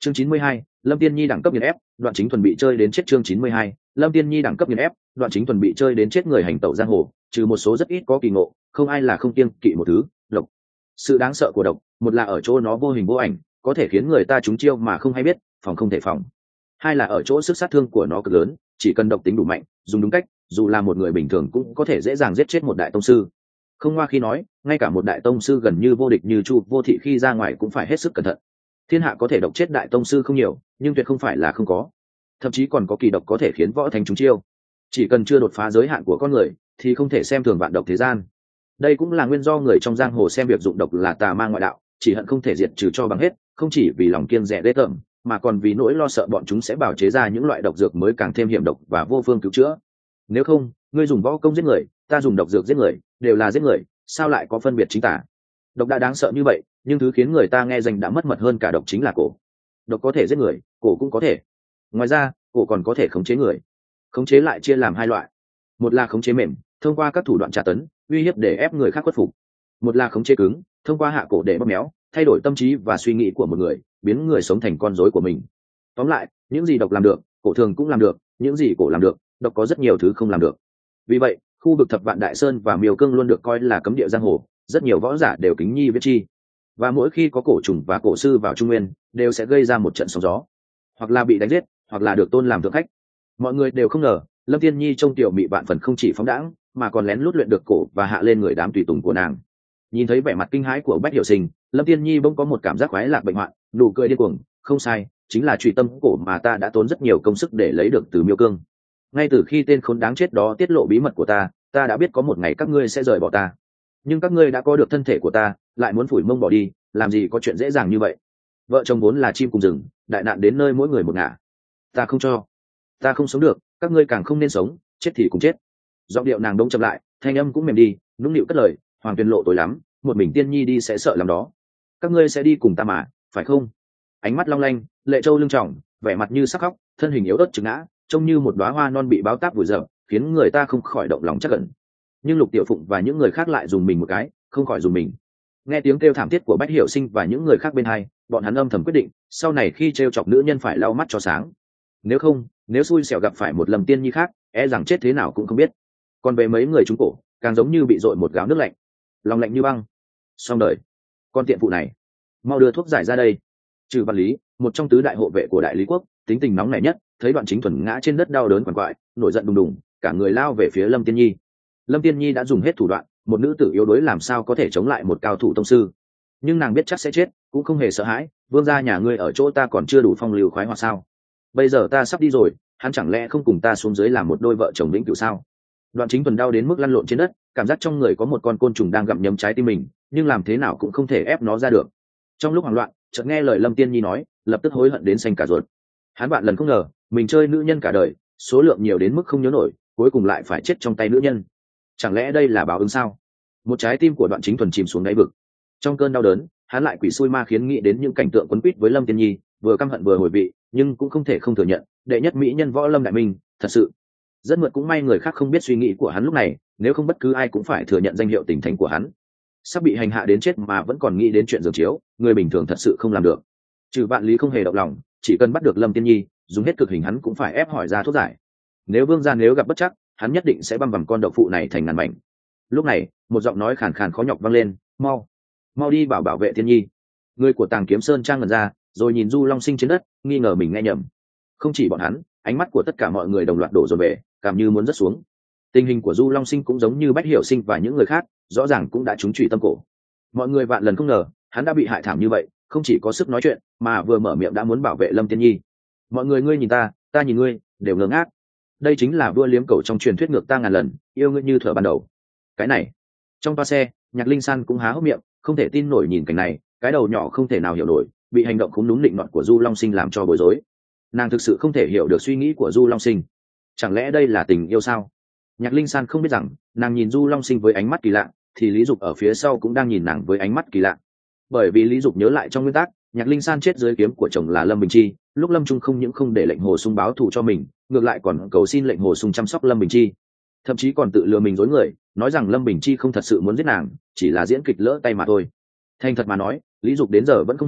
chương 92, Lâm Tiên Nhi đẳng cấp nghiền ép, Đoạn Chính Thuần bị chơi đến chết. Chương 92, Lâm Tiên Nhi đẳng cấp nghiền ép, Đoạn Chính Thuần bị chơi đến chết. Người hành tẩu giang hồ, trừ một số rất ít có kỳ ngộ, không ai là không kiêng kỵ một thứ, độc. Sự đáng sợ của độc, một là ở chỗ nó vô hình vô ảnh, có thể khiến người ta trúng chiêu mà không hay biết, phòng không thể phòng. Hai là ở chỗ sức sát thương của nó cực lớn, chỉ cần độc tính đủ mạnh, dùng đúng cách, dù là một người bình thường cũng có thể dễ dàng giết chết một đại tông sư. Không ngoa khi nói, ngay cả một đại tông sư gần như vô địch như Chu Vô Thị khi ra ngoài cũng phải hết sức cẩn thận. Thiên hạ có thể độc chết đại tông sư không nhiều, nhưng tuyệt không phải là không có. Thậm chí còn có kỳ độc có thể khiến võ thánh trúng chiêu. Chỉ cần chưa đột phá giới hạn của con người, thì không thể xem thường vạn độc thế gian. Đây cũng là nguyên do người trong giang hồ xem việc dụng độc là tà ma ngoại đạo, chỉ hận không thể diệt trừ cho bằng hết, không chỉ vì lòng kiêng dè ghê tởm, mà còn vì nỗi lo sợ bọn chúng sẽ bào chế ra những loại độc dược mới càng thêm hiểm độc và vô phương cứu chữa. Nếu không, ngươi dùng võ công giết người, ta dùng độc dược giết người, đều là giết người, sao lại có phân biệt chính tả? Độc đã đáng sợ như vậy, nhưng thứ khiến người ta nghe danh đã mất mật hơn cả độc chính là cổ. Độc có thể giết người, cổ cũng có thể. Ngoài ra, cổ còn có thể khống chế người. Khống chế lại chia làm hai loại. Một là khống chế mềm, thông qua các thủ đoạn tra tấn, uy hiếp để ép người khác khuất phục. Một là khống chế cứng, thông qua hạ cổ để bóp méo, thay đổi tâm trí và suy nghĩ của một người, biến người sống thành con rối của mình. Tóm lại, những gì độc làm được, cổ thường cũng làm được, những gì cổ làm được, độc có rất nhiều thứ không làm được. Vì vậy, khu vực Thập Vạn Đại Sơn và Miêu Cương luôn được coi là cấm địa giang hồ, rất nhiều võ giả đều kính nhi viết chi. Và mỗi khi có cổ trùng và cổ sư vào Trung Nguyên, đều sẽ gây ra một trận sóng gió, hoặc là bị đánh giết, hoặc là được tôn làm thượng khách. Mọi người đều không ngờ, Lâm Tiên Nhi trông tiểu mị vạn phần không chỉ phóng đãng, mà còn lén lút luyện được cổ và hạ lên người đám tùy tùng của nàng. Nhìn thấy vẻ mặt kinh hãi của Bách Hiểu Sinh, Lâm Tiên Nhi bỗng có một cảm giác khoái lạc bệnh hoạn, nụ cười điên cuồng. Không sai, chính là truy tâm cổ mà ta đã tốn rất nhiều công sức để lấy được từ Miêu Cương. Ngay từ khi tên khốn đáng chết đó tiết lộ bí mật của ta đã biết có một ngày các ngươi sẽ rời bỏ ta. Nhưng các ngươi đã có được thân thể của ta, lại muốn phủi mông bỏ đi, làm gì có chuyện dễ dàng như vậy. Vợ chồng vốn là chim cùng rừng, đại nạn đến nơi mỗi người một ngả. Ta không cho, ta không sống được, các ngươi càng không nên sống, chết thì cũng chết. Giọng điệu nàng đông chậm lại, thanh âm cũng mềm đi, nũng nịu cất lời. Hoàng Tuyền lộ tối lắm, một mình Tiên Nhi đi sẽ sợ lắm đó. Các ngươi sẽ đi cùng ta mà, phải không? Ánh mắt long lanh, lệ châu lưng tròng, vẻ mặt như sắc khóc, thân hình yếu ớt chừng ngã, trông như một đóa hoa non bị báo táp vùi dập, khiến người ta không khỏi động lòng chắc ẩn. Nhưng Lục Tiểu Phụng và những người khác lại dùng mình một cái, không khỏi dùng mình. Nghe tiếng kêu thảm thiết của Bách Hiểu Sinh và những người khác bên hai, bọn hắn âm thầm quyết định, sau này khi trêu chọc nữ nhân phải lau mắt cho sáng. Nếu không, nếu xui xẻo gặp phải một Lâm Tiên Nhi khác, e rằng chết thế nào cũng không biết. Còn về mấy người trúng cổ, càng giống như bị dội một gáo nước lạnh, lòng lạnh như băng. Xong đời. Con tiện phụ này, mau đưa thuốc giải ra đây. Trừ Văn Lý, một trong tứ đại hộ vệ của Đại Lý quốc, tính tình nóng nảy nhất, thấy Đoạn Chính Thuần ngã trên đất đau đớn quằn quại, nổi giận đùng đùng, cả người lao về phía Lâm Tiên Nhi. Lâm Tiên Nhi đã dùng hết thủ đoạn, một nữ tử yếu đuối làm sao có thể chống lại một cao thủ tông sư. Nhưng nàng biết chắc sẽ chết, cũng không hề sợ hãi. Vương gia nhà ngươi ở chỗ ta còn chưa đủ phong lưu khoái hoạt sao? Bây giờ ta sắp đi rồi, hắn chẳng lẽ không cùng ta xuống dưới làm một đôi vợ chồng vĩnh cửu sao? Đoạn Chính Thuần đau đến mức lăn lộn trên đất, cảm giác trong người có một con côn trùng đang gặm nhấm trái tim mình, nhưng làm thế nào cũng không thể ép nó ra được. Trong lúc hoảng loạn, chợt nghe lời Lâm Tiên Nhi nói, lập tức hối hận đến xanh cả ruột. Hắn vạn lần không ngờ, mình chơi nữ nhân cả đời, số lượng nhiều đến mức không nhớ nổi, cuối cùng lại phải chết trong tay nữ nhân. Chẳng lẽ đây là báo ứng sao? Một trái tim của Đoạn Chính Thuần chìm xuống đáy vực. Trong cơn đau đớn, hắn lại quỷ xui ma khiến nghĩ đến những cảnh tượng quấn quýt với Lâm Tiên Nhi, vừa căm hận vừa hồi vị, nhưng cũng không thể không thừa nhận, đệ nhất mỹ nhân võ lâm đại minh, thật sự rất mượt. Cũng may người khác không biết suy nghĩ của hắn lúc này, nếu không bất cứ ai cũng phải thừa nhận danh hiệu tình thánh của hắn. Sắp bị hành hạ đến chết mà vẫn còn nghĩ đến chuyện giường chiếu, người bình thường thật sự không làm được. Trừ Vạn Lý không hề động lòng, chỉ cần bắt được Lâm Tiên Nhi, dùng hết cực hình hắn cũng phải ép hỏi ra thuốc giải. Nếu vương gia nếu gặp bất trắc, hắn nhất định sẽ băm vằm con đậu phụ này thành ngàn mảnh. Lúc này, một giọng nói khàn khàn khó nhọc vang lên, mau đi bảo vệ Tiên Nhi. Người của Tàng Kiếm Sơn trang ngẩn ra, rồi nhìn Du Long Sinh trên đất, nghi ngờ mình nghe nhầm. Không chỉ bọn hắn, ánh mắt của tất cả mọi người đồng loạt đổ dồn về, cảm như muốn rớt xuống. Tình hình của Du Long Sinh cũng giống như Bách Hiểu Sinh và những người khác, rõ ràng cũng đã trúng chủy tâm cổ. Mọi người vạn lần không ngờ, hắn đã bị hại thảm như vậy, không chỉ có sức nói chuyện, mà vừa mở miệng đã muốn bảo vệ Lâm Tiên Nhi. Mọi người ngươi nhìn ta nhìn ngươi, đều ngơ ngác. Đây chính là vua liếm cầu trong truyền thuyết ngược ta ngàn lần, yêu ngươi như thuở ban đầu. Cái này, trong toa xe, Nhạc Linh San cũng há hốc miệng, không thể tin nổi nhìn cảnh này, cái đầu nhỏ không thể nào hiểu nổi, bị hành động khúm núm định nọt của Du Long Sinh làm cho bối rối. Nàng thực sự không thể hiểu được suy nghĩ của Du Long Sinh. Chẳng lẽ đây là tình yêu sao? Nhạc Linh San không biết rằng, nàng nhìn Du Long Sinh với ánh mắt kỳ lạ, thì Lý Dục ở phía sau cũng đang nhìn nàng với ánh mắt kỳ lạ. Bởi vì Lý Dục nhớ lại trong nguyên tắc, Nhạc Linh San chết dưới kiếm của chồng là Lâm Bình Chi, lúc Lâm Trung không những không để lệnh Hồ Sung báo thù cho mình, ngược lại còn cầu xin lệnh Hồ Sung chăm sóc Lâm Bình Chi, thậm chí còn tự lừa mình dối người, nói rằng Lâm Bình Chi không thật sự muốn giết nàng, chỉ là diễn kịch lỡ tay mà thôi. Thành thật mà nói, Lý Dục đến giờ vẫn không hiểu,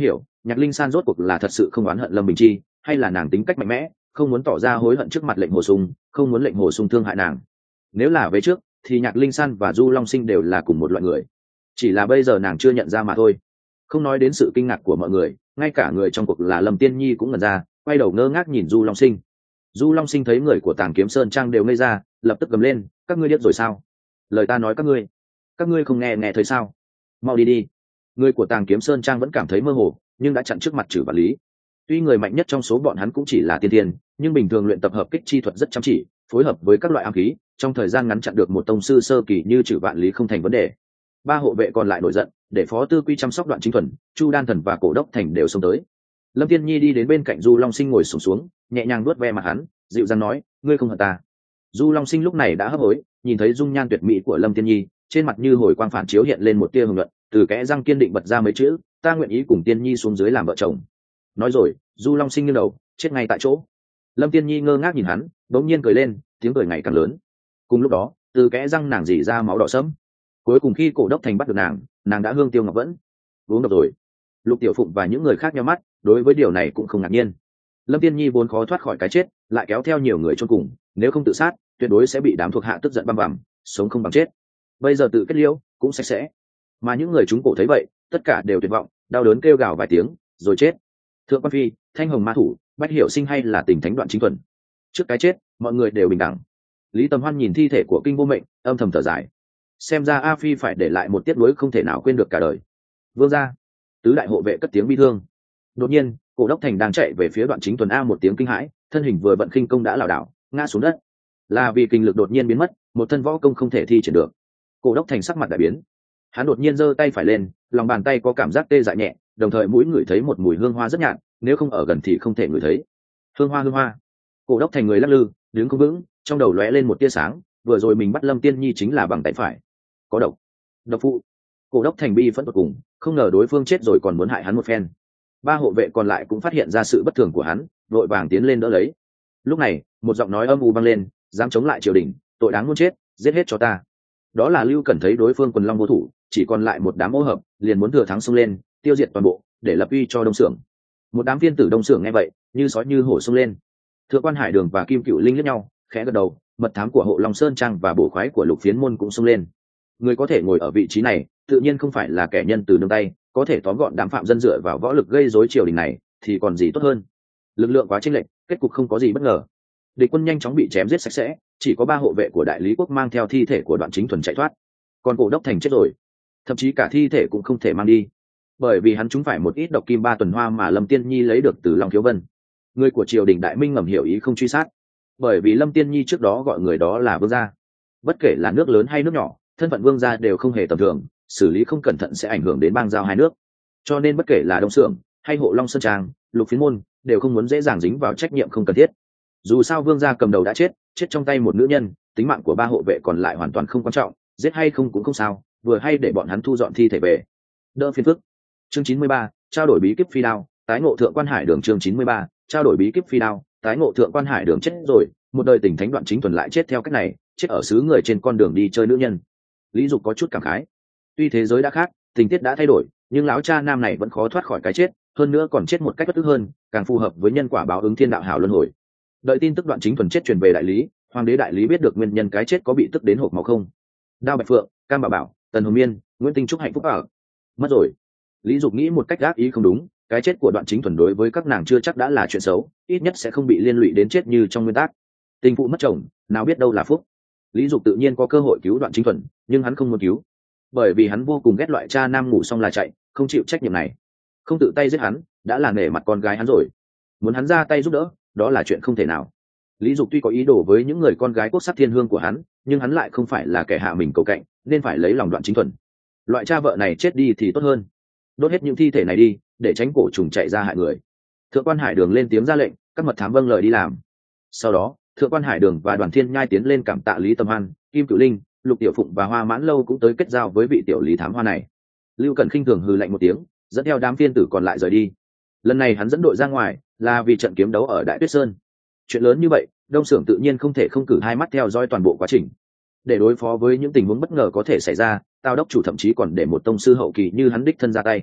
Nhạc Linh San rốt cuộc là thật sự không oán hận Lâm Bình Chi, hay là nàng tính cách mạnh mẽ, không muốn tỏ ra hối hận trước mặt lệnh Hồ Sung, không muốn lệnh Hồ Sung thương hại nàng. Nếu là về trước thì Nhạc Linh San và Du Long Sinh đều là cùng một loại người, chỉ là bây giờ nàng chưa nhận ra mà thôi. Không nói đến sự kinh ngạc của mọi người, ngay cả người trong cuộc là Lâm Tiên Nhi cũng ngẩn ra, quay đầu ngơ ngác nhìn Du Long Sinh. Du Long Sinh thấy người của Tàng Kiếm Sơn Trang đều ngây ra, lập tức gầm lên, các ngươi điếc rồi sao? Lời ta nói các ngươi không nghe thấy sao? Mau đi đi. Người của Tàng Kiếm Sơn Trang vẫn cảm thấy mơ hồ, nhưng đã chặn trước mặt Trử Vạn Lý. Tuy người mạnh nhất trong số bọn hắn cũng chỉ là tiên tiên, nhưng bình thường luyện tập hợp kích chi thuật rất chăm chỉ, phối hợp với các loại ám khí, trong thời gian ngắn chặn được một tông sư sơ kỳ như Trử Vạn Lý không thành vấn đề. Ba hộ vệ còn lại nổi giận, để Phó Tư Quy chăm sóc Đoạn Chính Thuần, Chu Đan Thần và Cổ Đốc Thành đều xông tới. Lâm Tiên Nhi đi đến bên cạnh Du Long Sinh ngồi xổm xuống, nhẹ nhàng vuốt ve mặt hắn, dịu dàng nói, ngươi không hận ta. Du Long Sinh lúc này đã hấp hối, nhìn thấy dung nhan tuyệt mỹ của Lâm Tiên Nhi, trên mặt như hồi quang phản chiếu hiện lên một tia hưng luận, từ kẽ răng kiên định bật ra mấy chữ, ta nguyện ý cùng Tiên Nhi xuống dưới làm vợ chồng. Nói rồi, Du Long Sinh nghiêng đầu, chết ngay tại chỗ. Lâm Tiên Nhi ngơ ngác nhìn hắn, bỗng nhiên cười lên, tiếng cười ngày càng lớn. Cùng lúc đó, từ kẽ răng nàng rỉ ra máu đỏ sẫm. Cuối cùng khi Cổ Đốc Thành bắt được nàng đã hương tiêu ngọc vẫn. Uống độc rồi. Lục Tiểu Phụng và những người khác nhíu mắt, đối với điều này cũng không ngạc nhiên. Lâm Tiên Nhi vốn khó thoát khỏi cái chết, lại kéo theo nhiều người chôn cùng, nếu không tự sát, tuyệt đối sẽ bị đám thuộc hạ tức giận băm vằm, sống không bằng chết. Bây giờ tự kết liễu, cũng sạch sẽ. Mà những người chúng cổ thấy vậy, tất cả đều tuyệt vọng, đau đớn kêu gào vài tiếng, rồi chết. Thượng quan Phi, Thanh Hồng Ma Thủ, Bách Hiểu Sinh hay là Tình Thánh Đoạn Chính Thuần, trước cái chết, mọi người đều bình đẳng. Lý Tầm Hoan nhìn thi thể của Kinh Vô Mệnh, âm thầm thở dài. Xem ra A Phi phải để lại một tiếc nuối không thể nào quên được cả đời. Vương gia, tứ đại hộ vệ cất tiếng bi thương. Đột nhiên, Cổ Đốc Thành đang chạy về phía Đoạn Chính Thuần, một tiếng kinh hãi, thân hình vừa vận khinh công đã lảo đảo ngã xuống đất, là vì kinh lực đột nhiên biến mất, một thân võ công không thể thi triển được. Cổ Đốc Thành sắc mặt đại biến, hắn đột nhiên giơ tay phải lên, lòng bàn tay có cảm giác tê dại nhẹ, đồng thời mũi ngửi thấy một mùi hương hoa rất nhạt, nếu không ở gần thì không thể ngửi thấy. Hương hoa. Cổ Đốc Thành người lắc lư, đứng không vững, trong đầu lóe lên một tia sáng, vừa rồi mình bắt Lâm Tiên Nhi chính là bằng tay phải. Có độc phụ. Cổ Đốc Thành bi phẫn tột cùng, không ngờ đối phương chết rồi còn muốn hại hắn một phen. Ba hộ vệ còn lại cũng phát hiện ra sự bất thường của hắn, vội vàng tiến lên đỡ lấy. Lúc này, một giọng nói âm u vang lên, dám chống lại triều đình, tội đáng muốn chết, giết hết cho ta. Đó là Lưu Cẩn thấy đối phương quần long vô thủ, chỉ còn lại một đám ô hợp, liền muốn thừa thắng xông lên, tiêu diệt toàn bộ, để lập uy cho Đông Sưởng. Một đám viên tử Đông Sưởng nghe vậy, như sói như hổ xông lên. Thượng quan Hải Đường và Kim Cựu Linh liếc nhau, khẽ gật đầu, mật thám của Hộ Long Sơn Trang và bổ khoái của Lục Phiến Môn cũng xông lên. Người có thể ngồi ở vị trí này, tự nhiên không phải là kẻ nhân từ nương tay, có thể tóm gọn đám phạm dân dựa vào võ lực gây rối triều đình này, thì còn gì tốt hơn. Lực lượng quá chênh lệch, kết cục không có gì bất ngờ. Địch quân nhanh chóng bị chém giết sạch sẽ, chỉ có ba hộ vệ của Đại Lý Quốc mang theo thi thể của Đoạn Chính Thuần chạy thoát. Còn Cổ Đốc Thành chết rồi, thậm chí cả thi thể cũng không thể mang đi, bởi vì hắn trúng phải một ít độc kim ba tuần hoa mà Lâm Tiên Nhi lấy được từ Long Thiếu Vân. Người của triều đình Đại Minh ngầm hiểu ý không truy sát, bởi vì Lâm Tiên Nhi trước đó gọi người đó là vương gia. Bất kể là nước lớn hay nước nhỏ, thân phận vương gia đều không hề tầm thường, xử lý không cẩn thận sẽ ảnh hưởng đến bang giao hai nước. Cho nên bất kể là Đông Sưởng hay Hộ Long Sơn Trang, Lục Phiến Môn đều không muốn dễ dàng dính vào trách nhiệm không cần thiết. Dù sao vương gia cầm đầu đã chết trong tay một nữ nhân, tính mạng của ba hộ vệ còn lại hoàn toàn không quan trọng, giết hay không cũng không sao, vừa hay để bọn hắn thu dọn thi thể về, đỡ phiền phức. Chương 93, trao đổi bí kíp phi đao, tái ngộ Thượng quan Hải Đường. Chương 93, trao đổi bí kíp phi đao, tái ngộ Thượng quan Hải Đường. Chết rồi, một đời Tình Thánh Đoạn Chính Thuần lại chết theo cách này, chết ở xứ người trên con đường đi chơi nữ nhân. Lý Dục có chút cảm khái. Tuy thế giới đã khác, tình tiết đã thay đổi, nhưng lão cha nam này vẫn khó thoát khỏi cái chết, hơn nữa còn chết một cách bất tức hơn, càng phù hợp với nhân quả báo ứng thiên đạo hảo luân hồi. Đợi tin tức Đoạn Chính Thuần chết truyền về Đại Lý, hoàng đế Đại Lý biết được nguyên nhân cái chết có bị tức đến hộc máu không. Đao Bạch Phượng, Cam Bảo Bảo, Tần Hồng Miên, Nguyễn Tinh Trúc hạnh phúc ở. Mất rồi. Lý Dục nghĩ một cách ác ý không đúng, cái chết của Đoạn Chính Thuần đối với các nàng chưa chắc đã là chuyện xấu, ít nhất sẽ không bị liên lụy đến chết như trong nguyên tắc. Tình phụ mất chồng, nào biết đâu là phúc. Lý Dục tự nhiên có cơ hội cứu Đoạn Chính Thuần, nhưng hắn không muốn cứu, bởi vì hắn vô cùng ghét loại cha nam ngủ xong là chạy, không chịu trách nhiệm này. Không tự tay giết hắn, đã là nể mặt con gái hắn rồi. Muốn hắn ra tay giúp đỡ, đó là chuyện không thể nào. Lý Dục tuy có ý đồ với những người con gái quốc sắc thiên hương của hắn, nhưng hắn lại không phải là kẻ hạ mình cầu cạnh, nên phải lấy lòng Đoạn Chính Thuần. Loại cha vợ này chết đi thì tốt hơn, đốt hết những thi thể này đi, để tránh cổ trùng chạy ra hại người. Thượng quan Hải Đường lên tiếng ra lệnh, các mật thám vâng lời đi làm. Sau đó, Thượng quan Hải Đường và Đoàn Thiên Nhai tiến lên cảm tạ Lý Tầm Hoan, Kim Cửu Linh, Lục Tiểu Phụng và Hoa Mãn Lâu cũng tới kết giao với vị tiểu Lý thám hoa này. Lưu Cẩn khinh thường hừ lạnh một tiếng, dẫn theo đám phiên tử còn lại rời đi. Lần này hắn dẫn đội ra ngoài là vì trận kiếm đấu ở Đại Tuyết Sơn. Chuyện lớn như vậy, Đông Sưởng tự nhiên không thể không cử hai mắt theo dõi toàn bộ quá trình. Để đối phó với những tình huống bất ngờ có thể xảy ra, Tào đốc chủ thậm chí còn để một tông sư hậu kỳ như hắn đích thân ra tay.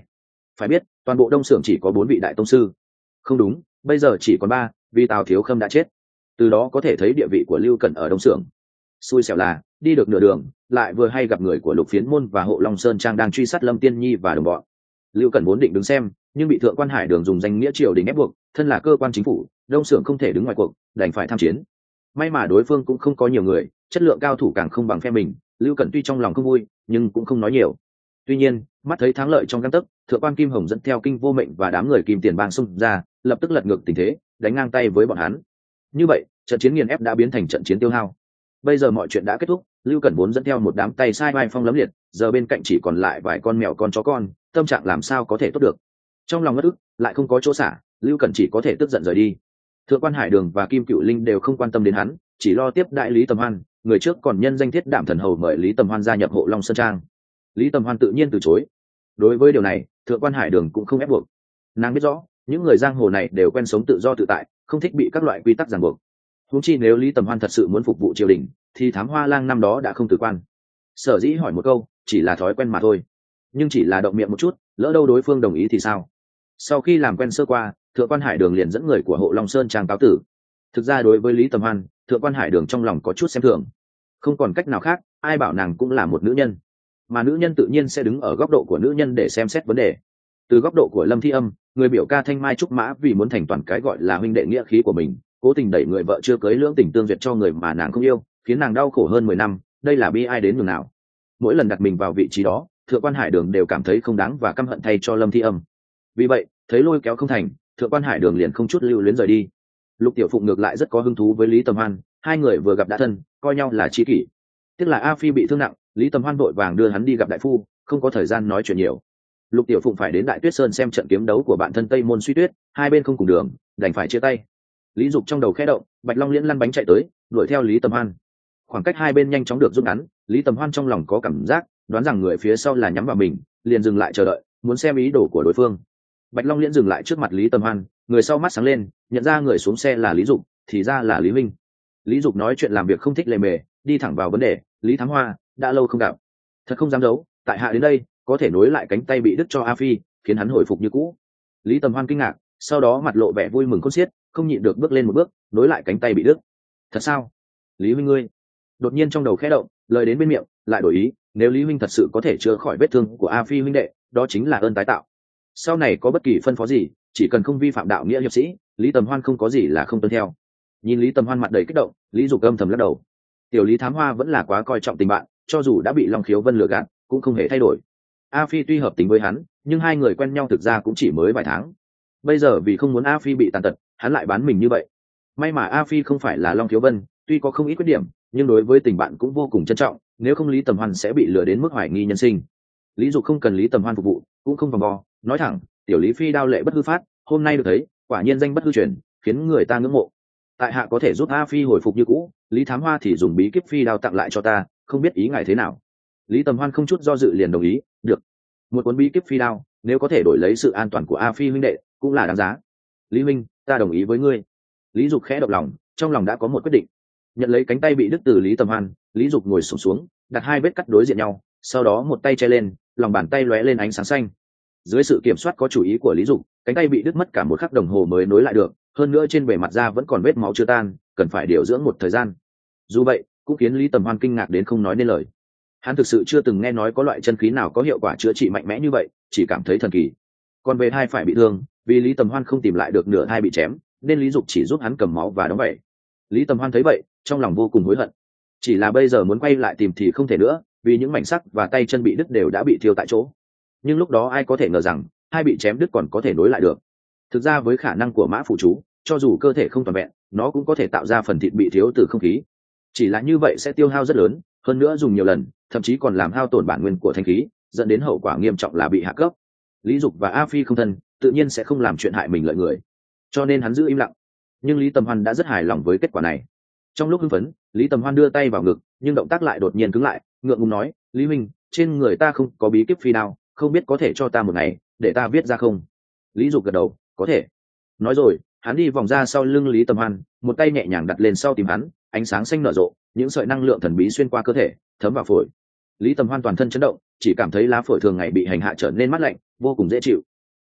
phải biết toàn bộ đông xưởng chỉ có 4 vị đại tông sư, không đúng, bây giờ chỉ còn 3, vì Tào Thiếu Khâm đã chết. Từ đó có thể thấy địa vị của Lưu Cẩn ở đông xưởng. Xui xẻo là đi được nửa đường lại vừa hay gặp người của Lục Phiến Môn và Hộ Long Sơn Trang đang truy sát Lâm Tiên Nhi và đồng bọn. Lưu Cẩn vốn định đứng xem, nhưng bị Thượng quan Hải Đường dùng danh nghĩa triều đình ép buộc, thân là cơ quan chính phủ, đông xưởng không thể đứng ngoài cuộc, đành phải tham chiến. May mà đối phương cũng không có nhiều người, chất lượng cao thủ càng không bằng phe mình. Lưu Cẩn tuy trong lòng không vui, nhưng cũng không nói nhiều. Tuy nhiên, mắt thấy thắng lợi trong gang tấc, Thượng quan Kim Hồng dẫn theo Kinh Vô Mệnh và đám người Kim Tiền Bang xung ra, lập tức lật ngược tình thế, đánh ngang tay với bọn hắn. Như vậy, trận chiến nghiền ép đã biến thành trận chiến tiêu hao. Bây giờ mọi chuyện đã kết thúc, Lưu Cẩn vốn dẫn theo một đám tay sai vai phong lấm liệt, giờ bên cạnh chỉ còn lại vài con mèo con chó con, tâm trạng làm sao có thể tốt được. Trong lòng ngất ức, lại không có chỗ xả, Lưu Cẩn chỉ có thể tức giận rời đi. Thượng quan Hải Đường và Kim Cựu Linh đều không quan tâm đến hắn, chỉ lo tiếp đại Lý Tầm Hoan, người trước còn nhân danh Thiết Đảm Thần Hầu mời Lý Tầm Hoan gia nhập Hộ Long Sơn Trang. Lý Tầm Hoan tự nhiên từ chối. Đối với điều này, Thượng quan Hải Đường cũng không ép buộc. Nàng biết rõ, những người giang hồ này đều quen sống tự do tự tại, không thích bị các loại quy tắc ràng buộc. Huống chi nếu Lý Tầm Hoan thật sự muốn phục vụ triều đình, thì Thám Hoa Lang năm đó đã không từ quan. Sở dĩ hỏi một câu, chỉ là thói quen mà thôi. Nhưng chỉ là động miệng một chút, lỡ đâu đối phương đồng ý thì sao? Sau khi làm quen sơ qua, Thượng quan Hải Đường liền dẫn người của Hộ Long Sơn Trang cáo tử. Thực ra đối với Lý Tầm Hoan, Thượng quan Hải Đường trong lòng có chút xem thường. Không còn cách nào khác, ai bảo nàng cũng là một nữ nhân, mà nữ nhân tự nhiên sẽ đứng ở góc độ của nữ nhân để xem xét vấn đề. Từ góc độ của Lâm Thi Âm, người biểu ca thanh mai trúc mã vì muốn thành toàn cái gọi là huynh đệ nghĩa khí của mình, cố tình đẩy người vợ chưa cưới lưỡng tình tương duyệt cho người mà nàng không yêu, khiến nàng đau khổ hơn 10 năm, đây là bi ai đến nhường nào. Mỗi lần đặt mình vào vị trí đó, Thượng quan Hải Đường đều cảm thấy không đáng và căm hận thay cho Lâm Thi Âm. Vì vậy, thấy lôi kéo không thành, Thượng quan Hải Đường liền không chút lưu luyến rời đi. Lục Tiểu Phụng ngược lại rất có hứng thú với Lý Tầm Hoan, hai người vừa gặp đã thân, coi nhau là tri kỷ. Tiếc là A Phi bị thương nặng, Lý Tầm Hoan vội vàng đưa hắn đi gặp đại phu, không có thời gian nói chuyện nhiều. Lục Tiểu Phụng phải đến Đại Tuyết Sơn xem trận kiếm đấu của bạn thân Tây Môn Suy Tuyết, hai bên không cùng đường, đành phải chia tay. Lý Dục trong đầu khẽ động, Bạch Long Liễn lăn bánh chạy tới, đuổi theo Lý Tầm Hoan. Khoảng cách hai bên nhanh chóng được rút ngắn, Lý Tầm Hoan trong lòng có cảm giác, đoán rằng người phía sau là nhắm vào mình, liền dừng lại chờ đợi, muốn xem ý đồ của đối phương. Bạch Long Liễn dừng lại trước mặt Lý Tầm Hoan, người sau mắt sáng lên, nhận ra người xuống xe là Lý Dục, thì ra là Lý Minh. Lý Dục nói chuyện làm việc không thích lề mề, đi thẳng vào vấn đề, Lý Thám Hoa, đã lâu không gặp, thật không dám giấu, tại hạ đến đây có thể nối lại cánh tay bị đứt cho A Phi, khiến hắn hồi phục như cũ. Lý Tầm Hoan kinh ngạc, sau đó mặt lộ vẻ vui mừng khôn xiết, không nhịn được bước lên một bước, nối lại cánh tay bị đứt. Thật sao? Lý huynh ngươi. Đột nhiên trong đầu khẽ động, lời đến bên miệng lại đổi ý, nếu Lý huynh thật sự có thể chữa khỏi vết thương của A Phi huynh đệ, đó chính là ơn tái tạo. Sau này có bất kỳ phân phó gì, chỉ cần không vi phạm đạo nghĩa hiệp sĩ, Lý Tầm Hoan không có gì là không tuân theo. Nhìn Lý Tầm Hoan mặt đầy kích động, Lý Dục âm thầm lắc đầu. Tiểu Lý Thám Hoa vẫn là quá coi trọng tình bạn, cho dù đã bị Long Khiếu Vân lừa gạt, cũng không hề thay đổi. A Phi tuy hợp tính với hắn, nhưng hai người quen nhau thực ra cũng chỉ mới vài tháng. Bây giờ vì không muốn A Phi bị tàn tật, hắn lại bán mình như vậy. May mà A Phi không phải là Long Khiếu Vân, tuy có không ít khuyết điểm, nhưng đối với tình bạn cũng vô cùng trân trọng, nếu không Lý Tầm Hoan sẽ bị lừa đến mức hoài nghi nhân sinh. Lý Dục không cần Lý Tầm Hoan phục vụ, cũng không vòng vo, nói thẳng, tiểu Lý Phi đao lệ bất hư phát, hôm nay được thấy, quả nhiên danh bất hư truyền, khiến người ta ngưỡng mộ. Tại hạ có thể giúp A Phi hồi phục như cũ, Lý Thám Hoa thì dùng bí kíp phi đao tặng lại cho ta, không biết ý ngài thế nào. Lý Tầm Hoan không chút do dự liền đồng ý, được. Một cuốn bí kíp phi đao, nếu có thể đổi lấy sự an toàn của A Phi huynh đệ, cũng là đáng giá. Lý huynh, ta đồng ý với ngươi. Lý Dục khẽ động lòng, trong lòng đã có một quyết định. Nhận lấy cánh tay bị đứt từ Lý Tầm Hoan, Lý Dục ngồi xổm xuống, đặt hai vết cắt đối diện nhau, sau đó một tay che lên, lòng bàn tay lóe lên ánh sáng xanh. Dưới sự kiểm soát có chủ ý của Lý Dục, cánh tay bị đứt mất cả một khắc đồng hồ mới nối lại được, hơn nữa trên bề mặt da vẫn còn vết máu chưa tan, cần phải điều dưỡng một thời gian. Dù vậy, cũng khiến Lý Tầm Hoan kinh ngạc đến không nói nên lời. Hắn thực sự chưa từng nghe nói có loại chân khí nào có hiệu quả chữa trị mạnh mẽ như vậy, chỉ cảm thấy thần kỳ. Còn về hai phải bị thương, vì Lý Tầm Hoan không tìm lại được nửa hai bị chém, nên Lý Dục chỉ giúp hắn cầm máu và đóng vảy. Lý Tầm Hoan thấy vậy, trong lòng vô cùng hối hận. Chỉ là bây giờ muốn quay lại tìm thì không thể nữa, vì những mảnh sắc và tay chân bị đứt đều đã bị thiêu tại chỗ. Nhưng lúc đó ai có thể ngờ rằng, hai bị chém đứt còn có thể nối lại được. Thực ra với khả năng của mã phụ chú, cho dù cơ thể không toàn vẹn, nó cũng có thể tạo ra phần thịt bị thiếu từ không khí. Chỉ là như vậy sẽ tiêu hao rất lớn, hơn nữa dùng nhiều lần, thậm chí còn làm hao tổn bản nguyên của thanh khí, dẫn đến hậu quả nghiêm trọng là bị hạ cấp. Lý Dục và A Phi không thân, tự nhiên sẽ không làm chuyện hại mình lợi người, cho nên hắn giữ im lặng. Nhưng Lý Tầm Hoan đã rất hài lòng với kết quả này. Trong lúc hưng phấn, Lý Tầm Hoan đưa tay vào ngực, nhưng động tác lại đột nhiên cứng lại, ngượng ngùng nói, Lý huynh, trên người ta không có bí kíp phi đao, không biết có thể cho ta một ngày để ta viết ra không? Lý Dục gật đầu, có thể. Nói rồi, hắn đi vòng ra sau lưng Lý Tầm Hoan, một tay nhẹ nhàng đặt lên sau tìm hắn, ánh sáng xanh nở rộ, những sợi năng lượng thần bí xuyên qua cơ thể, thấm vào phổi. Lý Tầm Hoan toàn thân chấn động, chỉ cảm thấy lá phổi thường ngày bị hành hạ trở nên mát lạnh, vô cùng dễ chịu.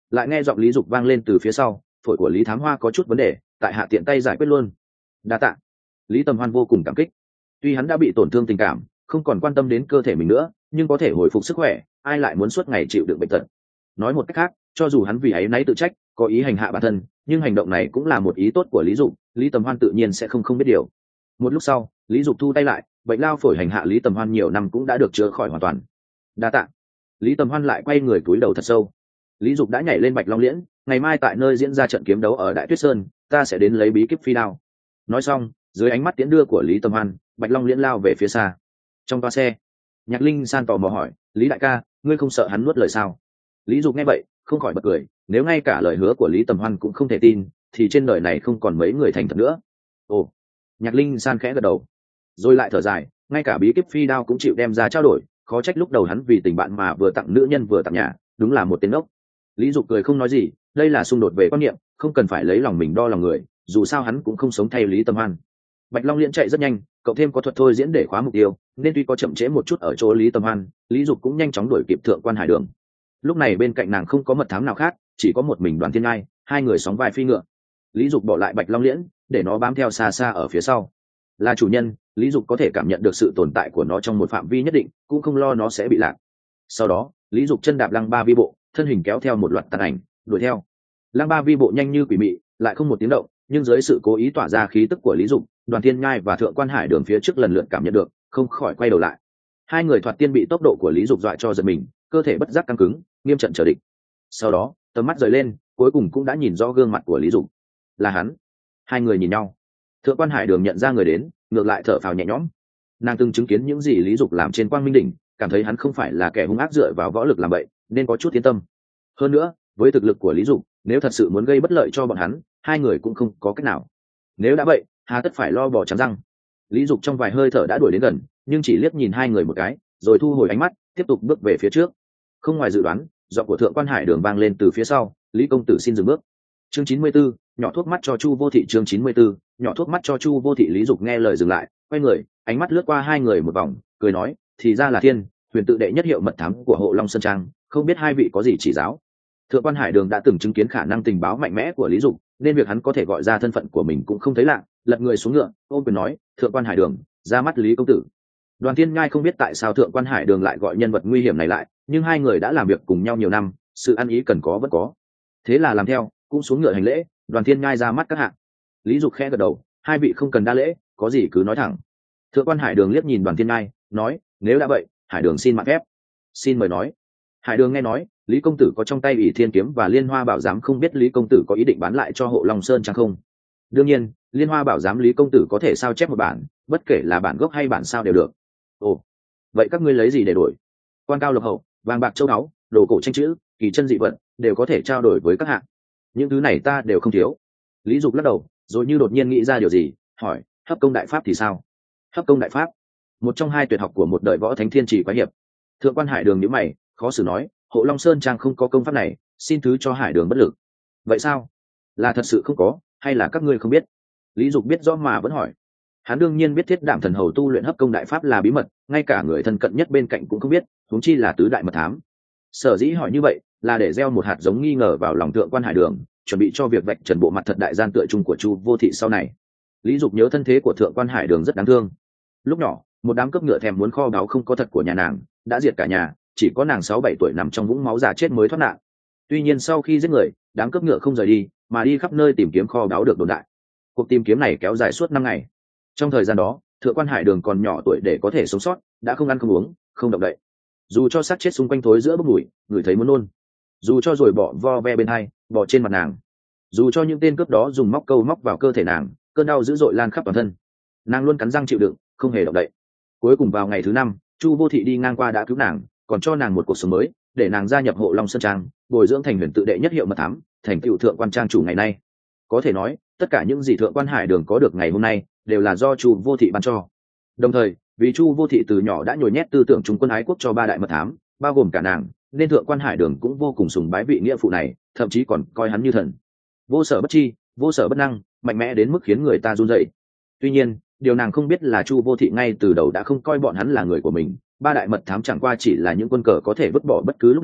lại nghe giọng Lý Dục vang lên từ phía sau, phổi của Lý Thám Hoa có chút vấn đề, tại hạ tiện tay giải quyết luôn. Đa tạ. Lý Tầm Hoan vô cùng cảm kích. Tuy hắn đã bị tổn thương tình cảm, không còn quan tâm đến cơ thể mình nữa, nhưng có thể hồi phục sức khỏe, ai lại muốn suốt ngày chịu đựng bệnh tật. Nói một cách khác, cho dù hắn vì áy náy tự trách, có ý hành hạ bản thân, nhưng hành động này cũng là một ý tốt của Lý Dục, Lý Tầm Hoan tự nhiên sẽ không biết điều. Một lúc sau, Lý Dục thu tay lại, bệnh lao phổi hành hạ Lý Tầm Hoan nhiều năm cũng đã được chữa khỏi hoàn toàn. Đa tạ. Lý Tầm Hoan lại quay người cúi đầu thật sâu. Lý Dục đã nhảy lên Bạch Long Liễn, ngày mai tại nơi diễn ra trận kiếm đấu ở Đại Tuyết Sơn, ta sẽ đến lấy bí kíp phi đao. Nói xong, dưới ánh mắt tiễn đưa của Lý Tầm Hoan, Bạch Long Liễn lao về phía xa. Trong toa xe, Nhạc Linh San tò mò hỏi, Lý đại ca, ngươi không sợ hắn nuốt lời sao? Lý Dục nghe vậy, không khỏi bật cười, nếu ngay cả lời hứa của Lý Tầm Hoan cũng không thể tin, thì trên đời này không còn mấy người thành thật nữa. Ồ. Nhạc Linh San khẽ gật đầu, rồi lại thở dài, ngay cả bí kíp phi đao cũng chịu đem ra trao đổi, khó trách lúc đầu hắn vì tình bạn mà vừa tặng nữ nhân vừa tặng nhà, đúng là một tên ngốc. Lý Dục cười không nói gì, đây là xung đột về quan niệm, không cần phải lấy lòng mình đo lòng người, dù sao hắn cũng không sống thay Lý Tầm Hoan. Bạch Long Liễn chạy rất nhanh, cậu thêm có thuật thôi diễn để khóa mục tiêu, nên tuy có chậm trễ một chút ở chỗ Lý Tầm Hoan, Lý Dục cũng nhanh chóng đuổi kịp Thượng quan Hải Đường. Lúc này bên cạnh nàng không có mật thám nào khác, chỉ có một mình Đoàn Thiên Ngai, hai người sóng vai phi ngựa. Lý Dục bỏ lại Bạch Long Liễn, để nó bám theo xa xa ở phía sau. Là chủ nhân, Lý Dục có thể cảm nhận được sự tồn tại của nó trong một phạm vi nhất định, cũng không lo nó sẽ bị lạc. Sau đó, Lý Dục chân đạp Lăng Ba Vi Bộ, thân hình kéo theo một loạt tàn ảnh, đuổi theo. Lăng Ba Vi Bộ nhanh như quỷ mị, lại không một tiếng động, nhưng dưới sự cố ý tỏa ra khí tức của Lý Dục, Đoàn Thiên Ngai và Thượng quan Hải Đường phía trước lần lượt cảm nhận được, không khỏi quay đầu lại. Hai người thoạt tiên bị tốc độ của Lý Dục dọa cho giật mình, cơ thể bất giác căng cứng, nghiêm trận chờ địch. Sau đó, tầm mắt rời lên, cuối cùng cũng đã nhìn rõ gương mặt của Lý Dục. Là hắn. Hai người nhìn nhau. Thượng quan Hải Đường nhận ra người đến, ngược lại thở phào nhẹ nhõm. Nàng từng chứng kiến những gì Lý Dục làm trên Quang Minh đỉnh, cảm thấy hắn không phải là kẻ hung ác dựa vào võ lực làm bậy, nên có chút yên tâm. Hơn nữa, với thực lực của Lý Dục, nếu thật sự muốn gây bất lợi cho bọn hắn, hai người cũng không có cách nào. Nếu đã vậy, hà tất phải lo bỏ trắng răng. Lý Dục trong vài hơi thở đã đuổi đến gần, nhưng chỉ liếc nhìn hai người một cái, rồi thu hồi ánh mắt, tiếp tục bước về phía trước. Không ngoài dự đoán, giọng của Thượng quan Hải Đường vang lên từ phía sau, Lý công tử xin dừng bước. Chương 94, nhỏ thuốc mắt cho Chu Vô Thị. Chương 94, nhỏ thuốc mắt cho Chu Vô Thị. Lý Dục nghe lời dừng lại, quay người, ánh mắt lướt qua hai người một vòng, cười nói, thì ra là Thiên Huyền tự đệ nhất hiệu mật thám của Hộ Long Sơn Trang, không biết hai vị có gì chỉ giáo. Thượng quan Hải Đường đã từng chứng kiến khả năng tình báo mạnh mẽ của Lý Dục, nên việc hắn có thể gọi ra thân phận của mình cũng không thấy lạ, lật người xuống ngựa, ôm quyền nói, Thượng quan Hải Đường, ra mắt Lý công tử. Đoàn Thiên Ngai không biết tại sao Thượng quan Hải Đường lại gọi nhân vật nguy hiểm này lại, nhưng hai người đã làm việc cùng nhau nhiều năm, sự ăn ý cần có vẫn có. Thế là làm theo, cũng xuống ngựa hành lễ. Đoàn Thiên Ngai ra mắt các hạng. Lý Dục khẽ gật đầu, hai vị không cần đa lễ, có gì cứ nói thẳng. Thượng quan Hải Đường liếc nhìn Đoàn Thiên Ngai, nói, nếu đã vậy, Hải Đường xin mạn phép. Xin mời nói. Hải Đường nghe nói, Lý công tử có trong tay ỷ thiên kiếm và liên hoa bảo giám, không biết Lý công tử có ý định bán lại cho Hộ Long Sơn Trang không? Đương nhiên, liên hoa bảo giám Lý công tử có thể sao chép một bản, bất kể là bản gốc hay bản sao đều được. Ồ, vậy các ngươi lấy gì để đổi? Quan cao lộc hậu, vàng bạc châu báu, đồ cổ tranh chữ, kỳ chân dị vật, đều có thể trao đổi với các hạng. Những thứ này ta đều không thiếu. Lý Dục lắc đầu, rồi như đột nhiên nghĩ ra điều gì, hỏi, hấp công đại pháp thì sao? Hấp công đại pháp, một trong hai tuyệt học của một đời võ thánh thiên trì quái hiệp. Thượng quan Hải Đường nhíu mày, khó xử nói, Hộ Long Sơn Trang không có công pháp này, xin thứ cho Hải Đường bất lực. Vậy sao? Là thật sự không có, hay là các ngươi không biết? Lý Dục biết rõ mà vẫn hỏi. Hắn đương nhiên biết Thiết Đảm thần hầu tu luyện hấp công đại pháp là bí mật, ngay cả người thân cận nhất bên cạnh cũng không biết, huống chi là tứ đại mật thám. Sở dĩ hỏi như vậy, là để gieo một hạt giống nghi ngờ vào lòng Thượng quan Hải Đường, chuẩn bị cho việc vạch trần bộ mặt thật đại gian tựa trung của Chu Vô Thị sau này. Lý Dục nhớ thân thế của Thượng quan Hải Đường rất đáng thương. Lúc nhỏ, một đám cướp ngựa thèm muốn kho báu không có thật của nhà nàng, đã diệt cả nhà, chỉ có nàng 6-7 tuổi nằm trong vũng máu già chết mới thoát nạn. Tuy nhiên sau khi giết người, đám cướp ngựa không rời đi, mà đi khắp nơi tìm kiếm kho báu được đồn đại. Cuộc tìm kiếm này kéo dài suốt 5 ngày. Trong thời gian đó, Thượng quan Hải Đường còn nhỏ tuổi để có thể sống sót, đã không ăn không uống, không động đậy. Dù cho xác chết xung quanh thối giữa bốc mùi, người thấy muốn nôn. Dù cho rồi bỏ vo ve bên hai, bỏ trên mặt nàng. Dù cho những tên cướp đó dùng móc câu móc vào cơ thể nàng, cơn đau dữ dội lan khắp toàn thân. Nàng luôn cắn răng chịu đựng, không hề động đậy. Cuối cùng vào ngày thứ 5, Chu Vô Thị đi ngang qua đã cứu nàng, còn cho nàng một cuộc sống mới, để nàng gia nhập Hộ Long Sơn Trang, bồi dưỡng thành Huyền tự đệ nhất hiệu mật thám, thành tựu Thượng quan trang chủ ngày nay. Có thể nói, tất cả những gì Thượng quan Hải Đường có được ngày hôm nay, đều là do Chu Vô Thị ban cho. Đồng thời, vì Chu Vô Thị từ nhỏ đã nhồi nhét tư tưởng trung quân ái quốc cho 3 đại mật thám, bao gồm cả nàng, nên Thượng quan Hải Đường cũng vô cùng sùng bái vị nghĩa phụ này, thậm chí còn coi hắn như thần. Vô sở bất chi, vô sở bất năng, mạnh mẽ đến mức khiến người ta run rẩy. Tuy nhiên, điều nàng không biết là Chu Vô Thị ngay từ đầu đã không coi bọn hắn là người của mình. 3 đại mật thám chẳng qua chỉ là những quân cờ có thể vứt bỏ bất cứ lúc nào,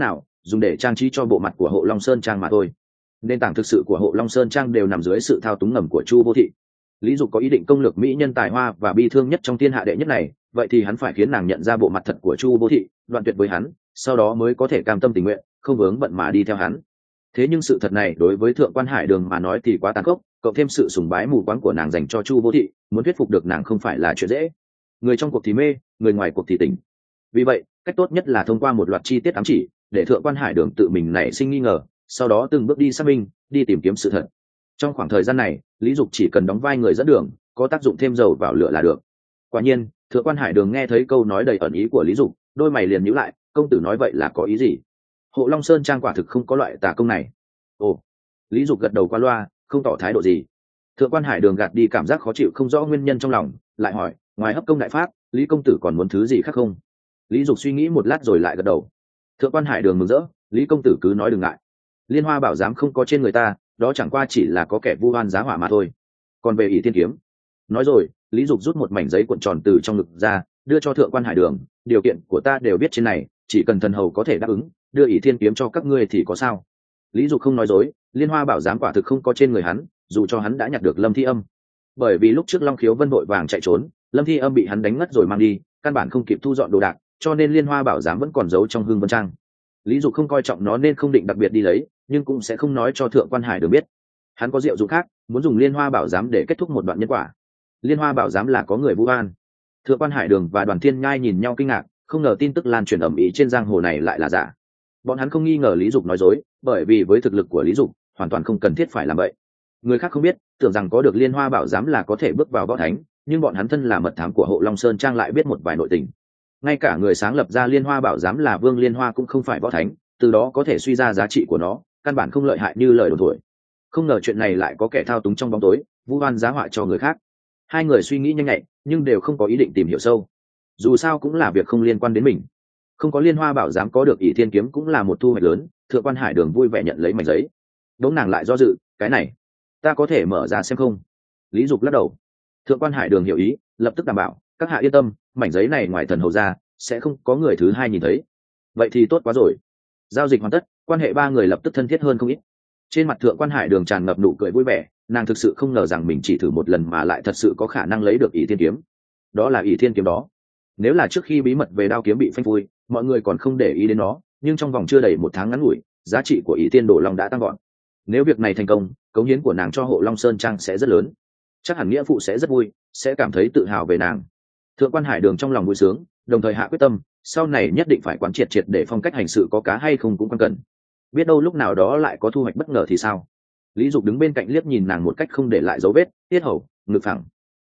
dùng để trang trí cho bộ mặt của Hộ Long Sơn Trang mà thôi. Nền tảng thực sự của Hộ Long Sơn Trang đều nằm dưới sự thao túng ngầm của Chu Vô Thị. Lý Dục có ý định công lược mỹ nhân tài hoa và bi thương nhất trong thiên hạ đệ nhất này, vậy thì hắn phải khiến nàng nhận ra bộ mặt thật của Chu Vô Thị, đoạn tuyệt với hắn, sau đó mới có thể cam tâm tình nguyện, không vướng bận mà đi theo hắn. Thế nhưng sự thật này đối với Thượng quan Hải Đường mà nói thì quá tàn khốc, cộng thêm sự sùng bái mù quáng của nàng dành cho Chu Vô Thị, muốn thuyết phục được nàng không phải là chuyện dễ. Người trong cuộc thì mê, người ngoài cuộc thì tỉnh. Vì vậy, cách tốt nhất là thông qua một loạt chi tiết ám chỉ, để Thượng quan Hải Đường tự mình nảy sinh nghi ngờ, sau đó từng bước đi xác minh, đi tìm kiếm sự thật. Trong khoảng thời gian này, Lý Dục chỉ cần đóng vai người dẫn đường, có tác dụng thêm dầu vào lửa là được. Quả nhiên, Thượng quan Hải Đường nghe thấy câu nói đầy ẩn ý của Lý Dục, đôi mày liền nhíu lại, công tử nói vậy là có ý gì? Hộ Long Sơn Trang quả thực không có loại tà công này. Ồ. Lý Dục gật đầu qua loa, không tỏ thái độ gì. Thượng quan Hải Đường gạt đi cảm giác khó chịu không rõ nguyên nhân trong lòng, lại hỏi, ngoài hấp công đại pháp, Lý công tử còn muốn thứ gì khác không? Lý Dục suy nghĩ một lát rồi lại gật đầu. Thượng quan Hải Đường mừng rỡ, Lý công tử cứ nói đừng ngại. Liên Hoa bảo giám không có trên người ta, đó chẳng qua chỉ là có kẻ vu oan giá họa mà thôi. Còn về ỷ thiên kiếm, nói rồi, Lý Dục rút một mảnh giấy cuộn tròn từ trong ngực ra, đưa cho Thượng quan Hải Đường, điều kiện của ta đều viết trên này, chỉ cần thần hầu có thể đáp ứng, đưa ỷ thiên kiếm cho các ngươi thì có sao? Lý Dục không nói dối, Liên Hoa bảo giám quả thực không có trên người hắn, dù cho hắn đã nhặt được Lâm Thi Âm. Bởi vì lúc trước Long Khiếu Vân vội vàng chạy trốn, Lâm Thi Âm bị hắn đánh ngất rồi mang đi, căn bản không kịp thu dọn đồ đạc, cho nên Liên Hoa bảo giám vẫn còn giấu trong Hưng Vân Trang. Lý Dục không coi trọng nó nên không định đặc biệt đi lấy, nhưng cũng sẽ không nói cho Thượng quan Hải Đường biết. Hắn có diệu dụng khác, muốn dùng Liên Hoa bảo giám để kết thúc một đoạn nhân quả. Liên Hoa bảo giám là có người vu oan. Thượng quan Hải Đường và Đoàn Thiên Nhai nhìn nhau kinh ngạc, không ngờ tin tức lan truyền ầm ĩ trên giang hồ này lại là giả. Bọn hắn không nghi ngờ Lý Dục nói dối, bởi vì với thực lực của Lý Dục, hoàn toàn không cần thiết phải làm vậy. Người khác không biết, tưởng rằng có được Liên Hoa bảo giám là có thể bước vào võ thánh, nhưng bọn hắn thân là mật thám của Hộ Long Sơn Trang lại biết một vài nội tình. Ngay cả người sáng lập ra Liên Hoa bảo giám là Vương Liên Hoa cũng không phải võ thánh, từ đó có thể suy ra giá trị của nó, căn bản không lợi hại như lời đồn thổi. Không ngờ chuyện này lại có kẻ thao túng trong bóng tối, vu oan giá họa cho người khác. Hai người suy nghĩ nhanh nhạy, nhưng đều không có ý định tìm hiểu sâu. Dù sao cũng là việc không liên quan đến mình. Không có Liên Hoa bảo giám có được ỷ thiên kiếm cũng là một thu hoạch lớn. Thượng quan Hải Đường vui vẻ nhận lấy mảnh giấy. Đống nàng lại do dự, cái này ta có thể mở ra xem không? Lý Dục lắc đầu. Thượng quan Hải Đường hiểu ý, lập tức đảm bảo, các hạ yên tâm, mảnh giấy này ngoài thần hầu ra sẽ không có người thứ hai nhìn thấy. Vậy thì tốt quá rồi. Giao dịch hoàn tất, quan hệ ba người lập tức thân thiết hơn không ít. Trên mặt Thượng quan Hải Đường tràn ngập nụ cười vui vẻ, nàng thực sự không ngờ rằng mình chỉ thử một lần mà lại thật sự có khả năng lấy được ỷ thiên kiếm. Đó là ỷ thiên kiếm đó. Nếu là trước khi bí mật về đao kiếm bị phanh phui, mọi người còn không để ý đến nó, nhưng trong vòng chưa đầy một tháng ngắn ngủi, giá trị của ỷ thiên đổ long đã tăng gọn. Nếu việc này thành công, cống hiến của nàng cho Hộ Long Sơn Trang sẽ rất lớn, chắc hẳn nghĩa phụ sẽ rất vui, sẽ cảm thấy tự hào về nàng. Thượng quan Hải Đường trong lòng vui sướng, đồng thời hạ quyết tâm, sau này nhất định phải quán triệt triệt để phong cách hành sự có cá hay không cũng quan cần. Biết đâu lúc nào đó lại có thu hoạch bất ngờ thì sao? Lý Dục đứng bên cạnh liếc nhìn nàng một cách không để lại dấu vết, tiết hầu, ngực phẳng.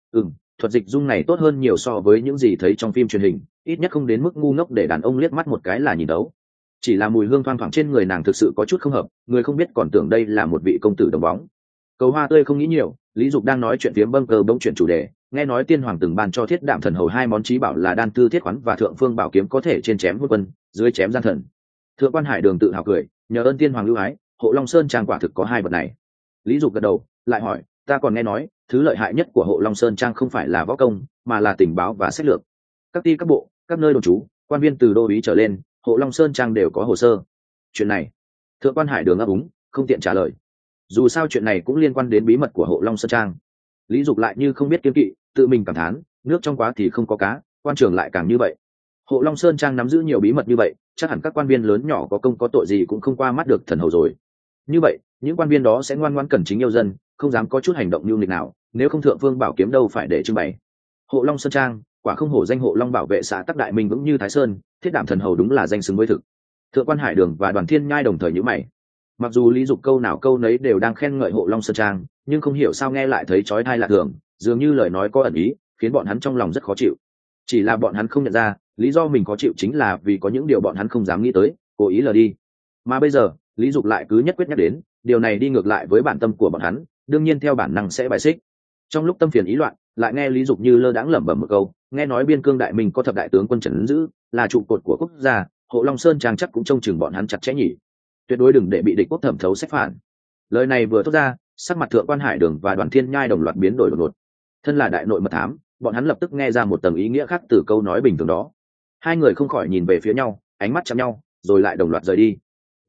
Thuật dịch dung này tốt hơn nhiều so với những gì thấy trong phim truyền hình, ít nhất không đến mức ngu ngốc để đàn ông liếc mắt một cái là nhìn đấu. Chỉ là mùi hương thoang thoảng trên người nàng thực sự có chút không hợp, người không biết còn tưởng đây là một vị công tử đồng bóng. Cầu Hoa Tươi không nghĩ nhiều, Lý Dục đang nói chuyện phiếm bâng cờ bỗng chuyển chủ đề, nghe nói tiên hoàng từng ban cho Thiết Đạm Thần Hầu hai món chí bảo là đan thư thiết khoắn và thượng phương bảo kiếm có thể trên chém hút quân, dưới chém gian thần. Thượng quan Hải Đường tự hào cười, nhờ ơn tiên hoàng lưu ái, Hộ Long Sơn Trang quả thực có hai vật này. Lý Dục gật đầu, lại hỏi, ta còn nghe nói thứ lợi hại nhất của Hộ Long Sơn Trang không phải là võ công, mà là tình báo và sách lược. Các ty các bộ, các nơi đồn trú, quan viên từ đô úy trở lên, Hộ Long Sơn Trang đều có hồ sơ. Chuyện này, Thượng quan Hải Đường ấp úng, không tiện trả lời. Dù sao chuyện này cũng liên quan đến bí mật của Hộ Long Sơn Trang. Lý Dục lại như không biết kiêng kỵ, tự mình cảm thán, nước trong quá thì không có cá, quan trường lại càng như vậy. Hộ Long Sơn Trang nắm giữ nhiều bí mật như vậy, chắc hẳn các quan viên lớn nhỏ có công có tội gì cũng không qua mắt được thần hầu rồi. Như vậy, những quan viên đó sẽ ngoan ngoãn cẩn chính yêu dân, không dám có chút hành động nhu nghịch nào, nếu không thượng phương bảo kiếm đâu phải để trưng bày. Hộ Long Sơn Trang, quả không hổ danh Hộ Long bảo vệ xã Tắc Đại Minh vững như Thái Sơn, Thiết Đạm Thần Hầu đúng là danh xứng với thực. Thượng quan Hải Đường và Đoàn Thiên Nhai đồng thời nhíu mày. Mặc dù Lý Dục câu nào câu nấy đều đang khen ngợi Hộ Long Sơn Trang, nhưng không hiểu sao nghe lại thấy chói tai lạ thường, dường như lời nói có ẩn ý, khiến bọn hắn trong lòng rất khó chịu. Chỉ là bọn hắn không nhận ra, lý do mình khó chịu chính là vì có những điều bọn hắn không dám nghĩ tới, cố ý lờ đi. Mà bây giờ, Lý Dục lại cứ nhất quyết nhắc đến, điều này đi ngược lại với bản tâm của bọn hắn, đương nhiên theo bản năng sẽ bài xích. Trong lúc tâm phiền ý loạn, lại nghe Lý Dục như lơ đãng lẩm bẩm một câu, nghe nói biên cương đại minh có thập đại tướng quân trấn giữ, là trụ cột của quốc gia, Hộ Long Sơn Trang chắc cũng trông chừng bọn hắn chặt chẽ nhỉ. Tuyệt đối đừng để bị địch quốc thẩm thấu sách phản. Lời này vừa thốt ra, sắc mặt Thượng quan Hải Đường và Đoàn Thiên Nhai đồng loạt biến đổi đột ngột. Thân là đại nội mật thám, bọn hắn lập tức nghe ra một tầng ý nghĩa khác từ câu nói bình thường đó. Hai người không khỏi nhìn về phía nhau, ánh mắt chạm nhau, rồi lại đồng loạt rời đi.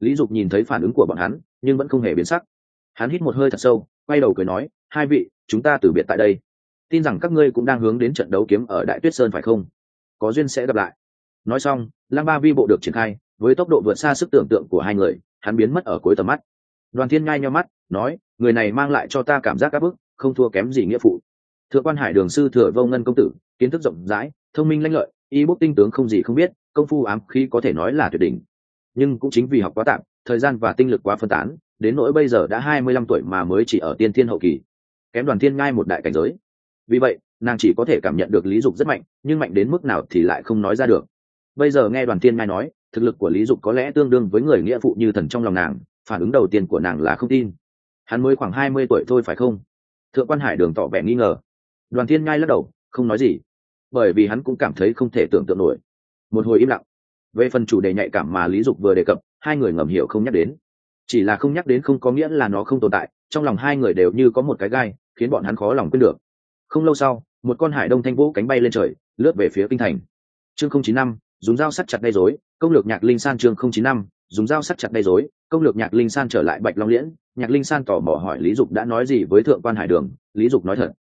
Lý Dục nhìn thấy phản ứng của bọn hắn nhưng vẫn không hề biến sắc. Hắn hít một hơi thật sâu, quay đầu cười nói, hai vị, chúng ta từ biệt tại đây. Tin rằng các ngươi cũng đang hướng đến trận đấu kiếm ở Đại Tuyết Sơn phải không? Có duyên sẽ gặp lại. Nói xong, Lăng Ba Vi bộ được triển khai, với tốc độ vượt xa sức tưởng tượng của hai người, hắn biến mất ở cuối tầm mắt. Đoàn Thiên Nhai nhíu mắt, nói, người này mang lại cho ta cảm giác áp bức, không thua kém gì nghĩa phụ. Thượng quan Hải Đường sư Thừa Vô Ngân công tử, kiến thức rộng rãi, thông minh lanh lợi, y bốc tinh tướng không gì không biết, công phu ám khí có thể nói là tuyệt đỉnh. Nhưng cũng chính vì học quá tạm, thời gian và tinh lực quá phân tán, đến nỗi bây giờ đã 25 tuổi mà mới chỉ ở tiên thiên hậu kỳ, kém Đoàn Thiên Nhai một đại cảnh giới. Vì vậy, nàng chỉ có thể cảm nhận được Lý Dục rất mạnh, nhưng mạnh đến mức nào thì lại không nói ra được. Bây giờ nghe Đoàn Thiên Nhai nói, thực lực của Lý Dục có lẽ tương đương với người nghĩa phụ như thần trong lòng nàng, phản ứng đầu tiên của nàng là không tin. Hắn mới khoảng 20 tuổi thôi phải không? Thượng quan Hải Đường tỏ vẻ nghi ngờ. Đoàn Thiên Nhai lắc đầu, không nói gì, bởi vì hắn cũng cảm thấy không thể tưởng tượng nổi. Một hồi im lặng. Về phần chủ đề nhạy cảm mà Lý Dục vừa đề cập, hai người ngầm hiểu không nhắc đến. Chỉ là không nhắc đến không có nghĩa là nó không tồn tại, trong lòng hai người đều như có một cái gai, khiến bọn hắn khó lòng quên được. Không lâu sau, một con hải đông thanh vũ cánh bay lên trời, lướt về phía kinh thành. Chương 095, dùng dao sắt chặt gây rối, công lược Nhạc Linh San. Chương 095, dùng dao sắt chặt gây rối, công lược Nhạc Linh San. Trở lại Bạch Long Liễn, Nhạc Linh San tò mò hỏi Lý Dục đã nói gì với thượng quan Hải Đường. Lý Dục nói thật.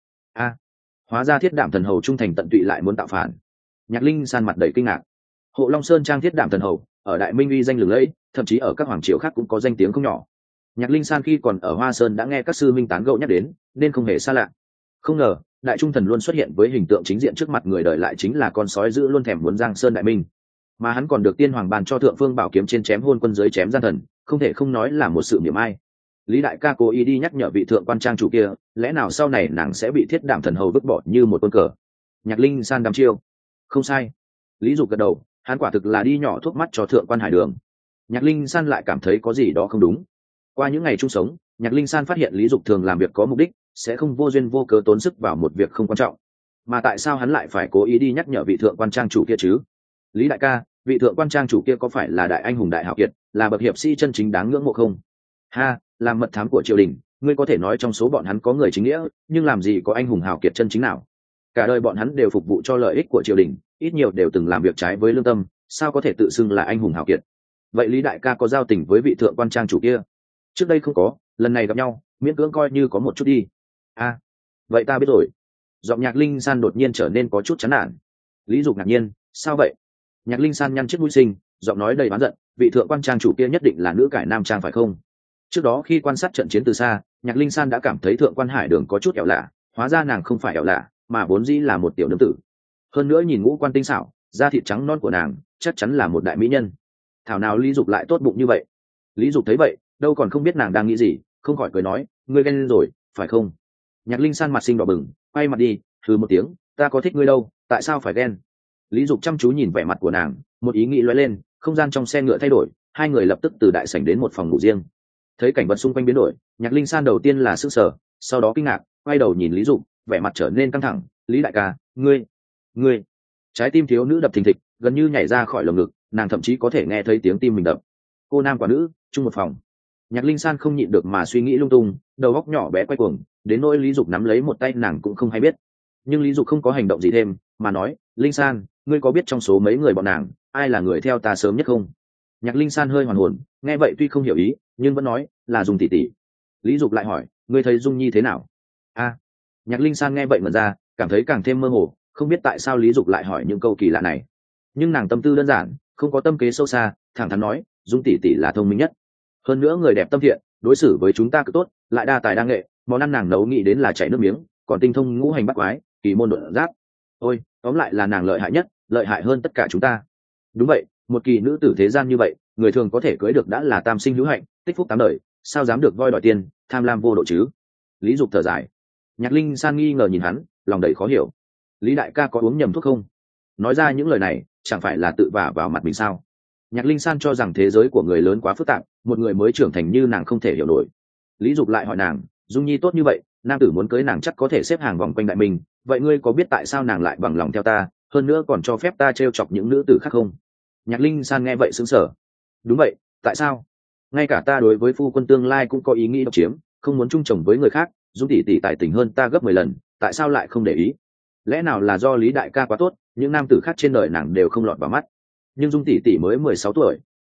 Hóa ra Thiết Đảm Thần Hầu trung thành tận tụy lại muốn tạo phản. Nhạc Linh San mặt đầy kinh ngạc. Hộ Long Sơn trang Thiết Đảm Thần Hầu ở Đại Minh uy danh lừng lẫy, thậm chí ở các hoàng triều khác cũng có danh tiếng không nhỏ. Nhạc Linh San khi còn ở Hoa Sơn đã nghe các sư minh tán gẫu nhắc đến, nên không hề xa lạ. Không ngờ, Đại Trung Thần luôn xuất hiện với hình tượng chính diện trước mặt người đời lại chính là con sói dữ luôn thèm muốn Giang Sơn Đại Minh, mà hắn còn được Tiên Hoàng ban cho Thượng Phương Bảo kiếm trên chém hôn quân dưới chém gian thần, không thể không nói là một sự niềm ai. Lý đại ca cố ý đi nhắc nhở vị thượng quan trang chủ kia, lẽ nào sau này nàng sẽ bị Thiết Đảm Thần Hầu vứt bỏ như một con cờ? Nhạc Linh San đăm chiêu. Không sai. Lý Dục gật đầu, hắn quả thực là đi nhỏ thuốc mắt cho thượng quan Hải Đường. Nhạc Linh San lại cảm thấy có gì đó không đúng. Qua những ngày chung sống, Nhạc Linh San phát hiện Lý Dục thường làm việc có mục đích, sẽ không vô duyên vô cớ tốn sức vào một việc không quan trọng. Mà tại sao hắn lại phải cố ý đi nhắc nhở vị thượng quan trang chủ kia chứ? Lý đại ca, vị thượng quan trang chủ kia có phải là đại anh hùng đại hảo kiệt, là bậc hiệp sĩ chân chính đáng ngưỡng mộ không? Ha, làm mật thám của triều đình, ngươi có thể nói trong số bọn hắn có người chính nghĩa, nhưng làm gì có anh hùng hào kiệt chân chính nào? Cả đời bọn hắn đều phục vụ cho lợi ích của triều đình, ít nhiều đều từng làm việc trái với lương tâm, sao có thể tự xưng là anh hùng hào kiệt? Vậy Lý đại ca có giao tình với vị thượng quan trang chủ kia? Trước đây không có, lần này gặp nhau, miễn cưỡng coi như có một chút đi. Vậy ta biết rồi. Giọng Nhạc Linh San đột nhiên trở nên có chút chán nản. Lý Dục ngạc nhiên, sao vậy? Nhạc Linh San nhăn chiếc mũi xinh, giọng nói đầy oán giận, vị thượng quan trang chủ kia nhất định là nữ cải nam trang phải không? Trước đó khi quan sát trận chiến từ xa, Nhạc Linh San đã cảm thấy thượng quan Hải Đường có chút ẻo lạ, hóa ra nàng không phải ẻo lạ, mà vốn dĩ là một tiểu nữ tử. Hơn nữa nhìn ngũ quan tinh xảo, da thịt trắng non của nàng, chắc chắn là một đại mỹ nhân. Thảo nào Lý Dục lại tốt bụng như vậy? Lý Dục thấy vậy, đâu còn không biết nàng đang nghĩ gì, không khỏi cười nói, ngươi ghen rồi, phải không? Nhạc Linh San mặt xinh đỏ bừng, quay mặt đi, hừ một tiếng, ta có thích ngươi đâu, tại sao phải ghen? Lý Dục chăm chú nhìn vẻ mặt của nàng, một ý nghĩ lóe lên, không gian trong xe ngựa thay đổi, hai người lập tức từ đại sảnh đến một phòng ngủ riêng. Thấy cảnh vật xung quanh biến đổi, Nhạc Linh San đầu tiên là sững sờ, sau đó kinh ngạc, quay đầu nhìn Lý Dục, vẻ mặt trở nên căng thẳng. Lý đại ca, ngươi! Trái tim thiếu nữ đập thình thịch, gần như nhảy ra khỏi lồng ngực, nàng thậm chí có thể nghe thấy tiếng tim mình đập. Cô nam quả nữ, chung một phòng. Nhạc Linh San không nhịn được mà suy nghĩ lung tung, đầu óc nhỏ bé quay cuồng, đến nỗi Lý Dục nắm lấy một tay nàng cũng không hay biết. Nhưng Lý Dục không có hành động gì thêm, mà nói, Linh San, ngươi có biết trong số mấy người bọn nàng, ai là người theo ta sớm nhất không? Nhạc Linh San hơi hoàn hồn, nghe vậy tuy không hiểu ý, nhưng vẫn nói, là Dung tỷ tỷ. Lý Dục lại hỏi, ngươi thấy Dung Nhi thế nào? Nhạc Linh San nghe vậy ngẩn ra, cảm thấy càng thêm mơ hồ, không biết tại sao Lý Dục lại hỏi những câu kỳ lạ này. Nhưng nàng tâm tư đơn giản, không có tâm kế sâu xa, thẳng thắn nói, Dung tỷ tỷ là thông minh nhất. Hơn nữa người đẹp tâm thiện, đối xử với chúng ta cực tốt, lại đa tài đa nghệ, món ăn nàng nấu nghĩ đến là chảy nước miếng, còn tinh thông ngũ hành bắt quái, kỳ môn đột giáp. Ôi, tóm lại là nàng lợi hại nhất, lợi hại hơn tất cả chúng ta. Đúng vậy, một kỳ nữ tử thế gian như vậy, người thường có thể cưới được đã là tam sinh hữu hạnh, tích phúc tám đời, sao dám được voi đòi tiền, tham lam vô độ chứ? Lý Dục thở dài. Nhạc Linh San nghi ngờ nhìn hắn, lòng đầy khó hiểu. Lý đại ca có uống nhầm thuốc không? Nói ra những lời này, chẳng phải là tự vả vào mặt mình sao? Nhạc Linh San cho rằng thế giới của người lớn quá phức tạp, một người mới trưởng thành như nàng không thể hiểu nổi. Lý Dục lại hỏi nàng, Dung Nhi tốt như vậy, nam tử muốn cưới nàng chắc có thể xếp hàng vòng quanh đại mình, vậy ngươi có biết tại sao nàng lại bằng lòng theo ta, hơn nữa còn cho phép ta trêu chọc những nữ tử khác không? Nhạc Linh San nghe vậy sững sờ. Đúng vậy, tại sao? Ngay cả ta đối với phu quân tương lai cũng có ý nghĩ độc chiếm, không muốn chung chồng với người khác, Dung tỷ tỷ tài tình hơn ta gấp 10 lần, tại sao lại không để ý? Lẽ nào là do Lý đại ca quá tốt, những nam tử khác trên đời nàng đều không lọt vào mắt? Nhưng Dung tỷ tỷ mới 16 tuổi,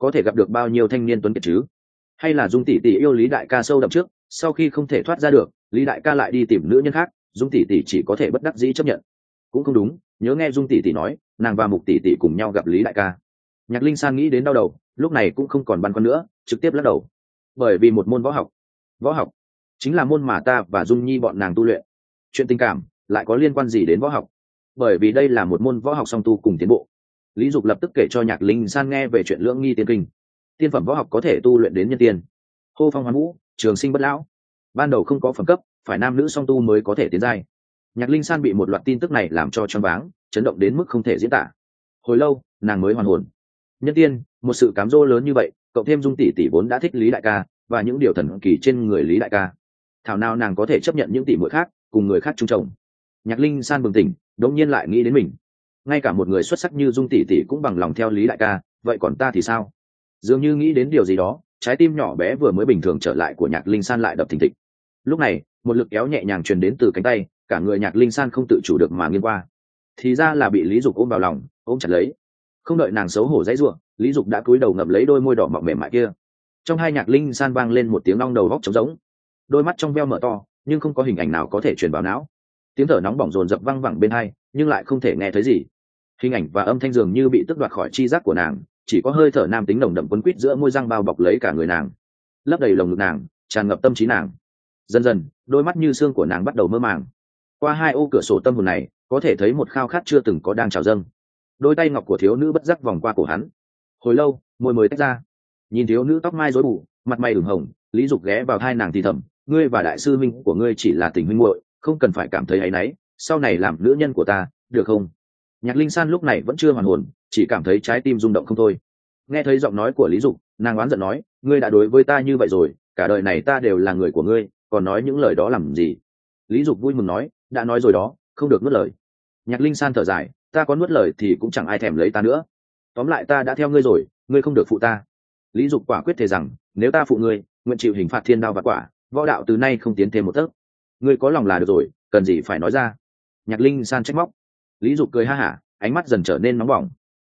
có thể gặp được bao nhiêu thanh niên tuấn kiệt chứ? Hay là Dung tỷ tỷ yêu Lý đại ca sâu đậm trước, sau khi không thể thoát ra được, Lý đại ca lại đi tìm nữ nhân khác, Dung tỷ tỷ chỉ có thể bất đắc dĩ chấp nhận. Cũng không đúng, nhớ nghe Dung tỷ tỷ nói, nàng và Mục tỷ tỷ cùng nhau gặp Lý đại ca. Nhạc Linh San nghĩ đến đau đầu, lúc này cũng không còn băn khoăn nữa, trực tiếp lắc đầu. Bởi vì một môn võ học chính là môn mà ta và Dung Nhi bọn nàng tu luyện. Chuyện tình cảm lại có liên quan gì đến võ học? Bởi vì đây là một môn võ học song tu cùng tiến bộ. Lý Dục lập tức kể cho Nhạc Linh San nghe về chuyện lưỡng nghi tiên kinh. Tiên phẩm võ học có thể tu luyện đến nhân tiên, hô phong hoán vũ, trường sinh bất lão. Ban đầu không có phẩm cấp, phải nam nữ song tu mới có thể tiến giai. Nhạc Linh San bị một loạt tin tức này làm cho choáng váng, chấn động đến mức không thể diễn tả. Hồi lâu, nàng mới hoàn hồn. Nhân tiên, một sự cám dỗ lớn như vậy, cộng thêm Dung tỷ tỷ vốn đã thích Lý đại ca, và những điều thần kỳ trên người Lý đại ca, thảo nào nàng có thể chấp nhận những tỷ muội khác cùng người khác chung chồng. Nhạc Linh San bừng tỉnh, đột nhiên lại nghĩ đến mình, ngay cả một người xuất sắc như Dung tỷ tỷ cũng bằng lòng theo Lý đại ca, vậy còn ta thì sao? Dường như nghĩ đến điều gì đó, trái tim nhỏ bé vừa mới bình thường trở lại của Nhạc Linh San lại đập thình thịch. Lúc này, một lực kéo nhẹ nhàng truyền đến từ cánh tay, cả người Nhạc Linh San không tự chủ được mà nghiêng qua. Thì ra là bị Lý Dục ôm vào lòng, ôm chặt lấy. Không đợi nàng xấu hổ dãy giụa, Lý Dục đã cúi đầu ngậm lấy đôi môi đỏ mọng mềm mại kia. Trong hai Nhạc Linh San vang lên một tiếng long đầu góc trống rỗng, đôi mắt trong veo mở to, nhưng không có hình ảnh nào có thể truyền vào não. Tiếng thở nóng bỏng dồn dập văng vẳng bên hai, nhưng lại không thể nghe thấy gì. Hình ảnh và âm thanh dường như bị tước đoạt khỏi chi giác của nàng, chỉ có hơi thở nam tính nồng đậm quấn quýt giữa môi răng bao bọc lấy cả người nàng, lấp đầy lồng ngực nàng, tràn ngập tâm trí nàng. Dần dần, đôi mắt như xương của nàng bắt đầu mơ màng. Qua hai ô cửa sổ tâm hồn này, có thể thấy một khao khát chưa từng có đang trào dâng. Đôi tay ngọc của thiếu nữ bất giác vòng qua cổ hắn. Hồi lâu, môi mới tách ra. Nhìn thiếu nữ tóc mai rối bù, mặt mày ửng hồng, Lý Dục ghé vào tai nàng thì thầm, ngươi và đại sư minh của ngươi chỉ là tình huynh muội, không cần phải cảm thấy áy náy, sau này làm nữ nhân của ta, được không? Nhạc Linh San lúc này vẫn chưa hoàn hồn, chỉ cảm thấy trái tim rung động không thôi. Nghe thấy giọng nói của Lý Dục, nàng oán giận nói, ngươi đã đối với ta như vậy rồi, cả đời này ta đều là người của ngươi, còn nói những lời đó làm gì? Lý Dục vui mừng nói, đã nói rồi đó, không được nuốt lời. Nhạc Linh San thở dài, ta có nuốt lời thì cũng chẳng ai thèm lấy ta nữa. Tóm lại ta đã theo ngươi rồi, ngươi không được phụ ta. Lý Dục quả quyết thề rằng, nếu ta phụ ngươi, nguyện chịu hình phạt thiên đao vạn quả, võ đạo từ nay không tiến thêm một tấc. Ngươi có lòng là được rồi, cần gì phải nói ra. Nhạc Linh San trách móc. Lý Dục cười ha hả, ánh mắt dần trở nên nóng bỏng.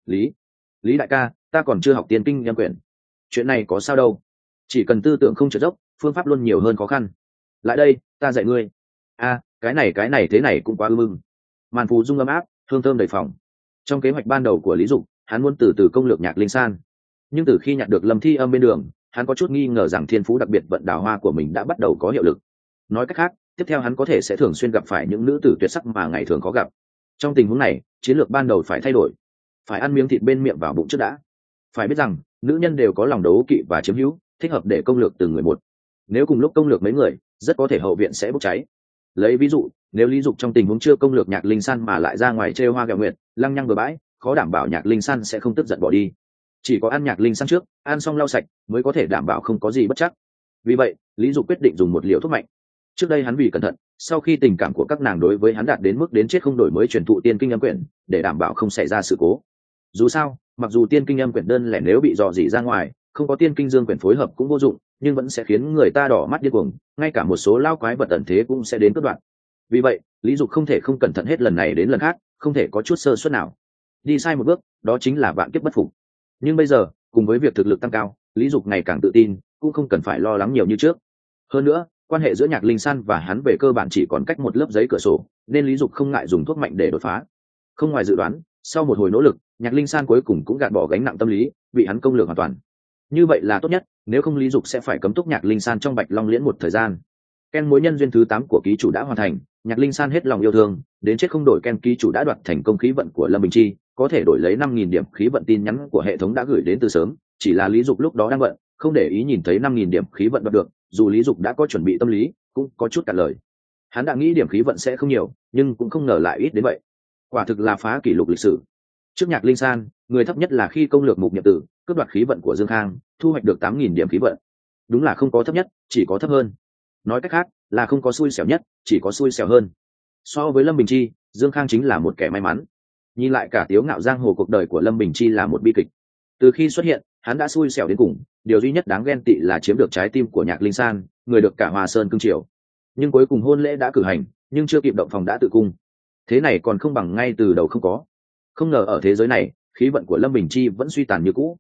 Lý đại ca, ta còn chưa học tiên kinh em quyển. Chuyện này có sao đâu, chỉ cần tư tưởng không trượt dốc, phương pháp luôn nhiều hơn khó khăn. Lại đây, ta dạy ngươi. Cái này thế này cũng quá ư mừng. Màn phù dung ấm áp, hương thơm đầy phòng. Trong kế hoạch ban đầu của Lý Dục, hắn muốn từ từ công lược Nhạc Linh San, nhưng từ khi nhặt được Lâm Thi Âm bên đường, hắn có chút nghi ngờ rằng thiên phú đặc biệt vận đào hoa của mình đã bắt đầu có hiệu lực. Nói cách khác, tiếp theo hắn có thể sẽ thường xuyên gặp phải những nữ tử tuyệt sắc mà ngày thường khó gặp. Trong tình huống này, chiến lược ban đầu phải thay đổi, phải ăn miếng thịt bên miệng vào bụng trước đã. Phải biết rằng, nữ nhân đều có lòng đấu kỵ và chiếm hữu, thích hợp để công lược từng người một. Nếu cùng lúc công lược mấy người, rất có thể hậu viện sẽ bốc cháy. Lấy ví dụ, nếu Lý Dục trong tình huống chưa công lược Nhạc Linh San mà lại ra ngoài trêu hoa gẹo nguyệt, lăng nhăng bừa bãi, khó đảm bảo Nhạc Linh San sẽ không tức giận bỏ đi. Chỉ có ăn Nhạc Linh San trước, ăn xong lau sạch, mới có thể đảm bảo không có gì bất trắc. Vì vậy, Lý Dục quyết định dùng một liều thuốc mạnh. Trước đây hắn vì cẩn thận, sau khi tình cảm của các nàng đối với hắn đạt đến mức đến chết không đổi mới truyền thụ tiên kinh âm quyển, để đảm bảo không xảy ra sự cố. Dù sao, mặc dù tiên kinh âm quyển đơn lẻ nếu bị dò dỉ ra ngoài, không có tiên kinh dương quyển phối hợp cũng vô dụng, nhưng vẫn sẽ khiến người ta đỏ mắt điên cuồng, ngay cả một số lao quái vật tận thế cũng sẽ đến cướp đoạt. Vì vậy, Lý Dục không thể không cẩn thận hết lần này đến lần khác, không thể có chút sơ suất nào. Đi sai một bước, đó chính là vạn kiếp bất phục. Nhưng bây giờ, cùng với việc thực lực tăng cao, Lý Dục ngày càng tự tin, cũng không cần phải lo lắng nhiều như trước. Hơn nữa, quan hệ giữa Nhạc Linh San và hắn về cơ bản chỉ còn cách một lớp giấy cửa sổ, nên Lý Dục không ngại dùng thuốc mạnh để đột phá. Không ngoài dự đoán, sau một hồi nỗ lực, Nhạc Linh San cuối cùng cũng gạt bỏ gánh nặng tâm lý, bị hắn công lược hoàn toàn. Như vậy là tốt nhất, nếu không Lý Dục sẽ phải cấm túc Nhạc Linh San trong Bạch Long Liễn một thời gian. Ken mối nhân duyên thứ 8 của ký chủ đã hoàn thành, Nhạc Linh San hết lòng yêu thương, đến chết không đổi. Ken ký chủ đã đoạt thành công khí vận của Lâm Bình Chi, có thể đổi lấy 5.000 điểm khí vận. Tin nhắn của hệ thống đã gửi đến từ sớm, chỉ là Lý Dục lúc đó đang bận, không để ý nhìn thấy 5.000 điểm khí vận đoạt được, dù Lý Dục đã có chuẩn bị tâm lý, cũng có chút cạn lời. Hắn đã nghĩ điểm khí vận sẽ không nhiều, nhưng cũng không ngờ lại ít đến vậy. Quả thực là phá kỷ lục lịch sử. Trước Nhạc Linh San, người thấp nhất là khi công lược Mục Niệm Tử, cướp đoạt khí vận của Dương Khang, thu hoạch được 8.000 điểm khí vận. Đúng là không có thấp nhất, chỉ có thấp hơn. Nói cách khác, là không có xui xẻo nhất, chỉ có xui xẻo hơn. So với Lâm Bình Chi, Dương Khang chính là một kẻ may mắn. Nhìn lại cả tiếu ngạo giang hồ, cuộc đời của Lâm Bình Chi là một bi kịch. Từ khi xuất hiện, hắn đã xui xẻo đến cùng, điều duy nhất đáng ghen tị là chiếm được trái tim của Nhạc Linh San, người được cả Hoa Sơn cưng chiều. Nhưng cuối cùng hôn lễ đã cử hành, nhưng chưa kịp động phòng đã tự cung. Thế này còn không bằng ngay từ đầu không có. Không ngờ ở thế giới này, khí vận của Lâm Bình Chi vẫn suy tàn như cũ.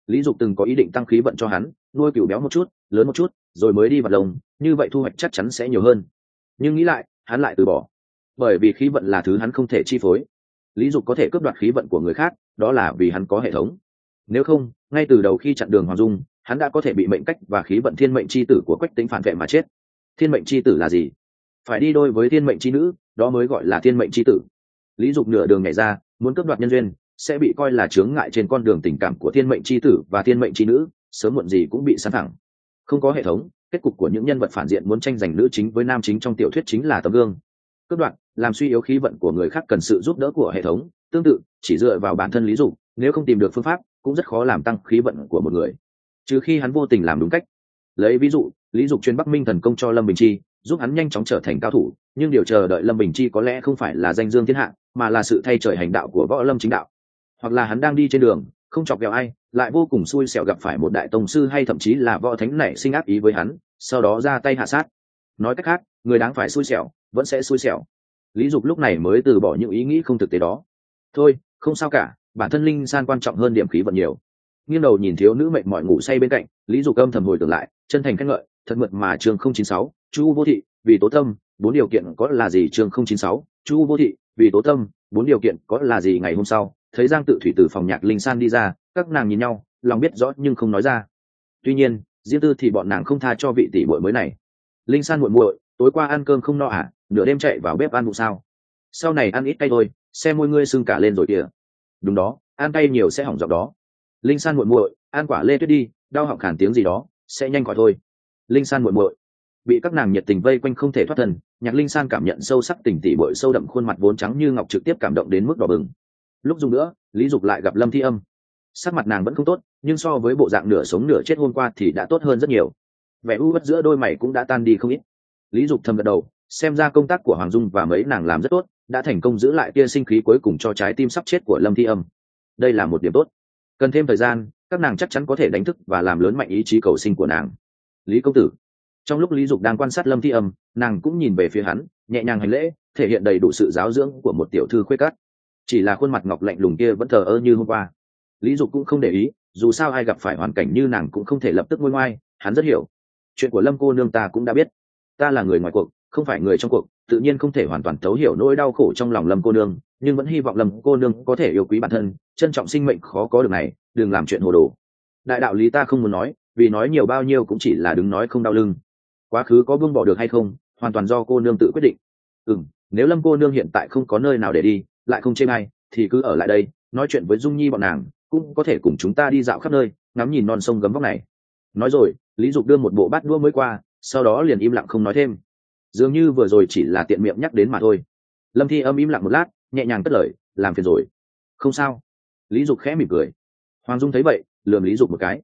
Lý Dục từng có ý định tăng khí vận cho hắn, nuôi cừu béo một chút, lớn một chút, rồi mới đi vật lồng, như vậy thu hoạch chắc chắn sẽ nhiều hơn. Nhưng nghĩ lại, hắn lại từ bỏ, bởi vì khí vận là thứ hắn không thể chi phối. Lý Dục có thể cướp đoạt khí vận của người khác, đó là vì hắn có hệ thống. Nếu không, ngay từ đầu khi chặn đường Hoàng Dung, hắn đã có thể bị mệnh cách và khí vận thiên mệnh chi tử của Quách Tĩnh phản vệ mà chết. Thiên mệnh chi tử là gì? Phải đi đôi với thiên mệnh chi nữ, đó mới gọi là thiên mệnh chi tử. Lý Dục nửa đường nhảy ra, muốn cướp đoạt nhân duyên, sẽ bị coi là chướng ngại trên con đường tình cảm của thiên mệnh chi tử và thiên mệnh chi nữ, sớm muộn gì cũng bị săn thẳng. Không có hệ thống, kết cục của những nhân vật phản diện muốn tranh giành nữ chính với nam chính trong tiểu thuyết chính là tấm gương. Cướp đoạt, làm suy yếu khí vận của người khác cần sự giúp đỡ của hệ thống, tương tự, chỉ dựa vào bản thân Lý Dục, nếu không tìm được phương pháp, cũng rất khó làm tăng khí vận của một người. Trừ khi hắn vô tình làm đúng cách. Lấy ví dụ, Lý Dục truyền Bắc Minh thần công cho Lâm Bình Chi, giúp hắn nhanh chóng trở thành cao thủ, nhưng điều chờ đợi Lâm Bình Chi có lẽ không phải là danh dương thiên hạ, mà là sự thay trời hành đạo của võ lâm chính đạo. Hoặc là hắn đang đi trên đường, không chọc ghẹo ai, lại vô cùng xui xẻo gặp phải một đại tông sư hay thậm chí là võ thánh nảy sinh ác ý với hắn, sau đó ra tay hạ sát. Nói cách khác, người đáng phải xui xẻo vẫn sẽ xui xẻo. Lý Dục lúc này mới từ bỏ những ý nghĩ không thực tế đó. Thôi, không sao cả, bản thân linh san quan trọng hơn điểm khí vận nhiều. Nghiêng đầu nhìn thiếu nữ mệt mỏi ngủ say bên cạnh, Lý Dục âm thầm hồi tưởng lại, chân thành khen ngợi, thật mượt mà. Chương 096, Chu Vô Thị, vì tố tâm, bốn điều kiện có là gì? Chương 096, Chu Vô Thị, vì tố tâm, bốn điều kiện có là gì? Ngày hôm sau, thấy Giang Tự Thủy từ phòng nhạc linh san đi ra, các nàng nhìn nhau, lòng biết rõ nhưng không nói ra. Tuy nhiên, riêng tư thì bọn nàng không tha cho vị tỷ muội mới này. Linh san muội muội, tối qua ăn cơm không no à? Nửa đêm chạy vào bếp ăn vụ sao? Sau này ăn ít cay thôi, xem môi ngươi sưng cả lên rồi kìa. Đúng đó, ăn cay nhiều sẽ hỏng giọng đó. Linh san muội muội, ăn quả lê tuyết đi, đau họng khản tiếng gì đó, sẽ nhanh khỏi thôi. Linh san muội muội. Bị các nàng nhiệt tình vây quanh không thể thoát thân, Nhạc Linh San cảm nhận sâu sắc tình tỷ muội sâu đậm, khuôn mặt vốn trắng như ngọc trực tiếp cảm động đến mức đỏ bừng. Lúc dùng nữa, Lý Dục lại gặp Lâm Thi Âm. Sắc mặt nàng vẫn không tốt, nhưng so với bộ dạng nửa sống nửa chết hôm qua thì đã tốt hơn rất nhiều. Vẻ u uất giữa đôi mày cũng đã tan đi không ít. Lý Dục thầm gật đầu, xem ra công tác của Hoàng Dung và mấy nàng làm rất tốt, đã thành công giữ lại tia sinh khí cuối cùng cho trái tim sắp chết của Lâm Thi Âm. Đây là một điểm tốt. Cần thêm thời gian, các nàng chắc chắn có thể đánh thức và làm lớn mạnh ý chí cầu sinh của nàng. Lý công tử. Trong lúc Lý Dục đang quan sát Lâm Thi Âm, nàng cũng nhìn về phía hắn, nhẹ nhàng hành lễ, thể hiện đầy đủ sự giáo dưỡng của một tiểu thư khuê cát. Chỉ là khuôn mặt ngọc lạnh lùng kia vẫn thờ ơ như hôm qua. Lý Dục cũng không để ý, dù sao ai gặp phải hoàn cảnh như nàng cũng không thể lập tức nguôi ngoai, hắn rất hiểu. Chuyện của Lâm cô nương ta cũng đã biết, ta là người ngoài cuộc, không phải người trong cuộc, tự nhiên không thể hoàn toàn thấu hiểu nỗi đau khổ trong lòng Lâm cô nương, nhưng vẫn hy vọng Lâm cô nương có thể yêu quý bản thân, trân trọng sinh mệnh khó có được này, đừng làm chuyện hồ đồ. Đại đạo lý ta không muốn nói, vì nói nhiều bao nhiêu cũng chỉ là đứng nói không đau lưng. Quá khứ có buông bỏ được hay không, hoàn toàn do cô nương tự quyết định. Nếu Lâm cô nương hiện tại không có nơi nào để đi, lại không chê ai, thì cứ ở lại đây, nói chuyện với Dung Nhi bọn nàng, cũng có thể cùng chúng ta đi dạo khắp nơi, ngắm nhìn non sông gấm vóc này. Nói rồi, Lý Dục đưa một bộ bát đũa mới qua, sau đó liền im lặng không nói thêm. Dường như vừa rồi chỉ là tiện miệng nhắc đến mà thôi. Lâm Thi Âm im lặng một lát, nhẹ nhàng cất lời, làm phiền rồi. Không sao. Lý Dục khẽ mỉm cười. Hoàng Dung thấy vậy, lườm Lý Dục một cái.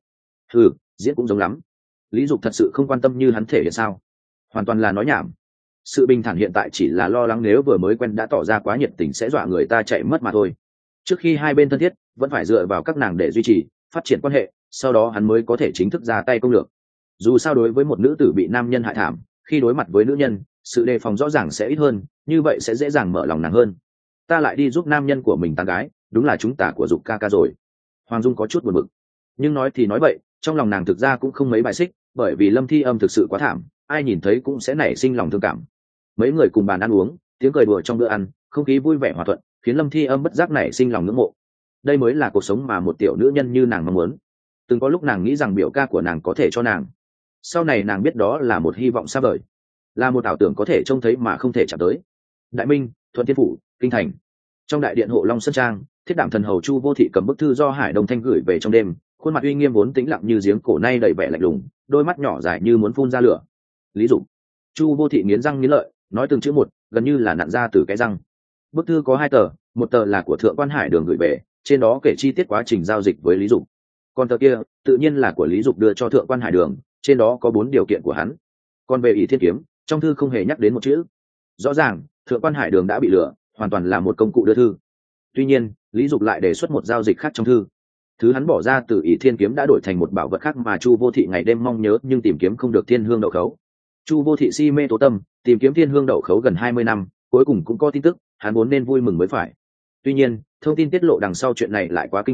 Diễn cũng giống lắm. Lý Dục thật sự không quan tâm như hắn thể hiện sao? Hoàn toàn là nói nhảm. Sự bình thản hiện tại chỉ là lo lắng nếu vừa mới quen đã tỏ ra quá nhiệt tình sẽ dọa người ta chạy mất mà thôi. Trước khi hai bên thân thiết, vẫn phải dựa vào các nàng để duy trì, phát triển quan hệ, sau đó hắn mới có thể chính thức ra tay công lược. Dù sao đối với một nữ tử bị nam nhân hại thảm, khi đối mặt với nữ nhân, sự đề phòng rõ ràng sẽ ít hơn, như vậy sẽ dễ dàng mở lòng nàng hơn. Ta lại đi giúp nam nhân của mình tán gái, đúng là chúng ta của Dục ca ca rồi. Hoàng Dung có chút buồn bực, nhưng nói thì nói vậy, trong lòng nàng thực ra cũng không mấy bài xích, bởi vì Lâm Thi Âm thực sự quá thảm, ai nhìn thấy cũng sẽ nảy sinh lòng thương cảm. Mấy người cùng bàn ăn uống, tiếng cười đùa trong bữa ăn, không khí vui vẻ hòa thuận, khiến Lâm Thi Âm bất giác nảy sinh lòng ngưỡng mộ. Đây mới là cuộc sống mà một tiểu nữ nhân như nàng mong muốn. Từng có lúc nàng nghĩ rằng biểu ca của nàng có thể cho nàng, sau này nàng biết đó là một hy vọng xa vời, là một ảo tưởng có thể trông thấy mà không thể chạm tới. Đại Minh, Thuận Thiên Phủ, Kinh Thành. Trong đại điện hộ Long Sơn Trang, Thiết Đảm thần hầu Chu Vô Thị cầm bức thư do Hải Đông Thanh gửi về trong đêm, khuôn mặt uy nghiêm vốn tĩnh lặng như giếng cổ nay đầy vẻ lạnh lùng, đôi mắt nhỏ dài như muốn phun ra lửa. Lý Dục. Chu Vô Thị nghiến răng nghiến lợi, nói từng chữ một, gần như là nặn ra từ cái răng. Bức thư có hai tờ, một tờ là của Thượng quan Hải Đường gửi về, trên đó kể chi tiết quá trình giao dịch với Lý Dục. Còn tờ kia, tự nhiên là của Lý Dục đưa cho Thượng quan Hải Đường, trên đó có 4 điều kiện của hắn. Còn về ỷ thiên kiếm, trong thư không hề nhắc đến một chữ. Rõ ràng, Thượng quan Hải Đường đã bị lừa, hoàn toàn là một công cụ đưa thư. Tuy nhiên, Lý Dục lại đề xuất một giao dịch khác trong thư. Thứ hắn bỏ ra từ ỷ thiên kiếm đã đổi thành một bảo vật khác mà Chu Vô Thị ngày đêm mong nhớ nhưng tìm kiếm không được, thiên hương đậu khấu. Chu Vô Thị si mê tố tâm, tìm kiếm thiên hương đậu khấu gần 20 năm, cuối cùng cũng có tin tức, hắn muốn nên vui mừng mới phải. Tuy nhiên, thông tin tiết lộ đằng sau chuyện này lại quá kinh hoàng,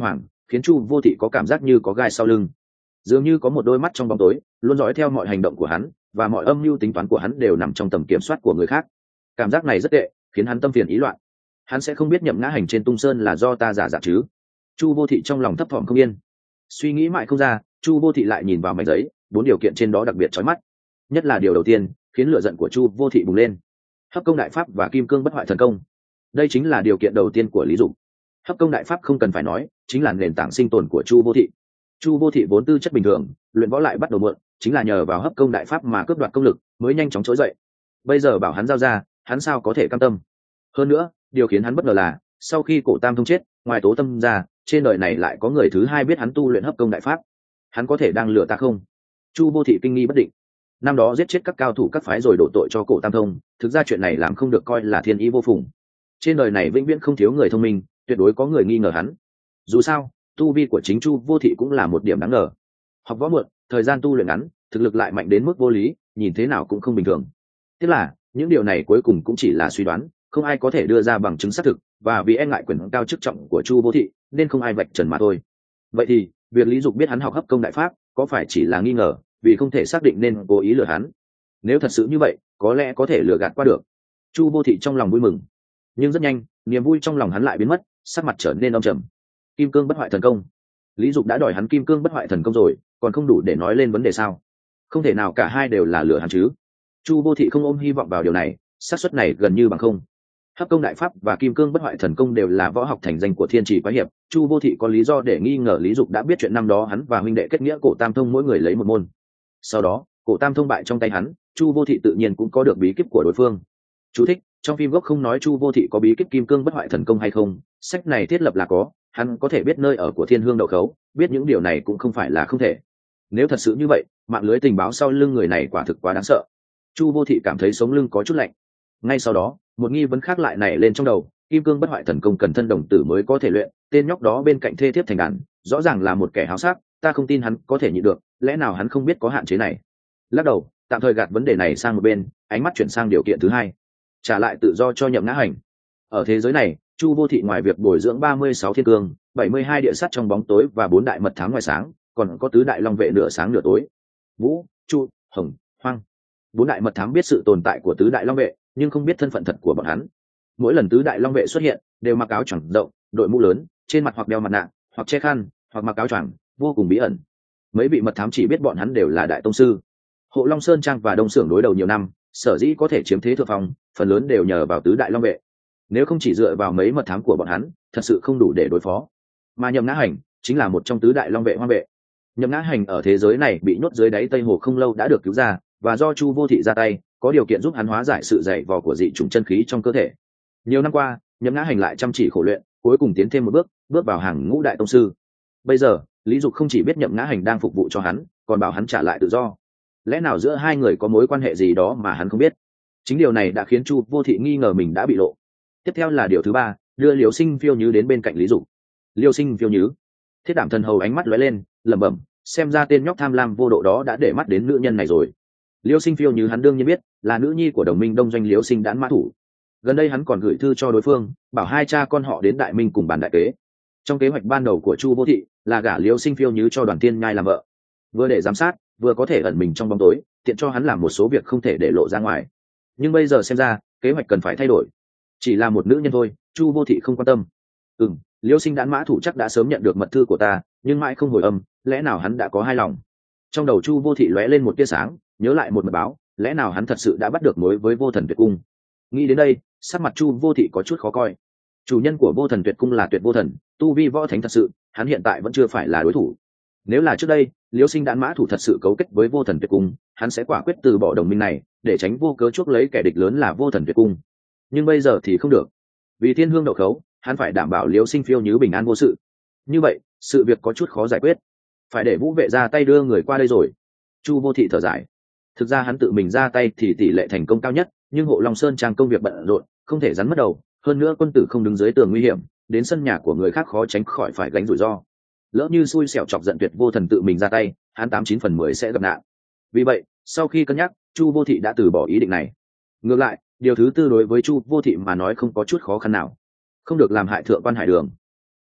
khiến Chu Vô Thị có cảm giác như có gai sau lưng, dường như có một đôi mắt trong bóng tối luôn dõi theo mọi hành động của hắn, và mọi âm mưu tính toán của hắn đều nằm trong tầm kiểm soát của người khác. Cảm giác này rất tệ, khiến hắn tâm phiền ý loạn. Hắn sẽ không biết Nhậm Ngã Hành trên Tung Sơn là do ta giả dạng chứ? Chu Vô Thị trong lòng thấp thỏm không yên, suy nghĩ mãi không ra. Chu Vô Thị lại nhìn vào mảnh giấy, 4 điều kiện trên đó đặc biệt chói mắt. Nhất là điều đầu tiên khiến lửa giận của Chu Vô Thị bùng lên: hấp công đại pháp và kim cương bất hoại thần công. Đây chính là điều kiện đầu tiên của Lý Dục. Hấp công đại pháp không cần phải nói, chính là nền tảng sinh tồn của Chu Vô Thị. Chu Vô Thị vốn tư chất bình thường, luyện võ lại bắt đầu muộn, chính là nhờ vào hấp công đại pháp mà cướp đoạt công lực mới nhanh chóng trỗi dậy. Bây giờ bảo hắn giao ra, hắn sao có thể cam tâm? Hơn nữa, điều khiến hắn bất ngờ là sau khi Cổ Tam Thông chết, ngoài Tố Tâm ra, trên đời này lại có người thứ hai biết hắn tu luyện hấp công đại pháp. Hắn có thể đang lừa ta không? Chu Vô Thị kinh nghi bất định. Năm đó giết chết các cao thủ các phái rồi đổ tội cho Cổ Tam Thông, thực ra chuyện này làm không được coi là thiên ý vô phùng. Trên đời này vĩnh viễn không thiếu người thông minh, tuyệt đối có người nghi ngờ hắn. Dù sao, tu vi của chính Chu Vô Thị cũng là một điểm đáng ngờ. Học võ muộn, thời gian tu luyện ngắn, thực lực lại mạnh đến mức vô lý, nhìn thế nào cũng không bình thường. Tức là những điều này cuối cùng cũng chỉ là suy đoán, không ai có thể đưa ra bằng chứng xác thực, và vì e ngại quyền cao chức trọng của Chu Vô Thị nên không ai vạch trần mà thôi. Vậy thì việc Lý Dục biết hắn học hấp công đại pháp có phải chỉ là nghi ngờ, vì không thể xác định nên cố ý lừa hắn? Nếu thật sự như vậy, có lẽ có thể lừa gạt qua được. Chu Vô Thị trong lòng vui mừng, nhưng rất nhanh niềm vui trong lòng hắn lại biến mất, sắc mặt trở nên âm trầm. Kim cương bất hoại thần công. Lý Dục đã đòi hắn kim cương bất hoại thần công rồi, còn không đủ để nói lên vấn đề sao? Không thể nào cả hai đều là lừa hắn chứ? Chu Vô Thị không ôm hy vọng vào điều này, xác suất này gần như bằng không. Hấp công đại pháp và kim cương bất hoại thần công đều là võ học thành danh của Thiên Trì Quái Hiệp. Chu Vô Thị có lý do để nghi ngờ Lý Dục đã biết chuyện năm đó hắn và huynh đệ kết nghĩa Cổ Tam Thông mỗi người lấy một môn. Sau đó Cổ Tam Thông bại trong tay hắn, Chu Vô Thị tự nhiên cũng có được bí kíp của đối phương. Chú thích: trong phim gốc không nói Chu Vô Thị có bí kíp kim cương bất hoại thần công hay không, sách này thiết lập là có. Hắn có thể biết nơi ở của Thiên Hương Đậu Khấu, biết những điều này cũng không phải là không thể. Nếu thật sự như vậy, mạng lưới tình báo sau lưng người này quả thực quá đáng sợ. Chu Vô Thị cảm thấy sống lưng có chút lạnh. Ngay sau đó, một nghi vấn khác lại nảy lên trong đầu: kim cương bất hoại thần công cần thân đồng tử mới có thể luyện, tên nhóc đó bên cạnh thê thiếp thành đàn, rõ ràng là một kẻ háo sắc, ta không tin hắn có thể nhịn được, lẽ nào hắn không biết có hạn chế này? Lắc đầu, tạm thời gạt vấn đề này sang một bên, ánh mắt chuyển sang điều kiện thứ hai: trả lại tự do cho Nhậm Ngã Hành. Ở thế giới này, Chu Vô Thị ngoài việc bồi dưỡng 36 thiên cương, 72 địa sắt trong bóng tối và 4 đại mật thám ngoài sáng, còn có tứ đại long vệ nửa sáng nửa tối: Vũ, Chu, Hồng, Hoang. 4 đại mật thám biết sự tồn tại của tứ đại long vệ, nhưng không biết thân phận thật của bọn hắn. Mỗi lần tứ đại long vệ xuất hiện, đều mặc áo choàng rộng, đội mũ lớn, trên mặt hoặc đeo mặt nạ, hoặc che khăn, hoặc mặc áo choàng, vô cùng bí ẩn. Mấy vị mật thám chỉ biết bọn hắn đều là đại tông sư. Hộ Long Sơn Trang và Đông Xưởng đối đầu nhiều năm, sở dĩ có thể chiếm thế thượng phong, phần lớn đều nhờ vào tứ đại long vệ. Nếu không chỉ dựa vào mấy mật thám của bọn hắn, thật sự không đủ để đối phó. Mà Nhậm Ngã Hành chính là một trong tứ đại long vệ hoang vệ. Nhậm Ngã Hành ở thế giới này bị nhốt dưới đáy Tây Hồ không lâu đã được cứu ra, và do Chu Vô Thị ra tay, có điều kiện giúp hắn hóa giải sự dày vò của dị chủng chân khí trong cơ thể. Nhiều năm qua, Nhậm Ngã Hành lại chăm chỉ khổ luyện, cuối cùng tiến thêm một bước, bước vào hàng ngũ đại tông sư. Bây giờ, Lý Dục không chỉ biết Nhậm Ngã Hành đang phục vụ cho hắn, còn bảo hắn trả lại tự do. Lẽ nào giữa hai người có mối quan hệ gì đó mà hắn không biết? Chính điều này đã khiến Chu Vô Thị nghi ngờ mình đã bị lộ. Tiếp theo là điều thứ ba, đưa Liêu Sinh Phiêu Nhứ đến bên cạnh Lý Dục. Liêu Sinh Phiêu Nhứ. Thiết Đảm Thần Hầu ánh mắt lóe lên, lẩm bẩm, xem ra tên nhóc tham lam vô độ đó đã để mắt đến nữ nhân này rồi. Liêu Sinh Phiêu Nhứ hắn đương nhiên biết, là nữ nhi của đồng minh đông doanh Liêu Sinh Đãn Mã Thủ. Gần đây hắn còn gửi thư cho đối phương, bảo hai cha con họ đến Đại Minh cùng bàn đại kế. Trong kế hoạch ban đầu của Chu Vô Thị là gả Liêu Sinh Phiêu Nhứ cho Đoàn Tiên Nhai làm vợ, vừa để giám sát, vừa có thể ẩn mình trong bóng tối, tiện cho hắn làm một số việc không thể để lộ ra ngoài. Nhưng bây giờ xem ra, kế hoạch cần phải thay đổi. Chỉ là một nữ nhân thôi, Chu Vô Thị không quan tâm. Liêu Sinh Đãn Mã Thủ chắc đã sớm nhận được mật thư của ta, nhưng mãi không hồi âm, lẽ nào hắn đã có hai lòng? Trong đầu Chu Vô Thị lóe lên một tia sáng, nhớ lại một mật báo, lẽ nào hắn thật sự đã bắt được mối với Vô Thần Tuyệt Cung? Nghĩ đến đây, sắc mặt Chu Vô Thị có chút khó coi. Chủ nhân của Vô Thần Tuyệt Cung là Tuyệt Vô Thần, tu vi võ thánh thật sự, hắn hiện tại vẫn chưa phải là đối thủ. Nếu là trước đây, Liêu Sinh Đãn Mã Thủ thật sự cấu kết với Vô Thần Tuyệt Cung, hắn sẽ quả quyết từ bỏ đồng minh này, để tránh vô cớ chuốc lấy kẻ địch lớn là Vô Thần Tuyệt Cung. Nhưng bây giờ thì không được, vì Thiên Hương Đậu Khấu, hắn phải đảm bảo Liêu Sinh Phiêu Nhứ bình an vô sự. Như vậy, sự việc có chút khó giải quyết, phải để Vũ Vệ ra tay đưa người qua đây rồi. Chu Vô Thị thở dài. Thực ra hắn tự mình ra tay thì tỷ lệ thành công cao nhất, nhưng Hộ Long Sơn Trang công việc bận rộn, không thể rắn mất đầu. Hơn nữa quân tử không đứng dưới tường nguy hiểm, đến sân nhà của người khác khó tránh khỏi phải gánh rủi ro. Lỡ như xui xẻo chọc giận Tuyệt Vô Thần tự mình ra tay, hắn 89/10 sẽ gặp nạn. Vì vậy, sau khi cân nhắc, Chu Vô Thị đã từ bỏ ý định này. Ngược lại, điều thứ tư đối với Chu Vô Thị mà nói không có chút khó khăn nào. Không được làm hại thượng quan Hải Đường.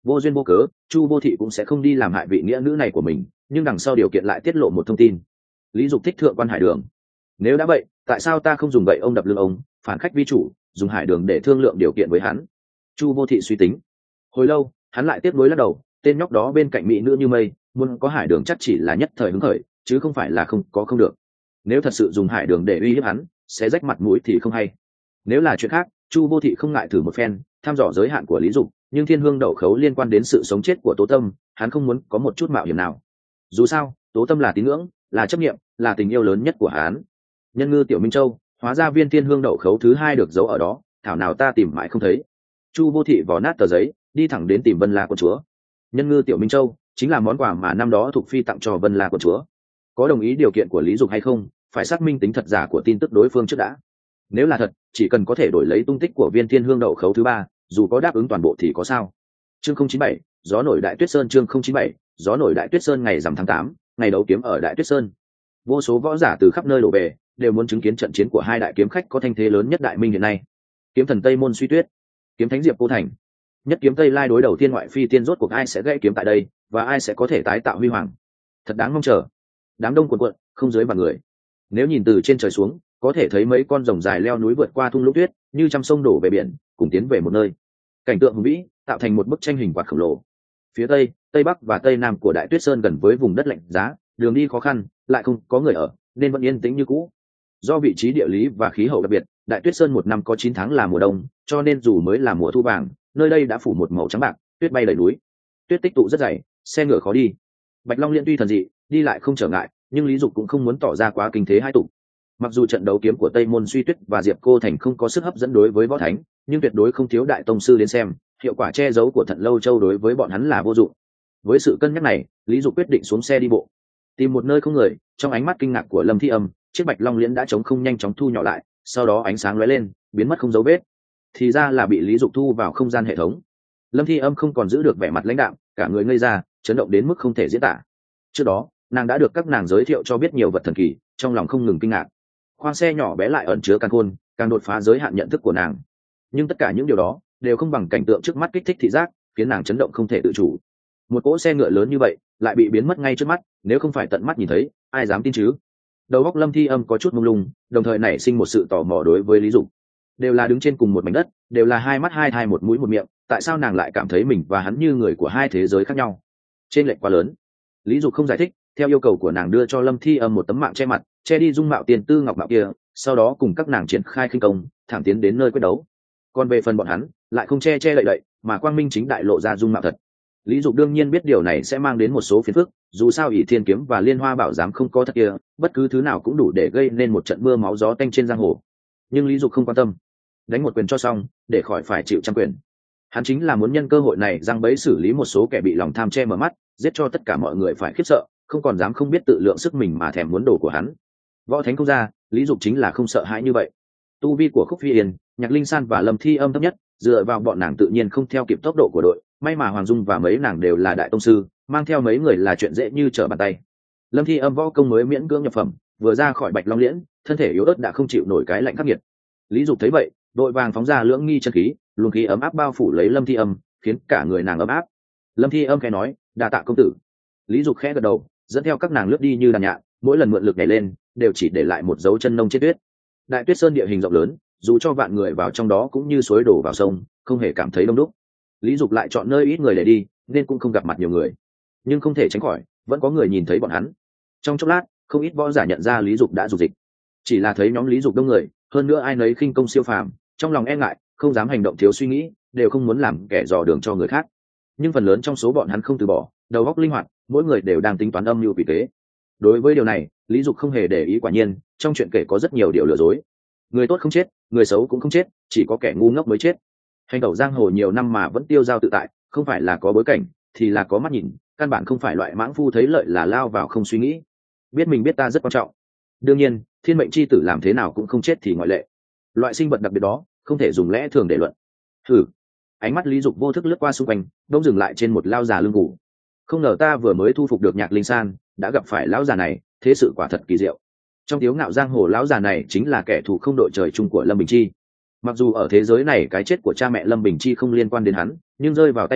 vô duyên vô cớ Chu Vô Thị cũng sẽ không đi làm hại vị nghĩa nữ này của mình, nhưng đằng sau điều kiện lại tiết lộ một thông tin: Lý Dục thích thượng quan Hải Đường. Nếu đã vậy, tại sao ta không dùng gậy ông đập lưng ông, phản khách vi chủ, dùng Hải Đường để thương lượng điều kiện với hắn? Chu Vô Thị suy tính hồi lâu, hắn lại tiếp nối lắc đầu. Tên nhóc đó bên cạnh mỹ nữ như mây, muốn có Hải Đường chắc chỉ là nhất thời hứng khởi, chứ không phải là không được. Nếu thật sự dùng Hải Đường để uy hiếp hắn, sẽ rách mặt mũi thì không hay. Nếu là chuyện khác, Chu Vô Thị không ngại thử một phen, thăm dò giới hạn của Lý Dục, nhưng thiên hương đậu khấu liên quan đến sự sống chết của Tố Tâm, hắn không muốn có một chút mạo hiểm nào. Dù sao, Tố Tâm là tín ngưỡng, là chấp niệm, là tình yêu lớn nhất của hắn. Nhân ngư Tiểu Minh Châu, hóa ra viên thiên hương đậu khấu thứ hai được giấu ở đó, thảo nào ta tìm mãi không thấy. Chu Vô Thị vò nát tờ giấy, đi thẳng đến tìm Vân La Quân Chúa. Nhân ngư Tiểu Minh Châu chính là món quà mà năm đó Thục Phi tặng cho Vân La Quân Chúa. Có đồng ý điều kiện của Lý Dục hay không, phải xác minh tính thật giả của tin tức đối phương trước đã. Nếu là thật, chỉ cần có thể đổi lấy tung tích của viên thiên hương đậu khấu thứ ba, dù có đáp ứng toàn bộ thì có sao. Chương 097, gió nổi Đại Tuyết Sơn. Chương 097, gió nổi Đại Tuyết Sơn. Ngày rằm tháng 8, ngày đấu kiếm ở Đại Tuyết Sơn. Vô số võ giả từ khắp nơi đổ về, đều muốn chứng kiến trận chiến của hai đại kiếm khách có thanh thế lớn nhất Đại Minh hiện nay. Kiếm thần Tây Môn Suy Tuyết, kiếm thánh Diệp Cô Thành. Nhất kiếm Tây Lai đối đầu thiên ngoại phi tiên, rốt cuộc ai sẽ gãy kiếm tại đây, và ai sẽ có thể tái tạo huy hoàng. Thật đáng mong chờ. Đám đông cuồn cuộn, không dưới vạn người. Nếu nhìn từ trên trời xuống, có thể thấy mấy con rồng dài leo núi vượt qua thung lũng tuyết, như trăm sông đổ về biển, cùng tiến về một nơi. Cảnh tượng hùng vĩ, tạo thành một bức tranh hình quạt khổng lồ. Phía tây, tây bắc và tây nam của Đại Tuyết Sơn gần với vùng đất lạnh giá, đường đi khó khăn, lại không có người ở, nên vẫn yên tĩnh như cũ. Do vị trí địa lý và khí hậu đặc biệt, Đại Tuyết Sơn một năm có 9 tháng là mùa đông, cho nên dù mới là mùa thu vàng, nơi đây đã phủ một màu trắng bạc, tuyết bay đầy núi, tuyết tích tụ rất dày, xe ngựa khó đi. Bạch Long Liên tuy thần dị, đi lại không trở ngại, nhưng Lý Dục cũng không muốn tỏ ra quá kinh thế hai tục. Mặc dù trận đấu kiếm của Tây Môn Suy Tuyết và Diệp Cô Thành không có sức hấp dẫn đối với võ thánh, nhưng tuyệt đối không thiếu đại tông sư đến xem, hiệu quả che giấu của Thận Lâu Châu đối với bọn hắn là vô dụng. Với sự cân nhắc này, Lý Dục quyết định xuống xe đi bộ, tìm một nơi không người. Trong ánh mắt kinh ngạc của Lâm Thi Âm, chiếc Bạch Long Liễn đã trống không nhanh chóng thu nhỏ lại, sau đó ánh sáng lóe lên, biến mất không dấu vết. Thì ra là bị Lý Dục thu vào không gian hệ thống. Lâm Thi Âm không còn giữ được vẻ mặt lãnh đạm, cả người ngây ra, chấn động đến mức không thể diễn tả. Trước đó, nàng đã được các nàng giới thiệu cho biết nhiều vật thần kỳ, trong lòng không ngừng kinh ngạc. Khoang xe nhỏ bé lại ẩn chứa càn khôn, càng đột phá giới hạn nhận thức của nàng. Nhưng tất cả những điều đó đều không bằng cảnh tượng trước mắt kích thích thị giác, khiến nàng chấn động không thể tự chủ. Một cỗ xe ngựa lớn như vậy lại bị biến mất ngay trước mắt, nếu không phải tận mắt nhìn thấy, ai dám tin chứ? Đầu óc Lâm Thi Âm có chút mông lung, đồng thời nảy sinh một sự tò mò đối với Lý Dục. Đều là đứng trên cùng một mảnh đất, đều là hai mắt hai thai một mũi một miệng, tại sao nàng lại cảm thấy mình và hắn như người của hai thế giới khác nhau? Trên lệch quá lớn. Lý Dục không giải thích, theo yêu cầu của nàng đưa cho Lâm Thi Âm một tấm mạng che mặt, che đi dung mạo tiền tư ngọc mạo kia, sau đó cùng các nàng triển khai khinh công, thẳng tiến đến nơi quyết đấu. Còn về phần bọn hắn, lại không che đậy đậy, mà quang minh chính đại lộ ra dung mạo thật. Lý Dục đương nhiên biết điều này sẽ mang đến một số phiền phức, dù sao ỷ thiên kiếm và liên hoa bảo giám không có thật kia, bất cứ thứ nào cũng đủ để gây nên một trận mưa máu gió tanh trên giang hồ. Nhưng Lý Dục không quan tâm, đánh một quyền cho xong, để khỏi phải chịu trăm quyền. Hắn chính là muốn nhân cơ hội này giăng bẫy xử lý một số kẻ bị lòng tham che mở mắt, giết cho tất cả mọi người phải khiếp sợ, không còn dám không biết tự lượng sức mình mà thèm muốn đồ của hắn. Võ thánh không ra, Lý Dục chính là không sợ hãi như vậy. Tu vi của Khúc Phi Yên, Nhạc Linh San và Lâm Thi Âm thấp nhất, dựa vào bọn nàng tự nhiên không theo kịp tốc độ của đội. May mà Hoàng Dung và mấy nàng đều là đại tông sư, mang theo mấy người là chuyện dễ như trở bàn tay. Lâm Thi Âm võ công mới miễn cưỡng nhập phẩm, vừa ra khỏi Bạch Long Liễn, thân thể yếu ớt đã không chịu nổi cái lạnh khắc nghiệt. Lý Dục thấy vậy, đội vàng phóng ra lưỡng nghi chân khí, luồng khí ấm áp bao phủ lấy Lâm Thi Âm, khiến cả người nàng ấm áp. Lâm Thi Âm khẽ nói, đa tạ công tử. Lý Dục khẽ gật đầu, dẫn theo các nàng lướt đi như đàn nhạn, mỗi lần mượn lực nhảy lên, đều chỉ để lại một dấu chân nông trên tuyết. Đại Tuyết Sơn địa hình rộng lớn, dù cho vạn người vào trong đó cũng như suối đổ vào sông, không hề cảm thấy đông đúc. Lý Dục lại chọn nơi ít người để đi, nên cũng không gặp mặt nhiều người. Nhưng không thể tránh khỏi, vẫn có người nhìn thấy bọn hắn. Trong chốc lát, không ít võ giả nhận ra Lý Dục đã dục dịch. Chỉ là thấy nhóm Lý Dục đông người, hơn nữa ai nấy khinh công siêu phàm, trong lòng e ngại, không dám hành động thiếu suy nghĩ, đều không muốn làm kẻ dò đường cho người khác. Nhưng phần lớn trong số bọn hắn không từ bỏ, đầu óc linh hoạt, mỗi người đều đang tính toán âm mưu quỷ kế. Đối với điều này, Lý Dục không hề để ý, quả nhiên, trong chuyện kể có rất nhiều điều lừa dối. Người tốt không chết, người xấu cũng không chết, chỉ có kẻ ngu ngốc mới chết. Hành tẩu giang hồ nhiều năm mà vẫn tiêu dao tự tại, không phải là có bối cảnh, thì là có mắt nhìn, căn bản không phải loại mãng phu thấy lợi là lao vào không suy nghĩ. Biết mình biết ta rất quan trọng. Đương nhiên, thiên mệnh chi tử làm thế nào cũng không chết thì ngoại lệ. Loại sinh vật đặc biệt đó, không thể dùng lẽ thường để luận. Thử. Ánh mắt Lý Dục vô thức lướt qua xung quanh, đông dừng lại trên một lao già lưng gù. Không ngờ ta vừa mới thu phục được Nhạc Linh San, đã gặp phải lão già này, thế sự quả thật kỳ diệu. Trong tiếu ngạo giang hồ, lão già này chính là kẻ thù không đội trời chung của Lâm Bình Chi. Mặc dù ở thế giới này cái chết của cha mẹ Lâm Bình Chi không liên quan đến hắn, nhưng rơi vào tay ta,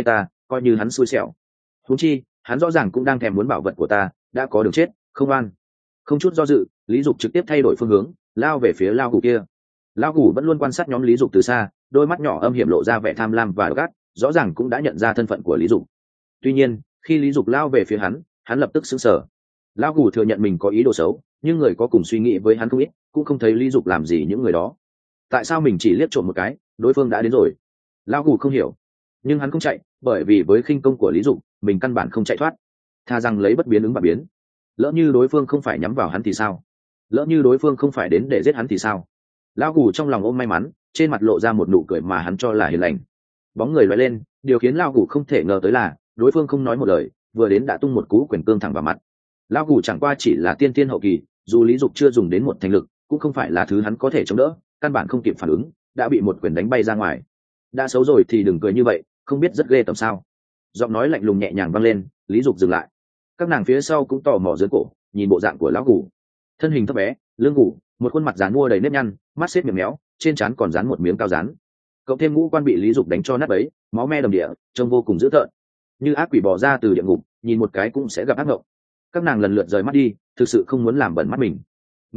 coi như hắn xui xẻo. Huống chi hắn rõ ràng cũng đang thèm muốn bảo vật của ta, đã có đường chết không an. Không chút do dự, Lý Dục trực tiếp thay đổi phương hướng, lao về phía lao củ kia. Lao củ vẫn luôn quan sát nhóm Lý Dục từ xa, đôi mắt nhỏ âm hiểm lộ ra vẻ tham lam và gắt, rõ ràng cũng đã nhận ra thân phận của Lý Dục. Tuy nhiên khi Lý Dục lao về phía hắn lập tức sững sờ. Lao củ thừa nhận mình có ý đồ xấu, nhưng người có cùng suy nghĩ với hắn không ít, cũng không thấy Lý Dục làm gì những người đó. Tại sao mình chỉ liếc trộm một cái, đối phương đã đến rồi? Lao củ không hiểu, nhưng hắn không chạy, bởi vì với khinh công của Lý Dục, mình căn bản không chạy thoát. Tha rằng lấy bất biến ứng và biến. Lỡ như đối phương không phải nhắm vào hắn thì sao? Lỡ như đối phương không phải đến để giết hắn thì sao? Lao củ trong lòng ôm may mắn, trên mặt lộ ra một nụ cười mà hắn cho là hiền lành. Bóng người lóe lên, điều khiến Lao củ không thể ngờ tới là đối phương không nói một lời, vừa đến đã tung một cú quyền cương thẳng vào mặt. Lao củ chẳng qua chỉ là tiên tiên hậu kỳ, dù Lý Dục chưa dùng đến một thành lực, cũng không phải là thứ hắn có thể chống đỡ, căn bản không kịp phản ứng, đã bị một quyền đánh bay ra ngoài. Đã xấu rồi thì đừng cười như vậy, không biết rất ghê tởm sao? Giọng nói lạnh lùng nhẹ nhàng vang lên. Lý Dục dừng lại. Các nàng phía sau cũng tò mò dưới cổ, nhìn bộ dạng của lão củ. Thân hình thấp bé, lưng củ, một khuôn mặt dán mua đầy nếp nhăn, mắt xếp miệng méo, trên trán còn dán một miếng cao dán. Cộng thêm ngũ quan bị Lý Dục đánh cho nát bấy, máu me đầm địa, trông vô cùng dữ tợn, như ác quỷ bò ra từ địa ngục, nhìn một cái cũng sẽ gặp ác ngộng. Các nàng lần lượt rời mắt đi, thực sự không muốn làm bẩn mắt mình.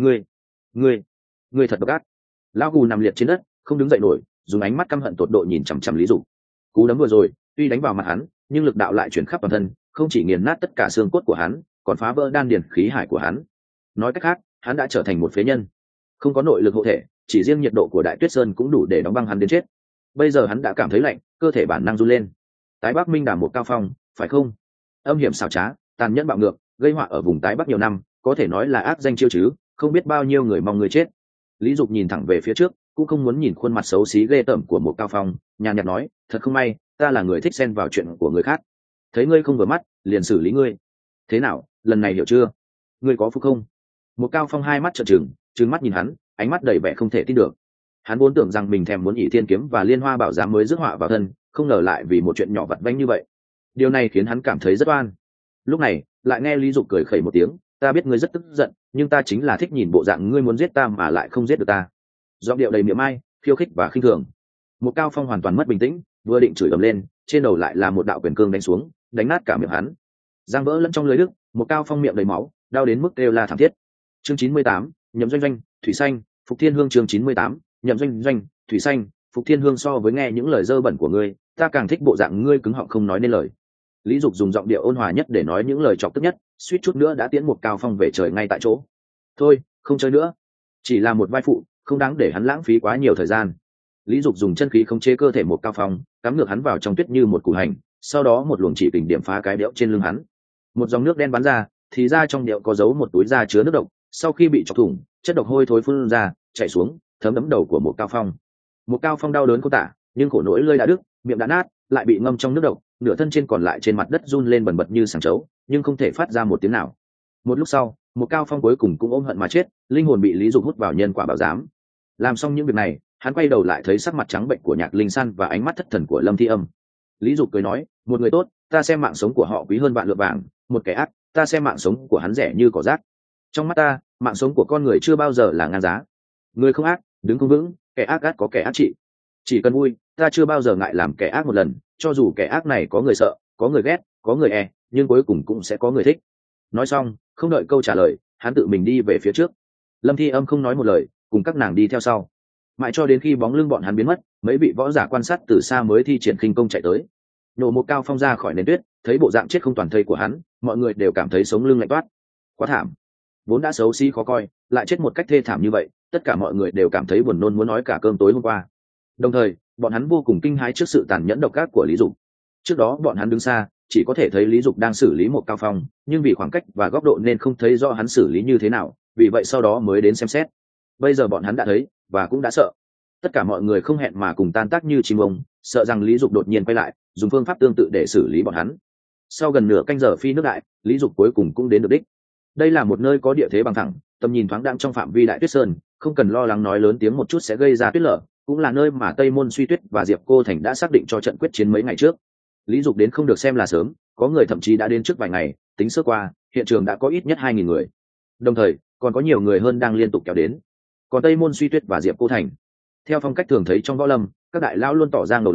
Ngươi thật độc ác. Lão cù nằm liệt trên đất, không đứng dậy nổi, dùng ánh mắt căm hận tột độ nhìn chằm chằm Lý Dục. Cú đấm vừa rồi tuy đánh vào mặt hắn, nhưng lực đạo lại chuyển khắp toàn thân, không chỉ nghiền nát tất cả xương cốt của hắn, còn phá vỡ đan điền khí hải của hắn. Nói cách khác, hắn đã trở thành một phế nhân, không có nội lực hộ thể, chỉ riêng nhiệt độ của Đại Tuyết Sơn cũng đủ để đóng băng hắn đến chết. Bây giờ hắn đã cảm thấy lạnh, cơ thể bản năng run lên. Tái Bắc Minh Đàm một cao phong, phải không? Âm hiểm xảo trá, tàn nhẫn bạo ngược, gây họa ở vùng Tái Bắc nhiều năm, có thể nói là ác danh chiêu chứ, không biết bao nhiêu người mong người chết. Lý Dục nhìn thẳng về phía trước, cũng không muốn nhìn khuôn mặt xấu xí ghê tởm của một cao phong, nhàn nhạt nói, thật không may, ta là người thích xen vào chuyện của người khác, thấy ngươi không vừa mắt liền xử lý ngươi. Thế nào, lần này hiểu chưa? Ngươi có phúc không? Một cao phong hai mắt trợn trừng mắt nhìn hắn, ánh mắt đầy vẻ không thể tin được. Hắn vốn tưởng rằng mình thèm muốn ỷ thiên kiếm và liên hoa bảo giám mới rước họa vào thân, không ngờ lại vì một chuyện nhỏ vặt vãnh như vậy. Điều này khiến hắn cảm thấy rất oan. Lúc này lại nghe Lý Dục cười khẩy một tiếng, ta biết ngươi rất tức giận, nhưng ta chính là thích nhìn bộ dạng ngươi muốn giết ta mà lại không giết được ta. Giọng điệu đầy miệng ai, khiêu khích và khinh thường. Một cao phong hoàn toàn mất bình tĩnh, vừa định chửi ầm lên, trên đầu lại là một đạo quyền cương đánh xuống, đánh nát cả miệng hắn, giang vỡ lẫn trong lưới đức. Một cao phong miệng đầy máu, đau đến mức kêu la thảm thiết. Chương 98, Nhậm Doanh Doanh, Thủy Xanh, Phục Thiên Hương. Chương 98, Nhậm Doanh Doanh, Thủy Xanh, Phục Thiên Hương. So với nghe những lời dơ bẩn của ngươi, ta càng thích bộ dạng ngươi cứng họng không nói nên lời. Lý Dục dùng giọng điệu ôn hòa nhất để nói những lời chọc tức nhất, suýt chút nữa đã tiễn một cao phong về trời ngay tại chỗ. Thôi, không chơi nữa, chỉ là một vai phụ, không đáng để hắn lãng phí quá nhiều thời gian. Lý Dục dùng chân khí khống chế cơ thể một cao phong, cắm ngược hắn vào trong tuyết như một củ hành, sau đó một luồng chỉ kình điểm phá cái đẽo trên lưng hắn. Một dòng nước đen bắn ra, thì ra trong đẽo có giấu một túi da chứa nước độc, sau khi bị chọc thủng, chất độc hôi thối phun ra, chảy xuống, thấm đẫm đầu của một cao phong. Một cao phong đau đớn khôn tả, nhưng khổ nỗi lưỡi đã đứt, miệng đã nát, lại bị ngâm trong nước độc, nửa thân trên còn lại trên mặt đất run lên bần bật như sảng trấu, nhưng không thể phát ra một tiếng nào. Một lúc sau, một cao phong cuối cùng cũng ôm hận mà chết, linh hồn bị Lý Dục hút vào nhân quả bảo giám. Làm xong những việc này, hắn quay đầu lại thấy sắc mặt trắng bệnh của Nhạc Linh San và ánh mắt thất thần của Lâm Thi Âm. Lý Dục cười nói, một người tốt, ta xem mạng sống của họ quý hơn vạn lượng vàng, một kẻ ác, ta xem mạng sống của hắn rẻ như cỏ rác. Trong mắt ta, mạng sống của con người chưa bao giờ là ngang giá. Người không ác, đứng không vững, kẻ ác ác có kẻ ác trị. Chỉ cần vui, ta chưa bao giờ ngại làm kẻ ác một lần, cho dù kẻ ác này có người sợ, có người ghét, có người nhưng cuối cùng cũng sẽ có người thích. Nói xong, không đợi câu trả lời, hắn tự mình đi về phía trước. Lâm Thi Âm không nói một lời, cùng các nàng đi theo sau. Mãi cho đến khi bóng lưng bọn hắn biến mất, mấy vị võ giả quan sát từ xa mới thi triển khinh công chạy tới. Nổ một cao phong ra khỏi nền tuyết, thấy bộ dạng chết không toàn thây của hắn, mọi người đều cảm thấy sống lưng lạnh toát. Quá thảm, vốn đã xấu xí khó coi, lại chết một cách thê thảm như vậy, tất cả mọi người đều cảm thấy buồn nôn muốn nói cả cơm tối hôm qua. Đồng thời, bọn hắn vô cùng kinh hãi trước sự tàn nhẫn độc ác của Lý Dục. Trước đó bọn hắn đứng xa, chỉ có thể thấy Lý Dục đang xử lý một cao phong, nhưng vì khoảng cách và góc độ nên không thấy rõ hắn xử lý như thế nào, vì vậy sau đó mới đến xem xét. Bây giờ bọn hắn đã thấy và cũng đã sợ. Tất cả mọi người không hẹn mà cùng tan tác như chim ông, sợ rằng Lý Dục đột nhiên quay lại, dùng phương pháp tương tự để xử lý bọn hắn. Sau gần nửa canh giờ phi nước đại, Lý Dục cuối cùng cũng đến được đích. Đây là một nơi có địa thế bằng thẳng, tầm nhìn thoáng đãng trong phạm vi Đại Tuyết Sơn, không cần lo lắng nói lớn tiếng một chút sẽ gây ra tuyết lở, cũng là nơi mà Tây Môn Suy Tuyết và Diệp Cô Thành đã xác định cho trận quyết chiến mấy ngày trước. Lý Dục đến không được xem là sớm, có người thậm chí đã đến trước vài ngày, tính sơ qua, hiện trường đã có ít nhất 2000 người. Đồng thời, còn có nhiều người hơn đang liên tục kéo đến. Còn Tây Môn Suy Tuyết và Diệp Cô Thành, theo phong cách thường thấy trong võ lâm, các đại lão luôn tỏ ra ngầu lòi,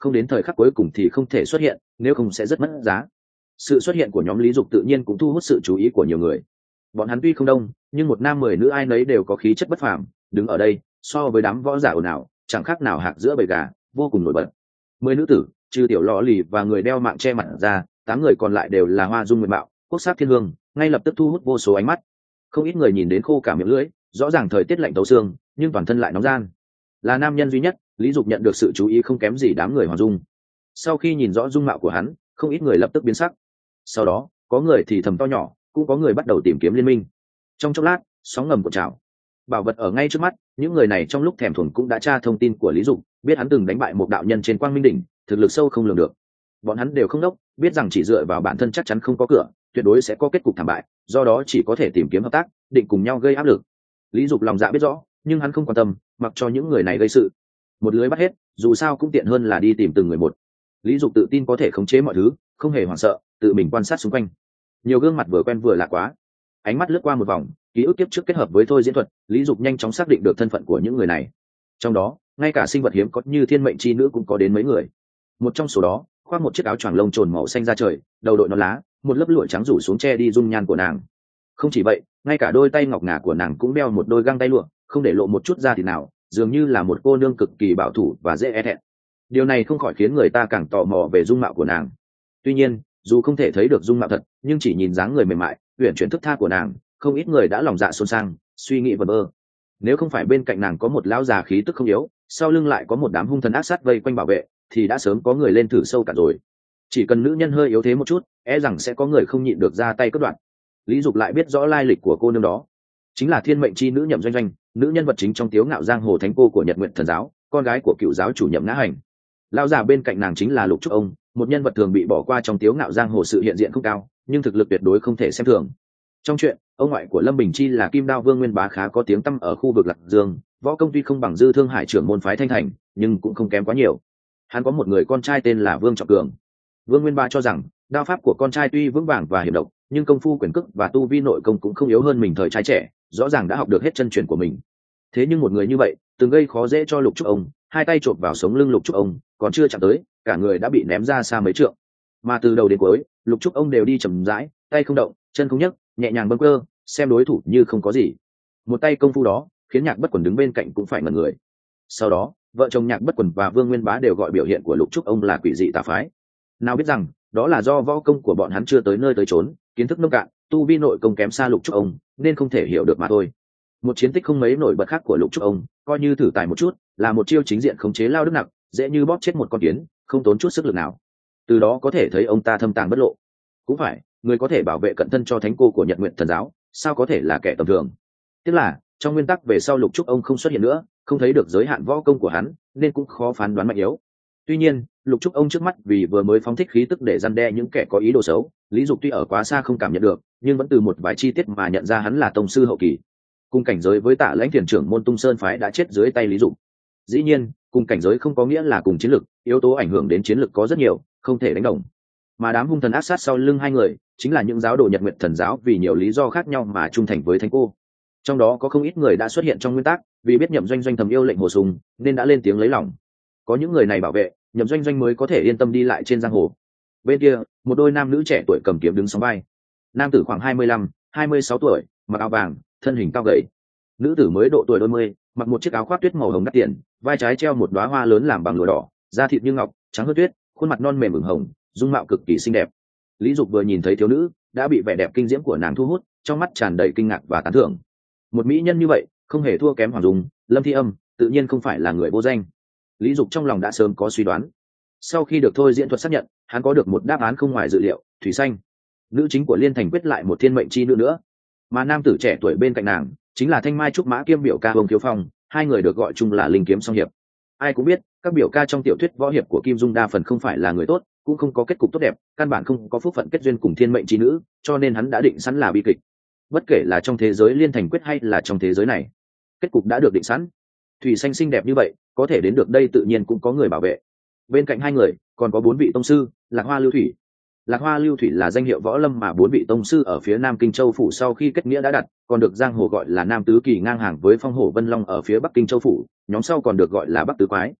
không đến thời khắc cuối cùng thì không thể xuất hiện, nếu không sẽ rất mất giá. Sự xuất hiện của nhóm Lý Dục tự nhiên cũng thu hút sự chú ý của nhiều người. Bọn hắn tuy không đông, nhưng một nam 10 nữ ai nấy đều có khí chất bất phàm, đứng ở đây, so với đám võ giả ồn ào, chẳng khác nào hạc giữa bầy gà, vô cùng nổi bật. 10 nữ tử, trừ tiểu lọ lì và người đeo mạng che mặt ra, 8 người còn lại đều là hoa dung nguyện mạo, quốc sắc thiên hương, ngay lập tức thu hút vô số ánh mắt. Không ít người nhìn đến khô cả miệng lưỡi, rõ ràng thời tiết lạnh tấu xương, nhưng toàn thân lại nóng gian. Là nam nhân duy nhất, Lý Dục nhận được sự chú ý không kém gì đám người Hoàng Dung. Sau khi nhìn rõ dung mạo của hắn, không ít người lập tức biến sắc. Sau đó, có người thì thầm to nhỏ, cũng có người bắt đầu tìm kiếm liên minh. Trong chốc lát, sóng ngầm cuộn trào. Bảo vật ở ngay trước mắt, những người này trong lúc thèm thuồng cũng đã tra thông tin của Lý Dục, biết hắn từng đánh bại một đạo nhân trên Quang Minh đỉnh, thực lực sâu không lường được. Bọn hắn đều không đốc, biết rằng chỉ dựa vào bản thân chắc chắn không có cửa, tuyệt đối sẽ có kết cục thảm bại, do đó chỉ có thể tìm kiếm hợp tác, định cùng nhau gây áp lực. Lý Dục lòng dạ biết rõ, nhưng hắn không quan tâm, mặc cho những người này gây sự. Một lưới bắt hết, dù sao cũng tiện hơn là đi tìm từng người một. Lý Dục tự tin có thể khống chế mọi thứ, không hề hoảng sợ, tự mình quan sát xung quanh. Nhiều gương mặt vừa quen vừa lạ quá. Ánh mắt lướt qua một vòng, ký ức kiếp trước kết hợp với thôi diễn thuật, Lý Dục nhanh chóng xác định được thân phận của những người này. Trong đó, ngay cả sinh vật hiếm có như thiên mệnh chi nữ cũng có đến mấy người. Một trong số đó, khoác một chiếc áo choàng lông trồn màu xanh ra trời, đầu đội nón lá, một lớp lụa trắng rủ xuống che đi dung nhan của nàng. Không chỉ vậy, ngay cả đôi tay ngọc ngà của nàng cũng đeo một đôi găng tay lụa, không để lộ một chút da thịt nào, dường như là một cô nương cực kỳ bảo thủ và dễ e thẹn. Điều này không khỏi khiến người ta càng tò mò về dung mạo của nàng. Tuy nhiên, dù không thể thấy được dung mạo thật, nhưng chỉ nhìn dáng người mềm mại, uyển chuyển thức tha của nàng, không ít người đã lòng dạ xôn xang, suy nghĩ vẩn vơ. Nếu không phải bên cạnh nàng có một lão già khí tức không yếu, sau lưng lại có một đám hung thần ác sát vây quanh bảo vệ, thì đã sớm có người lên thử sâu cả rồi. Chỉ cần nữ nhân hơi yếu thế một chút, e rằng sẽ có người không nhịn được ra tay cướp đoạt. Lý Dục lại biết rõ lai lịch của cô nương đó, chính là thiên mệnh chi nữ Nhậm Doanh Doanh, nữ nhân vật chính trong Tiếu Ngạo Giang Hồ thánh cô của Nhật Nguyện Thần giáo, con gái của cựu giáo chủ Nhậm Ngã Hành. Lão già bên cạnh nàng chính là Lục Trúc Ông, một nhân vật thường bị bỏ qua trong Tiếu Ngạo Giang Hồ, sự hiện diện không cao, nhưng thực lực tuyệt đối không thể xem thường. Trong chuyện, ông ngoại của Lâm Bình Chi là Kim Đao Vương Nguyên Bá khá có tiếng tăm ở khu vực Lạc Dương, võ công tuy không bằng Dư Thương Hải trưởng môn phái Thanh Thành, nhưng cũng không kém quá nhiều. Hắn có một người con trai tên là Vương Trọng Cường. Vương Nguyên Bá cho rằng, đao pháp của con trai tuy vững vàng và hiểm độc, nhưng công phu quyền cước và tu vi nội công cũng không yếu hơn mình thời trai trẻ, rõ ràng đã học được hết chân truyền của mình. Thế nhưng một người như vậy, từng gây khó dễ cho Lục Trúc Ông, hai tay chộp vào sống lưng Lục Trúc Ông, còn chưa chạm tới, cả người đã bị ném ra xa mấy trượng. Mà từ đầu đến cuối, Lục Trúc Ông đều đi chậm rãi, tay không động, chân không nhấc, nhẹ nhàng bâng quơ, xem đối thủ như không có gì. Một tay công phu đó, khiến Nhạc Bất Quần đứng bên cạnh cũng phải ngẩn người. Sau đó, vợ chồng Nhạc Bất Quần và Vương Nguyên Bá đều gọi biểu hiện của Lục Trúc Ông là quỷ dị tà phái. Nào biết rằng, đó là do võ công của bọn hắn chưa tới nơi tới chốn, kiến thức nông cạn, tu vi nội công kém xa Lục Trúc Ông, nên không thể hiểu được mà thôi. Một chiến tích không mấy nổi bật khác của Lục Trúc Ông, coi như thử tài một chút, là một chiêu chính diện khống chế lao đức nặng, dễ như bóp chết một con kiến, không tốn chút sức lực nào. Từ đó có thể thấy ông ta thâm tàng bất lộ. Cũng phải, người có thể bảo vệ cận thân cho thánh cô của Nhật Nguyện Thần giáo, sao có thể là kẻ tầm thường. Tức là, trong nguyên tắc về sau Lục Trúc Ông không xuất hiện nữa, không thấy được giới hạn võ công của hắn, nên cũng khó phán đoán mạnh yếu. Tuy nhiên, Lục Trúc Ông trước mắt vì vừa mới phóng thích khí tức để răn đe những kẻ có ý đồ xấu, Lý Dục tuy ở quá xa không cảm nhận được, nhưng vẫn từ một vài chi tiết mà nhận ra hắn là tông sư hậu kỳ. Cùng cảnh giới với Tạ Lãnh Thiền trưởng môn Tung Sơn phái đã chết dưới tay Lý Dục. Dĩ nhiên, cùng cảnh giới không có nghĩa là cùng chiến lực, yếu tố ảnh hưởng đến chiến lực có rất nhiều, không thể đánh đồng. Mà đám hung thần ác sát sau lưng hai người, chính là những giáo đồ Nhật Nguyện Thần giáo vì nhiều lý do khác nhau mà trung thành với thánh cô. Trong đó có không ít người đã xuất hiện trong nguyên tắc, vì biết Nhậm Doanh Doanh thầm yêu lệnh Hồ Sùng, nên đã lên tiếng lấy lòng. Có những người này bảo vệ, Nhậm Doanh Doanh mới có thể yên tâm đi lại trên giang hồ. Bên kia, một đôi nam nữ trẻ tuổi cầm kiếm đứng sóng vai. Nam tử khoảng 25, 26 tuổi, mặc áo vàng, thân hình cao gầy. Nữ tử mới độ tuổi đôi mươi, mặc một chiếc áo khoác tuyết màu hồng đắt tiền, vai trái treo một đóa hoa lớn làm bằng lụa đỏ, da thịt như ngọc, trắng hơn tuyết, khuôn mặt non mềm ửng hồng, dung mạo cực kỳ xinh đẹp. Lý Dục vừa nhìn thấy thiếu nữ, đã bị vẻ đẹp kinh diễm của nàng thu hút, trong mắt tràn đầy kinh ngạc và tán thưởng. Một mỹ nhân như vậy, không hề thua kém Hoàng Dung, Lâm Thi Âm, tự nhiên không phải là người vô danh. Lý Dục trong lòng đã sớm có suy đoán. Sau khi được thôi diễn thuật xác nhận, hắn có được một đáp án không ngoài dự liệu, Thủy Xanh, nữ chính của Liên Thành quyết lại một thiên mệnh chi nữ nữa. Mà nam tử trẻ tuổi bên cạnh nàng, chính là Thanh Mai Trúc Mã kiêm biểu ca Hồng Thiếu Phong, hai người được gọi chung là Linh Kiếm Song Hiệp. Ai cũng biết, các biểu ca trong tiểu thuyết võ hiệp của Kim Dung đa phần không phải là người tốt, cũng không có kết cục tốt đẹp, căn bản không có phúc phận kết duyên cùng thiên mệnh chi nữ, cho nên hắn đã định sẵn là bi kịch. Bất kể là trong thế giới Liên Thành quyết hay là trong thế giới này, kết cục đã được định sẵn. Thủy Xanh xinh đẹp như vậy, có thể đến được đây tự nhiên cũng có người bảo vệ. Bên cạnh hai người, còn có 4 vị tông sư, Lạc Hoa Lưu Thủy. Lạc Hoa Lưu Thủy là danh hiệu võ lâm mà 4 vị tông sư ở phía Nam Kinh Châu phủ sau khi kết nghĩa đã đặt, còn được giang hồ gọi là Nam Tứ Kỳ, ngang hàng với Phong Hổ Vân Long ở phía Bắc Kinh Châu phủ, nhóm sau còn được gọi là Bắc Tứ Quái.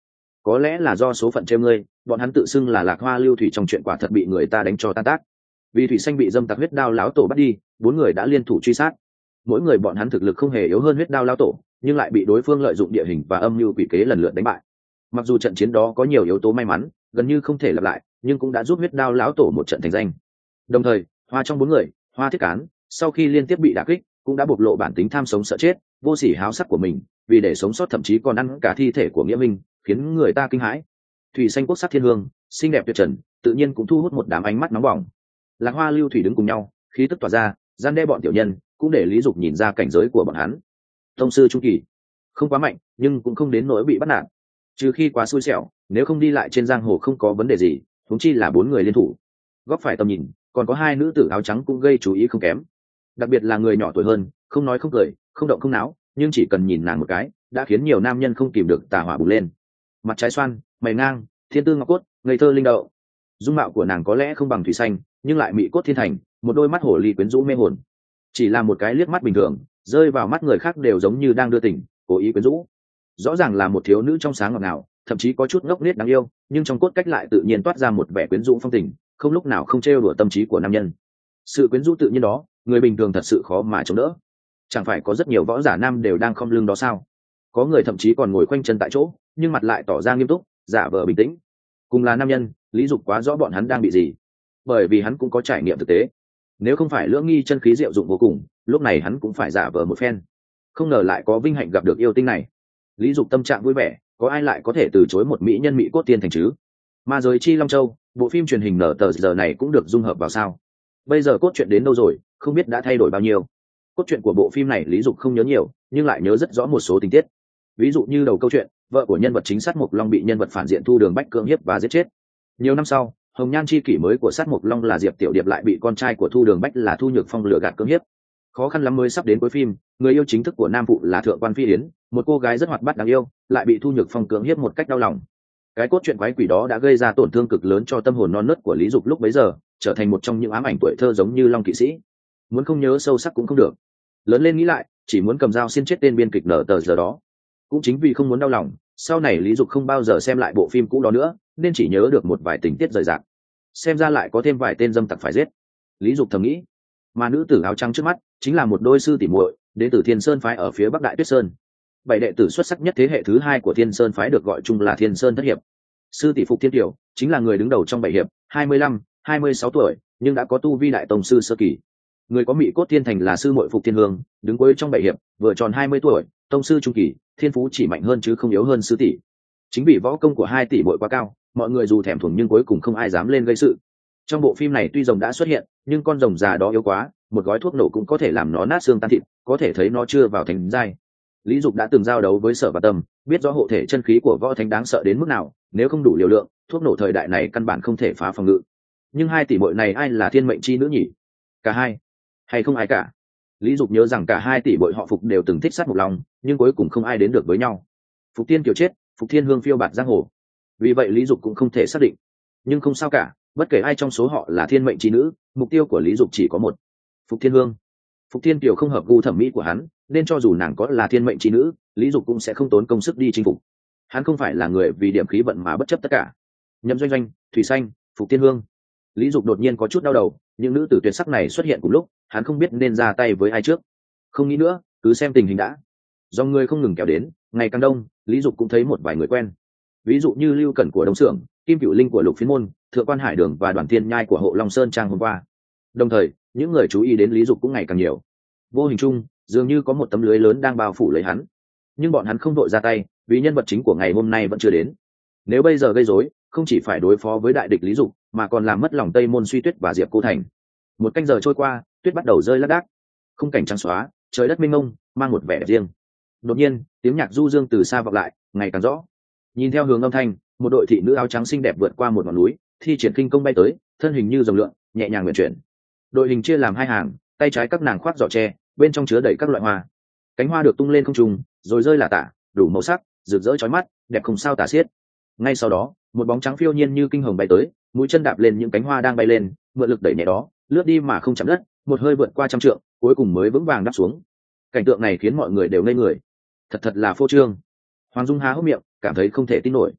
có lẽ là do số phận trêu ngươi, bọn hắn tự xưng là Lạc Hoa Lưu Thủy trong chuyện quả thật bị người ta đánh cho tan tác. Vì Thủy Xanh bị dâm tặc huyết đao lão tổ bắt đi, 4 người đã liên thủ truy sát. Mỗi người bọn hắn thực lực không hề yếu hơn huyết đao lão tổ, nhưng lại bị đối phương lợi dụng địa hình và âm mưu quỷ kế lần lượt đánh bại. Mặc dù trận chiến đó có nhiều yếu tố may mắn, gần như không thể lặp lại, nhưng cũng đã giúp huyết đao lão tổ một trận thành danh. Đồng thời, Hoa trong 4 người, Hoa Thiết Cán, sau khi liên tiếp bị đả kích, cũng đã bộc lộ bản tính tham sống sợ chết, vô sỉ háo sắc của mình, vì để sống sót thậm chí còn ăn cả thi thể của Nghĩa Minh, khiến người ta kinh hãi. Thủy Xanh quốc sắc thiên hương, xinh đẹp tuyệt trần, tự nhiên cũng thu hút một đám ánh mắt nóng bỏng. Lạc Hoa Lưu Thủy đứng cùng nhau, khí tức tỏa ra, gian đe bọn tiểu nhân, cũng để Lý Dục nhìn ra cảnh giới của bọn hắn. Tông sư trung kỳ, không quá mạnh, nhưng cũng không đến nỗi bị bắt nạt. Trừ khi quá xui xẻo, nếu không đi lại trên giang hồ không có vấn đề gì, huống chi là 4 người liên thủ. Góc phải tầm nhìn, còn có 2 nữ tử áo trắng cũng gây chú ý không kém. Đặc biệt là người nhỏ tuổi hơn, không nói không cười, không động không náo, nhưng chỉ cần nhìn nàng một cái, đã khiến nhiều nam nhân không kìm được tà hỏa bùng lên. Mặt trái xoan, mày ngang, thiên tư ngọc cốt, ngây thơ linh đậu. Dung mạo của nàng có lẽ không bằng Thủy Xanh, nhưng lại mị cốt thiên thành, một đôi mắt hồ ly quyến rũ mê hồn. Chỉ là một cái liếc mắt bình thường, rơi vào mắt người khác đều giống như đang đưa tình, cố ý quyến rũ. Rõ ràng là một thiếu nữ trong sáng ngọt ngào, thậm chí có chút ngốc nghếch đáng yêu, nhưng trong cốt cách lại tự nhiên toát ra một vẻ quyến rũ phong tình, không lúc nào không trêu đùa tâm trí của nam nhân. Sự quyến rũ tự nhiên đó, người bình thường thật sự khó mà chống đỡ. Chẳng phải có rất nhiều võ giả nam đều đang khom lưng đó sao? Có người thậm chí còn ngồi khoanh chân tại chỗ, nhưng mặt lại tỏ ra nghiêm túc, giả vờ bình tĩnh. Cùng là nam nhân, Lý Dục quá rõ bọn hắn đang bị gì, bởi vì hắn cũng có trải nghiệm thực tế. Nếu không phải Lưỡng Nghi chân khí diệu dụng vô cùng, lúc này hắn cũng phải giả vờ một phen. Không ngờ lại có vinh hạnh gặp được yêu tinh này. Lý Dục tâm trạng vui vẻ, có ai lại có thể từ chối một mỹ nhân mỹ cốt tiên thành chứ? Ma giới chi Long Châu, bộ phim truyền hình nở tờ giờ này cũng được dung hợp vào sao? Bây giờ cốt truyện đến đâu rồi, không biết đã thay đổi bao nhiêu. Cốt truyện của bộ phim này Lý Dục không nhớ nhiều, nhưng lại nhớ rất rõ một số tình tiết. Ví dụ như đầu câu chuyện, vợ của nhân vật chính Sát Mộc Long bị nhân vật phản diện Thu Đường Bách cưỡng hiếp và giết chết. Nhiều năm sau, hồng nhan chi kỷ mới của Sát Mộc Long là Diệp Tiểu Điệp lại bị con trai của Thu Đường Bách là Thu Nhược Phong lừa gạt cưỡng hiếp. Khó khăn lắm mới sắp đến cuối phim, người yêu chính thức của nam phụ là Thượng quan Phi Yến, một cô gái rất hoạt bát đáng yêu, lại bị Thu Nhược Phong cưỡng hiếp một cách đau lòng. Cái cốt truyện quái quỷ đó đã gây ra tổn thương cực lớn cho tâm hồn non nớt của Lý Dục lúc bấy giờ, trở thành một trong những ám ảnh tuổi thơ giống như Long Kỵ Sĩ. Muốn không nhớ sâu sắc cũng không được. Lớn lên nghĩ lại, chỉ muốn cầm dao xiên chết tên biên kịch nở tờ giờ đó. Cũng chính vì không muốn đau lòng, sau này Lý Dục không bao giờ xem lại bộ phim cũ đó nữa, nên chỉ nhớ được một vài tình tiết rời rạc. Xem ra lại có thêm vài tên dâm tặc phải giết. Lý Dục thầm nghĩ. Mà nữ tử áo trắng trước mắt chính là một đôi sư tỷ muội đến từ Thiên Sơn phái ở phía Bắc Đại Tuyết Sơn. 7 đệ tử xuất sắc nhất thế hệ thứ 2 của Thiên Sơn phái được gọi chung là Thiên Sơn thất hiệp. Sư tỷ Phục Thiên Kiều chính là người đứng đầu trong 7 hiệp, 25, 26 tuổi, nhưng đã có tu vi đại tông sư sơ kỳ. Người có mị cốt thiên thành là sư muội Phục Thiên Hương, đứng cuối trong 7 hiệp, vừa tròn 20 tuổi, tông sư trung kỳ, thiên phú chỉ mạnh hơn chứ không yếu hơn sư tỷ. Chính vì võ công của 2 tỷ muội quá cao, mọi người dù thèm thuồng nhưng cuối cùng không ai dám lên gây sự. Trong bộ phim này tuy rồng đã xuất hiện, nhưng con rồng già đó yếu quá, một gói thuốc nổ cũng có thể làm nó nát xương tan thịt, có thể thấy nó chưa vào thành giai. Lý Dục đã từng giao đấu với Sở Và Tâm, biết rõ hộ thể chân khí của võ thánh đáng sợ đến mức nào, nếu không đủ liều lượng, thuốc nổ thời đại này căn bản không thể phá phòng ngự. Nhưng 2 tỷ muội này ai là thiên mệnh chi nữ nhỉ? Cả hai, hay không ai cả? Lý Dục nhớ rằng cả 2 tỷ muội họ Phục đều từng thích Sát Mộc Long, nhưng cuối cùng không ai đến được với nhau. Phục Tiên Kiều chết, Phục Thiên Hương phiêu bạt giang hồ. Vì vậy Lý Dục cũng không thể xác định. Nhưng không sao cả, bất kể ai trong số họ là thiên mệnh chi nữ, mục tiêu của Lý Dục chỉ có một: Phục Thiên Hương. Phục Thiên Kiều không hợp gu thẩm mỹ của hắn, nên cho dù nàng có là thiên mệnh chi nữ, Lý Dục cũng sẽ không tốn công sức đi chinh phục. Hắn không phải là người vì điểm khí vận mà bất chấp tất cả. Nhậm Doanh Doanh, Thủy Xanh, Phục Thiên Hương. Lý Dục đột nhiên có chút đau đầu, những nữ tử tuyệt sắc này xuất hiện cùng lúc, hắn không biết nên ra tay với ai trước. Không nghĩ nữa, cứ xem tình hình đã. Do người không ngừng kéo đến, ngày càng đông, Lý Dục cũng thấy một vài người quen. Ví dụ như Lưu Cẩn của Đông Xưởng, Kim Cửu Linh của Lục Phiến Môn, Thượng quan Hải Đường và Đoàn Thiên Nhai của Hộ Long Sơn Trang hôm qua. Đồng thời, những người chú ý đến Lý Dục cũng ngày càng nhiều. Vô hình chung, dường như có một tấm lưới lớn đang bao phủ lấy hắn. Nhưng bọn hắn không vội ra tay, vì nhân vật chính của ngày hôm nay vẫn chưa đến. Nếu bây giờ gây rối, không chỉ phải đối phó với đại địch Lý Dục, mà còn làm mất lòng Tây Môn Suy Tuyết và Diệp Cô Thành. Một canh giờ trôi qua, tuyết bắt đầu rơi lác đác. Khung cảnh trắng xóa, trời đất mênh mông, mang một vẻ đẹp riêng. Đột nhiên, tiếng nhạc du dương từ xa vọng lại, ngày càng rõ. Nhìn theo hướng âm thanh, một đội thị nữ áo trắng xinh đẹp vượt qua một ngọn núi, thi triển kinh công bay tới, thân hình như rồng lượn, nhẹ nhàng uyển chuyển. Đội hình chia làm 2 hàng, tay trái các nàng khoác giỏ tre, bên trong chứa đầy các loại hoa. Cánh hoa được tung lên không trung, rồi rơi lả tả, đủ màu sắc, rực rỡ chói mắt, đẹp không sao tả xiết. Ngay sau đó, một bóng trắng phiêu nhiên như kinh hồng bay tới, mũi chân đạp lên những cánh hoa đang bay lên, mượn lực đẩy nhẹ đó, lướt đi mà không chạm đất, một hơi vượt qua trăm trượng, cuối cùng mới vững vàng đáp xuống. Cảnh tượng này khiến mọi người đều ngây người. Thật là phô trương. Hoàng Dung há hốc miệng, cảm thấy không thể tin nổi.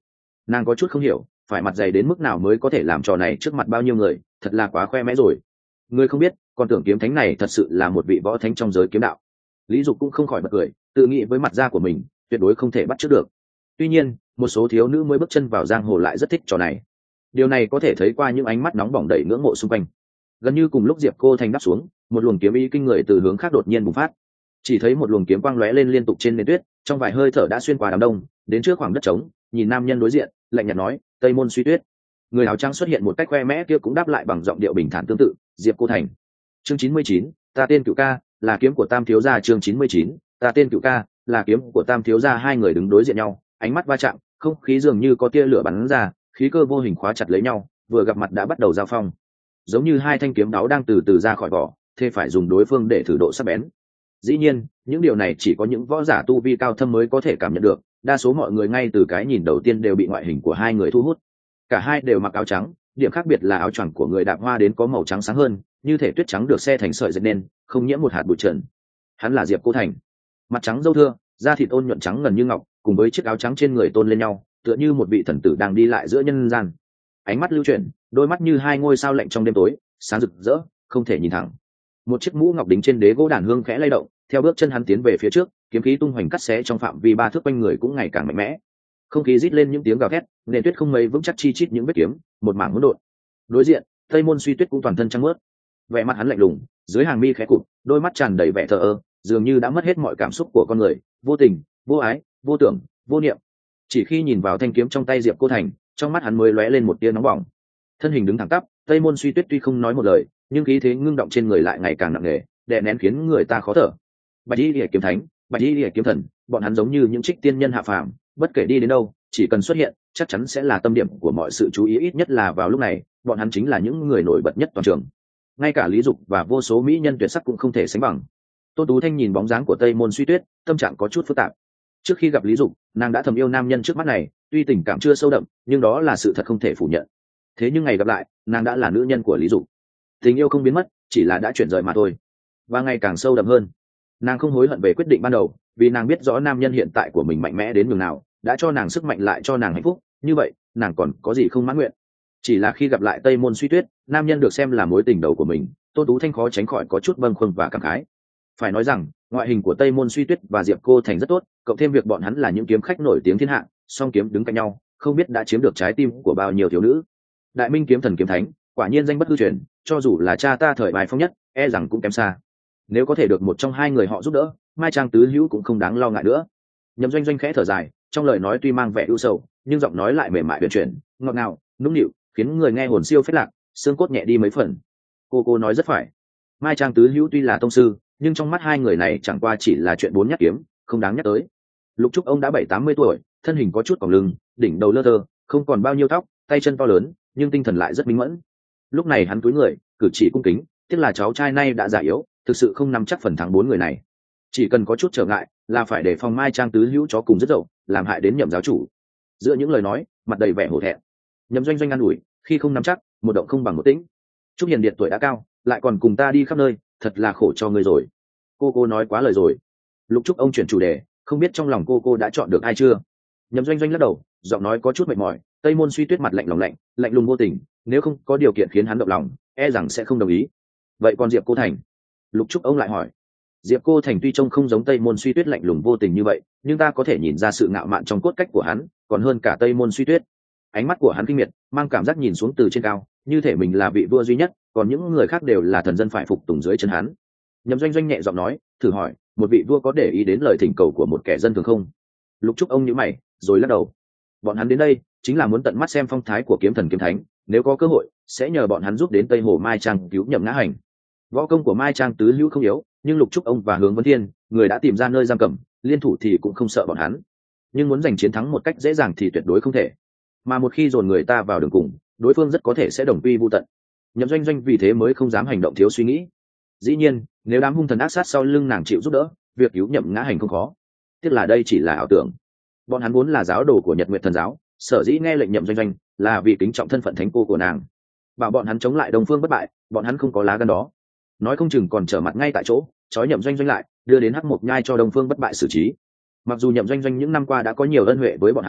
Nàng có chút không hiểu, phải mặt dày đến mức nào mới có thể làm trò này trước mặt bao nhiêu người, thật là quá khoe mẽ rồi. Người không biết, còn tưởng kiếm thánh này thật sự là một vị võ thánh trong giới kiếm đạo. Lý Dục cũng không khỏi bật cười, tự nghĩ với mặt da của mình tuyệt đối không thể bắt chước được. Tuy nhiên một số thiếu nữ mới bước chân vào giang hồ lại rất thích trò này. Điều này có thể thấy qua những ánh mắt nóng bỏng đầy ngưỡng mộ xung quanh. Gần như cùng lúc Diệp Cô Thành đáp xuống, một luồng kiếm ý kinh người từ hướng khác đột nhiên bùng phát. Chỉ thấy một luồng kiếm quang lóe lên liên tục trên nền tuyết, trong vài hơi thở đã xuyên qua đám đông, đến trước khoảng đất trống, nhìn nam nhân đối diện, lạnh nhạt nói: "Tây Môn Suy Tuyết." Người áo trắng xuất hiện một cách khoe mẽ kia cũng đáp lại bằng giọng điệu bình thản tương tự: "Diệp Cô Thành." Chương 99, ta tên Cửu Ca, là kiếm của Tam thiếu gia. Chương 99, ta tên Cửu Ca, là kiếm của Tam thiếu gia. Hai người đứng đối diện nhau, ánh mắt va chạm, không khí dường như có tia lửa bắn ra, khí cơ vô hình khóa chặt lấy nhau, vừa gặp mặt đã bắt đầu giao phong. Giống như hai thanh kiếm đáo đang từ từ ra khỏi vỏ, thế phải dùng đối phương để thử độ sắc bén. Dĩ nhiên, những điều này chỉ có những võ giả tu vi cao thâm mới có thể cảm nhận được, đa số mọi người ngay từ cái nhìn đầu tiên đều bị ngoại hình của hai người thu hút. Cả hai đều mặc áo trắng, điểm khác biệt là áo choàng của người đạp hoa đến có màu trắng sáng hơn, như thể tuyết trắng được xe thành sợi dệt nên, không nhiễm một hạt bụi trần. Hắn là Diệp Cô Thành, mặt trắng râu thưa, da thịt ôn nhuận trắng ngần như ngọc, cùng với chiếc áo trắng trên người tôn lên nhau, tựa như một vị thần tử đang đi lại giữa nhân gian. Ánh mắt lưu chuyển, đôi mắt như hai ngôi sao lạnh trong đêm tối, sáng rực rỡ, không thể nhìn thẳng. Một chiếc mũ ngọc đính trên đế gỗ đàn hương khẽ lay động, theo bước chân hắn tiến về phía trước, kiếm khí tung hoành cắt xé trong phạm vi 3 thước quanh người cũng ngày càng mạnh mẽ. Không khí rít lên những tiếng gào thét, nền tuyết không mấy vững chắc chi chít những vết kiếm, một mảng hỗn độn. Đối diện, Tây Môn Suy Tuyết cũng toàn thân trắng mướt, vẻ mặt hắn lạnh lùng, dưới hàng mi khẽ cụp, đôi mắt tràn đầy vẻ thờ ơ, dường như đã mất hết mọi cảm xúc của con người, vô tình, vô ái, vô tưởng, vô niệm. Chỉ khi nhìn vào thanh kiếm trong tay Diệp Cô Thành, trong mắt hắn mới lóe lên một tia nóng bỏng. Thân hình đứng thẳng tắp, Tây Môn Suy Tuyết tuy không nói một lời, nhưng khí thế ngưng động trên người lại ngày càng nặng nề, đè nén khiến người ta khó thở. Bạch Y Liễu kiếm thánh, Bạch Y Liễu kiếm thần, bọn hắn giống như những trích tiên nhân hạ phàm, bất kể đi đến đâu, chỉ cần xuất hiện, chắc chắn sẽ là tâm điểm của mọi sự chú ý, ít nhất là vào lúc này, bọn hắn chính là những người nổi bật nhất toàn trường. Ngay cả Lý Dục và vô số mỹ nhân tuyệt sắc cũng không thể sánh bằng. Tôn Tú Thanh nhìn bóng dáng của Tây Môn Suy Tuyết, tâm trạng có chút phức tạp. Trước khi gặp Lý Dục, nàng đã thầm yêu nam nhân trước mắt này, tuy tình cảm chưa sâu đậm, nhưng đó là sự thật không thể phủ nhận. Thế nhưng ngày gặp lại, nàng đã là nữ nhân của Lý Dục. Tình yêu không biến mất, chỉ là đã chuyển rời mà thôi, và ngày càng sâu đậm hơn. Nàng không hối hận về quyết định ban đầu, vì nàng biết rõ nam nhân hiện tại của mình mạnh mẽ đến nhường nào, đã cho nàng sức mạnh lại cho nàng hạnh phúc, như vậy nàng còn có gì không mãn nguyện. Chỉ là khi gặp lại Tây Môn Suy Tuyết, nam nhân được xem là mối tình đầu của mình, Tôn Tú Thanh khó tránh khỏi có chút bâng khuâng và cảm khái. Phải nói rằng ngoại hình của Tây Môn Suy Tuyết và Diệp Cô Thành rất tốt, cộng thêm việc bọn hắn là những kiếm khách nổi tiếng thiên hạ, song kiếm đứng cạnh nhau, không biết đã chiếm được trái tim của bao nhiêu thiếu nữ. Đại Minh kiếm thần kiếm thánh, quả nhiên danh bất hư truyền, cho dù là cha ta thời bài phong nhất, e rằng cũng kém xa. Nếu có thể được một trong hai người họ giúp đỡ, Mai Trang tứ hữu cũng không đáng lo ngại nữa. Nhậm Doanh Doanh khẽ thở dài, trong lời nói tuy mang vẻ ưu sầu, nhưng giọng nói lại mềm mại huyền chuyển, ngọt ngào, nũng nịu, khiến người nghe hồn siêu phết lạc, xương cốt nhẹ đi mấy phần. Cô nói rất phải. Mai Trang tứ hữu tuy là tông sư, nhưng trong mắt hai người này chẳng qua chỉ là chuyện bốn nhát kiếm, không đáng nhắc tới. Lục Trúc ông đã 70-80 tuổi, thân hình có chút còng lưng, đỉnh đầu lơ thơ, không còn bao nhiêu tóc, tay chân to lớn, nhưng tinh thần lại rất minh mẫn. Lúc này hắn cúi người, cử chỉ cung kính, tiếc là cháu trai nay đã già yếu, thực sự không nắm chắc phần thắng bốn người này. Chỉ cần có chút trở ngại, là phải để phòng Mai Trang tứ hữu chó cùng rất dậu, làm hại đến Nhậm giáo chủ. Giữa những lời nói, mặt đầy vẻ hổ thẹn. Nhậm Doanh Doanh an ủi, khi không nắm chắc, một động không bằng một tĩnh. Trúc Hiền Điệt tuổi đã cao, lại còn cùng ta đi khắp nơi, thật là khổ cho ngươi rồi. Cô nói quá lời rồi. Lục Trúc ông chuyển chủ đề, không biết trong lòng cô đã chọn được ai chưa. Nhậm Doanh Doanh lắc đầu, giọng nói có chút mệt mỏi. Tây Môn Suy Tuyết mặt lạnh lạnh lùng vô tình, nếu không có điều kiện khiến hắn động lòng, e rằng sẽ không đồng ý. Vậy còn Diệp Cô Thành? Lục Trúc ông lại hỏi. Diệp Cô Thành tuy trông không giống Tây Môn Suy Tuyết lạnh lùng vô tình như vậy, nhưng ta có thể nhìn ra sự ngạo mạn trong cốt cách của hắn, còn hơn cả Tây Môn Suy Tuyết. Ánh mắt của hắn kinh miệt, mang cảm giác nhìn xuống từ trên cao, như thể mình là vị vua duy nhất, còn những người khác đều là thần dân phải phục tùng dưới chân hắn. Nhậm Doanh Doanh nhẹ giọng nói, thử hỏi, một vị vua có để ý đến lời thỉnh cầu của một kẻ dân thường không? Lục Trúc ông nhíu mày, rồi lắc đầu. Bọn hắn đến đây chính là muốn tận mắt xem phong thái của kiếm thần kiếm thánh, nếu có cơ hội sẽ nhờ bọn hắn giúp đến Tây Hồ Mai Trang cứu Nhậm Ngã Hành. Võ công của Mai Trang tứ hữu không yếu, nhưng Lục Trúc ông và Hướng Vấn Thiên, người đã tìm ra nơi giam cầm, liên thủ thì cũng không sợ bọn hắn. Nhưng muốn giành chiến thắng một cách dễ dàng thì tuyệt đối không thể. Mà một khi dồn người ta vào đường cùng, đối phương rất có thể sẽ đồng quy vu tận. Nhậm Doanh Doanh vì thế mới không dám hành động thiếu suy nghĩ. Dĩ nhiên, nếu đám hung thần ác sát sau lưng nàng chịu giúp đỡ, việc cứu Nhậm Ngã Hành không khó. Tiếc là đây chỉ là ảo tưởng. Bọn hắn vốn là giáo đồ của Nhật Nguyệt Thần giáo, sở dĩ nghe lệnh Nhậm Doanh Doanh là vì kính trọng thân phận thánh cô của nàng. Bảo bọn hắn chống lại Đông Phương bất bại, bọn hắn không có lá gan đó. Nói không chừng còn trở mặt ngay tại chỗ, trói Nhậm Doanh Doanh lại, đưa đến Hắc Mộc Nhai cho Đông Phương bất bại xử trí. Mặc dù Nhậm Doanh Doanh những năm qua đã có nhiều ân huệ với bọn hắn,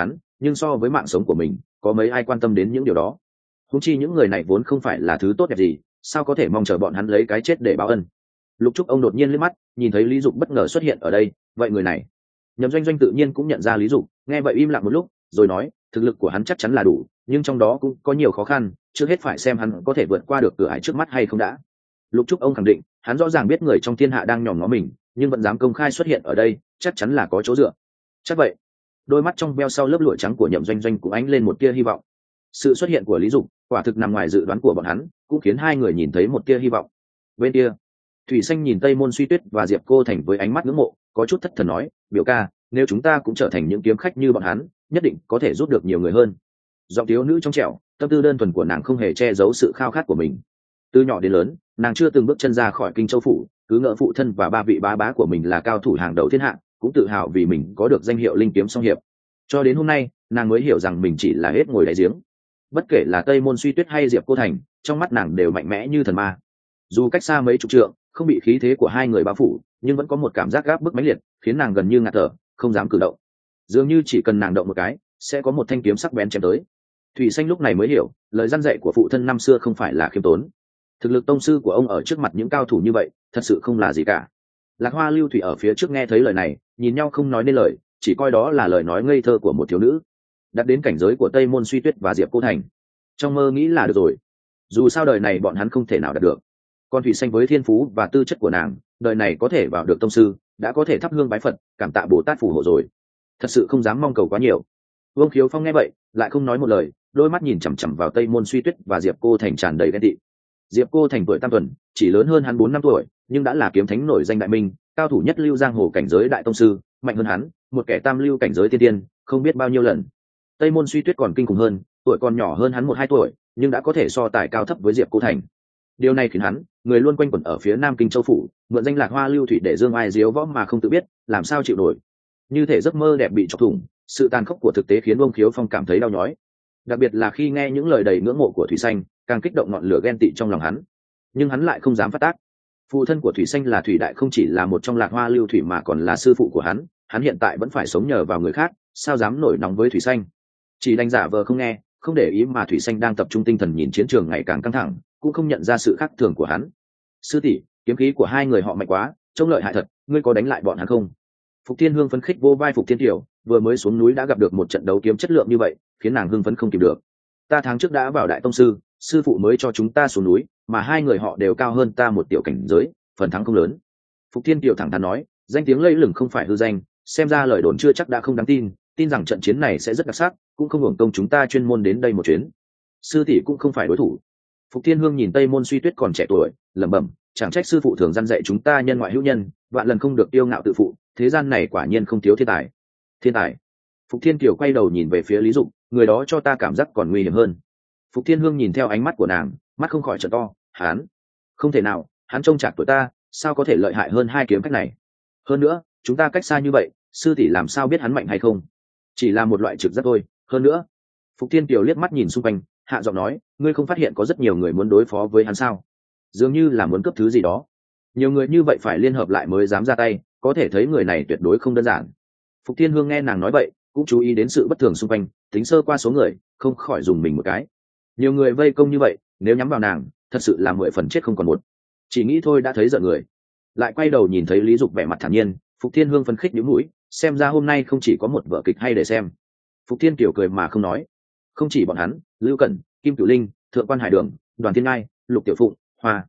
nhưng so với mạng sống của mình có mấy ai quan tâm đến những điều đó. Huống chi những người này vốn không phải là thứ tốt đẹp gì, sao có thể mong chờ bọn hắn lấy cái chết để báo ân. Lục Trúc ông đột nhiên liếc mắt nhìn thấy Lý Dục bất ngờ xuất hiện ở đây, vậy người này. Nhậm Doanh Doanh tự nhiên cũng nhận ra Lý Dục, nghe vậy im lặng một lúc rồi nói, thực lực của hắn chắc chắn là đủ, nhưng trong đó cũng có nhiều khó khăn, trước hết phải xem hắn có thể vượt qua được cửa ải trước mắt hay không đã. Lục Trúc ông khẳng định hắn rõ ràng biết người trong thiên hạ đang nhòm ngó mình, nhưng vẫn dám công khai xuất hiện ở đây, chắc chắn là có chỗ dựa. Chắc vậy. Đôi mắt trong veo sau lớp lụa trắng của Nhậm Doanh Doanh cũng ánh lên một tia hy vọng. Sự xuất hiện của Lý Dục quả thực nằm ngoài dự đoán của bọn hắn, cũng khiến hai người nhìn thấy một tia hy vọng. Bên kia, Thủy Xanh nhìn Tây Môn Suy Tuyết và Diệp Cô Thành với ánh mắt ngưỡng mộ, có chút thất thần nói, biểu ca, nếu chúng ta cũng trở thành những kiếm khách như bọn hắn, nhất định có thể giúp được nhiều người hơn. Giọng thiếu nữ trong trẻo, tâm tư đơn thuần của nàng không hề che giấu sự khao khát của mình. Từ nhỏ đến lớn, nàng chưa từng bước chân ra khỏi Kinh Châu phủ, cứ ngỡ phụ thân và ba vị bá bá của mình là cao thủ hàng đầu thiên hạ, cũng tự hào vì mình có được danh hiệu linh kiếm song hiệp. Cho đến hôm nay, nàng mới hiểu rằng mình chỉ là hết ngồi đáy giếng. Bất kể là Tây Môn Suy Tuyết hay Diệp Cô Thành, trong mắt nàng đều mạnh mẽ như thần ma. Dù cách xa mấy chục trượng, không bị khí thế của hai người bao phủ, nhưng vẫn có một cảm giác gáp bức mãnh liệt, khiến nàng gần như ngạt thở, không dám cử động. Dường như chỉ cần nàng động một cái, sẽ có một thanh kiếm sắc bén chém tới. Thủy Xanh lúc này mới hiểu, lời răn dạy của phụ thân năm xưa không phải là khiêm tốn. Thực lực tông sư của ông ở trước mặt những cao thủ như vậy, thật sự không là gì cả. Lạc Hoa Lưu Thủy ở phía trước nghe thấy lời này, nhìn nhau không nói nên lời, chỉ coi đó là lời nói ngây thơ của một thiếu nữ. Đặt đến cảnh giới của Tây Môn Suy Tuyết và Diệp Cô Thành, trong mơ nghĩ là được rồi. Dù sao đời này bọn hắn không thể nào đạt được. Còn Thủy Xanh với thiên phú và tư chất của nàng, đời này có thể vào được tông sư, đã có thể thắp hương bái Phật, cảm tạ Bồ Tát phù hộ rồi. Thật sự không dám mong cầu quá nhiều. Vương Khiếu Phong nghe vậy, lại không nói một lời, đôi mắt nhìn chằm chằm vào Tây Môn Suy Tuyết và Diệp Cô Thành tràn đầy ghen tị. Diệp Cô Thành tuổi tam tuần, chỉ lớn hơn hắn 4 năm tuổi, nhưng đã là kiếm thánh nổi danh đại minh, cao thủ nhất lưu giang hồ cảnh giới đại tông sư, mạnh hơn hắn, một kẻ tam lưu cảnh giới tiên tiên, không biết bao nhiêu lần. Tây Môn Suy Tuyết còn kinh khủng hơn, tuổi còn nhỏ hơn hắn 1-2 tuổi, nhưng đã có thể so tài cao thấp với Diệp Cô Thành. Điều này khiến hắn, người luôn quanh quẩn ở phía Nam Kinh Châu phủ, mượn danh Lạc Hoa Lưu Thủy để dương ai diếu võ mà không tự biết, làm sao chịu nổi. Như thể giấc mơ đẹp bị chọc thủng, sự tàn khốc của thực tế khiến Vương Khiếu Phong cảm thấy đau nhói. Đặc biệt là khi nghe những lời đầy ngưỡng mộ của Thủy Xanh, càng kích động ngọn lửa ghen tị trong lòng hắn. Nhưng hắn lại không dám phát tác. Phụ thân của Thủy Xanh là Thủy Đại, không chỉ là một trong Lạc Hoa Lưu Thủy mà còn là sư phụ của hắn hiện tại vẫn phải sống nhờ vào người khác, sao dám nổi nóng với Thủy Xanh. Chỉ đành giả vờ không nghe, không để ý mà Thủy Xanh đang tập trung tinh thần nhìn chiến trường ngày càng căng thẳng, cũng không nhận ra sự khác thường của hắn. Sư tỷ, kiếm khí của hai người họ mạnh quá, trông lợi hại thật, ngươi có đánh lại bọn hắn không? Phục Thiên Hương phấn khích vô vai Phục Thiên Tiểu, vừa mới xuống núi đã gặp được một trận đấu kiếm chất lượng như vậy, khiến nàng hưng phấn không kìm được. Ta tháng trước đã vào đại tông sư, sư phụ mới cho chúng ta xuống núi, mà hai người họ đều cao hơn ta một tiểu cảnh giới, phần thắng không lớn. Phục Thiên Tiểu thẳng thắn nói, danh tiếng lẫy lừng không phải hư danh, xem ra lời đồn chưa chắc đã không đáng tin, tin rằng trận chiến này sẽ rất đặc sắc, cũng không hưởng công chúng ta chuyên môn đến đây một chuyến. Sư tỷ cũng không phải đối thủ. Phục Thiên Hương nhìn Tây Môn Suy Tuyết còn trẻ tuổi, lẩm bẩm, chẳng trách sư phụ thường răn dạy chúng ta nhân ngoại hữu nhân, vạn lần không được tiêu ngạo tự phụ, thế gian này quả nhiên không thiếu thiên tài. Thiên tài? Phục Thiên Kiều quay đầu nhìn về phía Lý Dục, người đó cho ta cảm giác còn nguy hiểm hơn. Phục Thiên Hương nhìn theo ánh mắt của nàng, mắt không khỏi trợn to, hắn, không thể nào, hắn trông chạc tuổi ta, sao có thể lợi hại hơn hai kiếm khách này? Hơn nữa, chúng ta cách xa như vậy, sư tỷ làm sao biết hắn mạnh hay không? Chỉ là một loại trực giác thôi. Hơn nữa, Phục Thiên Kiều liếc mắt nhìn xung quanh, hạ giọng nói, ngươi không phát hiện có rất nhiều người muốn đối phó với hắn sao? Dường như là muốn cướp thứ gì đó. Nhiều người như vậy phải liên hợp lại mới dám ra tay, có thể thấy người này tuyệt đối không đơn giản. Phục Thiên Hương nghe nàng nói vậy, cũng chú ý đến sự bất thường xung quanh, tính sơ qua số người, không khỏi dùng mình một cái. Nhiều người vây công như vậy, nếu nhắm vào nàng, thật sự là 10 phần chết không còn một. Chỉ nghĩ thôi đã thấy giận người. Lại quay đầu nhìn thấy Lý Dục vẻ mặt thản nhiên, Phục Thiên Hương phấn khích nhíu mũi, xem ra hôm nay không chỉ có một vở kịch hay để xem. Phục Thiên Kiều cười mà không nói. Không chỉ bọn hắn, Lưu Cẩn, Kim Cửu Linh, Thượng Quan Hải Đường, Đoàn Thiên Ngai, Lục Tiểu Phụng, Hoa.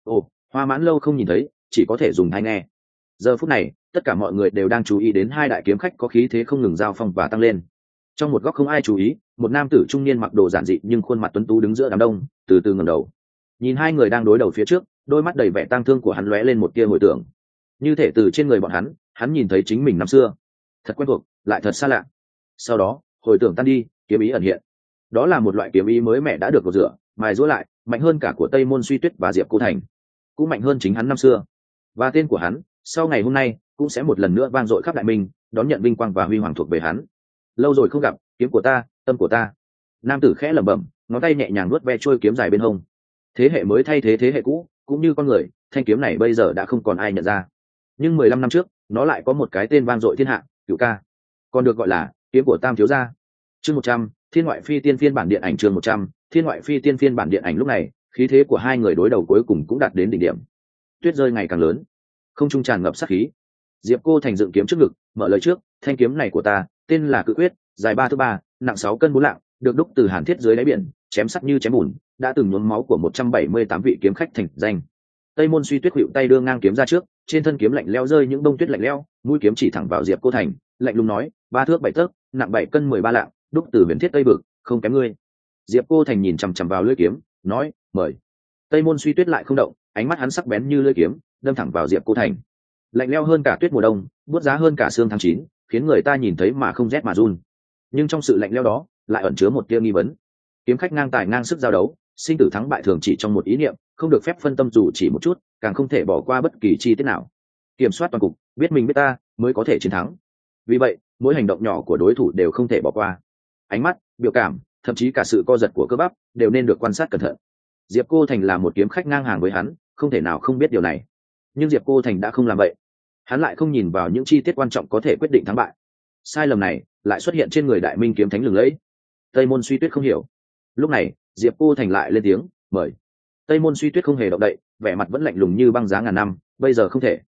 Hoa Mãn lâu không nhìn thấy, chỉ có thể dùng tai nghe. Giờ phút này, tất cả mọi người đều đang chú ý đến hai đại kiếm khách có khí thế không ngừng giao phong và tăng lên. Trong một góc không ai chú ý, một nam tử trung niên mặc đồ giản dị nhưng khuôn mặt tuấn tú đứng giữa đám đông, từ từ ngẩng đầu. Nhìn hai người đang đối đầu phía trước, đôi mắt đầy vẻ tang thương của hắn lóe lên một tia hồi tưởng. Như thể từ trên người bọn hắn nhìn thấy chính mình năm xưa. Thật quen thuộc, lại thật xa lạ. Sau đó, hồi tưởng tan đi, kiếm ý ẩn hiện. Đó là một loại kiếm ý mới mẻ đã được cột rửa, mài giũa lại, mạnh hơn cả của Tây Môn Suy Tuyết và Diệp Cô Thành, cũng mạnh hơn chính hắn năm xưa. Và tên của hắn, sau ngày hôm nay, cũng sẽ một lần nữa vang dội khắp đại minh, đón nhận vinh quang và huy hoàng thuộc về hắn. Lâu rồi không gặp, kiếm của ta, tâm của ta. Nam tử khẽ lẩm bẩm, ngón tay nhẹ nhàng nuốt ve chuôi kiếm dài bên hông. Thế hệ mới thay thế thế hệ cũ, cũng như con người, thanh kiếm này bây giờ đã không còn ai nhận ra. Nhưng 15 năm trước, nó lại có một cái tên vang dội thiên hạ, Cửu Ca, còn được gọi là kiếm của Tam thiếu gia. Chương 100, Thiên ngoại phi tiên phiên bản điện ảnh. Chương 100, Thiên ngoại phi tiên phiên bản điện ảnh. Lúc này khí thế của hai người đối đầu cuối cùng cũng đạt đến đỉnh điểm. Tuyết rơi ngày càng lớn, không trung tràn ngập sát khí. Diệp Cô Thành dựng kiếm trước ngực, mở lời trước, thanh kiếm này của ta tên là Cự Quyết, dài 3 thước 3, nặng 6 cân 4 lạng, được đúc từ hàn thiết dưới đáy biển, chém sắc như chém bùn, đã từng nhuốm máu của 178 vị kiếm khách thành danh. Tây Môn Suy Tuyết hữu tay đưa ngang kiếm ra trước, trên thân kiếm lạnh lẽo rơi những bông tuyết lạnh lẽo, mũi kiếm chỉ thẳng vào Diệp Cô Thành, lạnh lùng nói: 3 thước 7 tấc, nặng 7 cân 13 lạng, đúc từ huyền thiết Tây vực, không kém ngươi. Diệp Cô Thành nhìn chằm chằm vào lưỡi kiếm, nói: mời. Tây Môn Suy Tuyết lại không động, ánh mắt hắn sắc bén như lưỡi kiếm, đâm thẳng vào Diệp Cô Thành. Lạnh lẽo hơn cả tuyết mùa đông, buốt giá hơn cả sương tháng 9, khiến người ta nhìn thấy mà không rét mà run. Nhưng trong sự lạnh lẽo đó lại ẩn chứa một tia nghi vấn. Kiếm khách ngang tài ngang sức giao đấu, sinh tử thắng bại thường chỉ trong một ý niệm, không được phép phân tâm dù chỉ một chút, càng không thể bỏ qua bất kỳ chi tiết nào. Kiểm soát toàn cục, biết mình biết ta, mới có thể chiến thắng. Vì vậy, mỗi hành động nhỏ của đối thủ đều không thể bỏ qua. Ánh mắt, biểu cảm, thậm chí cả sự co giật của cơ bắp đều nên được quan sát cẩn thận. Diệp Cô Thành là một kiếm khách ngang hàng với hắn, không thể nào không biết điều này. Nhưng Diệp Cô Thành đã không làm vậy. Hắn lại không nhìn vào những chi tiết quan trọng có thể quyết định thắng bại. Sai lầm này lại xuất hiện trên người Đại Minh kiếm thánh lừng lẫy. Tây Môn Suy Tuyết không hiểu. Lúc này, Diệp Cô Thành lại lên tiếng, mời. Tây Môn Suy Tuyết không hề động đậy, vẻ mặt vẫn lạnh lùng như băng giá ngàn năm. Bây giờ không thể,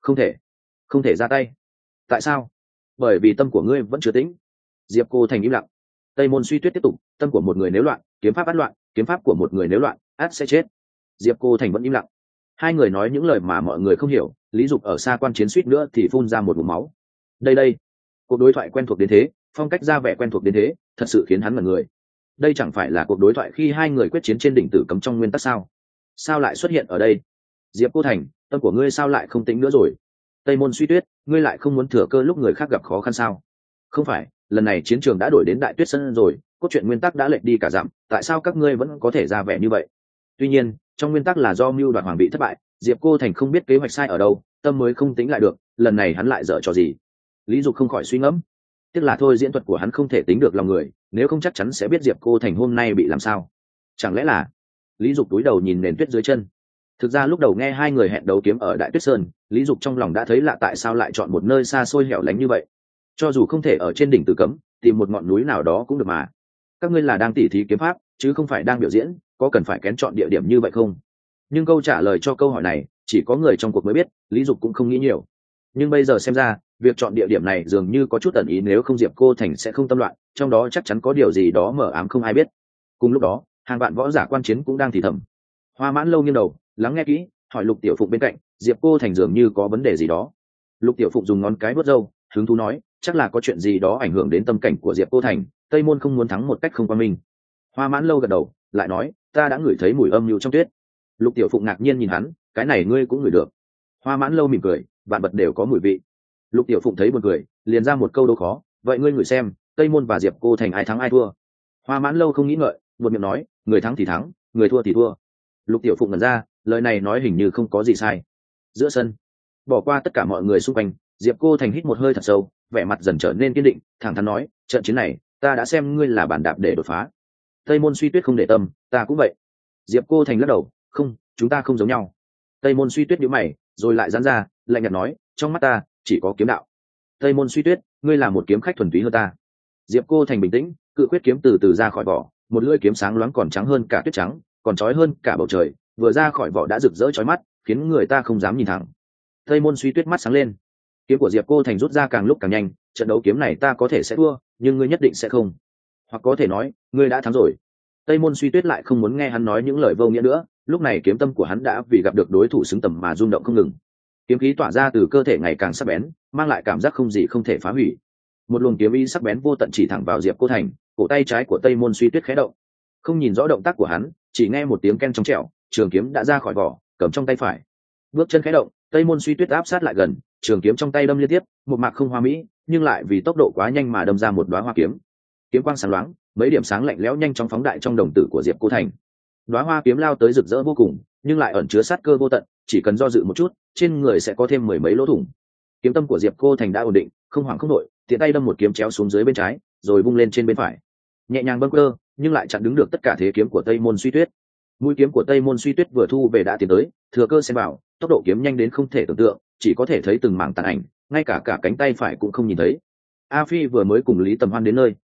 không thể ra tay. Tại sao? Bởi vì tâm của ngươi vẫn chưa tĩnh. Diệp Cô Thành im lặng. Tây Môn Suy Tuyết tiếp tục, tâm của một người nếu loạn, kiếm pháp ắt loạn, kiếm pháp của một người nếu loạn, ắt sẽ chết. Diệp Cô Thành vẫn im lặng. Hai người nói những lời mà mọi người không hiểu. Lý Dục ở xa quan chiến suýt nữa thì phun ra một ngụm máu. Đây, cuộc đối thoại quen thuộc đến thế, phong cách ra vẻ quen thuộc đến thế, thật sự khiến hắn ngẩn người. Đây chẳng phải là cuộc đối thoại khi hai người quyết chiến trên đỉnh tử cấm trong nguyên tắc sao? Sao lại xuất hiện ở đây? Diệp Cô Thành, tâm của ngươi sao lại không tĩnh nữa rồi? Tây Môn Suy Tuyết, ngươi lại không muốn thừa cơ lúc người khác gặp khó khăn sao? Không phải, lần này chiến trường đã đổi đến Đại Tuyết Sơn rồi, cốt truyện nguyên tắc đã lệch đi cả dặm, tại sao các ngươi vẫn có thể ra vẻ như vậy? Tuy nhiên, trong nguyên tắc là do mưu đoạt hoàng bị thất bại, Diệp Cô Thành không biết kế hoạch sai ở đâu, tâm mới không tính lại được, lần này hắn lại dở trò gì? Lý Dục không khỏi suy ngẫm. Tiếc là thôi diễn thuật của hắn không thể tính được lòng người, nếu không chắc chắn sẽ biết Diệp Cô Thành hôm nay bị làm sao. Chẳng lẽ là... Lý Dục túi đầu nhìn nền tuyết dưới chân. Thực ra lúc đầu nghe hai người hẹn đấu kiếm ở Đại Tuyết Sơn, Lý Dục trong lòng đã thấy lạ tại sao lại chọn một nơi xa xôi hẻo lánh như vậy. Cho dù không thể ở trên đỉnh Tử Cấm, tìm một ngọn núi nào đó cũng được mà. Các ngươi là đang tỉ thí kiếm pháp, chứ không phải đang biểu diễn, có cần phải kén chọn địa điểm như vậy không? Nhưng câu trả lời cho câu hỏi này, chỉ có người trong cuộc mới biết, Lý Dục cũng không nghĩ nhiều. Nhưng bây giờ xem ra, việc chọn địa điểm này dường như có chút ẩn ý, nếu không Diệp Cô Thành sẽ không tâm loạn, trong đó chắc chắn có điều gì đó mờ ám không ai biết. Cùng lúc đó, hàng vạn võ giả quan chiến cũng đang thì thầm. Hoa Mãn Lâu nghiêng đầu, lắng nghe kỹ, hỏi Lục Tiểu Phụng bên cạnh, Diệp Cô Thành dường như có vấn đề gì đó. Lục Tiểu Phụng dùng ngón cái vuốt râu, hứng thú nói, chắc là có chuyện gì đó ảnh hưởng đến tâm cảnh của Diệp Cô Thành, Tây Môn không muốn thắng một cách không quan minh. Hoa Mãn Lâu gật đầu, lại nói, ta đã ngửi thấy mùi âm mưu trong tuyết. Lục Tiểu Phụng ngạc nhiên nhìn hắn, cái này ngươi cũng ngửi được? Hoa Mãn Lâu mỉm cười, vạn vật đều có mùi vị. Lục Tiểu Phụng thấy buồn cười, liền ra một câu đố khó, vậy ngươi ngửi xem, Tây Môn và Diệp Cô Thành ai thắng ai thua? Hoa Mãn Lâu không nghĩ ngợi, buột miệng nói, người thắng thì thắng, người thua thì thua. Lục Tiểu Phụng ngẩn ra, lời này nói hình như không có gì sai. Giữa sân, bỏ qua tất cả mọi người xung quanh, Diệp Cô Thành hít một hơi thật sâu, vẻ mặt dần trở nên kiên định, thẳng thắn nói, trận chiến này, ta đã xem ngươi là bàn đạp để đột phá. Tây Môn Suy Tuyết không để tâm, ta cũng vậy. Diệp Cô Thành lắc đầu, không, chúng ta không giống nhau. Tây Môn Suy Tuyết nhíu mày, rồi lại giãn ra, lạnh nhạt nói, trong mắt ta chỉ có kiếm đạo. Tây Môn Suy Tuyết, ngươi là một kiếm khách thuần túy hơn ta. Diệp Cô Thành bình tĩnh, cự quyết kiếm từ từ ra khỏi vỏ, một lưỡi kiếm sáng loáng còn trắng hơn cả tuyết trắng, còn chói hơn cả bầu trời, vừa ra khỏi vỏ đã rực rỡ chói mắt, khiến người ta không dám nhìn thẳng. Tây Môn Suy Tuyết mắt sáng lên. Kiếm của Diệp Cô Thành rút ra càng lúc càng nhanh, trận đấu kiếm này ta có thể sẽ thua, nhưng ngươi nhất định sẽ không. Hoặc có thể nói, ngươi đã thắng rồi. Tây Môn Suy Tuyết lại không muốn nghe hắn nói những lời vô nghĩa nữa, lúc này kiếm tâm của hắn đã vì gặp được đối thủ xứng tầm mà rung động không ngừng. Kiếm khí tỏa ra từ cơ thể ngày càng sắc bén, mang lại cảm giác không gì không thể phá hủy. Một luồng kiếm ý sắc bén vô tận chỉ thẳng vào Diệp Cô Thành, cổ tay trái của Tây Môn Suy Tuyết khẽ động. Không nhìn rõ động tác của hắn, chỉ nghe một tiếng ken trong trẻo, trường kiếm đã ra khỏi vỏ, cầm trong tay phải. Bước chân khẽ động, Tây Môn Suy Tuyết áp sát lại gần, trường kiếm trong tay đâm liên tiếp, một mạc không hoa mỹ, nhưng lại vì tốc độ quá nhanh mà đâm ra một đóa hoa kiếm. Kiếm quang sáng loáng, mấy điểm sáng lạnh lẽo nhanh chóng phóng đại trong đồng tử của Diệp Cô Thành. Đóa hoa kiếm lao tới rực rỡ vô cùng, nhưng lại ẩn chứa sát cơ vô tận, chỉ cần do dự một chút, trên người sẽ có thêm mười mấy lỗ thủng. Kiếm tâm của Diệp Cô Thành đã ổn định, không hoảng không nổi, tiện tay đâm một kiếm chéo xuống dưới bên trái, rồi vung lên trên bên phải. Nhẹ nhàng bâng quơ, nhưng lại chặn đứng được tất cả thế kiếm của Tây Môn Suy Tuyết. Mũi kiếm của Tây Môn Suy Tuyết vừa thu về đã tiến tới, thừa cơ xen vào, tốc độ kiếm nhanh đến không thể tưởng tượng, chỉ có thể thấy từng mảng tàn ảnh, ngay cả cánh tay phải cũng không nhìn thấy. A Phi vừa mới cùng Lý Tầm Hoan đến nơi,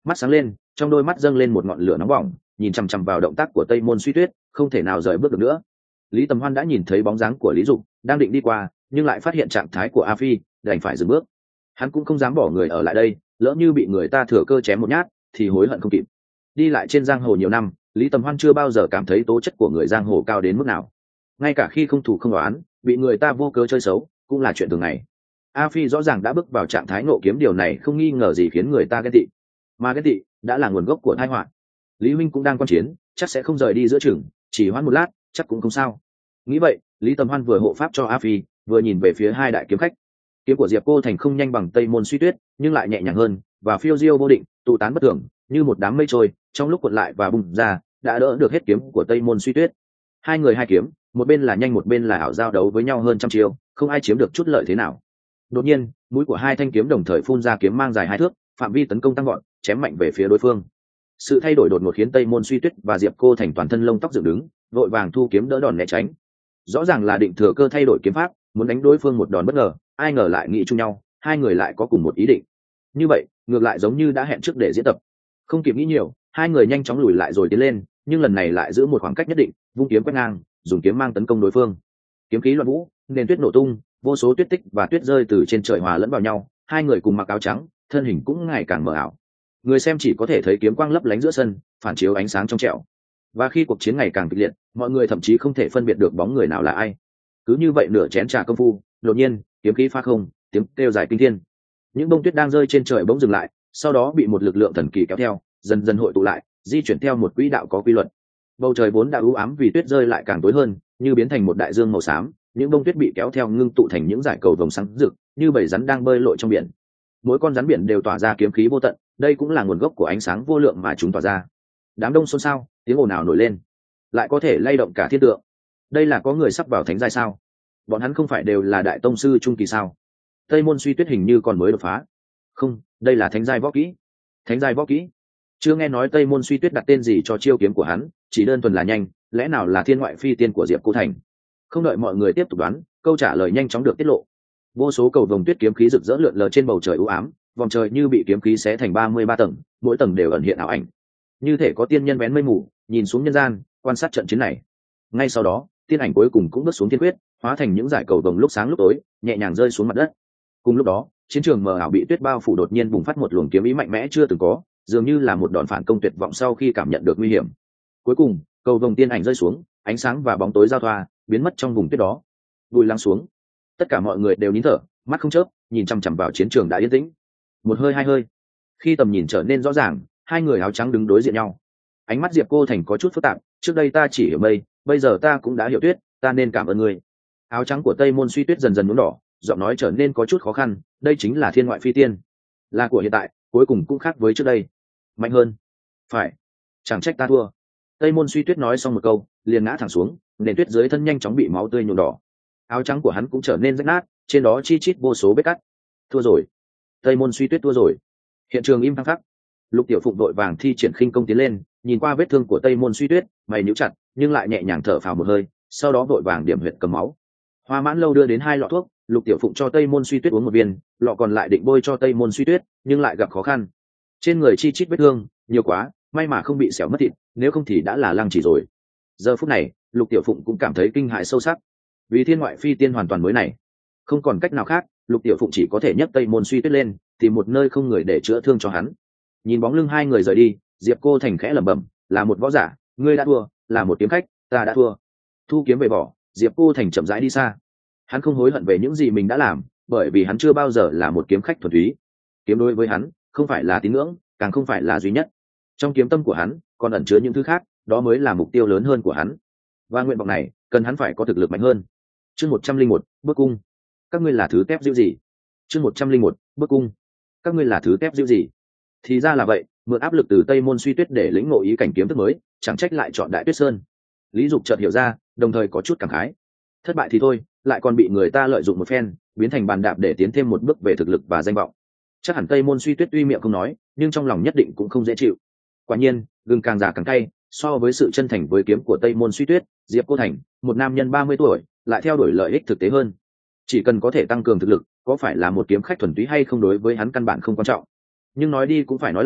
mắt sáng lên, trong đôi mắt dâng lên một ngọn lửa nóng bỏng, nhìn chằm chằm vào động tác của Tây Môn Suy Tuyết, không thể nào rời bước được nữa. Lý Tầm Hoan đã nhìn thấy bóng dáng của Lý Dục đang định đi qua, nhưng lại phát hiện trạng thái của A Phi, đành phải dừng bước. Hắn cũng không dám bỏ người ở lại đây, lỡ như bị người ta thừa cơ chém một nhát thì hối hận không kịp. Đi lại trên giang hồ nhiều năm, Lý Tầm Hoan chưa bao giờ cảm thấy tố chất của người giang hồ cao đến mức nào. Ngay cả khi không thù không oán, bị người ta vô cớ chơi xấu cũng là chuyện thường ngày. A Phi rõ ràng đã bước vào trạng thái ngộ kiếm, điều này không nghi ngờ gì khiến người ta ghen tị, mà ghen tị đã là nguồn gốc của tai họa. Lý huynh cũng đang quan chiến, chắc sẽ không rời đi giữa chừng, chỉ hoãn một lát chắc cũng không sao. Nghĩ vậy, Lý Tầm Hoan vừa hộ pháp cho A Phi, vừa nhìn về phía hai đại kiếm khách. Kiếm của Diệp Cô Thành không nhanh bằng Tây Môn Suy Tuyết, nhưng lại nhẹ nhàng hơn và phiêu diêu vô định, tụ tán bất thường, như một đám mây trôi, trong lúc cuộn lại và bùng ra, đã đỡ được hết kiếm của Tây Môn Suy Tuyết. Hai người hai kiếm, một bên là nhanh một bên là ảo, giao đấu với nhau hơn trăm chiêu, không ai chiếm được chút lợi thế nào. Đột nhiên, mũi của hai thanh kiếm đồng thời phun ra kiếm mang dài 2 thước, phạm vi tấn công tăng gọn, chém mạnh về phía đối phương. Sự thay đổi đột ngột khiến Tây Môn Suy Tuyết và Diệp Cô Thành toàn thân lông tóc dựng đứng, vội vàng thu kiếm đỡ đòn né tránh. Rõ ràng là định thừa cơ thay đổi kiếm pháp, muốn đánh đối phương một đòn bất ngờ, ai ngờ lại nghĩ chung nhau, hai người lại có cùng một ý định. Như vậy, ngược lại giống như đã hẹn trước để diễn tập. Không kịp nghĩ nhiều, hai người nhanh chóng lùi lại rồi tiến lên, nhưng lần này lại giữ một khoảng cách nhất định, vung kiếm quét ngang, dùng kiếm mang tấn công đối phương. Kiếm khí loạn vũ, nền tuyết nổ tung, vô số tuyết tích và tuyết rơi từ trên trời hòa lẫn vào nhau, hai người cùng mặc áo trắng, thân hình cũng ngày càng mờ ảo. Người xem chỉ có thể thấy kiếm quang lấp lánh giữa sân, phản chiếu ánh sáng trong trẻo. Và khi cuộc chiến ngày càng kịch liệt, mọi người thậm chí không thể phân biệt được bóng người nào là ai. Cứ như vậy nửa chén trà công phu, đột nhiên, kiếm khí phá không, tiếng kêu dài kinh thiên. Những bông tuyết đang rơi trên trời bỗng dừng lại, sau đó bị một lực lượng thần kỳ kéo theo, dần dần hội tụ lại, di chuyển theo một quỹ đạo có quy luật. Bầu trời vốn đã u ám vì tuyết rơi lại càng tối hơn, như biến thành một đại dương màu xám, những bông tuyết bị kéo theo ngưng tụ thành những dải cầu vồng sáng rực, như bầy rắn đang bơi lội trong biển. Mỗi con rắn biển đều tỏa ra kiếm khí vô tận, đây cũng là nguồn gốc của ánh sáng vô lượng mà chúng tỏa ra. Đám đông xôn xao, tiếng ồn ào nổi lên, lại có thể lay động cả thiên tượng. Đây là có người sắp vào thánh giai sao? Bọn hắn không phải đều là đại tông sư trung kỳ sao? Tây Môn Suy Tuyết hình như còn mới đột phá. Không, đây là thánh giai võ kỹ. Thánh giai võ kỹ? Chưa nghe nói Tây Môn Suy Tuyết đặt tên gì cho chiêu kiếm của hắn, chỉ đơn thuần là nhanh, lẽ nào là thiên ngoại phi tiên của Diệp Cô Thành? Không đợi mọi người tiếp tục đoán, câu trả lời nhanh chóng được tiết lộ. Vô số cầu vồng tuyết kiếm khí rực rỡ lượn lờ trên bầu trời u ám, vòng trời như bị kiếm khí xé thành 33 tầng, mỗi tầng đều ẩn hiện ảo ảnh. Như thể có tiên nhân vén mây mù, nhìn xuống nhân gian, quan sát trận chiến này. Ngay sau đó, tiên ảnh cuối cùng cũng bước xuống thiên quyết, hóa thành những dải cầu vồng lúc sáng lúc tối, nhẹ nhàng rơi xuống mặt đất. Cùng lúc đó, chiến trường mờ ảo bị tuyết bao phủ, đột nhiên bùng phát một luồng kiếm ý mạnh mẽ chưa từng có, dường như là một đòn phản công tuyệt vọng sau khi cảm nhận được nguy hiểm. Cuối cùng, cầu vồng tiên ảnh rơi xuống, ánh sáng và bóng tối giao thoa, biến mất trong vùng tuyết đó. Bụi lắng xuống, tất cả mọi người đều nín thở, mắt không chớp, nhìn chằm chằm vào chiến trường đã yên tĩnh. Một hơi hai hơi, khi tầm nhìn trở nên rõ ràng, hai người áo trắng đứng đối diện nhau. Ánh mắt Diệp Cô Thành có chút phức tạp, trước đây ta chỉ hiểu mây, bây giờ ta cũng đã hiểu tuyết, ta nên cảm ơn ngươi. Áo trắng của Tây Môn Suy Tuyết dần dần nhuốm đỏ, giọng nói trở nên có chút khó khăn, đây chính là thiên ngoại phi tiên, là của hiện tại, cuối cùng cũng khác với trước đây, mạnh hơn. Phải, chẳng trách ta thua. Tây Môn Suy Tuyết nói xong một câu, liền ngã thẳng xuống, nền tuyết dưới thân nhanh chóng bị máu tươi nhuộm đỏ. Áo trắng của hắn cũng trở nên rách nát, trên đó chi chít vô số vết cắt. Thua rồi, Tây Môn Suy Tuyết thua rồi. Hiện trường im phăng phắc. Lục Tiểu Phụng đội vàng thi triển khinh công tiến lên, nhìn qua vết thương của Tây Môn Suy Tuyết, mày nhíu chặt, nhưng lại nhẹ nhàng thở phào một hơi, sau đó vội vàng điểm huyệt cầm máu. Hoa Mãn Lâu đưa đến 2 lọ thuốc, Lục Tiểu Phụng cho Tây Môn Suy Tuyết uống 1 viên, lọ còn lại định bôi cho Tây Môn Suy Tuyết, nhưng lại gặp khó khăn. Trên người chi chít vết thương nhiều quá, may mà không bị xẻo mất thịt, nếu không thì đã là lăng chỉ rồi. Giờ phút này, Lục Tiểu Phụng cũng cảm thấy kinh hãi sâu sắc. Vì thiên ngoại phi tiên hoàn toàn mới này, không còn cách nào khác, Lục Tiểu Phụng chỉ có thể nhấc Tây Môn Suy Tuyết lên, tìm một nơi không người để chữa thương cho hắn. Nhìn bóng lưng hai người rời đi, Diệp Cô Thành khẽ lẩm bẩm, là một võ giả, ngươi đã thua, là một kiếm khách, ta đã thua. Thu kiếm về bỏ, Diệp Cô Thành chậm rãi đi xa. Hắn không hối hận về những gì mình đã làm, bởi vì hắn chưa bao giờ là một kiếm khách thuần túy. Kiếm đối với hắn, không phải là tín ngưỡng, càng không phải là duy nhất. Trong kiếm tâm của hắn, còn ẩn chứa những thứ khác, đó mới là mục tiêu lớn hơn của hắn. Và nguyện vọng này, cần hắn phải có thực lực mạnh hơn. Chương 101, bước cung. Các ngươi là thứ tép dịu gì? Chương 101, bước cung. Các ngươi là thứ tép dịu gì? Thì ra là vậy, mượn áp lực từ Tây Môn Suy Tuyết để lĩnh ngộ ý cảnh kiếm thức mới, chẳng trách lại chọn Đại Tuyết Sơn. Lý Dục chợt hiểu ra, đồng thời có chút cảm khái. Thất bại thì thôi, lại còn bị người ta lợi dụng một phen, biến thành bàn đạp để tiến thêm một bước về thực lực và danh vọng. Chắc hẳn Tây Môn Suy Tuyết tuy miệng không nói, nhưng trong lòng nhất định cũng không dễ chịu. Quả nhiên, gừng càng già càng cay, so với sự chân thành với kiếm của Tây Môn Suy Tuyết, Diệp Cô Thành, một nam nhân 30 tuổi, lại theo đuổi lợi ích thực tế hơn. Chỉ cần có thể tăng cường thực lực, có phải là một kiếm khách thuần túy hay không đối với hắn căn bản không quan trọng. Nhưng nói đi cũng phải nói lại,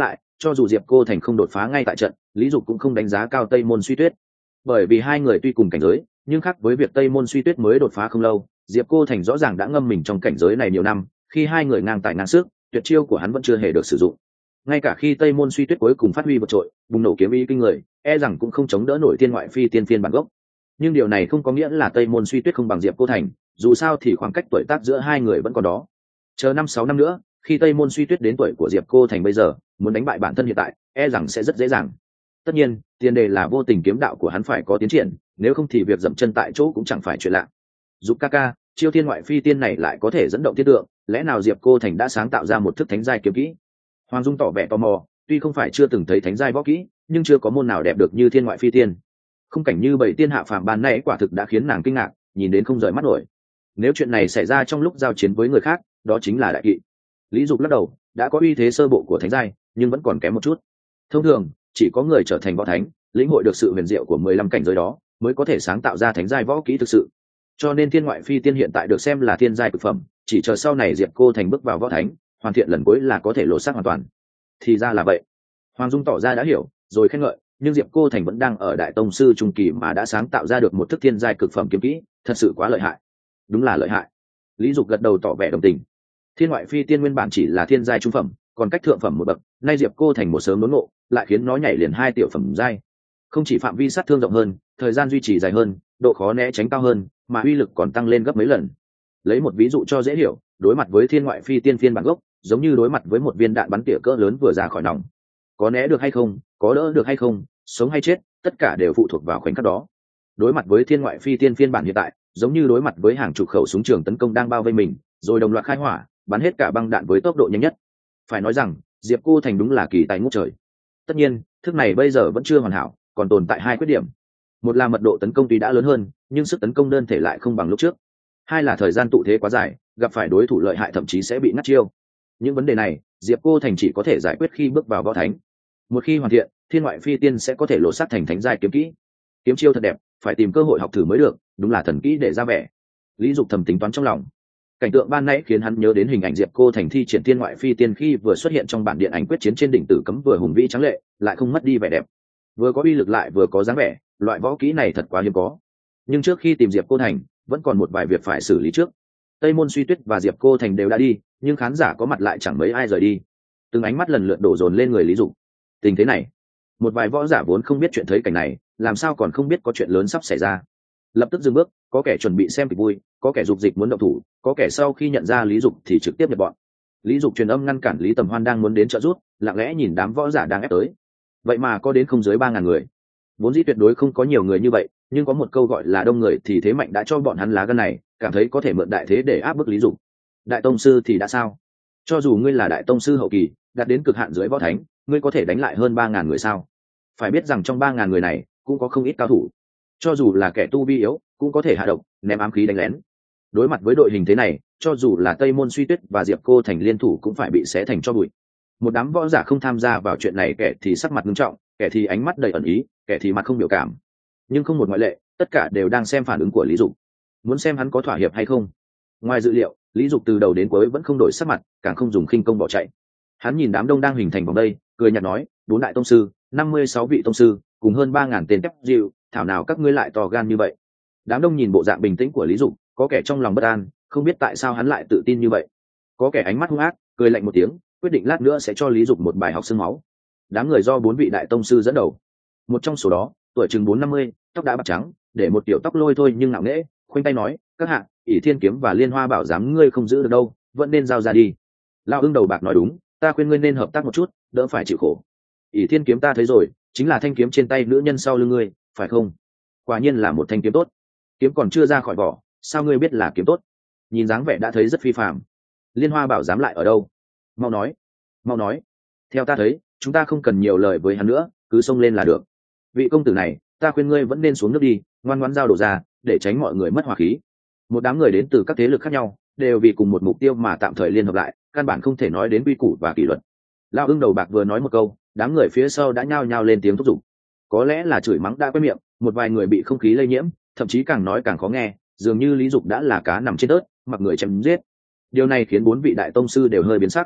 Cho dù diệp cô thành không đột phá ngay tại trận, lý dục cũng không đánh giá cao tây môn suy tuyết, bởi vì hai người tuy cùng cảnh giới nhưng khác với việc tây môn suy tuyết mới đột phá không lâu, diệp cô thành rõ ràng đã ngâm mình trong cảnh giới này nhiều năm. Khi hai người ngang tài ngang sức, tuyệt chiêu của hắn vẫn chưa hề được sử dụng. Ngay cả khi tây môn suy tuyết cuối cùng phát huy vượt trội, bùng nổ kiếm ý kinh người, e rằng cũng không chống đỡ nổi thiên ngoại phi tiên phiên bản gốc. Nhưng điều này không có nghĩa là tây môn suy tuyết không bằng diệp cô thành, dù sao thì khoảng cách tuổi tác giữa hai người vẫn còn đó. Chờ 5-6 năm nữa, khi tây môn suy tuyết đến tuổi của diệp cô thành bây giờ, muốn đánh bại bản thân hiện tại e rằng sẽ rất dễ dàng. Tất nhiên tiền đề là vô tình kiếm đạo của hắn phải có tiến triển, nếu không thì việc dậm chân tại chỗ cũng chẳng phải chuyện lạ. Dục ca ca, chiêu thiên ngoại phi tiên này lại có thể dẫn động thiên tượng, lẽ nào diệp cô thành đã sáng tạo ra một thức thánh giai kiếm kỹ? Hoàng Dung tỏ vẻ tò mò, tuy không phải chưa từng thấy thánh giai võ kỹ, nhưng chưa có môn nào đẹp được như thiên ngoại phi tiên. Khung cảnh như bảy tiên hạ phàm ban nãy quả thực đã khiến nàng kinh ngạc, nhìn đến không rời mắt nổi. Nếu chuyện này xảy ra trong lúc giao chiến với người khác, đó chính là đại kỵ. Lý Dục lắc đầu, đã có uy thế sơ bộ của thánh giai, nhưng vẫn còn kém một chút. Thông thường, chỉ có người trở thành võ thánh, lĩnh hội được sự huyền diệu của 15 cảnh giới đó, mới có thể sáng tạo ra thánh giai võ kỹ thực sự. Cho nên thiên ngoại phi tiên hiện tại được xem là thiên giai cực phẩm, chỉ chờ sau này diệp cô thành bước vào võ thánh, hoàn thiện lần cuối là có thể lộ xác hoàn toàn. Thì ra là vậy. Hoàng Dung tỏ ra đã hiểu, rồi khen ngợi, nhưng diệp cô thành vẫn đang ở đại tông sư trung kỳ mà đã sáng tạo ra được một thức thiên giai cực phẩm kiếm kỹ, thật sự quá lợi hại. Đúng là lợi hại. Lý Dục gật đầu tỏ vẻ đồng tình. Thiên ngoại phi tiên nguyên bản chỉ là thiên giai trung phẩm, còn cách thượng phẩm một bậc, nay diệp cô thành một sớm đốn ngộ, lại khiến nó nhảy liền 2 tiểu phẩm giai. Không chỉ phạm vi sát thương rộng hơn, thời gian duy trì dài hơn, độ khó né tránh cao hơn, mà uy lực còn tăng lên gấp mấy lần. Lấy một ví dụ cho dễ hiểu, đối mặt với thiên ngoại phi tiên phiên bản gốc, giống như đối mặt với một viên đạn bắn tỉa cỡ lớn vừa ra khỏi nòng. Có né được hay không, có đỡ được hay không, sống hay chết, tất cả đều phụ thuộc vào khoảnh khắc đó. Đối mặt với thiên ngoại phi tiên phiên bản hiện tại, giống như đối mặt với hàng chục khẩu súng trường tấn công đang bao vây mình, rồi đồng loạt khai hỏa, bắn hết cả băng đạn với tốc độ nhanh nhất. Phải nói rằng diệp cô thành đúng là kỳ tài ngút trời. Tất nhiên thức này bây giờ vẫn chưa hoàn hảo, còn tồn tại 2 khuyết điểm. Một là mật độ tấn công tuy đã lớn hơn, nhưng sức tấn công đơn thể lại không bằng lúc trước. Hai là thời gian tụ thế quá dài, gặp phải đối thủ lợi hại thậm chí sẽ bị ngắt chiêu. Những vấn đề này diệp cô thành chỉ có thể giải quyết khi bước vào võ thánh. Một khi hoàn thiện, thiên ngoại phi tiên sẽ có thể lộ sát thành thánh giai kiếm kỹ. Kiếm chiêu thật đẹp, phải tìm cơ hội học thử mới được, đúng là thần kỹ để ra vẻ. Lý Dục thầm tính toán trong lòng. Cảnh tượng ban nãy khiến hắn nhớ đến hình ảnh diệp cô thành thi triển thiên ngoại phi tiên khi vừa xuất hiện trong bản điện ảnh quyết chiến trên đỉnh Tử Cấm, vừa hùng vĩ trắng lệ, lại không mất đi vẻ đẹp, vừa có uy lực lại vừa có dáng vẻ. Loại võ kỹ này thật quá hiếm có. Nhưng trước khi tìm diệp cô thành, vẫn còn một vài việc phải xử lý trước. Tây môn suy tuyết và diệp cô thành đều đã đi, nhưng khán giả có mặt lại chẳng mấy ai rời đi. Từng ánh mắt lần lượt đổ dồn lên người Lý Dục. Tình thế này, một vài võ giả vốn không biết chuyện thấy cảnh này, làm sao còn không biết có chuyện lớn sắp xảy ra. Lập tức dừng bước, có kẻ chuẩn bị xem kịch vui, có kẻ dục dịch muốn động thủ, có kẻ sau khi nhận ra Lý Dục thì trực tiếp nhập bọn. Lý Dục truyền âm ngăn cản Lý Tầm Hoan đang muốn đến trợ giúp, lặng lẽ nhìn đám võ giả đang ép tới. Vậy mà có đến không dưới 3.000 người. Vốn dĩ tuyệt đối không có nhiều người như vậy, nhưng có một câu gọi là đông người thì thế mạnh đã cho bọn hắn lá gan này, cảm thấy có thể mượn đại thế để áp bức Lý Dục. Đại tông sư thì đã sao? Cho dù ngươi là đại tông sư hậu kỳ, đạt đến cực hạn dưới võ thánh, ngươi có thể đánh lại hơn 3.000 người sao? Phải biết rằng trong 3.000 người này cũng có không ít cao thủ. Cho dù là kẻ tu vi yếu, cũng có thể hạ độc, ném ám khí đánh lén. Đối mặt với đội hình thế này, cho dù là Tây Môn Suy Tuyết và Diệp Cô Thành liên thủ cũng phải bị xé thành tro bụi. Một đám võ giả không tham gia vào chuyện này, kẻ thì sắc mặt nghiêm trọng, kẻ thì ánh mắt đầy ẩn ý, kẻ thì mặt không biểu cảm. Nhưng không một ngoại lệ, tất cả đều đang xem phản ứng của Lý Dục, muốn xem hắn có thỏa hiệp hay không. Ngoài dự liệu, Lý Dục từ đầu đến cuối vẫn không đổi sắc mặt, càng không dùng khinh công bỏ chạy. Hắn nhìn đám đông đang hình thành vòng đây, cười nhạt nói: "4 đại tông sư, 56 vị tông sư, cùng hơn 3.000 tên tép dịu, thảo nào các ngươi lại to gan như vậy?" Đám đông nhìn bộ dạng bình tĩnh của Lý Dục, có kẻ trong lòng bất an, không biết tại sao hắn lại tự tin như vậy. Có kẻ ánh mắt hung ác, cười lạnh một tiếng, quyết định lát nữa sẽ cho Lý Dục một bài học xương máu. Đám người do 4 vị đại tông sư dẫn đầu. Một trong số đó, tuổi chừng 4-50, tóc đã bạc trắng, để một tiểu tóc lôi thôi nhưng ngạo nghễ, khoanh tay nói: "Các hạ, ỷ Thiên kiếm và Liên Hoa bảo giám ngươi không giữ được đâu, vẫn nên giao ra đi." Lão ưng đầu bạc nói đúng, ta khuyên ngươi nên hợp tác một chút, đỡ phải chịu khổ. ỷ Thiên kiếm ta thấy rồi, chính là thanh kiếm trên tay nữ nhân sau lưng ngươi, phải không? Quả nhiên là một thanh kiếm tốt. Kiếm còn chưa ra khỏi vỏ, sao ngươi biết là kiếm tốt? Nhìn dáng vẻ đã thấy rất phi phàm. Liên Hoa bảo giám lại ở đâu? Mau nói, mau nói. Theo ta thấy, chúng ta không cần nhiều lời với hắn nữa, cứ xông lên là được. Vị công tử này, ta khuyên ngươi vẫn nên xuống nước đi, ngoan ngoãn giao đồ ra, để tránh mọi người mất hòa khí. Một đám người đến từ các thế lực khác nhau, đều vì cùng một mục tiêu mà tạm thời liên hợp lại, căn bản không thể nói đến quy củ và kỷ luật. Lão ưng đầu bạc vừa nói một câu, đám người phía sau đã nhao nhao lên tiếng thúc giục. Có lẽ là chửi mắng đã quen miệng, một vài người bị không khí lây nhiễm, thậm chí càng nói càng khó nghe, dường như Lý Dục đã là cá nằm trên tớt, mặc người chém giết. Điều này khiến 4 vị đại tông sư đều hơi biến sắc.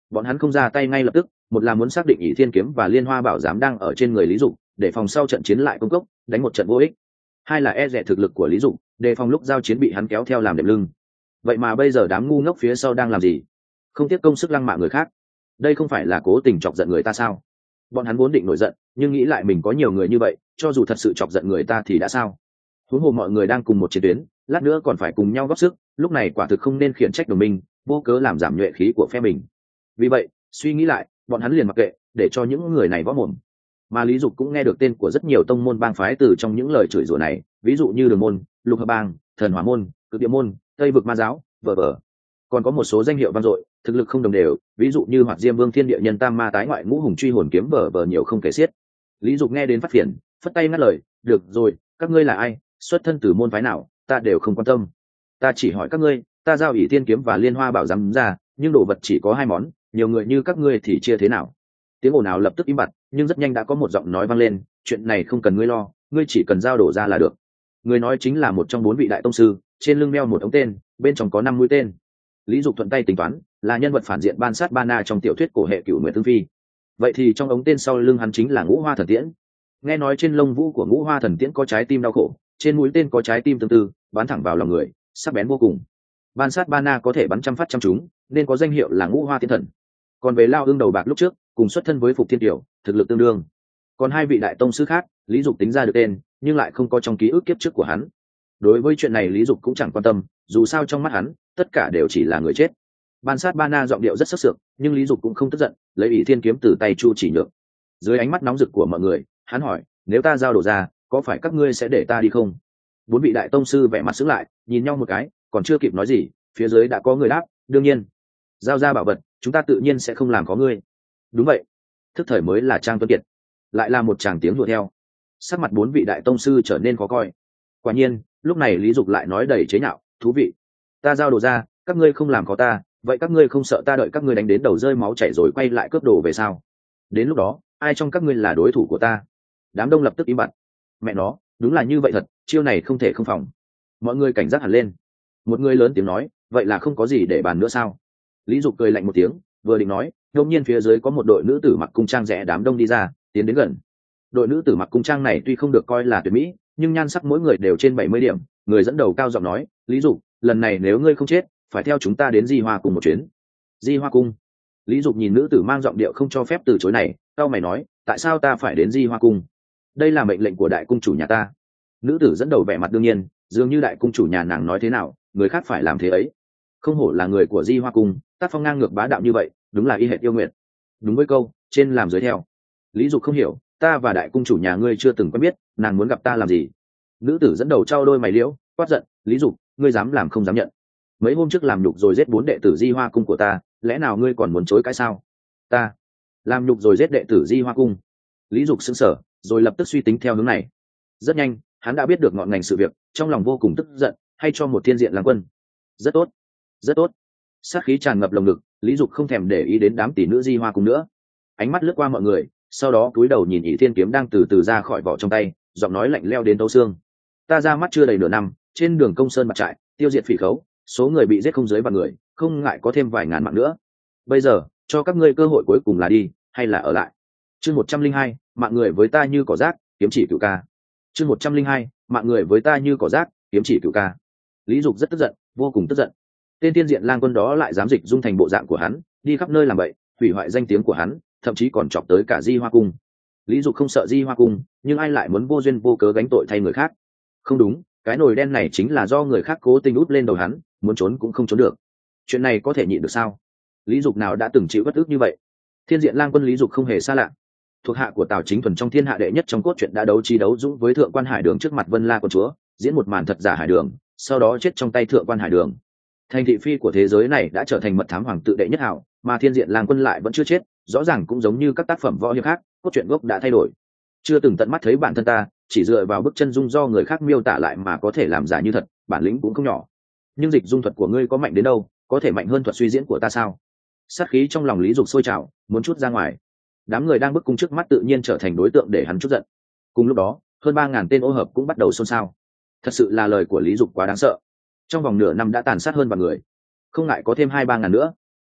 Bọn hắn không ra tay ngay lập tức, một là muốn xác định ỷ thiên kiếm và liên hoa bảo giám đang ở trên người lý dục, để phòng sau trận chiến lại công cốc đánh một trận vô ích. Hai là e rẻ thực lực của lý dục, đề phòng lúc giao chiến bị hắn kéo theo làm đệm lưng. Vậy mà bây giờ đám ngu ngốc phía sau đang làm gì? Không tiếc công sức lăng mạ người khác, đây không phải là cố tình chọc giận người ta sao? Bọn hắn vốn định nổi giận, nhưng nghĩ lại mình có nhiều người như vậy, cho dù thật sự chọc giận người ta thì đã sao? Huống hồ mọi người đang cùng một chiến tuyến, lát nữa còn phải cùng nhau góp sức, lúc này quả thực không nên khiển trách đồng minh, vô cớ làm giảm nhuệ khí của phe mình. Vì vậy, suy nghĩ lại, bọn hắn liền mặc kệ, để cho những người này võ mồm. Mà Lý Dục cũng nghe được tên của rất nhiều tông môn bang phái từ trong những lời chửi rủa này, ví dụ như Đường môn, Lục Hợp bang, Thần Hỏa môn, Cực Địa môn, Tây vực ma giáo, vờ vờ. Còn có một số danh hiệu vang dội, thực lực không đồng đều, ví dụ như Hoạt Diêm Vương Thiên Địa Nhân Tam Ma Tái Ngoại Ngũ Hùng Truy Hồn Kiếm vờ vờ nhiều không kể xiết. Lý Dục nghe đến phát phiền, phất tay ngắt lời, "Được rồi, các ngươi là ai, xuất thân từ môn phái nào, ta đều không quan tâm. Ta chỉ hỏi các ngươi, ta giao ỷ tiên kiếm và liên hoa bảo giám ra, nhưng đồ vật chỉ có 2 món, nhiều người như các ngươi thì chia thế nào?" Tiếng ồn ào lập tức im bặt, nhưng rất nhanh đã có một giọng nói vang lên, "Chuyện này không cần ngươi lo, ngươi chỉ cần giao đổ ra là được." Người nói chính là một trong 4 vị đại tông sư, trên lưng đeo một ống tên, bên trong có 5 mũi tên. Lý Dục thuận tay tính toán, là nhân vật phản diện Ban Sát Bana trong tiểu thuyết cổ hệ Cửu Nguyệt Tương Phi. Vậy thì trong ống tên sau lưng hắn chính là Ngũ Hoa Thần Tiễn. Nghe nói trên lông vũ của Ngũ Hoa Thần Tiễn có trái tim đau khổ, trên mũi tên có trái tim tương tự, bắn thẳng vào lòng người, sắc bén vô cùng. Ban Sát Bana có thể bắn trăm phát trăm trúng, nên có danh hiệu là Ngũ Hoa Tiễn Thần. Còn về Lao Ưng đầu bạc lúc trước, cùng xuất thân với Phục Thiên Tiểu, thực lực tương đương. Còn 2 vị đại tông sư khác, Lý Dục tính ra được tên, nhưng lại không có trong ký ức kiếp trước của hắn. Đối với chuyện này Lý Dục cũng chẳng quan tâm, dù sao trong mắt hắn, tất cả đều chỉ là người chết. Ban Sát Bana giọng điệu rất sắc sược, nhưng Lý Dục cũng không tức giận, lấy ỷ thiên kiếm từ tay Chu Chỉ Nhược. Dưới ánh mắt nóng rực của mọi người, hắn hỏi, "Nếu ta giao đổ ra, có phải các ngươi sẽ để ta đi không?" 4 vị đại tông sư vẻ mặt sững lại, nhìn nhau một cái, còn chưa kịp nói gì, phía dưới đã có người đáp, "Đương nhiên, giao ra bảo vật, chúng ta tự nhiên sẽ không làm có ngươi." Đúng vậy, thức thời mới là Trang Tuấn Kiệt. Lại là một tràng tiếng đùa theo. Sắc mặt 4 vị đại tông sư trở nên khó coi. Quả nhiên, lúc này Lý Dục lại nói đầy chế nhạo, "Thú vị, ta giao đồ ra, các ngươi không làm có ta, vậy các ngươi không sợ ta đợi các ngươi đánh đến đầu rơi máu chảy rồi quay lại cướp đồ về sao? Đến lúc đó, ai trong các ngươi là đối thủ của ta?" Đám đông lập tức im bặt. Mẹ nó, đúng là như vậy thật, chiêu này không thể không phòng. Mọi người cảnh giác hẳn lên. Một người lớn tiếng nói, "Vậy là không có gì để bàn nữa sao?" Lý Dục cười lạnh một tiếng, vừa định nói, đột nhiên phía dưới có một đội nữ tử mặc cung trang rẽ đám đông đi ra, tiến đến gần. Đội nữ tử mặc cung trang này tuy không được coi là tuyệt mỹ, nhưng nhan sắc mỗi người đều trên 70 điểm. Người dẫn đầu cao giọng nói, "Lý Dục, lần này nếu ngươi không chết, phải theo chúng ta đến Di Hoa cung một chuyến." Di Hoa cung? Lý Dục nhìn nữ tử mang giọng điệu không cho phép từ chối này, cau mày nói, "Tại sao ta phải đến Di Hoa cung? Đây là mệnh lệnh của đại cung chủ nhà ta." Nữ tử dẫn đầu vẻ mặt đương nhiên, dường như đại cung chủ nhà nàng nói thế nào, người khác phải làm thế ấy. Không hổ là người của Di Hoa cung, tác phong ngang ngược bá đạo như vậy, đúng là y hệt yêu nguyện. Đúng với câu trên làm dưới theo. Lý Dục không hiểu, "Ta và đại cung chủ nhà ngươi chưa từng quen biết, nàng muốn gặp ta làm gì?" Nữ tử dẫn đầu trao đôi mày liễu, quát giận, "Lý Dục, ngươi dám làm không dám nhận. Mấy hôm trước làm nhục rồi giết 4 đệ tử Di Hoa cung của ta, lẽ nào ngươi còn muốn chối cãi sao?" "Ta làm nhục rồi giết đệ tử Di Hoa cung?" Lý Dục sững sờ, rồi lập tức suy tính theo hướng này. Rất nhanh, hắn đã biết được ngọn ngành sự việc, trong lòng vô cùng tức giận, hay cho một thiên diện lang quân. Rất tốt, rất tốt. Sát khí tràn ngập lồng ngực, Lý Dục không thèm để ý đến đám tỷ nữ Di Hoa cung nữa. Ánh mắt lướt qua mọi người, sau đó cúi đầu nhìn ỷ thiên kiếm đang từ từ ra khỏi vỏ trong tay, giọng nói lạnh lẽo đến thấu xương. "Ta ra mắt chưa đầy nửa năm, trên đường Công Sơn mặt trại, tiêu diệt phỉ khấu, số người bị giết không dưới vạn người, không ngại có thêm vài ngàn mạng nữa. Bây giờ, cho các ngươi cơ hội cuối cùng là đi, hay là ở lại." Chương 102, mạng người với ta như cỏ rác, kiếm chỉ cửu ca. Chương 102, mạng người với ta như cỏ rác, kiếm chỉ cửu ca. Lý Dục rất tức giận, vô cùng tức giận. Tên tiên diện lang quân đó lại dám dịch dung thành bộ dạng của hắn, đi khắp nơi làm bậy, hủy hoại danh tiếng của hắn, thậm chí còn chọc tới cả Di Hoa cung. Lý Dục không sợ Di Hoa cung, nhưng ai lại muốn vô duyên vô cớ gánh tội thay người khác? Không đúng, cái nồi đen này chính là do người khác cố tình út lên đầu hắn, muốn trốn cũng không trốn được. Chuyện này có thể nhịn được sao? Lý Dục nào đã từng chịu bất ức như vậy? Thiên diện lang quân Lý Dục không hề xa lạ, thuộc hạ của Tào Chính Thuần trong thiên hạ đệ nhất trong cốt truyện đã đấu trí đấu dũng với thượng quan Hải Đường trước mặt Vân La công chúa, diễn một màn thật giả Hải Đường, sau đó chết trong tay thượng quan Hải Đường. Thành thị phi của thế giới này đã trở thành mật thám hoàng tự đệ nhất hảo, mà thiên diện lang quân lại vẫn chưa chết, rõ ràng cũng giống như các tác phẩm võ hiệp khác, cốt truyện gốc đã thay đổi. Chưa từng tận mắt thấy bản thân ta, chỉ dựa vào bức chân dung do người khác miêu tả lại mà có thể làm giả như thật, bản lĩnh cũng không nhỏ. Nhưng dịch dung thuật của ngươi có mạnh đến đâu, có thể mạnh hơn thuật suy diễn của ta sao? Sát khí trong lòng Lý Dục sôi trào, muốn trút ra ngoài. Đám người đang bức cung trước mắt tự nhiên trở thành đối tượng để hắn trút giận. Cùng lúc đó, hơn 3.000 tên ô hợp cũng bắt đầu xôn xao. Thật sự là lời của Lý Dục quá đáng sợ. Trong vòng nửa năm đã tàn sát hơn vạn người, không ngại có thêm 2-3 ngàn nữa.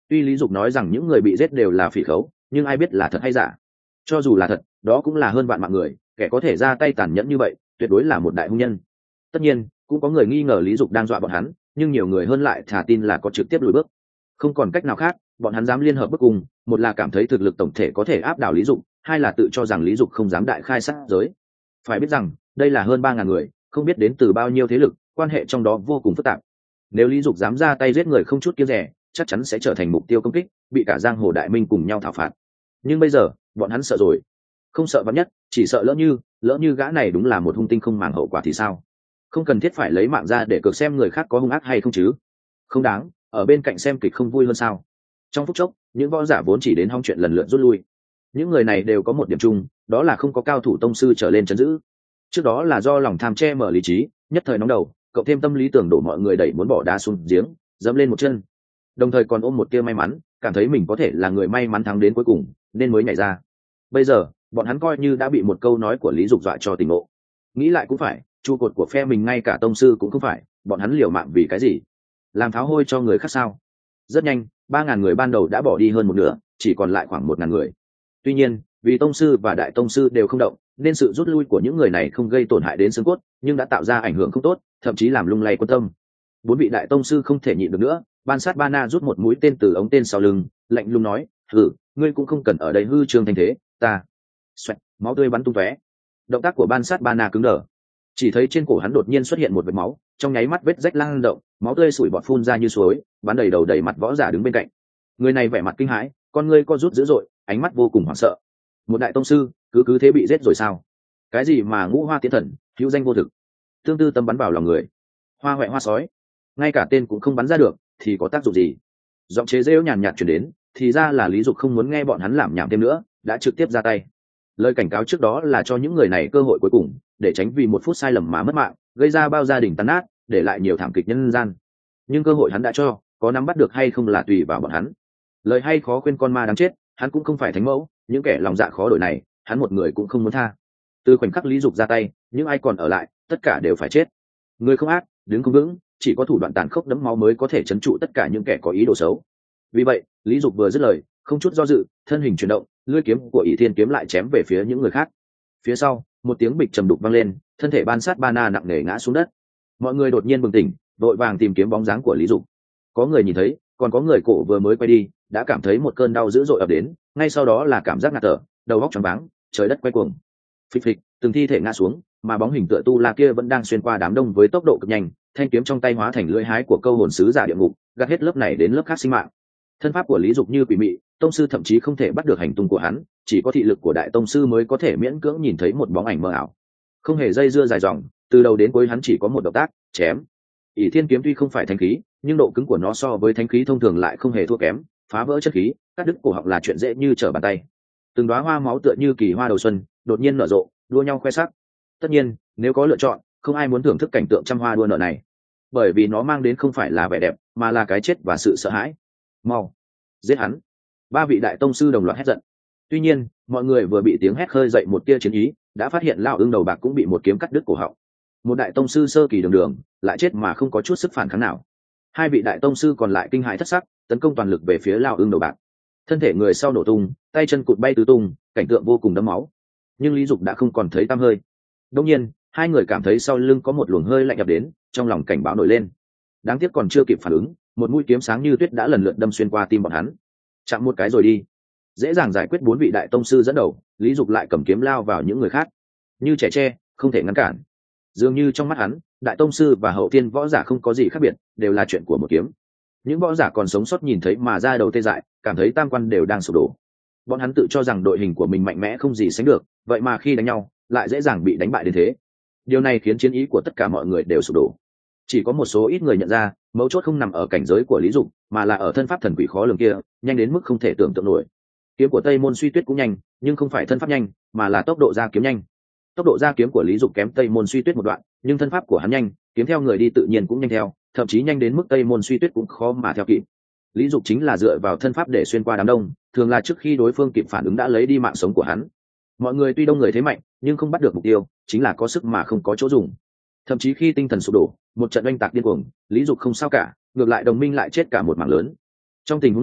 Tuy Lý Dục nói rằng những người bị giết đều là phỉ khấu, nhưng ai biết là thật hay giả. Cho dù là thật, đó cũng là hơn vạn mạng người, kẻ có thể ra tay tàn nhẫn như vậy tuyệt đối là một đại hung nhân. Tất nhiên cũng có người nghi ngờ Lý Dục đang dọa bọn hắn, nhưng nhiều người hơn lại thà tin là có trực tiếp lùi bước. Không còn cách nào khác, bọn hắn dám liên hợp bức cùng, một là cảm thấy thực lực tổng thể có thể áp đảo Lý Dục, hai là tự cho rằng Lý Dục không dám đại khai sát giới. Phải biết rằng đây là hơn 3.000 người, không biết đến từ bao nhiêu thế lực, quan hệ trong đó vô cùng phức tạp. Nếu Lý Dục dám ra tay giết người không chút kiêng dè, chắc chắn sẽ trở thành mục tiêu công kích, bị cả giang hồ đại minh cùng nhau thảo phạt. Nhưng bây giờ bọn hắn sợ rồi. Không sợ vắn nhất, chỉ sợ lỡ như gã này đúng là một hung tinh không màng hậu quả thì sao? Không cần thiết phải lấy mạng ra để cược xem người khác có hung ác hay không chứ. Không đáng, ở bên cạnh xem kịch không vui hơn sao? Trong phút chốc, những võ giả vốn chỉ đến hong chuyện lần lượt rút lui. Những người này đều có một điểm chung, đó là không có cao thủ tông sư trở lên trấn giữ. Trước đó là do lòng tham che mở lý trí, nhất thời nóng đầu, cộng thêm tâm lý tưởng đổ mọi người đẩy muốn bỏ đá xuống giếng, dẫm lên một chân. Đồng thời còn ôm một tia may mắn, cảm thấy mình có thể là người may mắn thắng đến cuối cùng, nên mới nhảy ra. Bây giờ, bọn hắn coi như đã bị một câu nói của Lý Dục dọa cho tỉnh ngộ. Nghĩ lại cũng phải, trụ cột của phe mình ngay cả tông sư cũng không phải, bọn hắn liều mạng vì cái gì? Làm pháo hôi cho người khác sao? Rất nhanh, 3.000 người ban đầu đã bỏ đi hơn một nửa, chỉ còn lại khoảng 1.000 người. Tuy nhiên, vì tông sư và đại tông sư đều không động, nên sự rút lui của những người này không gây tổn hại đến xương cốt, nhưng đã tạo ra ảnh hưởng không tốt, thậm chí làm lung lay quân tâm. 4 vị đại tông sư không thể nhịn được nữa, Ban Sát Ba Na rút một mũi tên từ ống tên sau lưng, lạnh lùng nói: "Hử, ngươi cũng không cần ở đây hư trương thanh thế, ta." Xoẹt, máu tươi bắn tung tóe. Động tác của Ban Sát Ba Na cứng đờ. Chỉ thấy trên cổ hắn đột nhiên xuất hiện một vệt máu, trong nháy mắt vết rách lan rộng, máu tươi sủi bọt phun ra như suối, bắn đầy đầu đầy mặt võ giả đứng bên cạnh. Người này vẻ mặt kinh hãi, con ngươi co rút dữ dội, ánh mắt vô cùng hoảng sợ. Một đại tông sư, cứ thế bị giết rồi sao? Cái gì mà ngũ hoa tiến thần, hữu danh vô thực. Tương tư tâm bắn vào lòng người. Hoa hoẹ hoa sói, ngay cả tên cũng không bắn ra được, thì có tác dụng gì? Giọng chế giễu nhàn nhạt truyền đến, thì ra là Lý Dục không muốn nghe bọn hắn làm nhảm thêm nữa, đã trực tiếp ra tay. Lời cảnh cáo trước đó là cho những người này cơ hội cuối cùng, để tránh vì một phút sai lầm mà mất mạng, gây ra bao gia đình tan nát, để lại nhiều thảm kịch nhân gian. Nhưng cơ hội hắn đã cho, có nắm bắt được hay không là tùy vào bọn hắn. Lời hay khó khuyên con ma đáng chết, hắn cũng không phải thánh mẫu, những kẻ lòng dạ khó đổi này, hắn một người cũng không muốn tha. Từ khoảnh khắc Lý Dục ra tay, những ai còn ở lại, tất cả đều phải chết. Người không ác, đứng không vững, chỉ có thủ đoạn tàn khốc đẫm máu mới có thể trấn trụ tất cả những kẻ có ý đồ xấu. Vì vậy, Lý Dục vừa dứt lời, không chút do dự, thân hình chuyển động, lưỡi kiếm của ỷ thiên kiếm lại chém về phía những người khác. Phía sau, một tiếng bịch trầm đục vang lên, thân thể Ban Sát Ba Na nặng nề ngã xuống đất. Mọi người đột nhiên bừng tỉnh, vội vàng tìm kiếm bóng dáng của Lý Dục. Có người nhìn thấy, còn có người cổ vừa mới quay đi, đã cảm thấy một cơn đau dữ dội ập đến, ngay sau đó là cảm giác ngạt thở, đầu óc choáng váng, trời đất quay cuồng. Phịch phịch, từng thi thể ngã xuống, mà bóng hình tựa tu la kia vẫn đang xuyên qua đám đông với tốc độ cực nhanh, thanh kiếm trong tay hóa thành lưỡi hái của câu hồn sứ giả địa ngục, gạt hết lớp này đến lớp khác sinh mạng. Thân pháp của Lý Dục như quỷ mị, tông sư thậm chí không thể bắt được hành tung của hắn, chỉ có thị lực của đại tông sư mới có thể miễn cưỡng nhìn thấy một bóng ảnh mơ ảo. Không hề dây dưa dài dòng, từ đầu đến cuối hắn chỉ có một động tác, chém. ỷ thiên kiếm tuy không phải thánh khí, nhưng độ cứng của nó so với thánh khí thông thường lại không hề thua kém, phá vỡ chất khí, cắt đứt cổ họng là chuyện dễ như trở bàn tay. Từng đóa hoa máu tựa như kỳ hoa đầu xuân, đột nhiên nở rộ, đua nhau khoe sắc. Tất nhiên, nếu có lựa chọn, không ai muốn thưởng thức cảnh tượng trăm hoa đua nở này, bởi vì nó mang đến không phải là vẻ đẹp, mà là cái chết và sự sợ hãi. Mau, giết hắn! 3 vị đại tông sư đồng loạt hét giận. Tuy nhiên, mọi người vừa bị tiếng hét khơi dậy một tia chiến ý, đã phát hiện lão ưng đầu bạc cũng bị một kiếm cắt đứt cổ họng. Một đại tông sư sơ kỳ đường đường, lại chết mà không có chút sức phản kháng nào. 2 vị đại tông sư còn lại kinh hãi thất sắc, tấn công toàn lực về phía lão ưng đầu bạc. Thân thể người sau nổ tung, tay chân cụt bay tứ tung, cảnh tượng vô cùng đẫm máu. Nhưng Lý Dục đã không còn thấy tăm hơi. Đột nhiên, 2 người cảm thấy sau lưng có một luồng hơi lạnh ập đến, trong lòng cảnh báo nổi lên. Đáng tiếc còn chưa kịp phản ứng, một mũi kiếm sáng như tuyết đã lần lượt đâm xuyên qua tim bọn hắn. Chạm một cái rồi đi. Dễ dàng giải quyết 4 vị đại tông sư dẫn đầu, Lý Dục lại cầm kiếm lao vào những người khác, như trẻ tre, không thể ngăn cản. Dường như trong mắt hắn, đại tông sư và hậu thiên võ giả không có gì khác biệt, đều là chuyện của một kiếm. Những võ giả còn sống sót nhìn thấy mà ra đầu tê dại, cảm thấy tam quan đều đang sụp đổ. Bọn hắn tự cho rằng đội hình của mình mạnh mẽ không gì sánh được, vậy mà khi đánh nhau, lại dễ dàng bị đánh bại đến thế. Điều này khiến chiến ý của tất cả mọi người đều sụp đổ. Chỉ có một số ít người nhận ra, mấu chốt không nằm ở cảnh giới của Lý Dục, mà là ở thân pháp thần quỷ khó lường kia, nhanh đến mức không thể tưởng tượng nổi. Kiếm của Tây Môn Suy Tuyết cũng nhanh, nhưng không phải thân pháp nhanh, mà là tốc độ ra kiếm nhanh. Tốc độ ra kiếm của Lý Dục kém Tây Môn Suy Tuyết một đoạn, nhưng thân pháp của hắn nhanh, kiếm theo người đi tự nhiên cũng nhanh theo, thậm chí nhanh đến mức Tây Môn Suy Tuyết cũng khó mà theo kịp. Lý Dục chính là dựa vào thân pháp để xuyên qua đám đông, thường là trước khi đối phương kịp phản ứng đã lấy đi mạng sống của hắn. Mọi người tuy đông người thế mạnh, nhưng không bắt được mục tiêu, chính là có sức mà không có chỗ dùng. Thậm chí khi tinh thần sụp đổ, một trận oanh tạc điên cuồng, Lý Dục không sao cả, ngược lại đồng minh lại chết cả một mảng lớn. Trong tình huống này,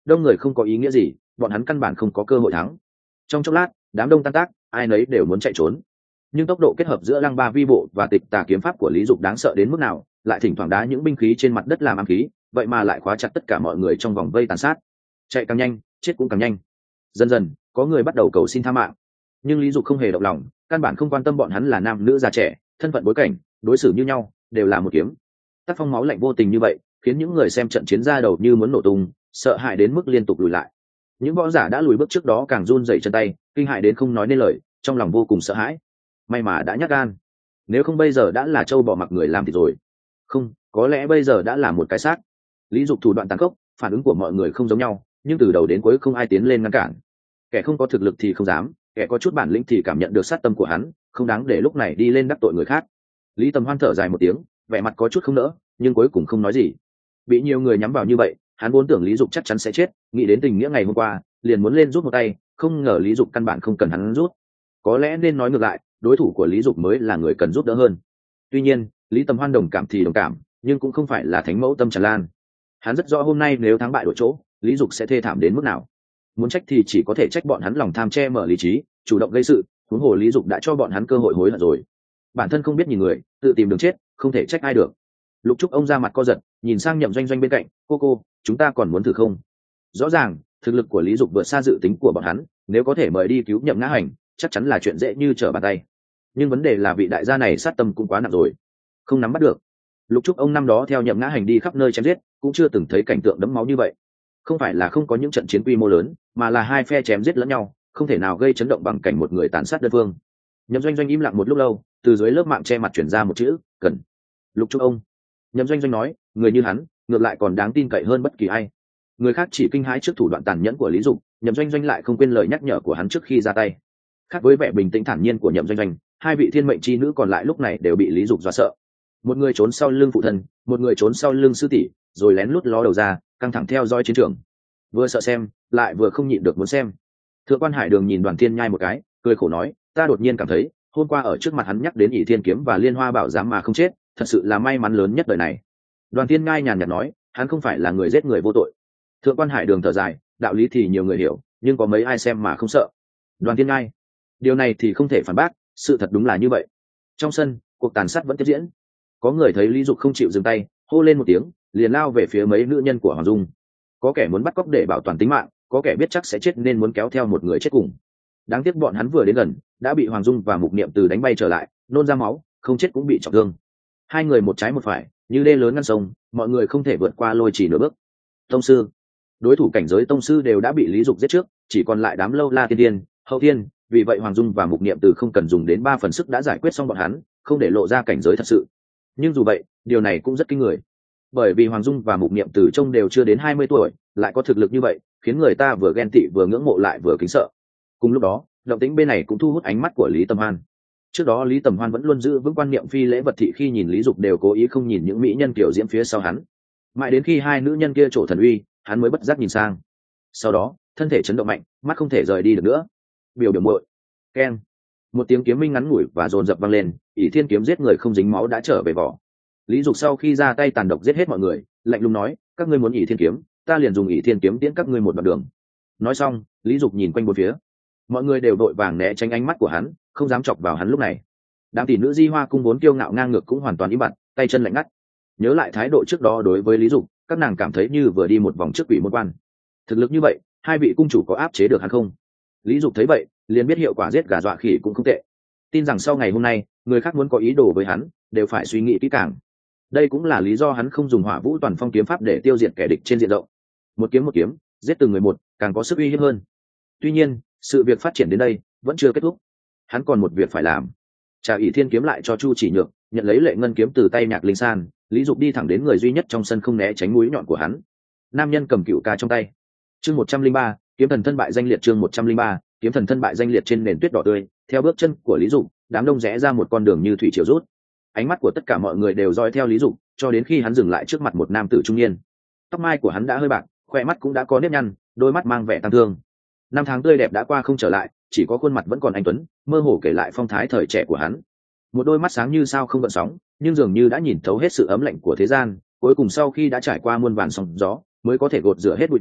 đông người không có ý nghĩa gì, bọn hắn căn bản không có cơ hội thắng. Trong chốc lát đám đông tan tác, ai nấy đều muốn chạy trốn, nhưng tốc độ kết hợp giữa lăng ba vi bộ và tịch tà kiếm pháp của lý dục đáng sợ đến mức nào, lại thỉnh thoảng đá những binh khí trên mặt đất làm ám khí, vậy mà lại khóa chặt tất cả mọi người trong vòng vây tàn sát. Chạy càng nhanh chết cũng càng nhanh. Dần dần có người bắt đầu cầu xin tha mạng, nhưng lý dục không hề động lòng, căn bản không quan tâm bọn hắn là nam nữ già trẻ, thân phận bối cảnh, đối xử như nhau, đều là một kiếm. Tác phong máu lạnh vô tình như vậy khiến những người xem trận chiến ra đầu như muốn nổ tung, sợ hãi đến mức liên tục lùi lại. Những võ giả đã lùi bước trước đó càng run rẩy chân tay, kinh hãi đến không nói nên lời, trong lòng vô cùng sợ hãi. May mà đã nhát gan, nếu không bây giờ đã là trâu bỏ mặc người làm thì rồi. Không, có lẽ bây giờ đã là một cái xác. Lý dục thủ đoạn tàn khốc, phản ứng của mọi người không giống nhau, nhưng từ đầu đến cuối không ai tiến lên ngăn cản. Kẻ không có thực lực thì không dám, kẻ có chút bản lĩnh thì cảm nhận được sát tâm của hắn, không đáng để lúc này đi lên đắc tội người khác. Lý Tầm Hoan thở dài một tiếng, vẻ mặt có chút không nỡ, nhưng cuối cùng không nói gì. Bị nhiều người nhắm vào như vậy, hắn vốn tưởng Lý Dục chắc chắn sẽ chết, nghĩ đến tình nghĩa ngày hôm qua, liền muốn lên rút một tay, không ngờ Lý Dục căn bản không cần hắn rút. Có lẽ nên nói ngược lại, đối thủ của Lý Dục mới là người cần giúp đỡ hơn. Tuy nhiên, Lý Tầm Hoan đồng cảm thì đồng cảm, nhưng cũng không phải là thánh mẫu tâm tràn lan. Hắn rất rõ hôm nay nếu thắng bại đổi chỗ, Lý Dục sẽ thê thảm đến mức nào. Muốn trách thì chỉ có thể trách bọn hắn lòng tham che mở lý trí, chủ động gây sự, huống hồ Lý Dục đã cho bọn hắn cơ hội hối hận rồi. Bản thân không biết nhìn người, tự tìm đường chết, không thể trách ai được. Lục Trúc ông ra mặt co giật, nhìn sang Nhậm Doanh Doanh bên cạnh, cô, chúng ta còn muốn thử không? Rõ ràng thực lực của Lý Dục vượt xa dự tính của bọn hắn, nếu có thể mời đi cứu Nhậm Ngã Hành, chắc chắn là chuyện dễ như trở bàn tay. Nhưng vấn đề là vị đại gia này sát tâm cũng quá nặng rồi, không nắm bắt được. Lục Trúc ông năm đó theo Nhậm Ngã Hành đi khắp nơi chém giết, cũng chưa từng thấy cảnh tượng đẫm máu như vậy. Không phải là không có những trận chiến quy mô lớn, mà là hai phe chém giết lẫn nhau, không thể nào gây chấn động bằng cảnh một người tàn sát đơn phương. Nhậm Doanh Doanh im lặng một lúc lâu, từ dưới lớp mạng che mặt chuyển ra một chữ: cần. Lục Trúc ông. Nhậm Doanh Doanh nói, người như hắn ngược lại còn đáng tin cậy hơn bất kỳ ai. Người khác chỉ kinh hãi trước thủ đoạn tàn nhẫn của Lý Dục, Nhậm Doanh Doanh lại không quên lời nhắc nhở của hắn trước khi ra tay. Khác với vẻ bình tĩnh thản nhiên của Nhậm Doanh Doanh, hai vị thiên mệnh chi nữ còn lại lúc này đều bị Lý Dục dọa sợ. Một người trốn sau lưng phụ thân, một người trốn sau lưng sư tỷ, rồi lén lút ló đầu ra, căng thẳng theo dõi chiến trường. Vừa sợ xem, lại vừa không nhịn được muốn xem. Thượng quan Hải Đường nhìn Đoàn Thiên Nhai một cái, cười khổ nói, ta đột nhiên cảm thấy, hôm qua ở trước mặt hắn nhắc đến ỷ thiên kiếm và liên hoa bảo giám mà không chết, thật sự là may mắn lớn nhất đời này. Đoàn Thiên Nhai nhàn nhạt nói, hắn không phải là người giết người vô tội. Thượng quan Hải Đường thở dài, đạo lý thì nhiều người hiểu, nhưng có mấy ai xem mà không sợ. Đoàn Thiên Nhai, điều này thì không thể phản bác, sự thật đúng là như vậy. Trong sân, cuộc tàn sát vẫn tiếp diễn. Có người thấy Lý Dục không chịu dừng tay, hô lên một tiếng, liền lao về phía mấy nữ nhân của Hoàng Dung. Có kẻ muốn bắt cóc để bảo toàn tính mạng, có kẻ biết chắc sẽ chết nên muốn kéo theo một người chết cùng. Đáng tiếc bọn hắn vừa đến gần, đã bị Hoàng Dung và Mục Niệm Từ đánh bay trở lại, nôn ra máu, không chết cũng bị trọng thương. Hai người một trái một phải, như đê lớn ngăn sông, mọi người không thể vượt qua lôi chỉ nửa bước. Tông sư, đối thủ cảnh giới tông sư đều đã bị Lý Dục giết trước, chỉ còn lại đám lâu la tiên tiên, hậu tiên, vì vậy Hoàng Dung và Mục Niệm Từ không cần dùng đến 3 phần sức đã giải quyết xong bọn hắn, không để lộ ra cảnh giới thật sự. Nhưng dù vậy, điều này cũng rất kinh người, bởi vì Hoàng Dung và Mục Niệm Từ trông đều chưa đến 20 tuổi, lại có thực lực như vậy, khiến người ta vừa ghen tị vừa ngưỡng mộ lại vừa kính sợ. Cùng lúc đó, động tĩnh bên này cũng thu hút ánh mắt của Lý Tầm Hoan. Trước đó Lý Tầm Hoan vẫn luôn giữ vững quan niệm phi lễ vật thị, khi nhìn Lý Dục đều cố ý không nhìn những mỹ nhân kiểu diễm phía sau hắn. Mãi đến khi hai nữ nhân kia trổ thần uy, hắn mới bất giác nhìn sang. Sau đó, thân thể chấn động mạnh, mắt không thể rời đi được nữa. Biểu muội. Keng. Một tiếng kiếm minh ngắn ngủi và dồn dập vang lên, ỷ thiên kiếm giết người không dính máu đã trở về vỏ. Lý Dục sau khi ra tay tàn độc giết hết mọi người, lạnh lùng nói, các ngươi muốn ỷ thiên kiếm, ta liền dùng ỷ thiên kiếm tiễn các ngươi một đoạn đường. Nói xong, Lý Dục nhìn quanh bốn phía, mọi người đều đội vàng né tránh ánh mắt của hắn, không dám chọc vào hắn lúc này. Đám tỷ nữ Di Hoa cung vốn kiêu ngạo ngang ngược cũng hoàn toàn im bặt, tay chân lạnh ngắt. Nhớ lại thái độ trước đó đối với Lý Dục, các nàng cảm thấy như vừa đi một vòng trước quỷ môn quan. Thực lực như vậy, hai vị cung chủ có áp chế được hắn không? Lý Dục thấy vậy, liền biết hiệu quả giết gà dọa khỉ cũng không tệ. Tin rằng sau ngày hôm nay, người khác muốn có ý đồ với hắn, đều phải suy nghĩ kỹ càng. Đây cũng là lý do hắn không dùng Hỏa Vũ Toàn Phong kiếm pháp để tiêu diệt kẻ địch trên diện rộng. Một kiếm, giết từng người một, càng có sức uy hiếp hơn. Tuy nhiên, sự việc phát triển đến đây vẫn chưa kết thúc. Hắn còn một việc phải làm. Trả ỷ thiên kiếm lại cho Chu Chỉ Nhược, nhận lấy lệ ngân kiếm từ tay Nhạc Linh San. Lý Dục đi thẳng đến người duy nhất trong sân không né tránh mũi nhọn của hắn. Nam nhân cầm cựu ca trong tay. Chương 103, kiếm thần thân bại danh liệt. Chương 103, kiếm thần thân bại danh liệt. Trên nền tuyết đỏ tươi, theo bước chân của Lý Dục, đám đông rẽ ra một con đường như thủy triều rút. Ánh mắt của tất cả mọi người đều dõi theo Lý Dục, cho đến khi hắn dừng lại trước mặt một nam tử trung niên. Tóc mai của hắn đã hơi bạc, khoe mắt cũng đã có nếp nhăn, đôi mắt mang vẻ tang thương. Năm tháng tươi đẹp đã qua không trở lại, chỉ có khuôn mặt vẫn còn anh tuấn, mơ hồ kể lại phong thái thời trẻ của hắn. Một đôi mắt sáng như sao không gợn sóng, nhưng dường như đã nhìn thấu hết sự ấm lạnh của thế gian, cuối cùng sau khi đã trải qua muôn vàn sóng gió, mới có thể gột rửa hết bụi trần,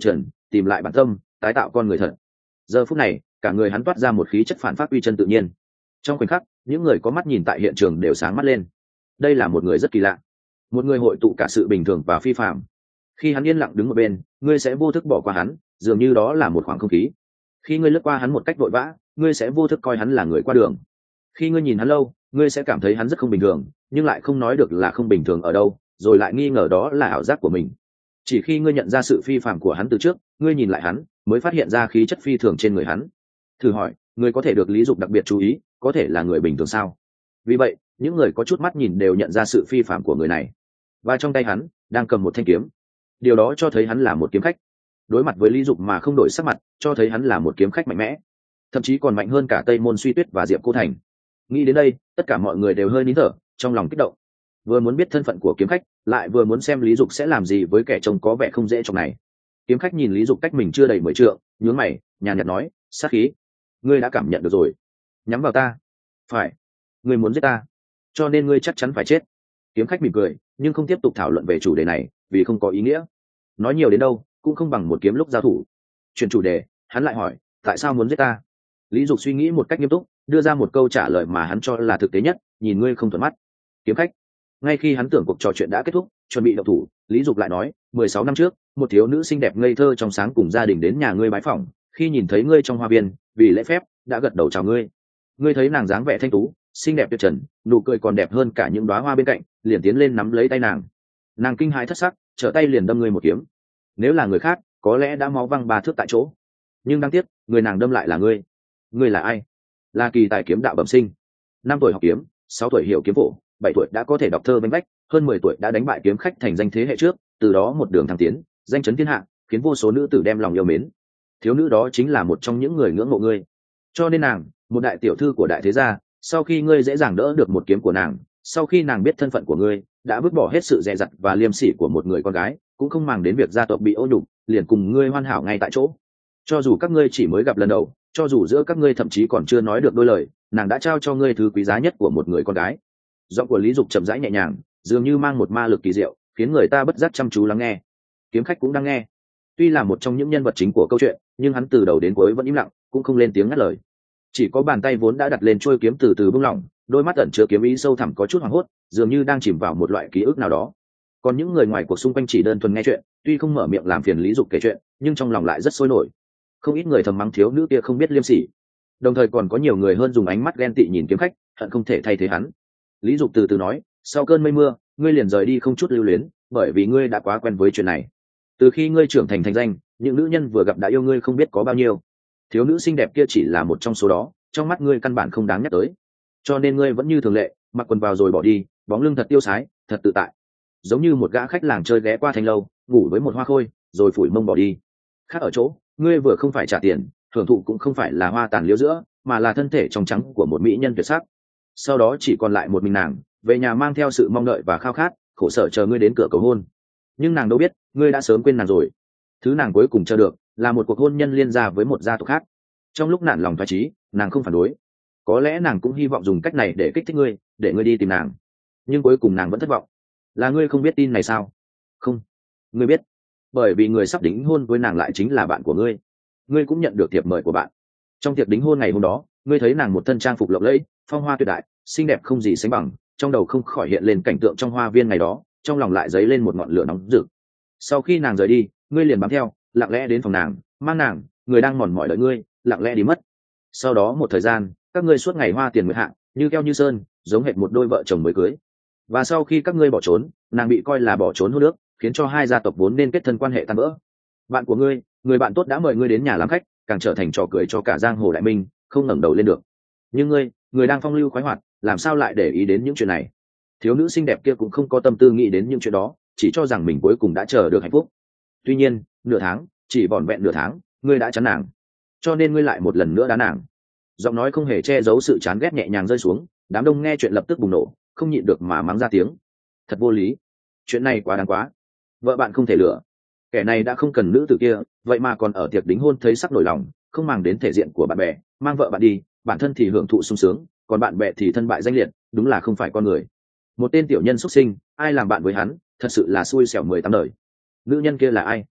tìm lại bản tâm, tái tạo con người thật. Giờ phút này cả người hắn toát ra một khí chất phản phát uy chân tự nhiên. Trong khoảnh khắc những người có mắt nhìn tại hiện trường đều sáng mắt lên. Đây là một người rất kỳ lạ, một người hội tụ cả sự bình thường và phi phàm. Khi hắn yên lặng đứng ở bên, ngươi sẽ vô thức bỏ qua hắn, dường như đó là một khoảng không khí. Khi ngươi lướt qua hắn một cách vội vã, ngươi sẽ vô thức coi hắn là người qua đường. Khi ngươi nhìn hắn lâu, ngươi sẽ cảm thấy hắn rất không bình thường, nhưng lại không nói được là không bình thường ở đâu, rồi lại nghi ngờ đó là ảo giác của mình. Chỉ khi ngươi nhận ra sự phi phàm của hắn từ trước, ngươi nhìn lại hắn, mới phát hiện ra khí chất phi thường trên người hắn. Thử hỏi, người có thể được Lý Dục đặc biệt chú ý, có thể là người bình thường sao? Vì vậy, những người có chút mắt nhìn đều nhận ra sự phi phàm của người này. Và trong tay hắn đang cầm một thanh kiếm. Điều đó cho thấy hắn là một kiếm khách. Đối mặt với Lý Dục mà không đổi sắc mặt, cho thấy hắn là một kiếm khách mạnh mẽ, thậm chí còn mạnh hơn cả Tây Môn Suy Tuyết và Diệp Cô Thành. Nghĩ đến đây, tất cả mọi người đều hơi nín thở, trong lòng kích động. Vừa muốn biết thân phận của kiếm khách, lại vừa muốn xem Lý Dục sẽ làm gì với kẻ trông có vẻ không dễ trong này. Kiếm khách nhìn Lý Dục cách mình chưa đầy 10 trượng, nhướng mày, nhàn nhạt nói, sát khí, ngươi đã cảm nhận được rồi. Nhắm vào ta. Phải. Ngươi muốn giết ta, cho nên ngươi chắc chắn phải chết. Kiếm khách mỉm cười, nhưng không tiếp tục thảo luận về chủ đề này, vì không có ý nghĩa. Nói nhiều đến đâu cũng không bằng một kiếm lúc giao thủ. Chuyển chủ đề, hắn lại hỏi, tại sao muốn giết ta? Lý Dục suy nghĩ một cách nghiêm túc, đưa ra một câu trả lời mà hắn cho là thực tế nhất, nhìn ngươi không thuận mắt. Kiếm khách. Ngay khi hắn tưởng cuộc trò chuyện đã kết thúc, chuẩn bị động thủ, Lý Dục lại nói, 16 năm trước, một thiếu nữ xinh đẹp ngây thơ trong sáng cùng gia đình đến nhà ngươi bái phỏng, khi nhìn thấy ngươi trong hoa viên, vì lễ phép đã gật đầu chào ngươi. Ngươi thấy nàng dáng vẻ thanh tú, xinh đẹp tuyệt trần, nụ cười còn đẹp hơn cả những đóa hoa bên cạnh, liền tiến lên nắm lấy tay nàng. Nàng kinh hãi thất sắc, trở tay liền đâm ngươi một kiếm. Nếu là người khác, có lẽ đã máu văng 3 thước tại chỗ, nhưng đáng tiếc, người nàng đâm lại là ngươi. Ngươi là ai? Là kỳ tài kiếm đạo bẩm sinh. 5 tuổi học kiếm, 6 tuổi hiểu kiếm phổ, 7 tuổi đã có thể đọc thơ vanh vách, hơn 10 tuổi đã đánh bại kiếm khách thành danh thế hệ trước, từ đó một đường thăng tiến, danh chấn thiên hạ, khiến vô số nữ tử đem lòng yêu mến. Thiếu nữ đó chính là một trong những người ngưỡng mộ ngươi. Cho nên nàng, một đại tiểu thư của đại thế gia, sau khi ngươi dễ dàng đỡ được một kiếm của nàng, sau khi nàng biết thân phận của ngươi, đã vứt bỏ hết sự dè dặt và liêm sỉ của một người con gái, cũng không màng đến việc gia tộc bị ô nhục, liền cùng ngươi hoàn hảo ngay tại chỗ. Cho dù các ngươi chỉ mới gặp lần đầu, cho dù giữa các ngươi thậm chí còn chưa nói được đôi lời, nàng đã trao cho ngươi thứ quý giá nhất của một người con gái. Giọng của Lý Dục chậm rãi nhẹ nhàng, dường như mang một ma lực kỳ diệu, khiến người ta bất giác chăm chú lắng nghe. Kiếm khách cũng đang nghe. Tuy là một trong những nhân vật chính của câu chuyện, nhưng hắn từ đầu đến cuối vẫn im lặng, cũng không lên tiếng ngắt lời. Chỉ có bàn tay vốn đã đặt lên chuôi kiếm từ từ buông lỏng, đôi mắt ẩn chứa kiếm ý sâu thẳm có chút hoảng hốt, dường như đang chìm vào một loại ký ức nào đó. Còn những người ngoài cuộc xung quanh chỉ đơn thuần nghe chuyện, tuy không mở miệng làm phiền Lý Dục kể chuyện, nhưng trong lòng lại rất sôi nổi. Không ít người thầm mắng thiếu nữ kia không biết liêm sỉ, đồng thời còn có nhiều người hơn dùng ánh mắt ghen tị nhìn kiếm khách, hận không thể thay thế hắn. Lý Dục từ từ nói, sau cơn mây mưa, ngươi liền rời đi không chút lưu luyến, bởi vì ngươi đã quá quen với chuyện này. Từ khi ngươi trưởng thành thành danh, những nữ nhân vừa gặp đã yêu ngươi không biết có bao nhiêu. Thiếu nữ xinh đẹp kia chỉ là một trong số đó, trong mắt ngươi căn bản không đáng nhắc tới. Cho nên ngươi vẫn như thường lệ, mặc quần vào rồi bỏ đi, bóng lưng thật tiêu sái, thật tự tại, giống như một gã khách làng chơi ghé qua thanh lâu, ngủ với một hoa khôi, rồi phủi mông bỏ đi. Khác ở chỗ, ngươi vừa không phải trả tiền, hưởng thụ cũng không phải là hoa tàn liễu giữa, mà là thân thể trong trắng của một mỹ nhân tuyệt sắc. Sau đó chỉ còn lại một mình nàng, về nhà mang theo sự mong đợi và khao khát, khổ sở chờ ngươi đến cửa cầu hôn. Nhưng nàng đâu biết, ngươi đã sớm quên nàng rồi. Thứ nàng cuối cùng chờ được là một cuộc hôn nhân liên gia với một gia tộc khác. Trong lúc nản lòng thoái chí, nàng không phản đối. Có lẽ nàng cũng hy vọng dùng cách này để kích thích ngươi, để ngươi đi tìm nàng. Nhưng cuối cùng nàng vẫn thất vọng. Là ngươi không biết tin này sao? Không, ngươi biết, bởi vì người sắp đính hôn với nàng lại chính là bạn của ngươi. Ngươi cũng nhận được thiệp mời của bạn. Trong tiệc đính hôn ngày hôm đó, ngươi thấy nàng một thân trang phục lộng lẫy, phong hoa tuyệt đại, xinh đẹp không gì sánh bằng, trong đầu không khỏi hiện lên cảnh tượng trong hoa viên ngày đó, trong lòng lại dấy lên một ngọn lửa nóng rực. Sau khi nàng rời đi, ngươi liền bám theo, lặng lẽ đến phòng nàng, mang nàng, người đang mòn mỏi đợi ngươi, lặng lẽ đi mất. Sau đó một thời gian, các ngươi suốt ngày hoa tiền nguyệt hạ, như keo như sơn, giống hệt một đôi vợ chồng mới cưới. Và sau khi các ngươi bỏ trốn, nàng bị coi là bỏ trốn hút nước, khiến cho hai gia tộc vốn nên kết thân quan hệ tan vỡ. Bạn của ngươi, người bạn tốt đã mời ngươi đến nhà làm khách, càng trở thành trò cười cho cả giang hồ đại minh, không ngẩng đầu lên được. Nhưng ngươi, người đang phong lưu khoái hoạt, làm sao lại để ý đến những chuyện này? Thiếu nữ xinh đẹp kia cũng không có tâm tư nghĩ đến những chuyện đó, chỉ cho rằng mình cuối cùng đã chờ được hạnh phúc. Tuy nhiên, nửa tháng, chỉ vỏn vẹn nửa tháng, ngươi đã chán nàng, cho nên ngươi lại một lần nữa đá nàng. Giọng nói không hề che giấu sự chán ghét nhẹ nhàng rơi xuống, đám đông nghe chuyện lập tức bùng nổ, không nhịn được mà mắng ra tiếng. Thật vô lý, chuyện này quá đáng quá. Vợ bạn không thể lừa, kẻ này đã không cần nữ tử kia, vậy mà còn ở tiệc đính hôn thấy sắc nổi lòng, không màng đến thể diện của bạn bè, mang vợ bạn đi, bản thân thì hưởng thụ sung sướng, còn bạn bè thì thân bại danh liệt, đúng là không phải con người. Một tên tiểu nhân xuất sinh, ai làm bạn với hắn, thật sự là xui xẻo 18 đời. Nữ nhân kia là ai?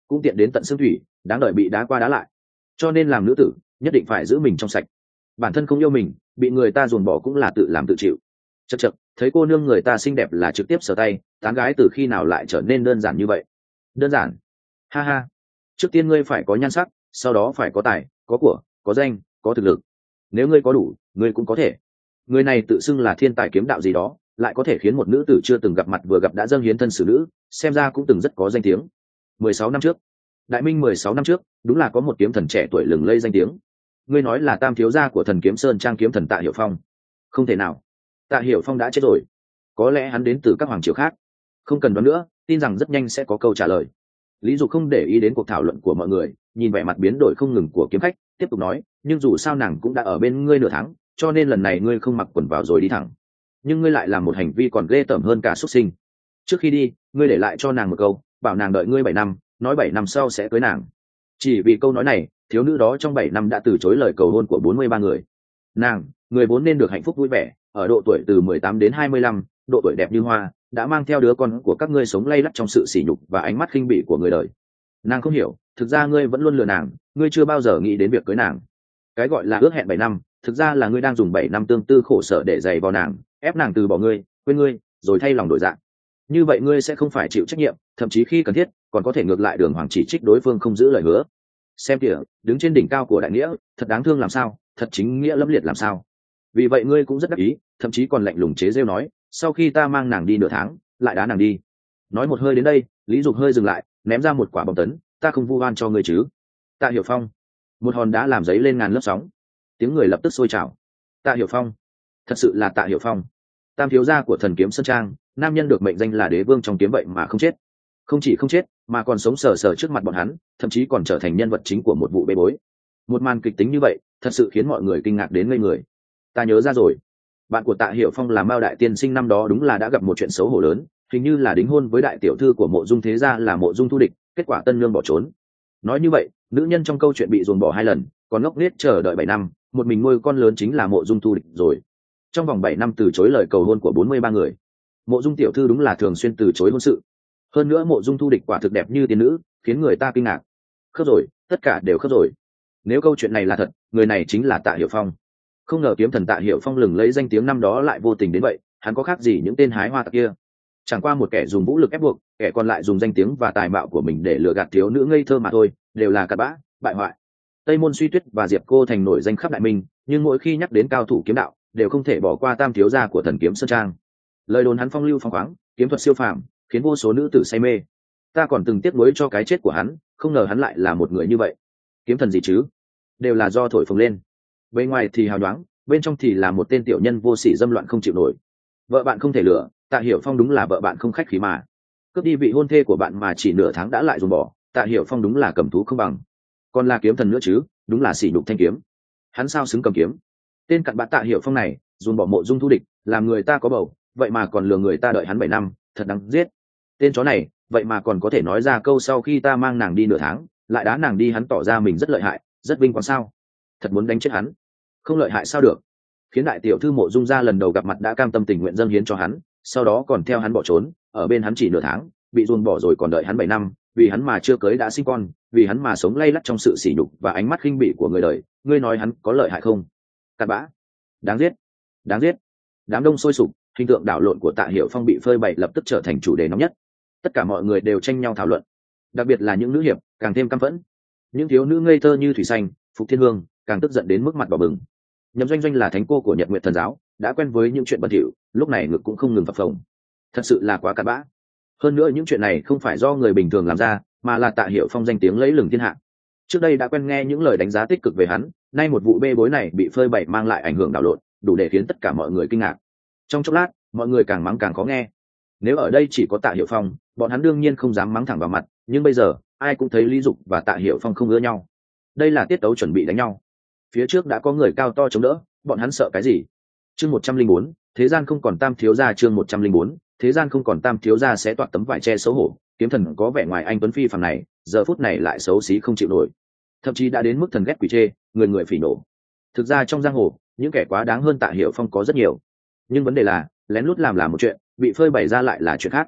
cũng tiện đến tận xương thủy, đáng đợi bị đá qua đá lại. Cho nên làm nữ tử nhất định phải giữ mình trong sạch, bản thân không yêu mình, bị người ta dồn bỏ cũng là tự làm tự chịu. Chật chật, thấy cô nương người ta xinh đẹp là trực tiếp sờ tay, tán gái từ khi nào lại trở nên đơn giản như vậy? Đơn giản? Ha ha. Trước tiên ngươi phải có nhan sắc, sau đó phải có tài, có của, có danh, có thực lực. Nếu ngươi có đủ, ngươi cũng có thể. Người này tự xưng là thiên tài kiếm đạo gì đó, lại có thể khiến một nữ tử chưa từng gặp mặt vừa gặp đã dâng hiến thân xử nữ, xem ra cũng từng rất có danh tiếng. 16 năm trước, Đại Minh 16 năm trước, đúng là có một kiếm thần trẻ tuổi lừng lây danh tiếng. Ngươi nói là tam thiếu gia của Thần Kiếm Sơn Trang kiếm thần Tạ Hiểu Phong? Không thể nào, Tạ Hiểu Phong đã chết rồi. Có lẽ hắn đến từ các hoàng triều khác. Không cần đoán nữa, tin rằng rất nhanh sẽ có câu trả lời. Lý Dục không để ý đến cuộc thảo luận của mọi người, nhìn vẻ mặt biến đổi không ngừng của kiếm khách, tiếp tục nói, nhưng dù sao nàng cũng đã ở bên ngươi nửa tháng, cho nên lần này ngươi không mặc quần vào rồi đi thẳng. Nhưng ngươi lại làm một hành vi còn ghê tởm hơn cả xuất sinh. Trước khi đi, ngươi để lại cho nàng một câu, bảo nàng đợi ngươi 7 năm, nói 7 năm sau sẽ cưới nàng. Chỉ vì câu nói này, thiếu nữ đó trong 7 năm đã từ chối lời cầu hôn của 43 người. Nàng, người vốn nên được hạnh phúc vui vẻ, ở độ tuổi từ 18 đến 25, độ tuổi đẹp như hoa, đã mang theo đứa con của các ngươi sống lay lắt trong sự sỉ nhục và ánh mắt khinh bỉ của người đời. Nàng không hiểu, thực ra ngươi vẫn luôn lừa nàng, ngươi chưa bao giờ nghĩ đến việc cưới nàng. Cái gọi là ước hẹn 7 năm, thực ra là ngươi đang dùng 7 năm tương tư khổ sở để giày vào nàng, ép nàng từ bỏ ngươi, quên ngươi, rồi thay lòng đổi dạ. Như vậy ngươi sẽ không phải chịu trách nhiệm, thậm chí khi cần thiết, còn có thể ngược lại đường hoàng chỉ trích đối phương không giữ lời hứa. Xem kìa, đứng trên đỉnh cao của đại nghĩa, thật đáng thương làm sao, thật chính nghĩa lâm liệt làm sao. Vì vậy ngươi cũng rất đắc ý, thậm chí còn lạnh lùng chế rêu nói, sau khi ta mang nàng đi nửa tháng, lại đá nàng đi. Nói một hơi đến đây, Lý Dục hơi dừng lại, ném ra một quả bom tấn, ta không vu oan cho ngươi chứ? Tạ Hiểu Phong. Một hòn đá làm giấy lên ngàn lớp sóng, tiếng người lập tức sôi trào. Tạ Hiểu Phong, thật sự là Tạ Hiểu Phong, tam thiếu gia của Thần Kiếm Sơn Trang, nam nhân được mệnh danh là đế vương trong kiếm vậy mà không chết. Không chỉ không chết, mà còn sống sờ sờ trước mặt bọn hắn, thậm chí còn trở thành nhân vật chính của một vụ bê bối. Một màn kịch tính như vậy, thật sự khiến mọi người kinh ngạc đến ngây người. Ta nhớ ra rồi, bạn của Tạ Hiểu Phong là Mao đại tiên sinh năm đó đúng là đã gặp một chuyện xấu hổ lớn, hình như là đính hôn với đại tiểu thư của Mộ Dung thế gia là Mộ Dung Thu Địch, kết quả tân nương bỏ trốn. Nói như vậy, nữ nhân trong câu chuyện bị dồn bỏ 2 lần, còn ngốc nghếch chờ đợi 7 năm, một mình nuôi con lớn chính là Mộ Dung Thu Địch rồi. Trong vòng 7 năm từ chối lời cầu hôn của 43 người, Mộ Dung tiểu thư đúng là thường xuyên từ chối hôn sự. Hơn nữa Mộ Dung Thu Địch quả thực đẹp như tiên nữ, khiến người ta kinh ngạc. Khớp rồi, tất cả đều khớp rồi. Nếu câu chuyện này là thật, người này chính là Tạ Hiểu Phong. Không ngờ kiếm thần Tạ Hiểu Phong lừng lấy danh tiếng năm đó lại vô tình đến vậy, hắn có khác gì những tên hái hoa tặc kia. Chẳng qua một kẻ dùng vũ lực ép buộc, kẻ còn lại dùng danh tiếng và tài mạo của mình để lừa gạt thiếu nữ ngây thơ mà thôi, đều là cặn bã, bại hoại. Tây Môn Suy Tuyết và Diệp Cô Thành nổi danh khắp Đại Minh, nhưng mỗi khi nhắc đến cao thủ kiếm đạo, đều không thể bỏ qua tam thiếu gia của Thần Kiếm Sơn Trang. Lời đồn hắn phong lưu phong khoáng, kiếm thuật siêu phàm, khiến vô số nữ tử say mê. Ta còn từng tiếc nuối cho cái chết của hắn, không ngờ hắn lại là một người như vậy. Kiếm thần gì chứ? Đều là do thổi phồng lên. Bên ngoài thì hào nhoáng, bên trong thì là một tên tiểu nhân vô sỉ dâm loạn không chịu nổi. Vợ bạn không thể lừa, Tạ Hiểu Phong đúng là vợ bạn không khách khí mà. Cướp đi vị hôn thê của bạn mà chỉ nửa tháng đã lại dùng bỏ, Tạ Hiểu Phong đúng là cầm thú không bằng. Còn là kiếm thần nữa chứ, đúng là sỉ nhục thanh kiếm. Hắn sao xứng cầm kiếm? Tên cặn bã Tạ Hiểu Phong này, dùng bỏ Mộ Dung Thu Địch, làm người ta có bầu, vậy mà còn lừa người ta đợi hắn 7 năm, thật đáng giết. Tên chó này, vậy mà còn có thể nói ra câu sau khi ta mang nàng đi nửa tháng, lại đá nàng đi, hắn tỏ ra mình rất lợi hại, rất vinh quang sao? Thật muốn đánh chết hắn. Không lợi hại sao được? Khiến đại tiểu thư Mộ Dung gia lần đầu gặp mặt đã cam tâm tình nguyện dâng hiến cho hắn, sau đó còn theo hắn bỏ trốn, ở bên hắn chỉ nửa tháng, bị dồn bỏ rồi còn đợi hắn 7 năm, vì hắn mà chưa cưới đã sinh con, vì hắn mà sống lay lắt trong sự sỉ nhục và ánh mắt khinh bỉ của người đời, ngươi nói hắn có lợi hại không? Cặn bã, đáng giết, đáng giết. Đám đông sôi sục, hình tượng đảo lộn của Tạ Hiểu Phong bị phơi bày lập tức trở thành chủ đề nóng nhất. Tất cả mọi người đều tranh nhau thảo luận, đặc biệt là những nữ hiệp càng thêm căm phẫn. Những thiếu nữ ngây thơ như Thủy Xanh, Phục Thiên Hương càng tức giận đến mức mặt đỏ bừng. Nhậm Doanh Doanh là thánh cô của Nhật Nguyệt Thần giáo, đã quen với những chuyện bẩn thỉu, lúc này ngực cũng không ngừng phập phồng. Thật sự là quá cặn bã. Hơn nữa những chuyện này không phải do người bình thường làm ra, mà là Tạ Hiểu Phong danh tiếng lẫy lừng thiên hạ. Trước đây đã quen nghe những lời đánh giá tích cực về hắn, nay một vụ bê bối này bị phơi bày mang lại ảnh hưởng đảo lộn, đủ để khiến tất cả mọi người kinh ngạc. Trong chốc lát, mọi người càng mắng càng khó nghe. Nếu ở đây chỉ có Tạ Hiểu Phong, bọn hắn đương nhiên không dám mắng thẳng vào mặt, nhưng bây giờ ai cũng thấy Lý Dục và Tạ Hiểu Phong không ưa nhau. Đây là tiết tấu chuẩn bị đánh nhau. Phía trước đã có người cao to chống đỡ, bọn hắn sợ cái gì? Chương 104, thế gian không còn tam thiếu gia. Chương 104, thế gian không còn tam thiếu gia sẽ toạc tấm vải che xấu hổ. Kiếm thần có vẻ ngoài anh tuấn phi phàm này, giờ phút này lại xấu xí không chịu nổi, thậm chí đã đến mức thần ghét quỷ chê, người người phỉ nổ. Thực ra trong giang hồ, những kẻ quá đáng hơn Tạ Hiểu Phong có rất nhiều, nhưng vấn đề là lén lút làm là một chuyện, bị phơi bày ra lại là chuyện khác.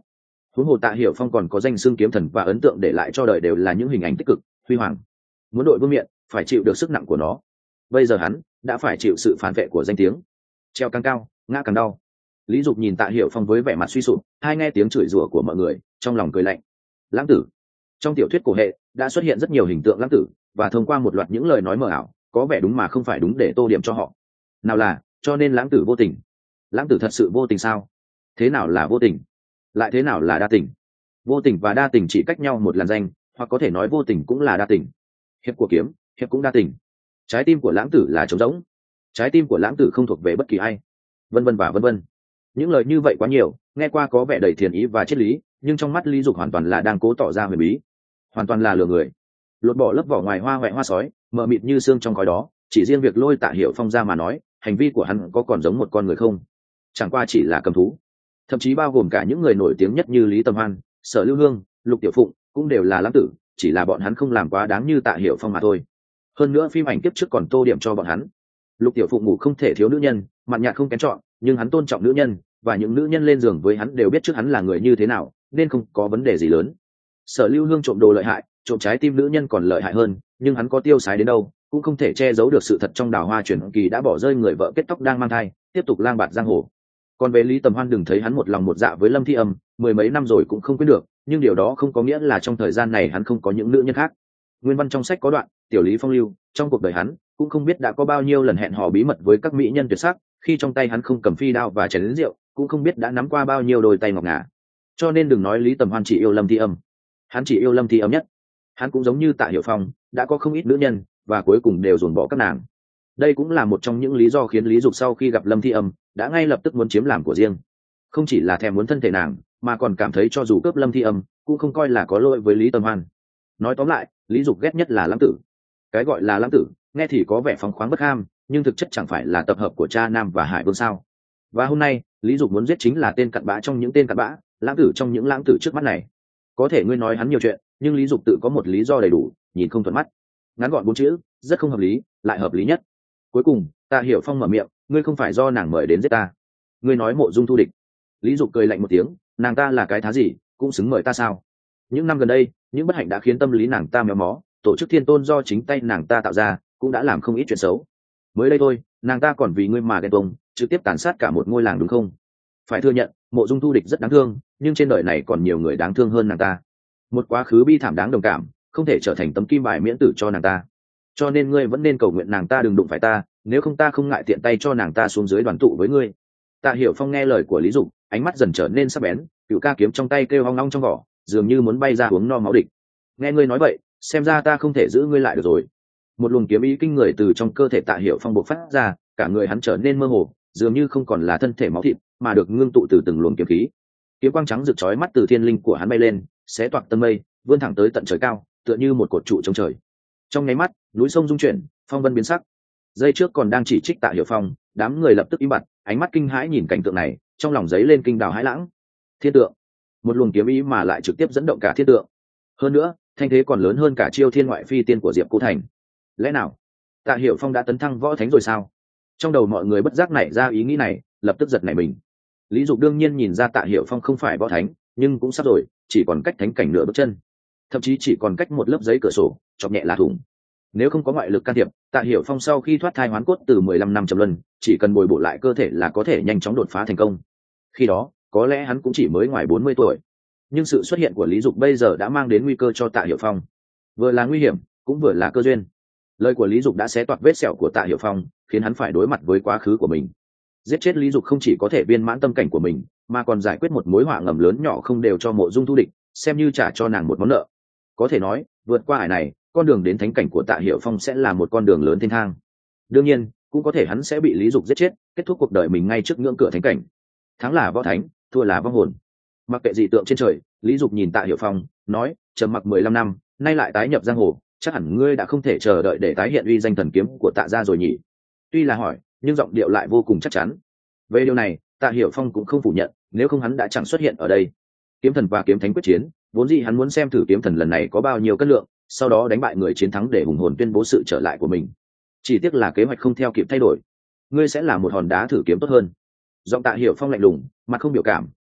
huống hồ Tạ Hiểu Phong còn có danh xưng kiếm thần và ấn tượng để lại cho đời đều là những hình ảnh tích cực huy hoàng. Muốn đội vương miện phải chịu được sức nặng của nó. Bây giờ hắn đã phải chịu sự phản vệ của danh tiếng. Treo càng cao ngã càng đau. Lý Dục nhìn Tạ Hiểu Phong với vẻ mặt suy sụp, hai nghe tiếng chửi rủa của mọi người, trong lòng cười lạnh. Lãng tử. Trong tiểu thuyết cổ hệ đã xuất hiện rất nhiều hình tượng lãng tử, và thông qua một loạt những lời nói mờ ảo, có vẻ đúng mà không phải đúng để tô điểm cho họ. Nào là, cho nên lãng tử vô tình. Lãng tử thật sự vô tình sao? Thế nào là vô tình? Lại thế nào là đa tình? Vô tình và đa tình chỉ cách nhau một làn danh, hoặc có thể nói vô tình cũng là đa tình. Hiệp của kiếm, hiệp cũng đa tình. Trái tim của lãng tử là trống rỗng. Trái tim của lãng tử không thuộc về bất kỳ ai. Vân vân và vân vân. Những lời như vậy quá nhiều, nghe qua có vẻ đầy thiền ý và triết lý, nhưng trong mắt Lý Dục hoàn toàn là đang cố tỏ ra huyền bí, hoàn toàn là lừa người. Lột bỏ lớp vỏ ngoài hoa hoẹ hoa sói, mờ mịt như xương trong khói đó, chỉ riêng việc lôi Tạ Hiểu Phong ra mà nói, hành vi của hắn có còn giống một con người không? Chẳng qua chỉ là cầm thú. Thậm chí bao gồm cả những người nổi tiếng nhất như Lý Tầm Hoan, Sở Lưu Hương, Lục Tiểu Phụng cũng đều là lãng tử, chỉ là bọn hắn không làm quá đáng như Tạ Hiểu Phong mà thôi. Hơn nữa phim ảnh kiếp trước còn tô điểm cho bọn hắn. Lục Tiểu Phụng ngủ không thể thiếu nữ nhân, mặn nhạt không kén chọn, nhưng hắn tôn trọng nữ nhân, và những nữ nhân lên giường với hắn đều biết trước hắn là người như thế nào, nên không có vấn đề gì lớn. Sở Lưu Hương trộm đồ lợi hại, trộm trái tim nữ nhân còn lợi hại hơn, nhưng hắn có tiêu sái đến đâu cũng không thể che giấu được sự thật trong Đào Hoa Truyền Kỳ đã bỏ rơi người vợ kết tóc đang mang thai, tiếp tục lang bạt giang hồ. Còn về Lý Tầm Hoan, đừng thấy hắn một lòng một dạ với Lâm Thi Âm, mười mấy năm rồi cũng không quên được, nhưng điều đó không có nghĩa là trong thời gian này hắn không có những nữ nhân khác. Nguyên văn trong sách có đoạn, tiểu Lý Phong lưu, trong cuộc đời hắn cũng không biết đã có bao nhiêu lần hẹn hò bí mật với các mỹ nhân tuyệt sắc, khi trong tay hắn không cầm phi đao và chén rượu, cũng không biết đã nắm qua bao nhiêu đôi tay ngọc ngà. Cho nên đừng nói Lý Tầm Hoan chỉ yêu Lâm Thi Âm, hắn chỉ yêu Lâm Thi Âm nhất. Hắn cũng giống như Tạ Hiểu Phong, đã có không ít nữ nhân, và cuối cùng đều dồn bỏ các nàng. Đây cũng là một trong những lý do khiến Lý Dục sau khi gặp Lâm Thi Âm đã ngay lập tức muốn chiếm làm của riêng. Không chỉ là thèm muốn thân thể nàng, mà còn cảm thấy cho dù cướp Lâm Thi Âm cũng không coi là có lỗi với Lý Tầm Hoan. Nói tóm lại, Lý Dục ghét nhất là lãng tử. Cái gọi là lãng tử nghe thì có vẻ phóng khoáng bất ham, nhưng thực chất chẳng phải là tập hợp của Cha Nam và Hải Vương sao? Và hôm nay Lý Dục muốn giết chính là tên cặn bã trong những tên cặn bã, lãng tử trong những lãng tử trước mắt này. Có thể ngươi nói hắn nhiều chuyện, nhưng Lý Dục tự có một lý do đầy đủ, nhìn không thuận mắt. Ngắn gọn 4 chữ, rất không hợp lý, lại hợp lý nhất. Cuối cùng Tạ Hiểu Phong mở miệng, ngươi không phải do nàng mời đến giết ta? Ngươi nói Mộ Dung Thu Địch. Lý Dục cười lạnh một tiếng, nàng ta là cái thá gì, cũng xứng mời ta sao? Những năm gần đây, những bất hạnh đã khiến tâm lý nàng ta méo mó, tổ chức Thiên Tôn do chính tay nàng ta tạo ra, cũng đã làm không ít chuyện xấu. Mới đây thôi, nàng ta còn vì ngươi mà ghen tuông, trực tiếp tàn sát cả một ngôi làng đúng không? Phải thừa nhận, Mộ Dung Thu Địch rất đáng thương, nhưng trên đời này còn nhiều người đáng thương hơn nàng ta. Một quá khứ bi thảm đáng đồng cảm, không thể trở thành tấm kim bài miễn tử cho nàng ta. Cho nên ngươi vẫn nên cầu nguyện nàng ta đừng đụng phải ta, nếu không ta không ngại tiện tay cho nàng ta xuống dưới đoàn tụ với ngươi. Tạ Hiểu Phong nghe lời của Lý Dục, ánh mắt dần trở nên sắc bén, cựu ca kiếm trong tay kêu ong ong trong vỏ, dường như muốn bay ra uống no máu địch. Nghe ngươi nói vậy, xem ra ta không thể giữ ngươi lại được rồi. Một luồng kiếm ý kinh người từ trong cơ thể Tạ Hiểu Phong bộc phát ra, cả người hắn trở nên mơ hồ, dường như không còn là thân thể máu thịt, mà được ngưng tụ từ từng luồng kiếm khí. Kiếm quang trắng rực chói mắt từ thiên linh của hắn bay lên, xé toạc tầng mây, vươn thẳng tới tận trời cao, tựa như một cột trụ trong trời. Trong nháy mắt, núi sông rung chuyển, phong vân biến sắc. Giây trước còn đang chỉ trích Tạ Hiểu Phong, đám người lập tức im bặt, ánh mắt kinh hãi nhìn cảnh tượng này, trong lòng giấy lên kinh đào hãi lãng. Thiên tượng, một luồng kiếm ý mà lại trực tiếp dẫn động cả thiên tượng. Hơn nữa, thanh thế còn lớn hơn cả chiêu thiên ngoại phi tiên của Diệp Cô Thành. Lẽ nào Tạ Hiểu Phong đã tấn thăng võ thánh rồi sao? Trong đầu mọi người bất giác nảy ra ý nghĩ này, lập tức giật nảy mình. Lý Dục đương nhiên nhìn ra Tạ Hiểu Phong không phải võ thánh, nhưng cũng sắp rồi, chỉ còn cách thánh cảnh nửa bước chân, thậm chí chỉ còn cách một lớp giấy cửa sổ, chọc nhẹ là thủng. Nếu không có ngoại lực can thiệp, Tạ Hiểu Phong sau khi thoát thai hoán cốt từ 15 năm trầm luân, chỉ cần bồi bổ lại cơ thể là có thể nhanh chóng đột phá thành công. Khi đó, có lẽ hắn cũng chỉ mới ngoài 40 tuổi. Nhưng sự xuất hiện của Lý Dục bây giờ đã mang đến nguy cơ cho Tạ Hiểu Phong. Vừa là nguy hiểm, cũng vừa là cơ duyên. Lời của Lý Dục đã xé toạc vết sẹo của Tạ Hiểu Phong, khiến hắn phải đối mặt với quá khứ của mình. Giết chết Lý Dục không chỉ có thể viên mãn tâm cảnh của mình, mà còn giải quyết một mối họa ngầm lớn nhỏ không đều cho Mộ Dung Thu Địch, xem như trả cho nàng một món nợ. Có thể nói, vượt qua ải này, con đường đến thánh cảnh của Tạ Hiểu Phong sẽ là một con đường lớn thênh thang. Đương nhiên, cũng có thể hắn sẽ bị Lý Dục giết chết, kết thúc cuộc đời mình ngay trước ngưỡng cửa thánh cảnh. Thắng là võ thánh, thua là vong hồn. Mặc kệ dị tượng trên trời, Lý Dục nhìn Tạ Hiểu Phong, nói, trầm mặc 15 năm, nay lại tái nhập giang hồ, chắc hẳn ngươi đã không thể chờ đợi để tái hiện uy danh thần kiếm của Tạ gia rồi nhỉ? Tuy là hỏi, nhưng giọng điệu lại vô cùng chắc chắn. Về điều này, Tạ Hiểu Phong cũng không phủ nhận, nếu không hắn đã chẳng xuất hiện ở đây. Kiếm thần và kiếm thánh quyết chiến, vốn dĩ hắn muốn xem thử kiếm thần lần này có bao nhiêu cân lượng, sau đó đánh bại người chiến thắng để hùng hồn tuyên bố sự trở lại của mình. Chỉ tiếc là kế hoạch không theo kịp thay đổi. Ngươi sẽ là một hòn đá thử kiếm tốt hơn. Giọng Tạ Hiểu Phong lạnh lùng, mặt không biểu cảm,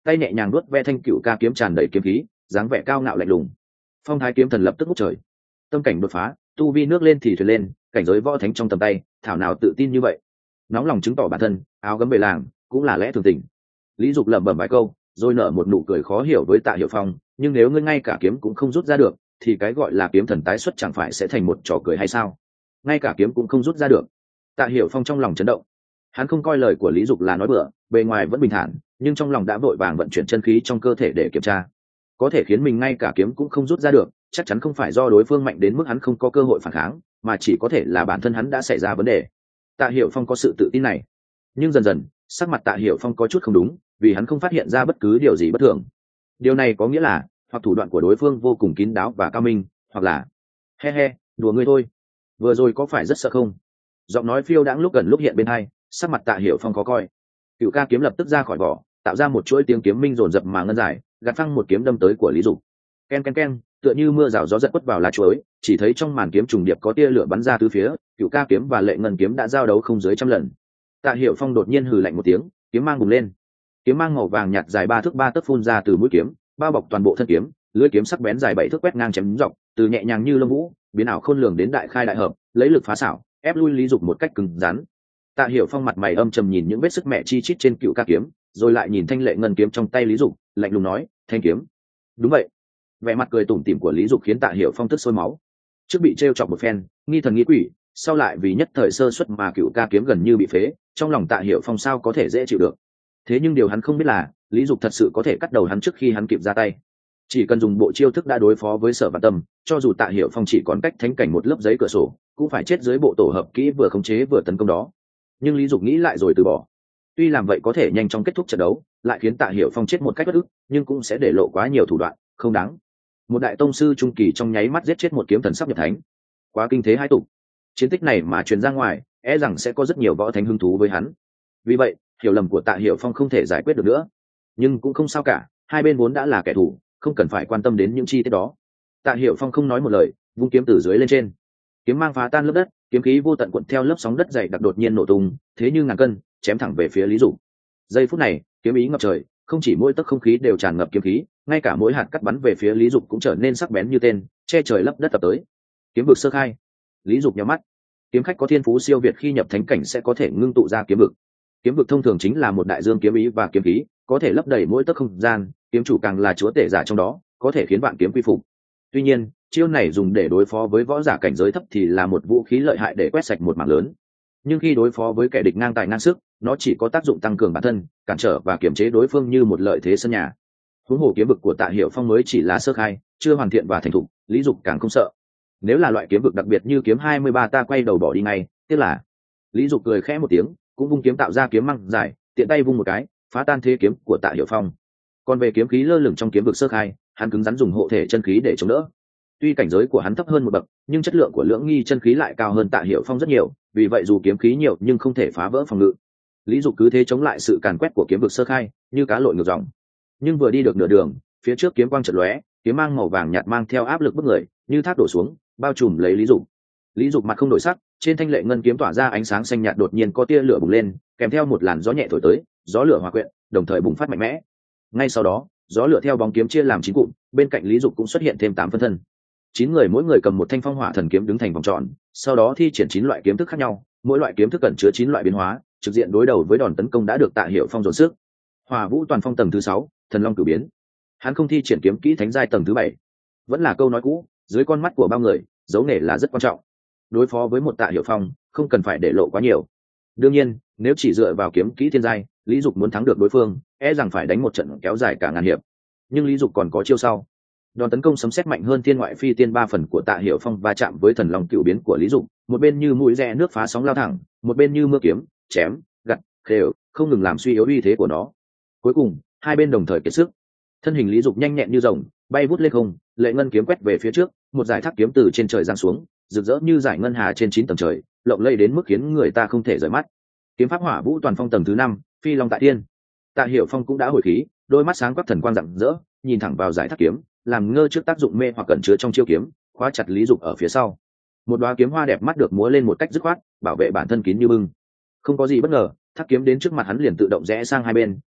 tay nhẹ nhàng nuốt ve thanh cựu ca kiếm tràn đầy kiếm khí, dáng vẻ cao ngạo lạnh lùng. Phong thái kiếm thần lập tức ngút trời, tâm cảnh đột phá, tu vi nước lên thì thuyền lên, cảnh giới võ thánh trong tầm tay, thảo nào tự tin như vậy. Nóng lòng chứng tỏ bản thân, áo gấm về làng cũng là lẽ thường tình. Lý Dục lẩm bẩm vài câu, rồi nở một nụ cười khó hiểu với Tạ Hiểu Phong, nhưng nếu ngươi ngay cả kiếm cũng không rút ra được, thì cái gọi là kiếm thần tái xuất chẳng phải sẽ thành một trò cười hay sao? Ngay cả kiếm cũng không rút ra được. Tạ Hiểu Phong trong lòng chấn động. Hắn không coi lời của Lý Dục là nói bừa, bề ngoài vẫn bình thản, nhưng trong lòng đã vội vàng vận chuyển chân khí trong cơ thể để kiểm tra. Có thể khiến mình ngay cả kiếm cũng không rút ra được, chắc chắn không phải do đối phương mạnh đến mức hắn không có cơ hội phản kháng, mà chỉ có thể là bản thân hắn đã xảy ra vấn đề. Tạ Hiểu Phong có sự tự tin này, nhưng dần dần sắc mặt Tạ Hiểu Phong có chút không đúng, vì hắn không phát hiện ra bất cứ điều gì bất thường. Điều này có nghĩa là hoặc thủ đoạn của đối phương vô cùng kín đáo và cao minh, hoặc là he he, đùa ngươi thôi, vừa rồi có phải rất sợ không? Giọng nói phiêu đãng lúc gần lúc hiện bên hai, sắc mặt Tạ Hiểu Phong khó coi. Cựu ca kiếm lập tức ra khỏi vỏ, tạo ra một chuỗi tiếng kiếm minh rồn rập mà ngân dài, gạt phăng một kiếm đâm tới của Lý Dục. Ken ken ken, tựa như mưa rào gió giật quất vào lá chuối, chỉ thấy trong màn kiếm trùng điệp có tia lửa bắn ra từ phía, Cựu ca kiếm và Lệ Ngân kiếm đã giao đấu không dưới trăm lần. Tạ Hiểu Phong đột nhiên hừ lạnh một tiếng, kiếm mang bùng lên. Kiếm mang màu vàng nhạt dài 3 thước 3 tấc phun ra từ mũi kiếm, bao bọc toàn bộ thân kiếm, lưỡi kiếm sắc bén dài 7 thước quét ngang chém dọc, từ nhẹ nhàng như lông vũ, biến ảo khôn lường đến đại khai đại hợp, lấy lực phá xảo, ép lui Lý Dục một cách cứng rắn. Tạ Hiểu Phong mặt mày âm trầm nhìn những vết sức mẹ chi chít trên Cựu ca kiếm, rồi lại nhìn thanh Lệ Ngân kiếm trong tay Lý Dục, lạnh lùng nói, "Thanh kiếm." Đúng vậy. Vẻ mặt cười tủm tỉm của Lý Dục khiến Tạ Hiểu Phong tức sôi máu. Trước bị trêu chọc một phen, nghi thần nghi quỷ, sau lại vì nhất thời sơ suất mà Cựu ca kiếm gần như bị phế, trong lòng Tạ Hiểu Phong sao có thể dễ chịu được. Thế nhưng điều hắn không biết là, Lý Dục thật sự có thể cắt đầu hắn trước khi hắn kịp ra tay. Chỉ cần dùng bộ chiêu thức đã đối phó với Sở Vạn Tâm, cho dù Tạ Hiểu Phong chỉ còn cách thánh cảnh một lớp giấy cửa sổ, cũng phải chết dưới bộ tổ hợp kỹ vừa khống chế vừa tấn công đó. Nhưng Lý Dục nghĩ lại rồi từ bỏ. Tuy làm vậy có thể nhanh chóng kết thúc trận đấu, lại khiến Tạ Hiểu Phong chết một cách bất ức, nhưng cũng sẽ để lộ quá nhiều thủ đoạn, không đáng. Một đại tông sư trung kỳ trong nháy mắt giết chết một kiếm thần sắp nhập thánh, quá kinh thế hai tục. Chiến tích này mà truyền ra ngoài, e rằng sẽ có rất nhiều võ thánh hứng thú với hắn. Vì vậy, hiểu lầm của Tạ Hiểu Phong không thể giải quyết được nữa. Nhưng cũng không sao cả, hai bên vốn đã là kẻ thù, không cần phải quan tâm đến những chi tiết đó. Tạ Hiểu Phong không nói một lời, vung kiếm từ dưới lên trên. Kiếm mang phá tan lớp đất, kiếm khí vô tận cuộn theo lớp sóng đất dày đặc đột nhiên nổ tung, thế như ngàn cân, chém thẳng về phía Lý Dục. Giây phút này, kiếm ý ngập trời, không chỉ mỗi tấc không khí đều tràn ngập kiếm khí, ngay cả mỗi hạt cắt bắn về phía Lý Dục cũng trở nên sắc bén như tên, che trời lấp đất tập tới. Kiếm vực sơ khai. Lý Dục nhắm mắt. Kiếm khách có thiên phú siêu việt khi nhập thánh cảnh sẽ có thể ngưng tụ ra kiếm vực. Kiếm vực thông thường chính là một đại dương kiếm ý và kiếm khí, có thể lấp đầy mỗi tấc không gian, kiếm chủ càng là chúa tể giả trong đó, có thể khiến vạn kiếm quy phục. Tuy nhiên, chiêu này dùng để đối phó với võ giả cảnh giới thấp thì là một vũ khí lợi hại để quét sạch một mảng lớn. Nhưng khi đối phó với kẻ địch ngang tài ngang sức, nó chỉ có tác dụng tăng cường bản thân, cản trở và kiềm chế đối phương như một lợi thế sân nhà. Huống hồ kiếm vực của Tạ Hiểu Phong mới chỉ là sơ khai, chưa hoàn thiện và thành thục, Lý Dục càng không sợ. Nếu là loại kiếm vực đặc biệt như kiếm 23 ta quay đầu bỏ đi ngay, tiếc là. Lý Dục cười khẽ một tiếng, cũng vung kiếm tạo ra kiếm măng dài, tiện tay vung một cái, phá tan thế kiếm của Tạ Hiểu Phong. Còn về kiếm khí lơ lửng trong kiếm vực sơ khai, hắn cứng rắn dùng hộ thể chân khí để chống đỡ. Tuy cảnh giới của hắn thấp hơn một bậc, nhưng chất lượng của lưỡng nghi chân khí lại cao hơn Tạ Hiểu Phong rất nhiều, vì vậy dù kiếm khí nhiều nhưng không thể phá vỡ phòng ngự. Lý Dục cứ thế chống lại sự càn quét của kiếm vực sơ khai, như cá lội ngược dòng. Nhưng vừa đi được nửa đường, phía trước kiếm quang chợt lóe, kiếm mang màu vàng nhạt mang theo áp lực bức người, như thác đổ xuống, bao trùm lấy Lý Dục. Lý Dục mặt không đổi sắc, trên thanh Lệ Ngân kiếm tỏa ra ánh sáng xanh nhạt, đột nhiên có tia lửa bùng lên, kèm theo một làn gió nhẹ thổi tới, gió lửa hòa quyện, đồng thời bùng phát mạnh mẽ. Ngay sau đó, gió lửa theo bóng kiếm chia làm 9 cụm, bên cạnh Lý Dục cũng xuất hiện thêm 8 phân thân. 9 người mỗi người cầm một thanh phong hỏa thần kiếm đứng thành vòng tròn, sau đó thi triển 9 loại kiếm thức khác nhau, mỗi loại kiếm thức ẩn chứa 9 loại biến hóa, trực diện đối đầu với đòn tấn công đã được Tạ Hiểu Phong dồn sức. Hỏa Vũ Toàn Phong tầng thứ 6, Thần Long Cửu Biến. Hắn không thi triển kiếm kỹ thánh giai tầng thứ 7. Vẫn là câu nói cũ, dưới con mắt của bao người, dấu nghề là rất quan trọng. Đối phó với một Tạ Hiểu Phong, không cần phải để lộ quá nhiều. Đương nhiên, nếu chỉ dựa vào kiếm kỹ thiên giai, Lý Dục muốn thắng được đối phương, e rằng phải đánh một trận kéo dài cả ngàn hiệp. Nhưng Lý Dục còn có chiêu sau. Đòn tấn công sấm sét mạnh hơn thiên ngoại phi tiên 3 phần của Tạ Hiểu Phong va chạm với Thần Long Cửu Biến của Lý Dục, một bên như mũi rẽ nước phá sóng lao thẳng, một bên như mưa kiếm, chém, gặt, khều, không ngừng làm suy yếu uy thế của nó. Cuối cùng, hai bên đồng thời kiệt sức. Thân hình Lý Dục nhanh nhẹn như rồng, bay vút lên không, Lệ Ngân kiếm quét về phía trước, một dải thác kiếm từ trên trời giáng xuống, rực rỡ như dải ngân hà trên 9 tầng trời, lộng lẫy đến mức khiến người ta không thể rời mắt. Kiếm pháp Hỏa Vũ Toàn Phong tầng thứ 5, Phi Long tại tiên. Tạ Hiểu Phong cũng đã hồi khí, đôi mắt sáng quắc thần quang rạng rỡ, nhìn thẳng vào dải thác kiếm, làm ngơ trước tác dụng mê hoặc cẩn chứa trong chiêu kiếm, khóa chặt Lý Dục ở phía sau. Một đóa kiếm hoa đẹp mắt được múa lên một cách dứt khoát, bảo vệ bản thân kín như bưng. Không có gì bất ngờ, thác kiếm đến trước mặt hắn liền tự động rẽ sang hai bên,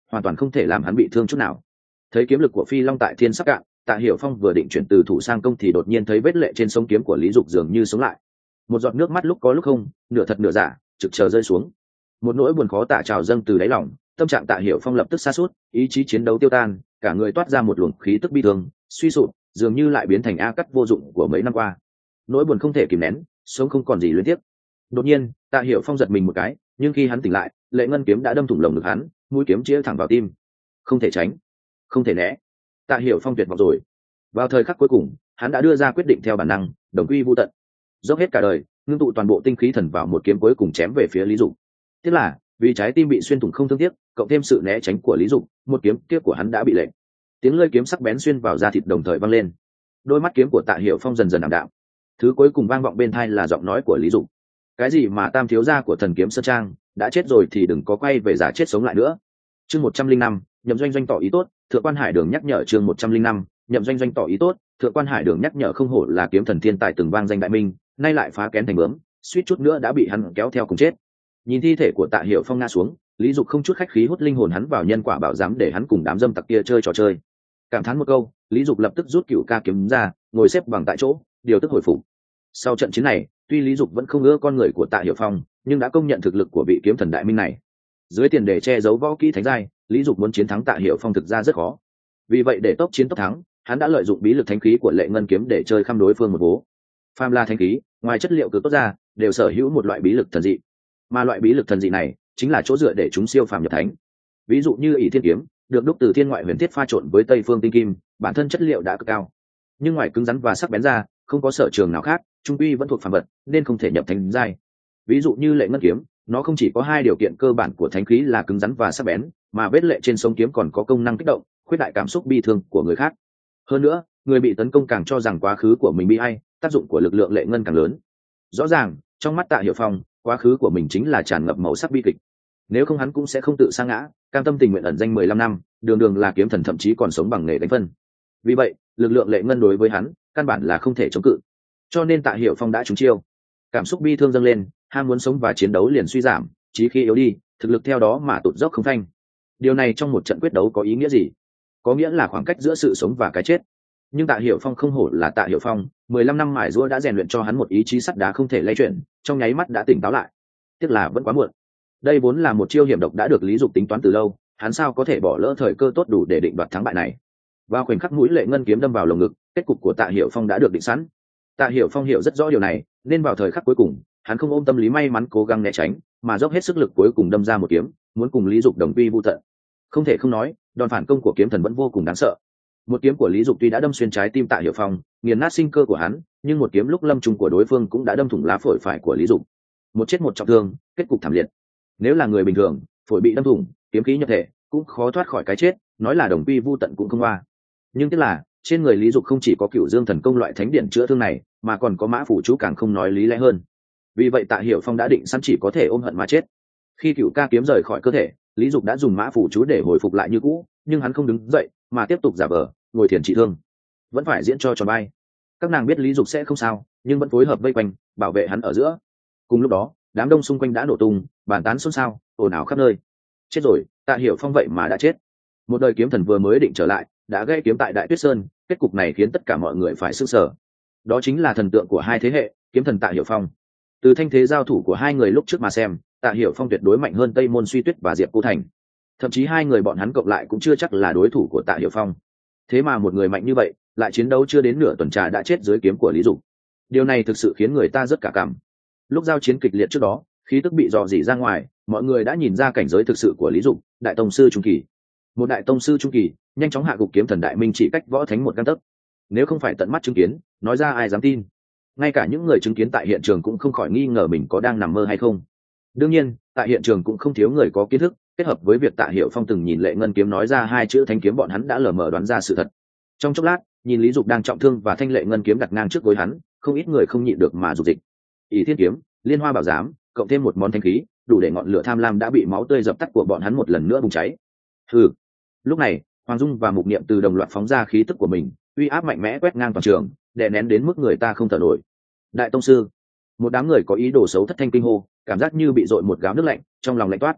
hoàn toàn không thể làm hắn bị thương chút nào. Thấy kiếm lực của phi long tại thiên sắp cạn, Tạ Hiểu Phong vừa định chuyển từ thủ sang công thì đột nhiên thấy vết lệ trên sống kiếm của Lý Dục dường như sống lại. Một giọt nước mắt lúc có lúc không, nửa thật nửa giả, trực chờ rơi xuống. Một nỗi buồn khó tả trào dâng từ đáy lòng, tâm trạng Tạ Hiểu Phong lập tức sa sút, ý chí chiến đấu tiêu tan, cả người toát ra một luồng khí tức bi thương, suy sụp, dường như lại biến thành a cắt vô dụng của mấy năm qua. Nỗi buồn không thể kìm nén, sống không còn gì luyến tiếc. Đột nhiên, Tạ Hiểu Phong giật mình một cái, nhưng khi hắn tỉnh lại, Lệ Ngân kiếm đã đâm thủng lồng ngực hắn, mũi kiếm chĩa thẳng vào tim. Không thể tránh, không thể né. Tạ Hiểu Phong tuyệt vọng rồi. Vào thời khắc cuối cùng, hắn đã đưa ra quyết định theo bản năng, đồng quy vu tận, dốc hết cả đời, ngưng tụ toàn bộ tinh khí thần vào một kiếm cuối cùng chém về phía Lý Dục. Tiếc là, vì trái tim bị xuyên thủng không thương tiếc, cộng thêm sự né tránh của Lý Dục, một kiếm kia của hắn đã bị lệch. Tiếng lưỡi kiếm sắc bén xuyên vào da thịt đồng thời vang lên. Đôi mắt kiếm của Tạ Hiểu Phong dần dần ảm đạm. Thứ cuối cùng vang vọng bên tai là giọng nói của Lý Dục. Cái gì mà tam thiếu gia của Thần Kiếm Sơn Trang đã chết rồi thì đừng có quay về giả chết sống lại nữa. Chương 105, Nhậm Doanh Doanh tỏ ý tốt, Thượng quan Hải Đường nhắc nhở. Chương 105, Nhậm Doanh Doanh tỏ ý tốt, Thượng quan Hải Đường nhắc nhở. Không hổ là kiếm thần thiên tài từng vang danh đại minh, nay lại phá kén thành bướm, suýt chút nữa đã bị hắn kéo theo cùng chết. Nhìn thi thể của Tạ Hiểu Phong ngã xuống, Lý Dục không chút khách khí hút linh hồn hắn vào nhân quả bảo giám để hắn cùng đám dâm tặc kia chơi trò chơi. Cảm thán một câu, Lý Dục lập tức rút cửu ca kiếm ra, ngồi xếp bằng tại chỗ, điều tức hồi phục. Sau trận chiến này, tuy Lý Dục vẫn không ưa con người của Tạ Hiểu Phong, nhưng đã công nhận thực lực của vị kiếm thần đại minh này. Dưới tiền đề che giấu võ kỹ thánh giai, Lý Dục muốn chiến thắng Tạ Hiểu Phong thực ra rất khó. Vì vậy để tốc chiến tốc thắng, hắn đã lợi dụng bí lực thánh khí của Lệ Ngân kiếm để chơi khăm đối phương một vố. Phàm là thánh khí, ngoài chất liệu cực tốt ra, đều sở hữu một loại bí lực thần dị, mà loại bí lực thần dị này chính là chỗ dựa để chúng siêu phàm nhập thánh. Ví dụ như ỷ thiên kiếm, được đúc từ thiên ngoại huyền thiết pha trộn với tây phương tinh kim, bản thân chất liệu đã cực cao, nhưng ngoài cứng rắn và sắc bén ra, không có sở trường nào khác, trung quy vẫn thuộc phàm vật, nên không thể nhập thánh giai. Ví dụ như Lệ Ngân kiếm, nó không chỉ có hai điều kiện cơ bản của thánh khí là cứng rắn và sắc bén, mà vết lệ trên sống kiếm còn có công năng kích động, khuyết đại cảm xúc bi thương của người khác. Hơn nữa, người bị tấn công càng cho rằng quá khứ của mình bi ai, tác dụng của lực lượng Lệ Ngân càng lớn. Rõ ràng, trong mắt Tạ Hiểu Phong, quá khứ của mình chính là tràn ngập màu sắc bi kịch. Nếu không hắn cũng sẽ không tự sa ngã, cam tâm tình nguyện ẩn danh 15 năm, đường đường là kiếm thần thậm chí còn sống bằng nghề đánh phân. Vì vậy, lực lượng Lệ Ngân đối với hắn, căn bản là không thể chống cự. Cho nên Tạ Hiểu Phong đã trúng chiêu. Cảm xúc bi thương dâng lên, ham muốn sống và chiến đấu liền suy giảm, chí khí yếu đi, thực lực theo đó mà tụt dốc không phanh. Điều này trong một trận quyết đấu có ý nghĩa gì? Có nghĩa là khoảng cách giữa sự sống và cái chết. Nhưng Tạ Hiểu Phong không hổ là Tạ Hiểu Phong, 15 năm mài giũa đã rèn luyện cho hắn một ý chí sắt đá không thể lay chuyển, trong nháy mắt đã tỉnh táo lại. Tiếc là vẫn quá muộn. Đây vốn là một chiêu hiểm độc đã được Lý Dục tính toán từ lâu, hắn sao có thể bỏ lỡ thời cơ tốt đủ để định đoạt thắng bại này. Vào khoảnh khắc mũi Lệ Ngân kiếm đâm vào lồng ngực, kết cục của Tạ Hiểu Phong đã được định sẵn. Tạ Hiểu Phong hiểu rất rõ điều này, nên vào thời khắc cuối cùng, hắn không ôm tâm lý may mắn cố gắng né tránh, mà dốc hết sức lực cuối cùng đâm ra một kiếm, muốn cùng Lý Dục đồng quy vu tận. Không thể không nói, đòn phản công của kiếm thần vẫn vô cùng đáng sợ. Một kiếm của Lý Dục tuy đã đâm xuyên trái tim Tạ Hiểu Phong, nghiền nát sinh cơ của hắn, nhưng một kiếm lúc lâm trùng của đối phương cũng đã đâm thủng lá phổi phải của Lý Dục. Một chết một trọng thương, kết cục thảm liệt. Nếu là người bình thường, phổi bị đâm thủng, kiếm khí nhập thể, cũng khó thoát khỏi cái chết, nói là đồng quy vu tận cũng không qua. Nhưng tức là, trên người Lý Dục không chỉ có Cửu Dương thần công loại thánh điện chữa thương này, mà còn có mã phủ chú càng không nói lý lẽ hơn. Vì vậy Tạ Hiểu Phong đã định sẵn chỉ có thể ôm hận mà chết. Khi cựu ca kiếm rời khỏi cơ thể, Lý Dục đã dùng mã phủ chú để hồi phục lại như cũ, nhưng hắn không đứng dậy, mà tiếp tục giả vờ ngồi thiền trị thương, vẫn phải diễn cho tròn vai. Các nàng biết Lý Dục sẽ không sao, nhưng vẫn phối hợp vây quanh, bảo vệ hắn ở giữa. Cùng lúc đó, đám đông xung quanh đã nổ tung, bàn tán xôn xao, ồn ào khắp nơi. Chết rồi, Tạ Hiểu Phong vậy mà đã chết. Một đời kiếm thần vừa mới định trở lại, đã gãy kiếm tại Đại Tuyết Sơn, kết cục này khiến tất cả mọi người phải sửng sở. Đó chính là thần tượng của hai thế hệ, kiếm thần Tạ Hiểu Phong. Từ thanh thế giao thủ của hai người lúc trước mà xem, Tạ Hiểu Phong tuyệt đối mạnh hơn Tây Môn Suy Tuyết và Diệp Cô Thành. Thậm chí hai người bọn hắn cộng lại cũng chưa chắc là đối thủ của Tạ Hiểu Phong. Thế mà một người mạnh như vậy, lại chiến đấu chưa đến nửa tuần trà đã chết dưới kiếm của Lý Dục. Điều này thực sự khiến người ta rất cả cảm. Lúc giao chiến kịch liệt trước đó, khí tức bị dò dỉ ra ngoài, mọi người đã nhìn ra cảnh giới thực sự của Lý Dục, đại tông sư trung kỳ. Một đại tông sư trung kỳ, nhanh chóng hạ gục kiếm thần đại minh chỉ cách võ thánh một gang tấc. Nếu không phải tận mắt chứng kiến, nói ra ai dám tin. Ngay cả những người chứng kiến tại hiện trường cũng không khỏi nghi ngờ mình có đang nằm mơ hay không. Đương nhiên, tại hiện trường cũng không thiếu người có kiến thức, kết hợp với việc Tạ Hiểu Phong từng nhìn Lệ Ngân kiếm nói ra hai chữ thanh kiếm, bọn hắn đã lờ mờ đoán ra sự thật. Trong chốc lát, nhìn Lý Dục đang trọng thương và thanh Lệ Ngân kiếm đặt ngang trước gối hắn, không ít người không nhịn được mà rục dịch. Ỷ Thiên kiếm, Liên Hoa bảo giám, cộng thêm một món thanh khí, đủ để ngọn lửa tham lam đã bị máu tươi dập tắt của bọn hắn một lần nữa bùng cháy. Hừ. Lúc này, Hoàng Dung và Mục Niệm từ đồng loạt phóng ra khí tức của mình, uy áp mạnh mẽ quét ngang toàn trường, đè nén đến mức người ta không thở nổi. Đại tông sư, một đám người có ý đồ xấu thất thanh kinh hô, cảm giác như bị dội một gáo nước lạnh, trong lòng lạnh toát.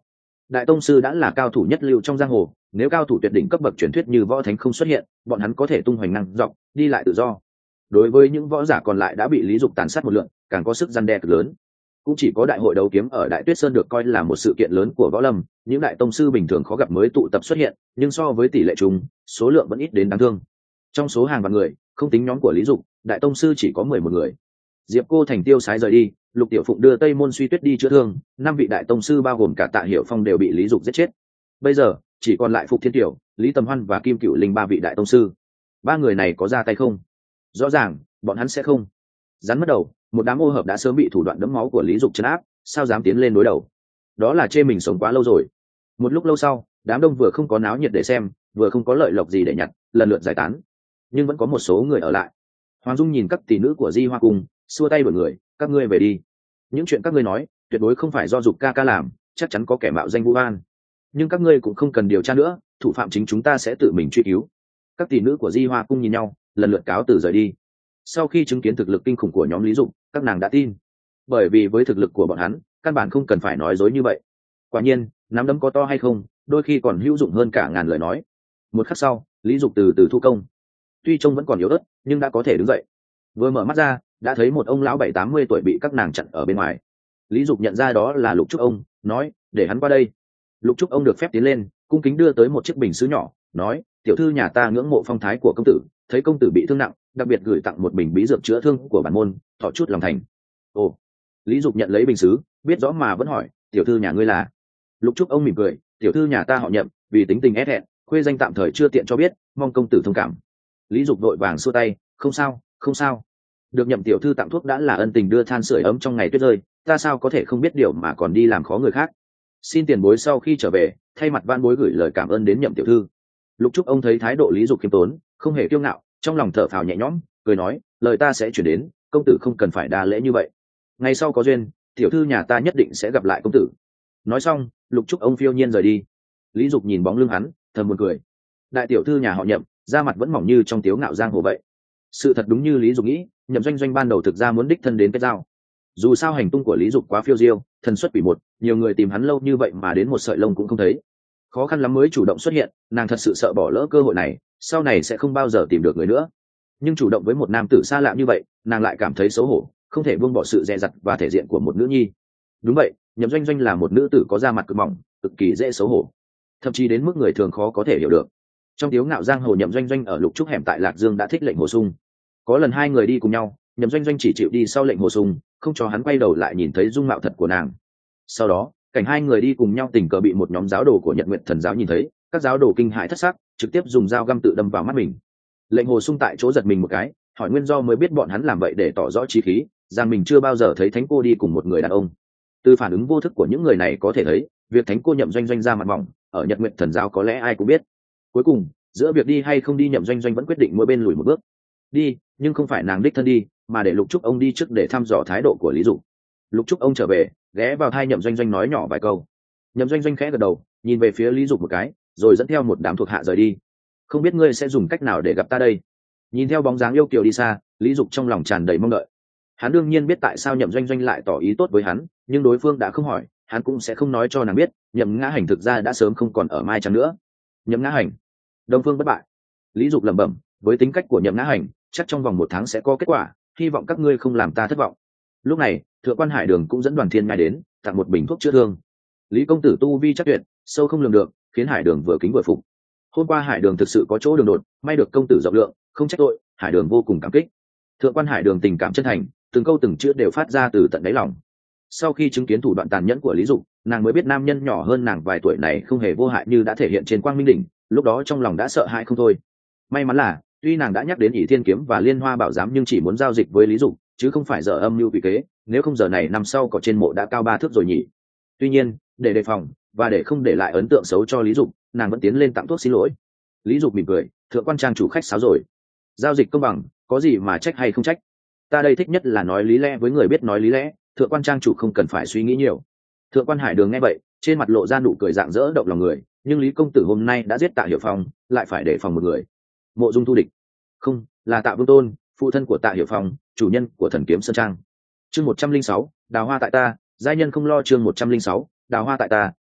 đại tông sư đã là cao thủ nhất lưu trong giang hồ, nếu cao thủ tuyệt đỉnh cấp bậc truyền thuyết như võ thánh không xuất hiện, bọn hắn có thể tung hoành năng dọc đi lại tự do. Đối với những võ giả còn lại đã bị Lý Dục tàn sát một lượng, càng có sức răn đe cực lớn. Cũng chỉ có đại hội đấu kiếm ở Đại Tuyết Sơn được coi là một sự kiện lớn của võ lâm, những đại tông sư bình thường khó gặp mới tụ tập xuất hiện, nhưng so với tỷ lệ chung, số lượng vẫn ít đến đáng thương. Trong số hàng vạn người, không tính nhóm của Lý Dục, đại tông sư chỉ có 11 người. Diệp Cô Thành tiêu sái rời đi, Lục Tiểu Phụng đưa Tây Môn Suy Tuyết đi chữa thương, 5 vị đại tông sư bao gồm cả Tạ Hiểu Phong đều bị Lý Dục giết chết. Bây giờ, chỉ còn lại Phục Thiên Tiểu, Lý Tầm Hoan và Kim Cựu Linh 3 vị đại tông sư. 3 người này có ra tay không? Rõ ràng, bọn hắn sẽ không. Rắn mất đầu, một đám ô hợp đã sớm bị thủ đoạn đẫm máu của Lý Dục trấn áp, sao dám tiến lên đối đầu? Đó là chê mình sống quá lâu rồi. Một lúc lâu sau, đám đông vừa không có náo nhiệt để xem, vừa không có lợi lộc gì để nhặt, lần lượt giải tán. Nhưng vẫn có một số người ở lại. Hoàng Dung nhìn các tỷ nữ của Di Hoa Cung, xua tay bởi người, các ngươi về đi. Những chuyện các ngươi nói, tuyệt đối không phải do Dục ca ca làm, chắc chắn có kẻ mạo danh vu oan. Nhưng các ngươi cũng không cần điều tra nữa, thủ phạm chính chúng ta sẽ tự mình truy cứu. Các tỷ nữ của Di Hoa Cung nhìn nhau, lần lượt cáo từ rời đi. Sau khi chứng kiến thực lực kinh khủng của nhóm Lý Dục, các nàng đã tin, bởi vì với thực lực của bọn hắn, căn bản không cần phải nói dối như vậy. Quả nhiên, nắm đấm có to hay không, đôi khi còn hữu dụng hơn cả ngàn lời nói. Một khắc sau, Lý Dục từ từ thu công. Tuy trông vẫn còn yếu ớt, nhưng đã có thể đứng dậy. Vừa mở mắt ra, đã thấy một ông lão 70-80 tuổi bị các nàng chặn ở bên ngoài. Lý Dục nhận ra đó là Lục Trúc ông, nói, để hắn qua đây. Lục Trúc ông được phép tiến lên, cung kính đưa tới một chiếc bình sứ nhỏ, nói, tiểu thư nhà ta ngưỡng mộ phong thái của công tử, thấy công tử bị thương nặng, đặc biệt gửi tặng một bình bí dược chữa thương của bản môn, thọ chút lòng thành. Ồ. Lý Dục nhận lấy bình sứ, biết rõ mà vẫn hỏi, tiểu thư nhà ngươi là? Lục Trúc ông mỉm cười, tiểu thư nhà ta họ Nhậm, vì tính tình ép hẹn, khuê danh tạm thời chưa tiện cho biết, mong công tử thông cảm. Lý Dục vội vàng xua tay, không sao, không sao. Được Nhậm tiểu thư tặng thuốc đã là ân tình đưa than sưởi ấm trong ngày tuyết rơi, ta sao có thể không biết điều mà còn đi làm khó người khác. Xin tiền bối sau khi trở về, thay mặt van bối gửi lời cảm ơn đến Nhậm tiểu thư. Lục Trúc ông thấy thái độ Lý Dục khiêm tốn, không hề kiêu ngạo, trong lòng thở phào nhẹ nhõm, cười nói, lời ta sẽ chuyển đến, công tử không cần phải đa lễ như vậy. Ngày sau có duyên, tiểu thư nhà ta nhất định sẽ gặp lại công tử. Nói xong, Lục Trúc ông phiêu nhiên rời đi. Lý Dục nhìn bóng lưng hắn, thầm buồn cười. Đại tiểu thư nhà họ Nhậm, da mặt vẫn mỏng như trong tiếu ngạo giang hồ vậy. Sự thật đúng như Lý Dục nghĩ, Nhậm Doanh Doanh ban đầu thực ra muốn đích thân đến kết giao. Dù sao hành tung của Lý Dục quá phiêu diêu, thần xuất quỷ một, nhiều người tìm hắn lâu như vậy mà đến một sợi lông cũng không thấy. Khó khăn lắm mới chủ động xuất hiện, nàng thật sự sợ bỏ lỡ cơ hội này, sau này sẽ không bao giờ tìm được người nữa. Nhưng chủ động với một nam tử xa lạ như vậy, nàng lại cảm thấy xấu hổ, không thể buông bỏ sự dè dặt và thể diện của một nữ nhi. Đúng vậy, Nhậm Doanh Doanh là một nữ tử có da mặt cực mỏng, cực kỳ dễ xấu hổ, thậm chí đến mức người thường khó có thể hiểu được. Trong tiếu ngạo giang hồ, Nhậm Doanh Doanh ở Lục Trúc hẻm tại Lạc Dương đã thích lệnh Hồ Sung. Có lần hai người đi cùng nhau, Nhậm Doanh Doanh chỉ chịu đi sau lệnh Hồ Sung, không cho hắn quay đầu lại nhìn thấy dung mạo thật của nàng. Sau đó, cảnh hai người đi cùng nhau tình cờ bị một nhóm giáo đồ của Nhật Nguyện Thần giáo nhìn thấy, các giáo đồ kinh hãi thất sắc, trực tiếp dùng dao găm tự đâm vào mắt mình. Lệnh Hồ Sung tại chỗ giật mình một cái, hỏi nguyên do mới biết bọn hắn làm vậy để tỏ rõ chí khí, rằng mình chưa bao giờ thấy thánh cô đi cùng một người đàn ông. Từ phản ứng vô thức của những người này có thể thấy, việc thánh cô Nhậm Doanh Doanh ra mặt mỏng, ở Nhật Nguyện Thần giáo có lẽ ai cũng biết. Cuối cùng, giữa việc đi hay không đi, Nhậm Doanh Doanh vẫn quyết định mỗi bên lùi một bước. Đi, nhưng không phải nàng đích thân đi, mà để Lục Trúc ông đi trước để thăm dò thái độ của Lý Dục. Lục Trúc ông trở về, ghé vào tai Nhậm Doanh Doanh nói nhỏ vài câu. Nhậm Doanh Doanh khẽ gật đầu, nhìn về phía Lý Dục một cái, rồi dẫn theo một đám thuộc hạ rời đi. Không biết ngươi sẽ dùng cách nào để gặp ta đây? Nhìn theo bóng dáng yêu kiều đi xa, Lý Dục trong lòng tràn đầy mong đợi. Hắn đương nhiên biết tại sao Nhậm Doanh Doanh lại tỏ ý tốt với hắn, nhưng đối phương đã không hỏi, hắn cũng sẽ không nói cho nàng biết. Nhậm Ngã Hành thực ra đã sớm không còn ở Mai Trang nữa. Nhậm Ngã Hành, Đông Phương bất bại. Lý Dục lẩm bẩm, với tính cách của Nhậm Ngã Hành, chắc trong vòng 1 tháng sẽ có kết quả, hy vọng các ngươi không làm ta thất vọng. Lúc này, Thượng quan Hải Đường cũng dẫn Đoàn Thiên Ngai đến, tặng một bình thuốc chữa thương. Lý công tử tu vi chắc tuyệt, sâu không lường được, khiến Hải Đường vừa kính vừa phục. Hôm qua Hải Đường thực sự có chỗ đường đột, may được công tử rộng lượng, không trách tội. Hải Đường vô cùng cảm kích. Thượng quan Hải Đường tình cảm chân thành, từng câu từng chữ đều phát ra từ tận đáy lòng. Sau khi chứng kiến thủ đoạn tàn nhẫn của Lý Dục, nàng mới biết nam nhân nhỏ hơn nàng vài tuổi này không hề vô hại như đã thể hiện trên Quang Minh đỉnh, lúc đó trong lòng đã sợ hãi không thôi. May mắn là, tuy nàng đã nhắc đến ỷ thiên kiếm và liên hoa bảo giám, nhưng chỉ muốn giao dịch với Lý Dục, chứ không phải dở âm mưu quỷ kế, nếu không giờ này năm sau cỏ trên mộ đã cao 3 thước rồi nhỉ. Tuy nhiên, để đề phòng và để không để lại ấn tượng xấu cho Lý Dục, nàng vẫn tiến lên tặng thuốc xin lỗi. Lý Dục mỉm cười, thượng quan trang chủ khách sáo rồi, giao dịch công bằng, có gì mà trách hay không trách. Ta đây thích nhất là nói lý lẽ với người biết nói lý lẽ, thượng quan trang chủ không cần phải suy nghĩ nhiều. Thượng quan Hải Đường nghe vậy, trên mặt lộ ra nụ cười rạng rỡ động lòng người, nhưng Lý công tử hôm nay đã giết Tạ Hiểu Phong, lại phải đề phòng một người. Mộ Dung Thu Địch? Không, là Tạ Vương Tôn, phụ thân của Tạ Hiểu Phong, chủ nhân của Thần Kiếm Sơn Trang. Chương 106, đào hoa tại ta, giai nhân không lo. Chương 106, đào hoa tại ta,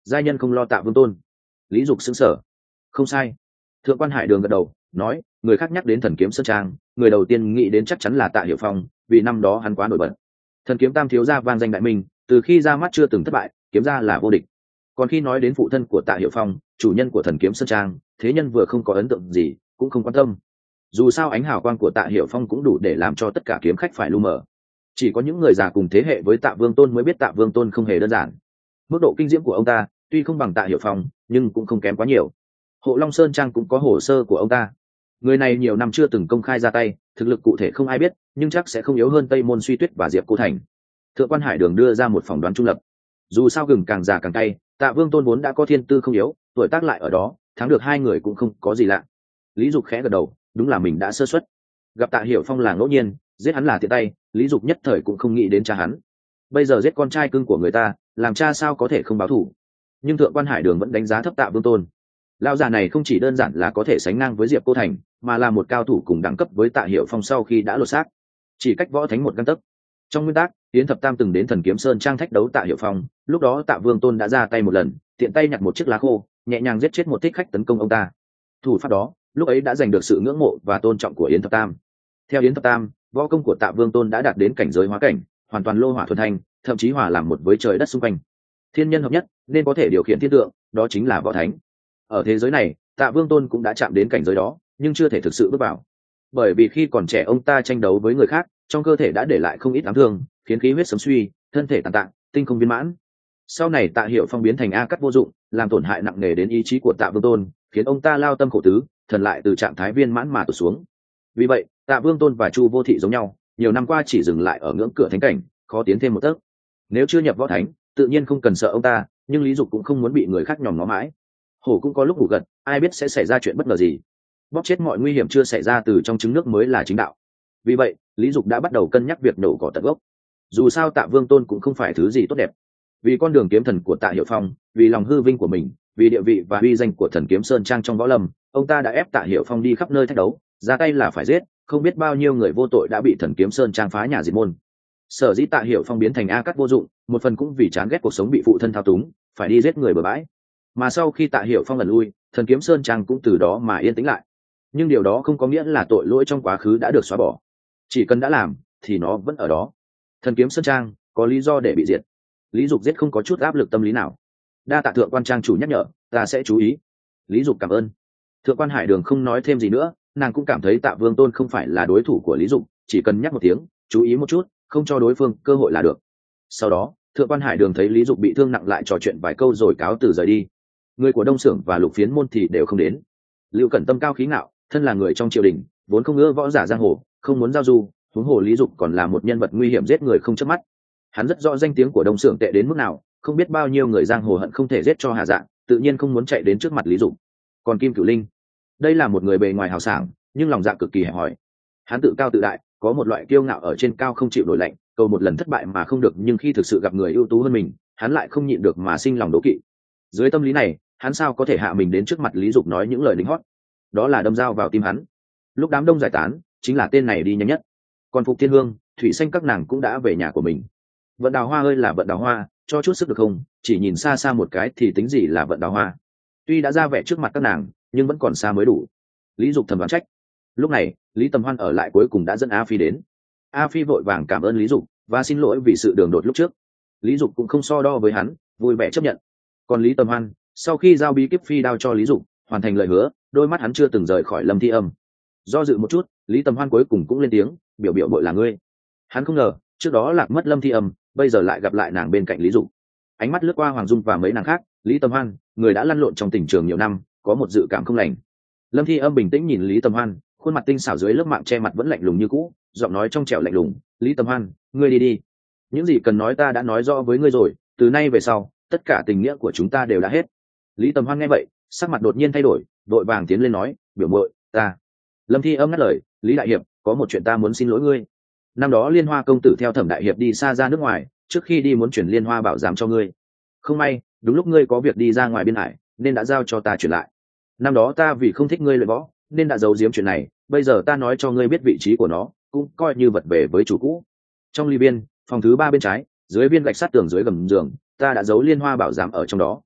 giai nhân không lo Tạ Vương Tôn. Lý Dục sững sờ. Không sai. Thượng quan Hải Đường gật đầu nói, người khác nhắc đến thần kiếm sơn trang, người đầu tiên nghĩ đến chắc chắn là Tạ Hiểu Phong, vì năm đó hắn quá nổi bật. Thần kiếm tam thiếu gia vang danh đại minh, từ khi ra mắt chưa từng thất bại, kiếm ra là vô địch. Còn khi nói đến phụ thân của Tạ Hiểu Phong, chủ nhân của thần kiếm sơn trang, thế nhân vừa không có ấn tượng gì, cũng không quan tâm. Dù sao ánh hào quang của Tạ Hiểu Phong cũng đủ để làm cho tất cả kiếm khách phải lu mờ. Chỉ có những người già cùng thế hệ với Tạ Vương Tôn mới biết Tạ Vương Tôn không hề đơn giản. Mức độ kinh diễm của ông ta tuy không bằng Tạ Hiểu Phong, nhưng cũng không kém quá nhiều. Hộ Long Sơn Trang cũng có hồ sơ của ông ta. Người này nhiều năm chưa từng công khai ra tay, thực lực cụ thể không ai biết, nhưng chắc sẽ không yếu hơn Tây Môn Suy Tuyết và Diệp Cô Thành. Thượng quan Hải Đường đưa ra một phỏng đoán trung lập. Dù sao gừng càng già càng cay, Tạ Vương Tôn vốn đã có thiên tư không yếu, tuổi tác lại ở đó, thắng được hai người cũng không có gì lạ. Lý Dục khẽ gật đầu, đúng là mình đã sơ suất. Gặp Tạ Hiểu Phong là ngẫu nhiên, giết hắn là tiện tay, Lý Dục nhất thời cũng không nghĩ đến cha hắn. Bây giờ giết con trai cưng của người ta, làm cha sao có thể không báo thù? Nhưng Thượng quan Hải Đường vẫn đánh giá thấp Tạ Vương Tôn. Lão già này không chỉ đơn giản là có thể sánh ngang với Diệp Cô Thành, mà là một cao thủ cùng đẳng cấp với Tạ Hiểu Phong sau khi đã lột xác, chỉ cách võ thánh một gang tấc. Trong nguyên tắc, Yến Thập Tam từng đến Thần Kiếm Sơn Trang thách đấu Tạ Hiểu Phong, lúc đó Tạ Vương Tôn đã ra tay một lần, tiện tay nhặt một chiếc lá khô, nhẹ nhàng giết chết một thích khách tấn công ông ta. Thủ pháp đó, lúc ấy đã giành được sự ngưỡng mộ và tôn trọng của Yến Thập Tam. Theo Yến Thập Tam, võ công của Tạ Vương Tôn đã đạt đến cảnh giới hóa cảnh, hoàn toàn lô hỏa thuần thanh, thậm chí hòa làm một với trời đất xung quanh. Thiên nhân hợp nhất, nên có thể điều khiển thiên tượng, đó chính là võ thánh. Ở thế giới này, Tạ Vương Tôn cũng đã chạm đến cảnh giới đó, nhưng chưa thể thực sự bước vào. Bởi vì khi còn trẻ ông ta tranh đấu với người khác, trong cơ thể đã để lại không ít ám thương, khiến khí huyết sớm suy, thân thể tàn tạng, tinh không viên mãn. Sau này Tạ Hiểu Phong biến thành A Cắt vô dụng, làm tổn hại nặng nề đến ý chí của Tạ Vương Tôn, khiến ông ta lao tâm khổ tứ, thần lại từ trạng thái viên mãn mà tụt xuống. Vì vậy, Tạ Vương Tôn và Chu Vô Thị giống nhau, nhiều năm qua chỉ dừng lại ở ngưỡng cửa thánh cảnh, khó tiến thêm một tấc. Nếu chưa nhập võ thánh, tự nhiên không cần sợ ông ta, nhưng Lý Dục cũng không muốn bị người khác nhòm ngó mãi. Hổ cũng có lúc ngủ gật, ai biết sẽ xảy ra chuyện bất ngờ gì. Bóp chết mọi nguy hiểm chưa xảy ra từ trong trứng nước mới là chính đạo. Vì vậy, Lý Dục đã bắt đầu cân nhắc việc nổ cỏ tận gốc. Dù sao Tạ Vương Tôn cũng không phải thứ gì tốt đẹp. Vì con đường kiếm thần của Tạ Hiểu Phong, vì lòng hư vinh của mình, vì địa vị và uy danh của Thần Kiếm Sơn Trang trong võ lâm, ông ta đã ép Tạ Hiểu Phong đi khắp nơi thách đấu, ra tay là phải giết, không biết bao nhiêu người vô tội đã bị Thần Kiếm Sơn Trang phá nhà diệt môn. Sở dĩ Tạ Hiểu Phong biến thành A Cắt vô dụng, một phần cũng vì chán ghét cuộc sống bị phụ thân thao túng, phải đi giết người bừa bãi. Mà sau khi Tạ Hiểu Phong lần lui, Thần Kiếm Sơn Trang cũng từ đó mà yên tĩnh lại. Nhưng điều đó không có nghĩa là tội lỗi trong quá khứ đã được xóa bỏ. Chỉ cần đã làm, thì nó vẫn ở đó. Thần Kiếm Sơn Trang có lý do để bị diệt. Lý Dục giết không có chút áp lực tâm lý nào. Đa tạ Thượng quan trang chủ nhắc nhở, ta sẽ chú ý. Lý Dục cảm ơn. Thượng quan Hải Đường không nói thêm gì nữa, nàng cũng cảm thấy Tạ Vương Tôn không phải là đối thủ của Lý Dục, chỉ cần nhắc một tiếng, chú ý một chút, không cho đối phương cơ hội là được. Sau đó, Thượng quan Hải Đường thấy Lý Dục bị thương nặng lại trò chuyện vài câu rồi cáo từ rời đi. Người của Đông Xưởng và Lục Phiến môn thì đều không đến. Lưu Cẩn tâm cao khí ngạo, thân là người trong triều đình, vốn không ưa võ giả giang hồ, không muốn giao du, huống hồ Lý Dục còn là một nhân vật nguy hiểm giết người không chớp mắt. Hắn rất rõ danh tiếng của Đông Xưởng tệ đến mức nào, không biết bao nhiêu người giang hồ hận không thể giết cho hà dạ, tự nhiên không muốn chạy đến trước mặt Lý Dục. Còn Kim Cửu Linh, đây là một người bề ngoài hào sảng, nhưng lòng dạ cực kỳ hẹp hòi. Hắn tự cao tự đại, có một loại kiêu ngạo ở trên cao không chịu nổi lạnh, cầu một lần thất bại mà không được, nhưng khi thực sự gặp người ưu tú hơn mình, hắn lại không nhịn được mà sinh lòng đố kỵ. Dưới tâm lý này, hắn sao có thể hạ mình đến trước mặt Lý Dục nói những lời lính hót? Đó là đâm dao vào tim hắn. Lúc đám đông giải tán, chính là tên này đi nhanh nhất. Còn Phục Thiên Hương, Thủy Xanh các nàng cũng đã về nhà của mình. Vận Đào Hoa ơi là Vận Đào Hoa, cho chút sức được không? Chỉ nhìn xa xa một cái thì tính gì là Vận Đào Hoa? Tuy đã ra vẻ trước mặt các nàng, nhưng vẫn còn xa mới đủ. Lý Dục thầm đoán trách. Lúc này, Lý Tầm Hoan ở lại cuối cùng đã dẫn A Phi đến. A Phi vội vàng cảm ơn Lý Dục và xin lỗi vì sự đường đột lúc trước. Lý Dục cũng không so đo với hắn, vui vẻ chấp nhận. Còn Lý Tầm Hoan, sau khi giao bí kíp phi đao cho Lý Dục, hoàn thành lời hứa, đôi mắt hắn chưa từng rời khỏi Lâm Thi Âm. Do dự một chút, Lý Tầm Hoan cuối cùng cũng lên tiếng, biểu bội là ngươi. Hắn không ngờ, trước đó lạc mất Lâm Thi Âm, bây giờ lại gặp lại nàng bên cạnh Lý Dục. Ánh mắt lướt qua Hoàng Dung và mấy nàng khác, Lý Tầm Hoan, người đã lăn lộn trong tình trường nhiều năm, có một dự cảm không lành. Lâm Thi Âm bình tĩnh nhìn Lý Tầm Hoan, khuôn mặt tinh xảo dưới lớp mạng che mặt vẫn lạnh lùng như cũ, giọng nói trong trẻo lạnh lùng, Lý Tầm Hoan, ngươi đi đi. Những gì cần nói ta đã nói rõ với ngươi rồi, từ nay về sau, tất cả tình nghĩa của chúng ta đều đã hết. Lý Tầm Hoan nghe vậy, sắc mặt đột nhiên thay đổi, vội vàng tiến lên nói, biểu muội, ta. Lâm Thi Âm ngắt lời, Lý đại hiệp, có một chuyện ta muốn xin lỗi ngươi. Năm đó Liên Hoa công tử theo Thẩm đại hiệp đi xa ra nước ngoài, trước khi đi muốn chuyển Liên Hoa bảo giám cho ngươi. Không may, đúng lúc ngươi có việc đi ra ngoài biên hải, nên đã giao cho ta chuyển lại. Năm đó ta vì không thích ngươi luyện võ, nên đã giấu giếm chuyện này, bây giờ ta nói cho ngươi biết vị trí của nó, cũng coi như vật về với chủ cũ. Trong ly biên, phòng thứ 3 bên trái, dưới viên gạch sắt tường dưới gầm giường, ta đã giấu Liên Hoa bảo giám ở trong đó.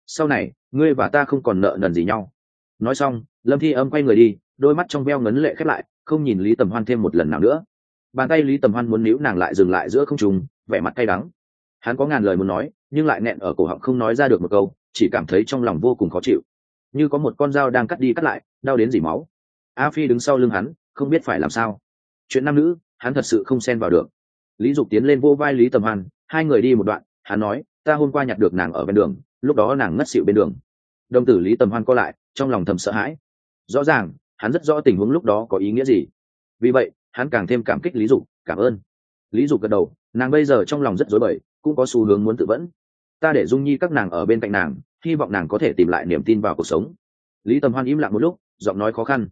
sau này ngươi và ta không còn nợ nần gì nhau. Nói xong Lâm Thi Âm quay người đi, đôi mắt trong veo ngấn lệ khép lại, không nhìn Lý Tầm Hoan thêm một lần nào nữa. Bàn tay Lý Tầm Hoan muốn níu nàng lại dừng lại giữa không trung, vẻ mặt cay đắng. Hắn có ngàn lời muốn nói nhưng lại nghẹn ở cổ họng không nói ra được một câu, chỉ cảm thấy trong lòng vô cùng khó chịu, như có một con dao đang cắt đi cắt lại, đau đến rỉ máu. A Phi đứng sau lưng hắn, không biết phải làm sao. Chuyện nam nữ hắn thật sự không xen vào được. Lý Dục tiến lên vô vai Lý Tầm Hoan, hai người đi một đoạn, hắn nói, ta hôm qua nhặt được nàng ở bên đường, lúc đó nàng ngất xỉu bên đường. Đồng tử Lý Tầm Hoan co lại, trong lòng thầm sợ hãi. Rõ ràng hắn rất rõ tình huống lúc đó có ý nghĩa gì, vì vậy hắn càng thêm cảm kích Lý Dục, cảm ơn. Lý Dục gật đầu, nàng bây giờ trong lòng rất rối bời, cũng có xu hướng muốn tự vẫn. Ta để Dung Nhi các nàng ở bên cạnh nàng, hy vọng nàng có thể tìm lại niềm tin vào cuộc sống. Lý Tầm Hoan im lặng một lúc, giọng nói khó khăn,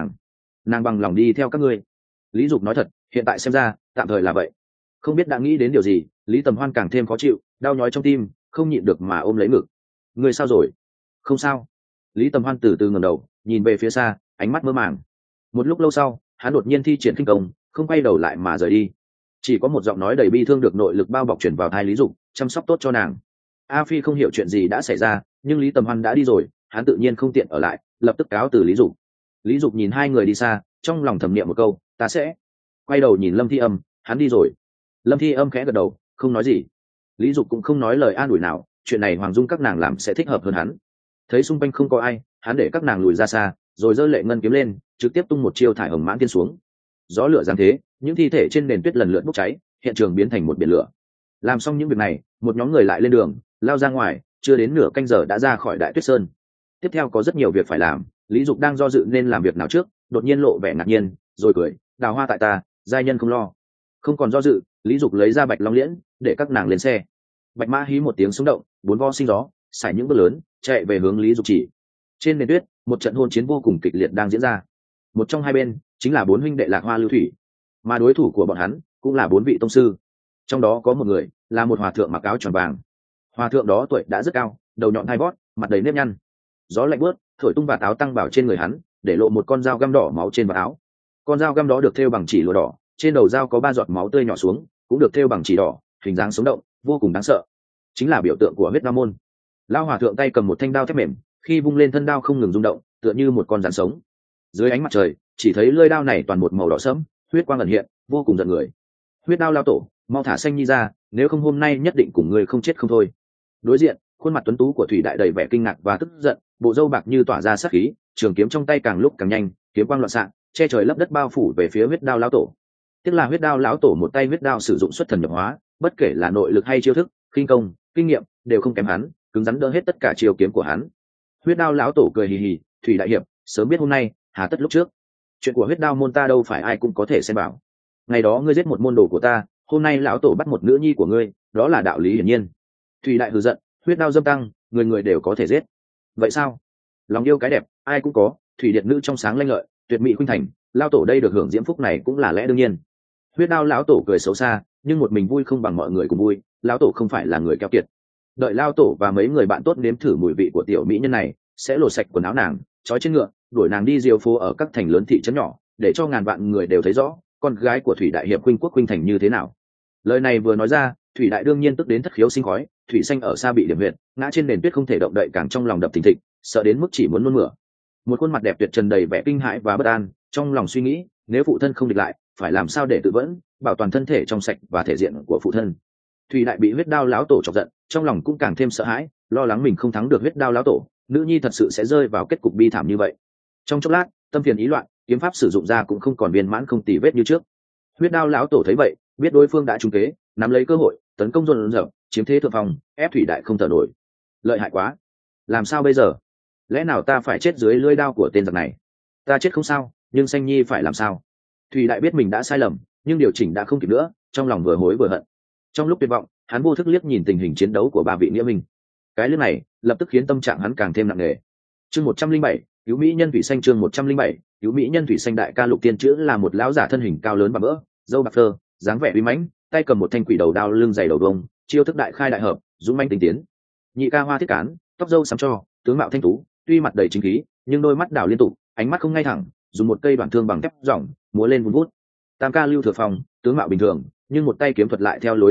nàng bằng lòng đi theo các ngươi. Lý Dục nói thật, hiện tại xem ra tạm thời là vậy. Không biết đã nghĩ đến điều gì, Lý Tầm Hoan càng thêm khó chịu, đau nhói trong tim, không nhịn được mà ôm lấy ngực. Ngươi sao rồi? Không sao. Lý Tầm Hoan từ từ ngẩng đầu, nhìn về phía xa, ánh mắt mơ màng. Một lúc lâu sau, hắn đột nhiên thi triển khinh công, không quay đầu lại mà rời đi. Chỉ có một giọng nói đầy bi thương được nội lực bao bọc truyền vào tai Lý Dục, chăm sóc tốt cho nàng. A Phi không hiểu chuyện gì đã xảy ra, nhưng Lý Tầm Hoan đã đi rồi, hắn tự nhiên không tiện ở lại, lập tức cáo từ Lý Dục. Lý Dục nhìn hai người đi xa, trong lòng thầm niệm một câu, ta sẽ. Quay đầu nhìn Lâm Thi Âm, hắn đi rồi. Lâm Thi Âm khẽ gật đầu, không nói gì. Lý Dục cũng không nói lời an ủi nào, chuyện này Hoàng Dung các nàng làm sẽ thích hợp hơn hắn. Thấy xung quanh không có ai, hắn để các nàng lùi ra xa, rồi giơ lệ ngân kiếm lên, trực tiếp tung một chiêu thải hồng mãn tiên xuống. Gió lửa giáng thế, những thi thể trên nền tuyết lần lượt bốc cháy, hiện trường biến thành một biển lửa. Làm xong những việc này, một nhóm người lại lên đường, lao ra ngoài, chưa đến nửa canh giờ đã ra khỏi Đại Tuyết Sơn. Tiếp theo có rất nhiều việc phải làm, Lý Dục đang do dự nên làm việc nào trước, đột nhiên lộ vẻ ngạc nhiên, rồi cười, đào hoa tại ta, giai nhân không lo. Không còn do dự, Lý Dục lấy ra Bạch Long Liễn, để các nàng lên xe. Bạch Mã hí một tiếng sống động, bốn vo sinh gió, xài những bước lớn, chạy về hướng Lý Dục chỉ. Trên nền tuyết, một trận hôn chiến vô cùng kịch liệt đang diễn ra. Một trong hai bên chính là bốn huynh đệ Lạc Hoa Lưu Thủy, mà đối thủ của bọn hắn cũng là bốn vị tông sư. Trong đó có một người là một hòa thượng mặc áo tròn vàng. Hòa thượng đó tuổi đã rất cao, đầu nhọn hai vót, mặt đầy nếp nhăn. Gió lạnh buốt thổi tung vạt áo tăng bảo trên người hắn, để lộ một con dao găm đỏ máu trên vạt áo. Con dao găm đó được thêu bằng chỉ lụa đỏ, trên đầu dao có ba giọt máu tươi nhỏ xuống, cũng được thêu bằng chỉ đỏ, hình dáng sống động, vô cùng đáng sợ. Chính là biểu tượng của huyết đao môn. Lão hòa thượng tay cầm một thanh đao thép mềm, khi vung lên thân đao không ngừng rung động, tựa như một con rắn sống. Dưới ánh mặt trời, chỉ thấy lưỡi đao này toàn một màu đỏ sẫm, huyết quang ẩn hiện, vô cùng giận người. Huyết đao lao tổ, mau thả Xanh Nhi ra, nếu không hôm nay nhất định cùng người không chết không thôi. Đối diện, khuôn mặt tuấn tú của Thủy Đại đầy vẻ kinh ngạc và tức giận, bộ râu bạc như tỏa ra sát khí, trường kiếm trong tay càng lúc càng nhanh, kiếm quang loạn xạ, che trời lấp đất bao phủ về phía huyết đao lão tổ. Tiếc là huyết đao lão tổ một tay huyết đao sử dụng xuất thần nhập hóa, bất kể là nội lực hay chiêu thức, khinh công, kinh nghiệm đều không kém hắn, cứng rắn đỡ hết tất cả chiêu kiếm của hắn. Huyết đao lão tổ cười hì hì, Thủy đại hiệp, sớm biết hôm nay, hà tất lúc trước. Chuyện của huyết đao môn ta đâu phải ai cũng có thể xem bảo. Ngày đó ngươi giết một môn đồ của ta, hôm nay lão tổ bắt một nữ nhi của ngươi, đó là đạo lý hiển nhiên. Thủy đại hừ giận, huyết đao dâm tăng, người người đều có thể giết. Vậy sao? Lòng yêu cái đẹp, ai cũng có, thủy điện nữ trong sáng lanh lợi, tuyệt mỹ khuynh thành, lão tổ đây được hưởng diễm phúc này cũng là lẽ đương nhiên. Huyết đao lão tổ cười xấu xa, nhưng một mình vui không bằng mọi người cùng vui, lão tổ không phải là người keo kiệt. Đợi lão tổ và mấy người bạn tốt nếm thử mùi vị của tiểu mỹ nhân này, sẽ lột sạch quần áo nàng, trói trên ngựa, đuổi nàng đi diêu phố ở các thành lớn thị trấn nhỏ, để cho ngàn vạn người đều thấy rõ con gái của Thủy đại hiệp huynh quốc huynh thành như thế nào. Lời này vừa nói ra, Thủy đại đương nhiên tức đến thất khiếu sinh khói, thủy xanh ở xa bị điểm huyệt, ngã trên nền tuyết không thể động đậy, càng trong lòng đập thình thịch, sợ đến mức chỉ muốn nôn mửa. Một khuôn mặt đẹp tuyệt trần đầy vẻ kinh hãi và bất an, trong lòng suy nghĩ, nếu phụ thân không địch lại, phải làm sao để tự vẫn, bảo toàn thân thể trong sạch và thể diện của phụ thân. Thủy đại bị huyết đao lão tổ chọc giận, trong lòng cũng càng thêm sợ hãi, lo lắng mình không thắng được huyết đao lão tổ, nữ nhi thật sự sẽ rơi vào kết cục bi thảm như vậy. Trong chốc lát, tâm phiền ý loạn, kiếm pháp sử dụng ra cũng không còn viên mãn không tì vết như trước. Huyết đao lão tổ thấy vậy, biết đối phương đã trúng kế, nắm lấy cơ hội tấn công dồn dập, chiếm thế thượng phong, ép Thủy đại không thở nổi. Lợi hại quá, làm sao bây giờ? Lẽ nào ta phải chết dưới lưỡi đao của tên giặc này? Ta chết không sao, nhưng Xanh Nhi phải làm sao? Thủy đại biết mình đã sai lầm, nhưng điều chỉnh đã không kịp nữa, trong lòng vừa hối vừa hận. Trong lúc tuyệt vọng, hắn vô thức liếc nhìn tình hình chiến đấu của ba vị nghĩa minh. Cái liếc này lập tức khiến tâm trạng hắn càng thêm nặng nề. Chương 107, cứu mỹ nhân thủy xanh. Chương 107, cứu mỹ nhân thủy xanh. Đại ca Lục Tiên Chữ là một lão giả thân hình cao lớn và vỡ, râu bạc phơ, dáng vẻ uy mãnh, tay cầm một thanh quỷ đầu đao, lưng dày đầu vông, chiêu thức đại khai đại hợp, dũng mãnh tinh tiến. Nhị ca Hoa Thiết Cán, tóc râu xám cho, tướng mạo thanh tú, tuy mặt đầy chính khí, nhưng đôi mắt đảo liên tục, ánh mắt không ngay thẳng, dùng một cây đoạn thương bằng thép ròng múa lên vun vút. Tam ca Lưu Thừa Phong, tướng mạo bình thường, nhưng một tay kiếm thuật lại theo lối thái cực,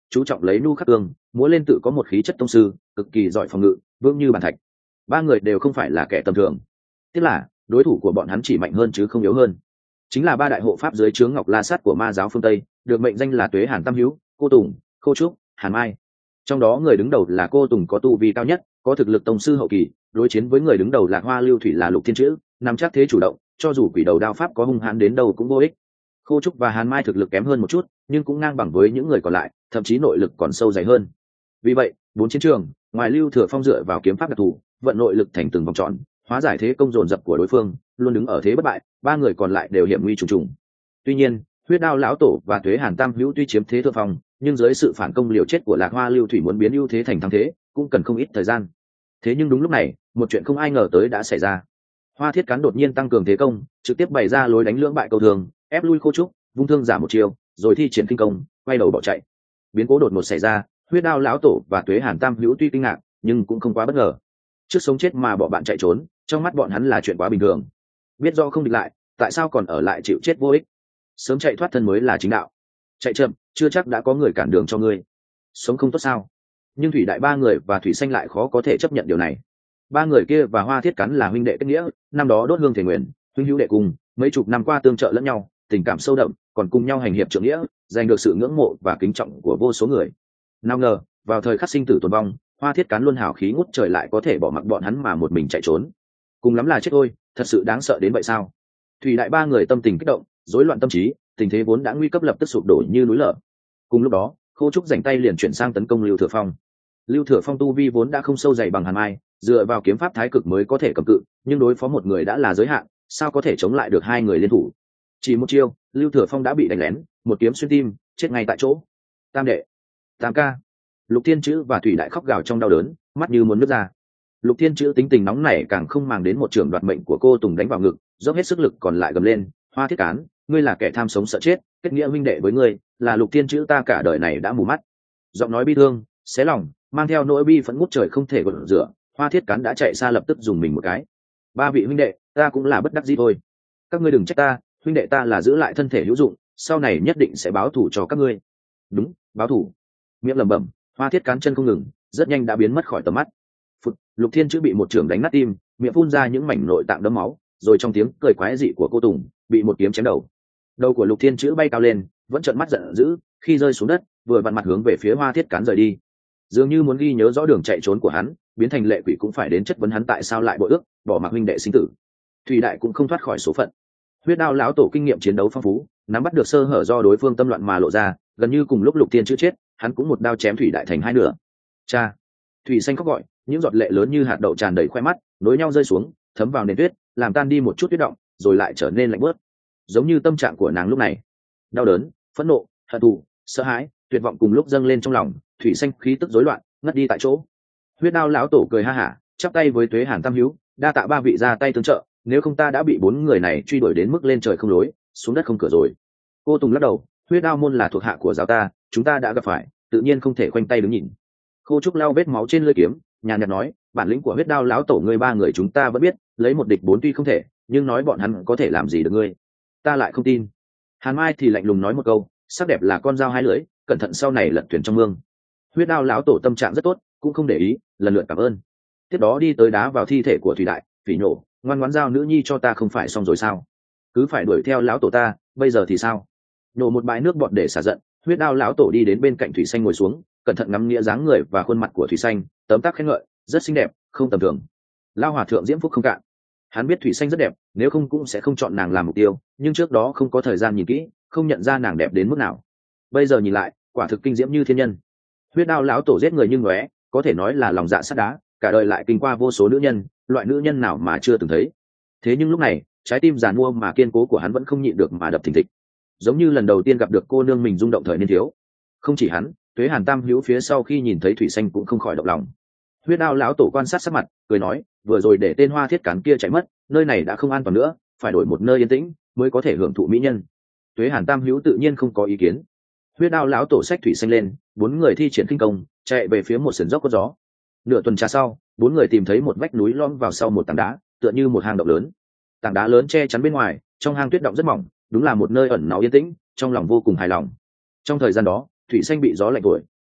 chú trọng lấy nu khắc cương, múa lên tự có một khí chất tông sư, cực kỳ giỏi phòng ngự, vững như bàn thạch. Ba người đều không phải là kẻ tầm thường, tức là đối thủ của bọn hắn chỉ mạnh hơn chứ không yếu hơn. Chính là ba đại hộ pháp dưới trướng Ngọc La Sát của ma giáo phương Tây, được mệnh danh là Tuế Hàn Tam Hữu, Cô Tùng, Khô Trúc, Hàn Mai. Trong đó người đứng đầu là Cô Tùng có tu vi cao nhất, có thực lực tông sư hậu kỳ, đối chiến với người đứng đầu Lạc Hoa Lưu Thủy là Lục Thiên Chữ, nắm chắc thế chủ động, cho dù quỷ đầu đao pháp có hung hãn đến đâu cũng vô ích. Khô Trúc và Hàn Mai thực lực kém hơn một chút, nhưng cũng ngang bằng với những người còn lại, thậm chí nội lực còn sâu dày hơn. Vì vậy, bốn chiến trường, ngoài Lưu Thừa Phong dựa vào kiếm pháp đặc thù, vận nội lực thành từng vòng tròn, hóa giải thế công dồn dập của đối phương, luôn đứng ở thế bất bại, ba người còn lại đều hiểm nguy trùng trùng. Tuy nhiên, Huyết Đao lão tổ và Tuế Hàn Tam Hữu tuy chiếm thế thượng phong, nhưng dưới sự phản công liều chết của Lạc Hoa Lưu Thủy muốn biến ưu thế thành thắng thế, cũng cần không ít thời gian. Thế nhưng đúng lúc này, một chuyện không ai ngờ tới đã xảy ra. Hoa Thiết Cán đột nhiên tăng cường thế công, trực tiếp bày ra lối đánh lưỡng bại cầu thường, ép lui Khô Trúc, vung thương giả một chiều, rồi thi triển kinh công, quay đầu bỏ chạy. Biến cố đột ngột xảy ra, Huyết Đao lão tổ và Tuế Hàn Tam Hữu tuy kinh ngạc, nhưng cũng không quá bất ngờ. Trước sống chết mà bỏ bạn chạy trốn, trong mắt bọn hắn là chuyện quá bình thường. Biết do không địch lại, tại sao còn ở lại chịu chết vô ích? Sớm chạy thoát thân mới là chính đạo. Chạy chậm, chưa chắc đã có người cản đường cho ngươi. Sống không tốt sao? Nhưng Thủy Đại ba người và Thủy Xanh lại khó có thể chấp nhận điều này. Ba người kia và Hoa Thiết Cắn là huynh đệ kết nghĩa, năm đó đốt hương thể nguyện, huynh hữu đệ cùng, mấy chục năm qua tương trợ lẫn nhau, tình cảm sâu đậm, còn cùng nhau hành hiệp trượng nghĩa, giành được sự ngưỡng mộ và kính trọng của vô số người. Nào ngờ, vào thời khắc sinh tử tồn vong, Hoa Thiết Cán luôn hào khí ngút trời lại có thể bỏ mặc bọn hắn mà một mình chạy trốn. Cùng lắm là chết thôi, thật sự đáng sợ đến vậy sao? Thủy Đại ba người tâm tình kích động, rối loạn tâm trí, tình thế vốn đã nguy cấp lập tức sụp đổ như núi lở. Cùng lúc đó, Khô Trúc rảnh tay liền chuyển sang tấn công Lưu Thừa Phong. Lưu Thừa Phong tu vi vốn đã không sâu dày bằng Hàn Mai, dựa vào kiếm pháp thái cực mới có thể cầm cự, nhưng đối phó một người đã là giới hạn, sao có thể chống lại được hai người liên thủ? Chỉ một chiêu, Lưu Thừa Phong đã bị đánh lén, một kiếm xuyên tim, chết ngay tại chỗ. Tam đệ, Tam ca. Lục Thiên Chữ và Thủy Đại khóc gào trong đau đớn, mắt như muốn nứt ra. Lục Thiên Chữ tính tình nóng nảy càng không màng đến một trường đoạt mệnh của cô Tùng đánh vào ngực, dốc hết sức lực còn lại gầm lên, Hoa Thiết Cán, ngươi là kẻ tham sống sợ chết, kết nghĩa huynh đệ với ngươi, là Lục Thiên Chữ ta cả đời này đã mù mắt. Giọng nói bi thương, xé lòng, mang theo nỗi bi phẫn ngút trời không thể gột rửa, Hoa Thiết Cán đã chạy xa lập tức dùng mình một cái. Ba vị huynh đệ, ta cũng là bất đắc dĩ thôi. Các ngươi đừng trách ta, huynh đệ ta là giữ lại thân thể hữu dụng, sau này nhất định sẽ báo thù cho các ngươi. Đúng, báo thù. Miệng lẩm bẩm, Hoa Thiết Cán chân không ngừng, rất nhanh đã biến mất khỏi tầm mắt. Phụt, Lục Thiên Chữ bị một trường đánh nát tim, miệng phun ra những mảnh nội tạng đẫm máu, rồi trong tiếng cười quái dị của cô Tùng, bị một kiếm chém đầu. Đầu của Lục Thiên Chữ bay cao lên, vẫn trợn mắt giận dữ, khi rơi xuống đất, vừa vặn mặt hướng về phía Hoa Thiết Cán rời đi. Dường như muốn ghi nhớ rõ đường chạy trốn của hắn, biến thành lệ quỷ cũng phải đến chất vấn hắn tại sao lại bội ước, bỏ mặc huynh đệ sinh tử. Thủy Đại cũng không thoát khỏi số phận. Huyết Đao lão tổ kinh nghiệm chiến đấu phong phú, nắm bắt được sơ hở do đối phương tâm loạn mà lộ ra, gần như cùng lúc Lục Thiên Chữ chết, hắn cũng một đao chém Thủy Đại thành hai nửa. Cha! Thủy Xanh khóc gọi, những giọt lệ lớn như hạt đậu tràn đầy khoe mắt, nối nhau rơi xuống, thấm vào nền tuyết, làm tan đi một chút tuyết động, rồi lại trở nên lạnh bớt. Giống như tâm trạng của nàng lúc này, đau đớn, phẫn nộ, hận thù, sợ hãi, tuyệt vọng cùng lúc dâng lên trong lòng. Thủy Xanh khí tức rối loạn, ngất đi tại chỗ. Huyết Đao lão tổ cười ha hả, chắp tay với Tuế Hàn Tam Hữu, đa tạ ba vị ra tay tương trợ, nếu không ta đã bị bốn người này truy đuổi đến mức lên trời không lối, xuống đất không cửa rồi. Cô Tùng lắc đầu, Huyết Đao môn là thuộc hạ của giáo ta, chúng ta đã gặp phải, tự nhiên không thể khoanh tay đứng nhìn. Khô Trúc lau vết máu trên lưỡi kiếm, nhàn nhạt nói, bản lĩnh của Huyết Đao lão tổ ngươi ba người chúng ta vẫn biết, lấy một địch bốn tuy không thể, nhưng nói bọn hắn có thể làm gì được ngươi, ta lại không tin. Hàn Mai thì lạnh lùng nói một câu, sắc đẹp là con dao hai lưỡi, cẩn thận sau này lật thuyền trong mương. Huyết Đao lão tổ tâm trạng rất tốt, cũng không để ý, lần lượt cảm ơn. Tiếp đó đi tới đá vào thi thể của Thủy Đại, phỉ nhổ, ngoan ngoãn giao nữ nhi cho ta không phải xong rồi sao? Cứ phải đuổi theo lão tổ ta, bây giờ thì sao? Nhổ một bãi nước bọt để xả giận, Huyết Đao lão tổ đi đến bên cạnh Thủy Xanh ngồi xuống, cẩn thận ngắm nghĩa dáng người và khuôn mặt của Thủy Xanh, tấm tắc khen ngợi, rất xinh đẹp, không tầm thường. Lao hòa thượng diễm phúc không cạn. Hắn biết Thủy Xanh rất đẹp, nếu không cũng sẽ không chọn nàng làm mục tiêu, nhưng trước đó không có thời gian nhìn kỹ, không nhận ra nàng đẹp đến mức nào. Bây giờ nhìn lại, quả thực kinh diễm như thiên nhân. Huyết Đao lão tổ giết người như ngóe, có thể nói là lòng dạ sắt đá, cả đời lại kinh qua vô số nữ nhân, loại nữ nhân nào mà chưa từng thấy. Thế nhưng lúc này, trái tim giàn mua mà kiên cố của hắn vẫn không nhịn được mà đập thình thịch, giống như lần đầu tiên gặp được cô nương mình rung động thời niên thiếu. Không chỉ hắn, Tuế Hàn Tam Hữu phía sau khi nhìn thấy Thủy Xanh cũng không khỏi động lòng. Huyết Đao lão tổ quan sát sắc mặt, cười nói, vừa rồi để tên Hoa Thiết Cán kia chạy mất, nơi này đã không an toàn nữa, phải đổi một nơi yên tĩnh mới có thể hưởng thụ mỹ nhân. Tuế Hàn Tam Hữu tự nhiên không có ý kiến. Huyết Đao lão tổ xách Thủy Xanh lên, bốn người thi triển kinh công, chạy về phía một sườn dốc có gió. Nửa tuần trà sau, bốn người tìm thấy một vách núi lõm vào sau một tảng đá, tựa như một hang động lớn. Tảng đá lớn che chắn bên ngoài, trong hang tuyết động rất mỏng, đúng là một nơi ẩn náu yên tĩnh, trong lòng vô cùng hài lòng. Trong thời gian đó, Thủy Xanh bị gió lạnh thổi,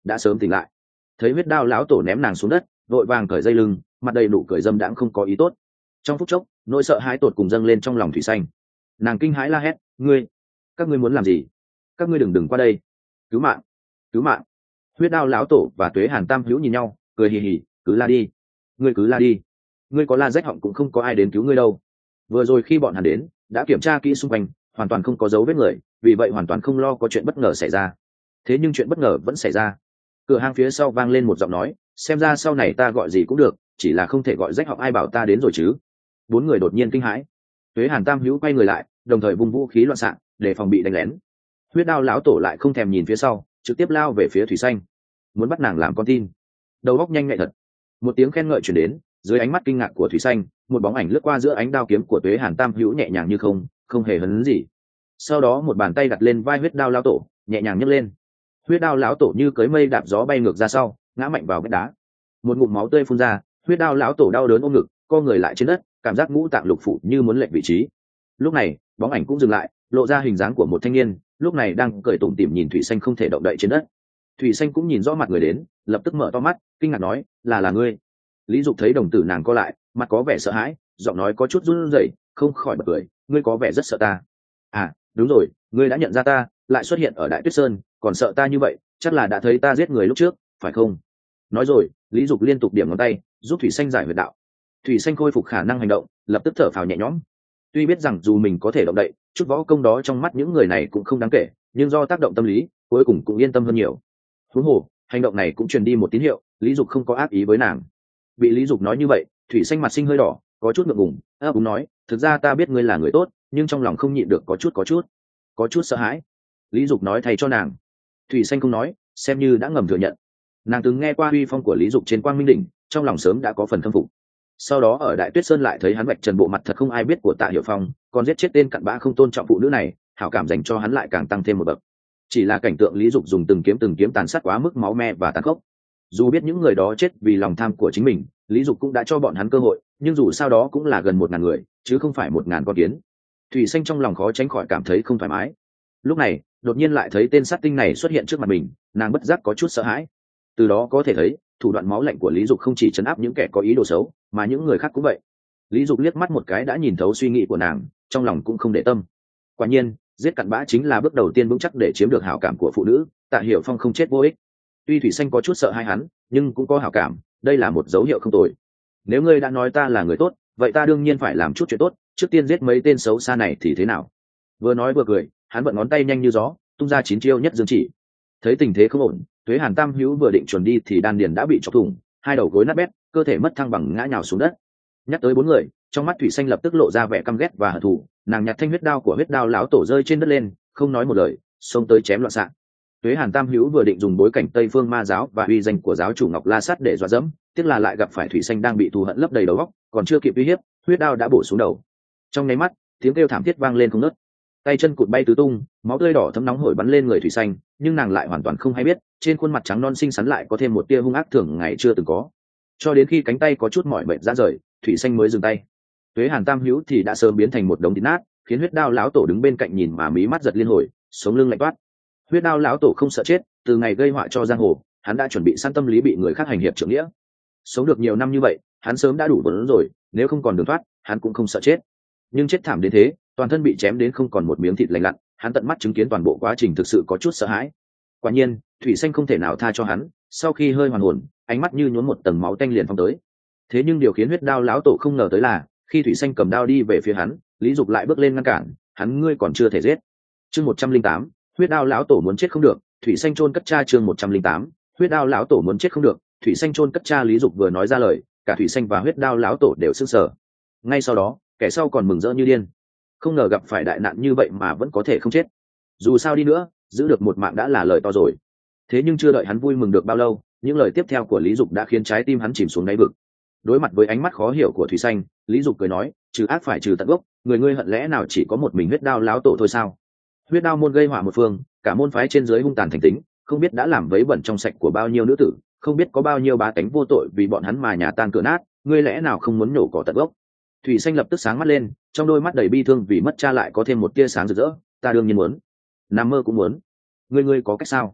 đã sớm tỉnh lại. Thấy huyết đao lão tổ ném nàng xuống đất, vội vàng cởi dây lưng, mặt đầy nụ cười dâm đãng không có ý tốt. Trong phút chốc, nỗi sợ hãi tột cùng dâng lên trong lòng thủy xanh. Nàng kinh hãi la hét, ngươi, các ngươi muốn làm gì? Các ngươi đừng qua đây, cứu mạng, cứu mạng. Huyết đao lão tổ và Tuế Hàn Tam Hữu nhìn nhau, cười hì hì, cứ la đi, ngươi cứ la đi, ngươi có la rách họng cũng không có ai đến cứu ngươi đâu. Vừa rồi khi bọn hắn đến, đã kiểm tra kỹ xung quanh, hoàn toàn không có dấu vết người, vì vậy hoàn toàn không lo có chuyện bất ngờ xảy ra. Thế nhưng chuyện bất ngờ vẫn xảy ra. Cửa hàng phía sau vang lên một giọng nói, xem ra sau này ta gọi gì cũng được, chỉ là không thể gọi rách họng, ai bảo ta đến rồi chứ. Bốn người đột nhiên kinh hãi. Tuế Hàn Tam Hữu quay người lại, đồng thời vung vũ khí loạn xạ để phòng bị đánh lén. Huyết đao lão tổ lại không thèm nhìn phía sau, trực tiếp lao về phía thủy xanh, muốn bắt nàng làm con tin. Đầu óc nhanh nhạy thật. Một tiếng khen ngợi truyền đến, dưới ánh mắt kinh ngạc của thủy xanh, một bóng ảnh lướt qua giữa ánh đao kiếm của Tuế Hàn Tam Hữu nhẹ nhàng như không hề hấn gì. Sau đó một bàn tay đặt lên vai huyết đao lão tổ, nhẹ nhàng nhấc lên. Huyết đao lão tổ như cưỡi mây đạp gió bay ngược ra sau, ngã mạnh vào vách đá. Một ngụm máu tươi phun ra, huyết đao lão tổ đau đớn ôm ngực, co người lại trên đất, cảm giác ngũ tạng lục phủ như muốn lệch vị trí. Lúc này, bóng ảnh cũng dừng lại, lộ ra hình dáng của một thanh niên, lúc này đang cười tủm tỉm nhìn thủy xanh không thể động đậy trên đất. Thủy xanh cũng nhìn rõ mặt người đến, lập tức mở to mắt, kinh ngạc nói, là ngươi. Lý Dục thấy đồng tử nàng co lại, mặt có vẻ sợ hãi, giọng nói có chút run rẩy, không khỏi bật cười, ngươi có vẻ rất sợ ta. À, đúng rồi, ngươi đã nhận ra ta, lại xuất hiện ở Đại Tuyết Sơn, còn sợ ta như vậy, chắc là đã thấy ta giết người lúc trước, phải không? Nói rồi, Lý Dục liên tục điểm ngón tay, giúp thủy xanh giải huyệt đạo. Thủy xanh khôi phục khả năng hành động, lập tức thở phào nhẹ nhõm. Tuy biết rằng dù mình có thể động đậy, chút võ công đó trong mắt những người này cũng không đáng kể, nhưng do tác động tâm lý, cuối cùng cũng yên tâm hơn nhiều. Huống hồ, hành động này cũng truyền đi một tín hiệu, Lý Dục không có ác ý với nàng. Bị Lý Dục nói như vậy, thủy xanh mặt sinh hơi đỏ, có chút ngượng ngùng, ấp úng nói, thực ra ta biết ngươi là người tốt, nhưng trong lòng không nhịn được có chút sợ hãi. Lý Dục nói thay cho nàng. Thủy xanh không nói, xem như đã ngầm thừa nhận. Nàng từng nghe qua uy phong của Lý Dục trên Quang Minh đỉnh, trong lòng sớm đã có phần khâm phục. Sau đó ở Đại Tuyết Sơn lại thấy hắn vạch trần bộ mặt thật không ai biết của Tạ Hiểu Phong, còn giết chết tên cặn bã không tôn trọng phụ nữ này, hảo cảm dành cho hắn lại càng tăng thêm một bậc. Chỉ là cảnh tượng Lý Dục dùng từng kiếm tàn sát quá mức máu me và tàn khốc. Dù biết những người đó chết vì lòng tham của chính mình, Lý Dục cũng đã cho bọn hắn cơ hội, nhưng dù sao đó cũng là gần 1000 người, chứ không phải 1000 con kiến. Thủy xanh trong lòng khó tránh khỏi cảm thấy không thoải mái. Lúc này, đột nhiên lại thấy tên sát tinh này xuất hiện trước mặt mình, nàng bất giác có chút sợ hãi. Từ đó có thể thấy, thủ đoạn máu lạnh của Lý Dục không chỉ trấn áp những kẻ có ý đồ xấu, mà những người khác cũng vậy. Lý Dục liếc mắt một cái đã nhìn thấu suy nghĩ của nàng, trong lòng cũng không để tâm. Quả nhiên, giết cặn bã chính là bước đầu tiên vững chắc để chiếm được hảo cảm của phụ nữ. Tạ Hiểu Phong không chết vô ích. Tuy thủy xanh có chút sợ hai hắn, nhưng cũng có hảo cảm, đây là một dấu hiệu không tồi. Nếu ngươi đã nói ta là người tốt, vậy ta đương nhiên phải làm chút chuyện tốt, trước tiên giết mấy tên xấu xa này thì thế nào? Vừa nói vừa cười, hắn bận ngón tay nhanh như gió, tung ra 9 chiêu nhất dương chỉ. Thấy tình thế không ổn, Tuế Hàn Tam Hữu vừa định chuẩn đi thì đan điền đã bị chọc thủng, hai đầu gối nát bét, cơ thể mất thăng bằng ngã nhào xuống đất. Nhắc tới 4 người, trong mắt thủy xanh lập tức lộ ra vẻ căm ghét và hận thù, nàng nhặt thanh huyết đao của huyết đao lão tổ rơi trên đất lên, không nói một lời, xông tới chém loạn xạ. Tuế Hàn Tam Hữu vừa định dùng bối cảnh Tây Phương Ma giáo và uy danh của giáo chủ Ngọc La Sát để dọa dẫm, tiếc là lại gặp phải thủy xanh đang bị thù hận lấp đầy đầu óc, còn chưa kịp uy hiếp, huyết đao đã bổ xuống đầu. Trong nháy mắt, tiếng kêu thảm thiết vang lên không ngớt, tay chân cụt bay tứ tung, máu tươi đỏ thấm nóng hổi bắn lên người thủy xanh, nhưng nàng lại hoàn toàn không hay biết, trên khuôn mặt trắng non xinh xắn lại có thêm một tia hung ác thường ngày chưa từng có. Cho đến khi cánh tay có chút mỏi mệt ra rời, thủy xanh mới dừng tay. Tuế Hàn Tam Hữu thì đã sớm biến thành một đống thịt nát, khiến huyết đao lão tổ đứng bên cạnh nhìn mà mí mắt giật liên hồi, sống lưng lạnh toát. Huyết đao lão tổ không sợ chết, từ ngày gây họa cho giang hồ, hắn đã chuẩn bị sẵn tâm lý bị người khác hành hiệp trượng nghĩa. Sống được nhiều năm như vậy, hắn sớm đã đủ vốn rồi, nếu không còn đường thoát, hắn cũng không sợ chết. Nhưng chết thảm đến thế, toàn thân bị chém đến không còn một miếng thịt lành lặn, hắn tận mắt chứng kiến toàn bộ quá trình thực sự có chút sợ hãi. Quả nhiên, thủy xanh không thể nào tha cho hắn, sau khi hơi hoàn hồn, ánh mắt như nhuốm một tầng máu tanh liền phong tới. Thế nhưng điều khiến huyết đao lão tổ không ngờ tới là, khi thủy xanh cầm đao đi về phía hắn, Lý Dục lại bước lên ngăn cản, hắn ngươi còn chưa thể giết. Chương 108, huyết đao lão tổ muốn chết không được, thủy xanh chôn cất cha. Chương 108, huyết đao lão tổ muốn chết không được, thủy xanh chôn cất cha. Lý Dục vừa nói ra lời, cả thủy xanh và huyết đao lão tổ đều sững sờ. Ngay sau đó, kẻ sau còn mừng rỡ như điên, không ngờ gặp phải đại nạn như vậy mà vẫn có thể không chết. Dù sao đi nữa, giữ được một mạng đã là lời to rồi. Thế nhưng chưa đợi hắn vui mừng được bao lâu, những lời tiếp theo của Lý Dục đã khiến trái tim hắn chìm xuống đáy vực. Đối mặt với ánh mắt khó hiểu của thủy xanh, Lý Dục cười nói, trừ ác phải trừ tận gốc, người ngươi hận lẽ nào chỉ có một mình huyết đao lão tổ thôi sao? Huyết đao môn gây họa một phương, cả môn phái trên dưới hung tàn thành tính, không biết đã làm vấy bẩn trong sạch của bao nhiêu nữ tử, không biết có bao nhiêu bá tánh vô tội vì bọn hắn mà nhà tan cửa nát, ngươi lẽ nào không muốn nhổ cỏ tận gốc? Thủy xanh lập tức sáng mắt lên, trong đôi mắt đầy bi thương vì mất cha lại có thêm một tia sáng rực rỡ. Ta đương nhiên muốn, nằm mơ cũng muốn. Ngươi có cách sao?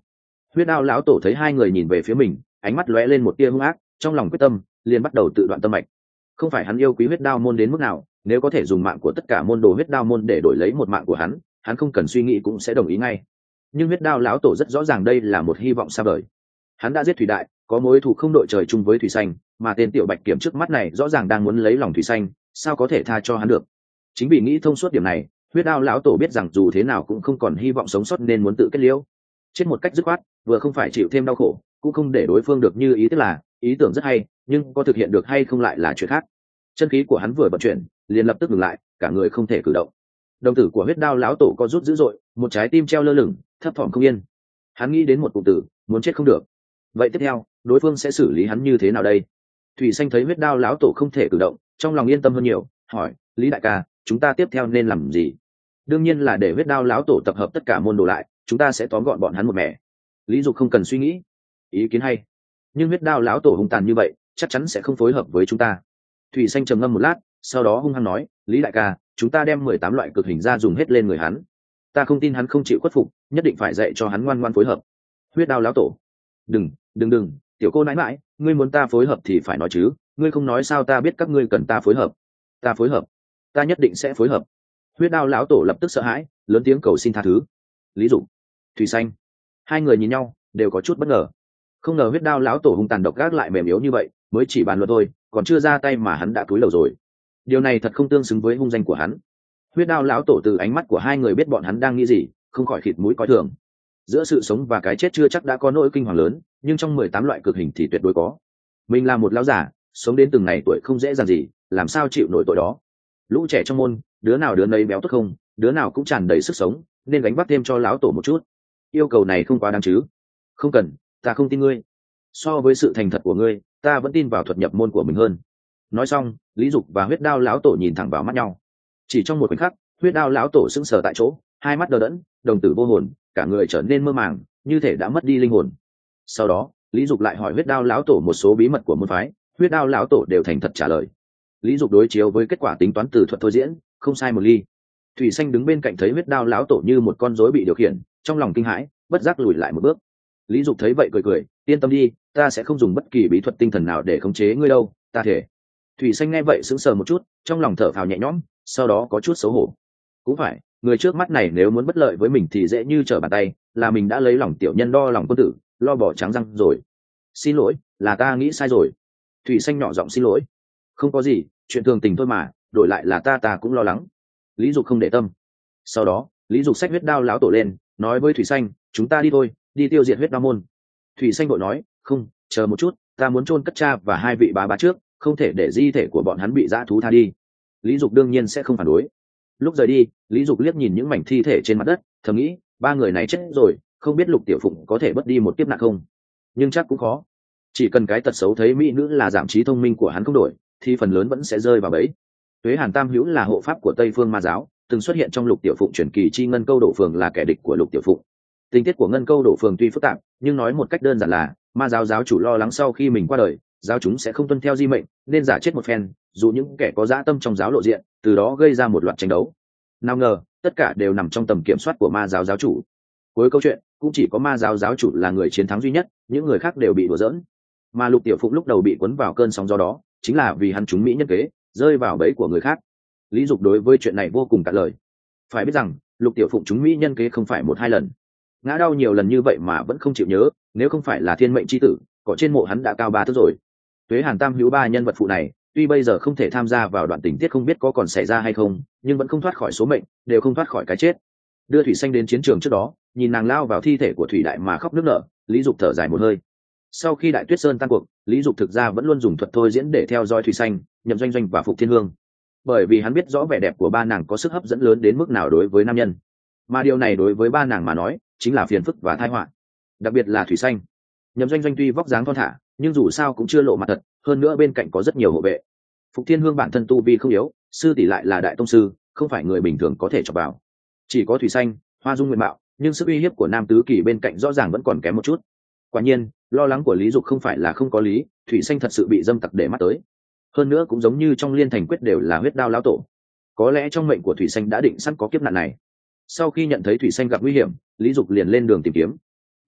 Huyết Đao lão tổ thấy hai người nhìn về phía mình, ánh mắt lóe lên một tia hung ác, trong lòng quyết tâm liền bắt đầu tự đoạn tâm mạch. Không phải hắn yêu quý Huyết Đao môn đến mức nào, nếu có thể dùng mạng của tất cả môn đồ Huyết Đao môn để đổi lấy một mạng của hắn không cần suy nghĩ cũng sẽ đồng ý ngay. Nhưng Huyết Đao lão tổ rất rõ ràng đây là một hy vọng xa vời. Hắn đã giết Thủy Đại, có mối thù không đội trời chung với Thủy Xanh, mà tên tiểu bạch kiểm trước mắt này rõ ràng đang muốn lấy lòng Thủy Xanh, sao có thể tha cho hắn được? Chính vì nghĩ thông suốt điểm này, Huyết Đao lão tổ biết rằng dù thế nào cũng không còn hy vọng sống sót nên muốn tự kết liễu. Chết một cách dứt khoát, vừa không phải chịu thêm đau khổ, cũng không để đối phương được như ý, tức là ý tưởng rất hay, nhưng có thực hiện được hay không lại là chuyện khác. Chân khí của hắn vừa vận chuyển, liền lập tức ngừng lại, cả người không thể cử động. Đồng tử của Huyết Đao lão tổ co rút dữ dội, một trái tim treo lơ lửng, thấp thỏm không yên. Hắn nghĩ đến một cụm từ, muốn chết không được. Vậy tiếp theo, đối phương sẽ xử lý hắn như thế nào đây? Thủy Xanh thấy Huyết Đao lão tổ không thể cử động, trong lòng yên tâm hơn nhiều, hỏi: Lý đại ca, chúng ta tiếp theo nên làm gì? Đương nhiên là để Huyết Đao lão tổ tập hợp tất cả môn đồ lại, chúng ta sẽ tóm gọn bọn hắn một mẻ. Lý Dục không cần suy nghĩ, ý kiến hay, nhưng Huyết Đao lão tổ hung tàn như vậy, chắc chắn sẽ không phối hợp với chúng ta. Thủy Xanh trầm ngâm một lát, sau đó hung hăng nói: Lý đại ca, chúng ta đem 18 loại cực hình ra dùng hết lên người hắn. Ta không tin hắn không chịu khuất phục, nhất định phải dạy cho hắn ngoan ngoãn phối hợp. Huyết Đao lão tổ: Đừng, tiểu cô nãi mãi, ngươi muốn ta phối hợp thì phải nói chứ, ngươi không nói sao ta biết các ngươi cần ta phối hợp. Ta phối hợp, ta nhất định sẽ phối hợp. Huyết Đao lão tổ lập tức sợ hãi, lớn tiếng cầu xin tha thứ. Lý Dục, Thủy Xanh, hai người nhìn nhau, đều có chút bất ngờ. Không ngờ Huyết Đao lão tổ hung tàn độc ác lại mềm yếu như vậy, mới chỉ bàn luận thôi, còn chưa ra tay mà hắn đã cúi đầu rồi. Điều này thật không tương xứng với hung danh của hắn. Huyết Đao lão tổ từ ánh mắt của hai người biết bọn hắn đang nghĩ gì, không khỏi khịt mũi coi thường. Giữa sự sống và cái chết chưa chắc đã có nỗi kinh hoàng lớn, nhưng trong 18 loại cực hình thì tuyệt đối có. Mình là một lão giả, sống đến từng này tuổi không dễ dàng gì, làm sao chịu nổi tội đó. Lũ trẻ trong môn, đứa nào đứa nấy béo tốt không, đứa nào cũng tràn đầy sức sống, nên gánh vác thêm cho lão tổ một chút. Yêu cầu này không quá đáng chứ? Không cần, ta không tin ngươi. So với sự thành thật của ngươi, ta vẫn tin vào thuật nhập môn của mình hơn. Nói xong, Lý Dục và Huyết Đao lão tổ nhìn thẳng vào mắt nhau. Chỉ trong một khoảnh khắc, Huyết Đao lão tổ sững sờ tại chỗ, hai mắt đờ đẫn, đồng tử vô hồn, cả người trở nên mơ màng, như thể đã mất đi linh hồn. Sau đó, Lý Dục lại hỏi Huyết Đao lão tổ một số bí mật của môn phái, Huyết Đao lão tổ đều thành thật trả lời. Lý Dục đối chiếu với kết quả tính toán từ thuật thôi diễn, không sai một ly. Thủy Xanh đứng bên cạnh thấy Huyết Đao lão tổ như một con rối bị điều khiển, trong lòng kinh hãi, bất giác lùi lại một bước. Lý Dục thấy vậy cười cười, yên tâm đi, ta sẽ không dùng bất kỳ bí thuật tinh thần nào để khống chế ngươi đâu, ta thể. Thủy Xanh nghe vậy sững sờ một chút, trong lòng thở phào nhẹ nhõm, sau đó có chút xấu hổ. Cũng phải, người trước mắt này nếu muốn bất lợi với mình thì dễ như trở bàn tay, là mình đã lấy lòng tiểu nhân đo lòng quân tử, lo bỏ trắng răng rồi. Xin lỗi, là ta nghĩ sai rồi. Thủy Xanh nhỏ giọng xin lỗi. Không có gì, chuyện thường tình thôi mà, đổi lại là ta cũng lo lắng. Lý Dục không để tâm. Sau đó, Lý Dục xách Huyết Đao lão tổ lên, nói với Thủy Xanh: chúng ta đi thôi, đi tiêu diệt Huyết Đao môn. Thủy Xanh vội nói: không, chờ một chút, ta muốn chôn cất cha và hai vị bá bá trước, không thể để di thể của bọn hắn bị dã thú tha đi. Lý Dục đương nhiên sẽ không phản đối. Lúc rời đi, Lý Dục liếc nhìn những mảnh thi thể trên mặt đất, thầm nghĩ: ba người này chết rồi, không biết Lục Tiểu Phụng có thể bớt đi một kiếp nạn không? Nhưng chắc cũng khó. Chỉ cần cái tật xấu thấy mỹ nữ là giảm trí thông minh của hắn không đổi, thì phần lớn vẫn sẽ rơi vào bẫy. Tuế Hàn Tam Hữu là hộ pháp của Tây Phương Ma giáo, từng xuất hiện trong Lục Tiểu Phụng truyền kỳ chi Ngân Câu Đổ Phường là kẻ địch của Lục Tiểu Phụng. Tình tiết của Ngân Câu Đổ Phường tuy phức tạp, nhưng nói một cách đơn giản là Ma giáo giáo chủ lo lắng sau khi mình qua đời, giáo chúng sẽ không tuân theo di mệnh, nên giả chết một phen, dù những kẻ có dã tâm trong giáo lộ diện, từ đó gây ra một loạt tranh đấu. Nào ngờ, tất cả đều nằm trong tầm kiểm soát của Ma giáo giáo chủ. Cuối câu chuyện, cũng chỉ có Ma giáo giáo chủ là người chiến thắng duy nhất, những người khác đều bị đùa giỡn. Mà Lục Tiểu Phụng lúc đầu bị cuốn vào cơn sóng gió đó, chính là vì hắn trúng mỹ nhân kế, rơi vào bẫy của người khác. Lý Dục đối với chuyện này vô cùng cạn lời. Phải biết rằng, Lục Tiểu Phụng trúng mỹ nhân kế không phải một hai lần, ngã đau nhiều lần như vậy mà vẫn không chịu nhớ, nếu không phải là thiên mệnh chi tử, cỏ trên mộ hắn đã cao 3 thước rồi. Tuế Hàn Tam Hữu ba nhân vật phụ này, tuy bây giờ không thể tham gia vào đoạn tình tiết không biết có còn xảy ra hay không, nhưng vẫn không thoát khỏi số mệnh, đều không thoát khỏi cái chết. Đưa Thủy Xanh đến chiến trường trước đó, nhìn nàng lao vào thi thể của Thủy Đại mà khóc nức nở, Lý Dục thở dài một hơi. Sau khi Đại Tuyết Sơn tan cuộc, Lý Dục thực ra vẫn luôn dùng thuật thôi diễn để theo dõi Thủy Xanh, Nhậm Doanh Doanh và Phục Thiên Hương, bởi vì hắn biết rõ vẻ đẹp của ba nàng có sức hấp dẫn lớn đến mức nào đối với nam nhân, mà điều này đối với ba nàng mà nói chính là phiền phức và tai họa, đặc biệt là Thủy Xanh. Nhậm Doanh Doanh tuy vóc dáng thon thả, nhưng dù sao cũng chưa lộ mặt thật, hơn nữa bên cạnh có rất nhiều hộ vệ. Phục Thiên Hương bản thân tu vi không yếu, sư tỷ lại là đại tông sư, không phải người bình thường có thể chọc vào. Chỉ có Thủy Xanh, hoa dung nguyện mạo, nhưng sức uy hiếp của nam tứ kỳ bên cạnh rõ ràng vẫn còn kém một chút. Quả nhiên, lo lắng của Lý Dục không phải là không có lý, Thủy Xanh thật sự bị dâm tặc để mắt tới. Hơn nữa cũng giống như trong Liên Thành Quyết đều là Huyết Đao lão tổ, có lẽ trong mệnh của Thủy Xanh đã định sẵn có kiếp nạn này. Sau khi nhận thấy Thủy Xanh gặp nguy hiểm, Lý Dục liền lên đường tìm kiếm.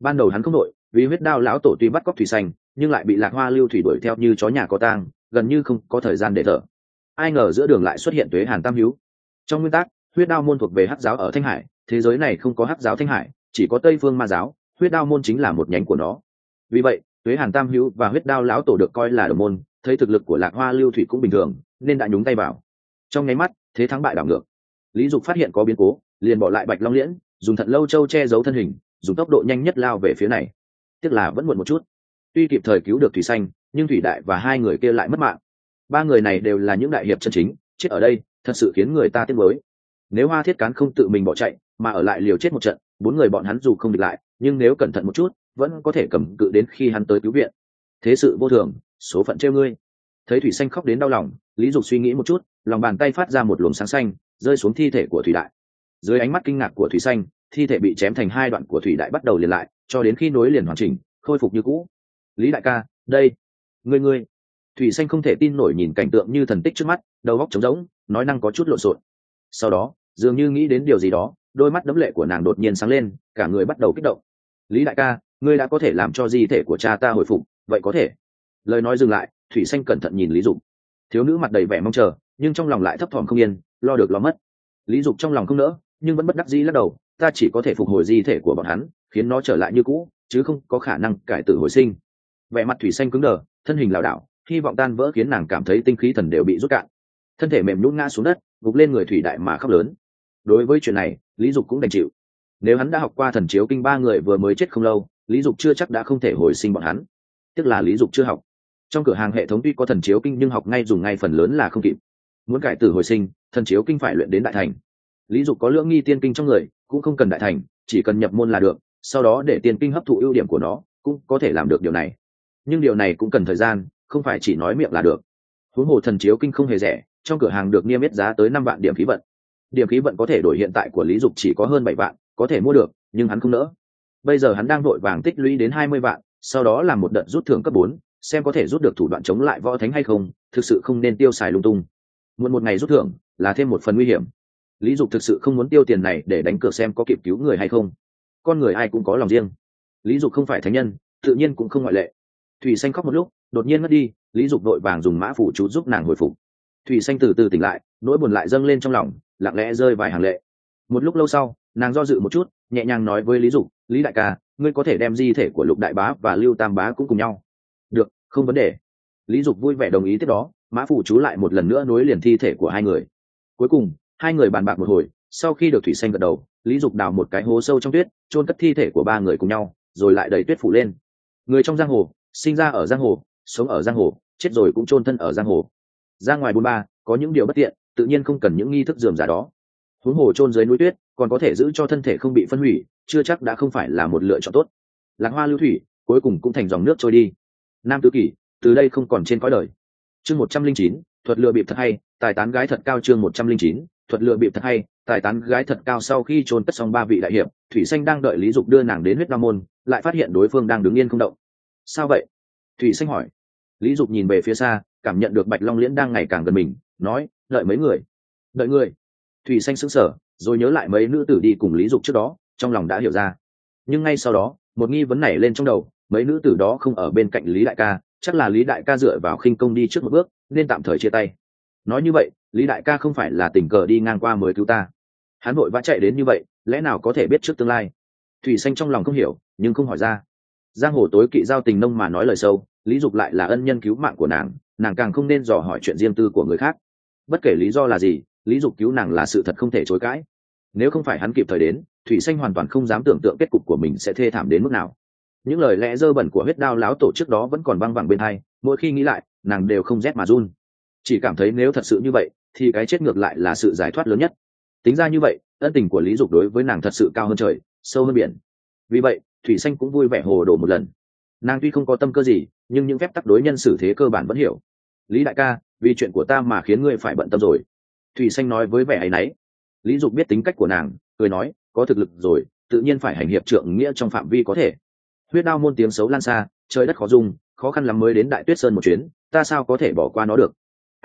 ban đầu hắn không đội, vì huyết đao lão tổ tuy bắt cóc thủy xanh nhưng lại bị Lạc Hoa Lưu Thủy đuổi theo như chó nhà có tang, gần như không có thời gian để thở. Ai ngờ giữa đường lại xuất hiện Tuế Hàn Tam Hữu. Trong nguyên tắc, huyết đao môn thuộc về hắc giáo ở Thanh Hải, thế giới này không có hắc giáo Thanh Hải, chỉ có Tây Phương Ma giáo, huyết đao môn chính là một nhánh của nó. Vì vậy, Tuế Hàn Tam Hữu và huyết đao lão tổ được coi là đồng môn, thấy thực lực của Lạc Hoa Lưu Thủy cũng bình thường, nên đã nhúng tay vào. Trong nháy mắt, thế thắng bại đảo ngược. Lý Dục phát hiện có biến cố, liền bỏ lại Bạch Long Liễn, dùng Thận Lâu Châu che giấu thân hình, dùng tốc độ nhanh nhất lao về phía này. Tiếc là vẫn muộn một chút. Tuy kịp thời cứu được Thủy Xanh, nhưng Thủy Đại và hai người kia lại mất mạng. Ba người này đều là những đại hiệp chân chính, chết ở đây thật sự khiến người ta tiếc nuối. Nếu Hoa Thiết Cán không tự mình bỏ chạy, mà ở lại liều chết một trận, bốn người bọn hắn dù không địch lại, nhưng nếu cẩn thận một chút, vẫn có thể cầm cự đến khi hắn tới cứu viện. Thế sự vô thường, số phận trêu ngươi. Thấy Thủy Xanh khóc đến đau lòng, Lý Dục suy nghĩ một chút, lòng bàn tay phát ra một luồng sáng xanh, rơi xuống thi thể của Thủy Đại. Dưới ánh mắt kinh ngạc của Thủy Xanh, thi thể bị chém thành hai đoạn của Thủy Đại bắt đầu liền lại, cho đến khi nối liền hoàn chỉnh, khôi phục như cũ. Lý đại ca, đây, ngươi. Thủy Xanh không thể tin nổi nhìn cảnh tượng như thần tích trước mắt, đầu óc trống rỗng, nói năng có chút lộn xộn. Sau đó, dường như nghĩ đến điều gì đó, đôi mắt đẫm lệ của nàng đột nhiên sáng lên, cả người bắt đầu kích động. Lý đại ca, ngươi đã có thể làm cho di thể của cha ta hồi phục, vậy có thể? Lời nói dừng lại, Thủy Xanh cẩn thận nhìn Lý Dục. Thiếu nữ mặt đầy vẻ mong chờ, nhưng trong lòng lại thấp thỏm không yên, lo được lo mất. Lý Dục trong lòng không nỡ, nhưng vẫn bất đắc dĩ lắc đầu, ta chỉ có thể phục hồi di thể của bọn hắn, khiến nó trở lại như cũ, chứ không có khả năng cải tử hồi sinh. Vẻ mặt Thủy Xanh cứng đờ, thân hình lảo đảo, hy vọng tan vỡ khiến nàng cảm thấy tinh khí thần đều bị rút cạn, thân thể mềm nhũn ngã xuống đất, gục lên người Thủy Đại mà khóc lớn. Đối với chuyện này, Lý Dục cũng đành chịu. Nếu hắn đã học qua Thần Chiếu Kinh, ba người vừa mới chết không lâu, Lý Dục chưa chắc đã không thể hồi sinh bọn hắn. Tức là Lý Dục chưa học. Trong cửa hàng hệ thống tuy có Thần Chiếu Kinh nhưng học ngay dùng ngay phần lớn là không kịp. Muốn cải tử hồi sinh, Thần Chiếu Kinh phải luyện đến đại thành. Lý Dục có Lưỡng Nghi Tiên Kinh trong người, cũng không cần đại thành, chỉ cần nhập môn là được, sau đó để tiên kinh hấp thụ ưu điểm của nó, cũng có thể làm được điều này. Nhưng điều này cũng cần thời gian, không phải chỉ nói miệng là được. Huống hồ Thần Chiếu Kinh không hề rẻ, trong cửa hàng được niêm yết giá tới 5 vạn điểm khí vận. Điểm khí vận có thể đổi hiện tại của Lý Dục chỉ có hơn 7 vạn, có thể mua được, nhưng hắn không nỡ. Bây giờ hắn đang vội vàng tích lũy đến 20 vạn, sau đó làm một đợt rút thưởng cấp 4, xem có thể rút được thủ đoạn chống lại võ thánh hay không, thực sự không nên tiêu xài lung tung. Muộn một ngày rút thưởng là thêm một phần nguy hiểm. Lý Dục thực sự không muốn tiêu tiền này để đánh cược xem có kịp cứu người hay không. Con người ai cũng có lòng riêng. Lý Dục không phải thánh nhân, tự nhiên cũng không ngoại lệ. Thủy Xanh khóc một lúc, đột nhiên mất đi, Lý Dục đội vàng dùng mã phủ chú giúp nàng hồi phục. Thủy Xanh từ từ tỉnh lại, nỗi buồn lại dâng lên trong lòng, lặng lẽ rơi vài hàng lệ. Một lúc lâu sau, nàng do dự một chút, nhẹ nhàng nói với Lý Dục, Lý đại ca, ngươi có thể đem di thể của Lục đại bá và Lưu Tam bá cũng cùng nhau. Được, không vấn đề. Lý Dục vui vẻ đồng ý tiếp đó, mã phủ chú lại một lần nữa nối liền thi thể của hai người. Cuối cùng, hai người bàn bạc một hồi, sau khi được Thủy Xanh gật đầu, Lý Dục đào một cái hố sâu trong tuyết, chôn cất thi thể của ba người cùng nhau, rồi lại đẩy tuyết phủ lên. Người trong giang hồ, sinh ra ở giang hồ, sống ở giang hồ, chết rồi cũng chôn thân ở giang hồ. Ra ngoài bôn ba, có những điều bất tiện, tự nhiên không cần những nghi thức rườm rà đó. Huống hồ chôn dưới núi tuyết, còn có thể giữ cho thân thể không bị phân hủy, chưa chắc đã không phải là một lựa chọn tốt. Lạc Hoa Lưu Thủy, cuối cùng cũng thành dòng nước trôi đi. Nam Tứ Kỷ, từ đây không còn trên cõi đời. Chương 109, thuật lừa bịp thật hay, tài tán gái thật cao. Chương 109, thuật lừa bịp thật hay, tài tán gái thật cao. Sau khi chôn cất xong ba vị đại hiệp, Thủy Xanh đang đợi Lý Dục đưa nàng đến huyết đao môn, lại phát hiện đối phương đang đứng yên không động. Sao vậy? Thủy Xanh hỏi. Lý Dục nhìn về phía xa, cảm nhận được Bạch Long Liễn đang ngày càng gần mình, nói, đợi mấy người. Đợi người. Thủy Xanh sững sờ, rồi nhớ lại mấy nữ tử đi cùng Lý Dục trước đó, trong lòng đã hiểu ra. Nhưng ngay sau đó, một nghi vấn nảy lên trong đầu, mấy nữ tử đó không ở bên cạnh Lý đại ca, chắc là Lý đại ca dựa vào khinh công đi trước một bước, nên tạm thời chia tay. Nói như vậy, Lý đại ca không phải là tình cờ đi ngang qua mới cứu ta. Hắn vội vã chạy đến như vậy, lẽ nào có thể biết trước tương lai? Thủy Xanh trong lòng không hiểu, nhưng không hỏi ra. Giang hồ tối kỵ giao tình nông mà nói lời sâu, Lý Dục lại là ân nhân cứu mạng của nàng càng không nên dò hỏi chuyện riêng tư của người khác. Bất kể lý do là gì, Lý Dục cứu nàng là sự thật không thể chối cãi. Nếu không phải hắn kịp thời đến, Thủy Xanh hoàn toàn không dám tưởng tượng kết cục của mình sẽ thê thảm đến mức nào. Những lời lẽ dơ bẩn của huyết đao láo tổ trước đó vẫn còn văng vẳng bên tai, mỗi khi nghĩ lại, nàng đều không rét mà run. Chỉ cảm thấy nếu thật sự như vậy, thì cái chết ngược lại là sự giải thoát lớn nhất. Tính ra như vậy, ân tình của Lý Dục đối với nàng thật sự cao hơn trời, sâu hơn biển. Vì vậy, Thủy Xanh cũng vui vẻ hồ đồ một lần. Nàng tuy không có tâm cơ gì, nhưng những phép tắc đối nhân xử thế cơ bản vẫn hiểu. Lý đại ca, vì chuyện của ta mà khiến ngươi phải bận tâm rồi. Thủy Xanh nói với vẻ áy náy. Lý Dục biết tính cách của nàng, cười nói, có thực lực rồi, tự nhiên phải hành hiệp trượng nghĩa trong phạm vi có thể. Huyết đao môn tiếng xấu lan xa, trời đất khó dung, khó khăn lắm mới đến Đại Tuyết Sơn một chuyến, ta sao có thể bỏ qua nó được?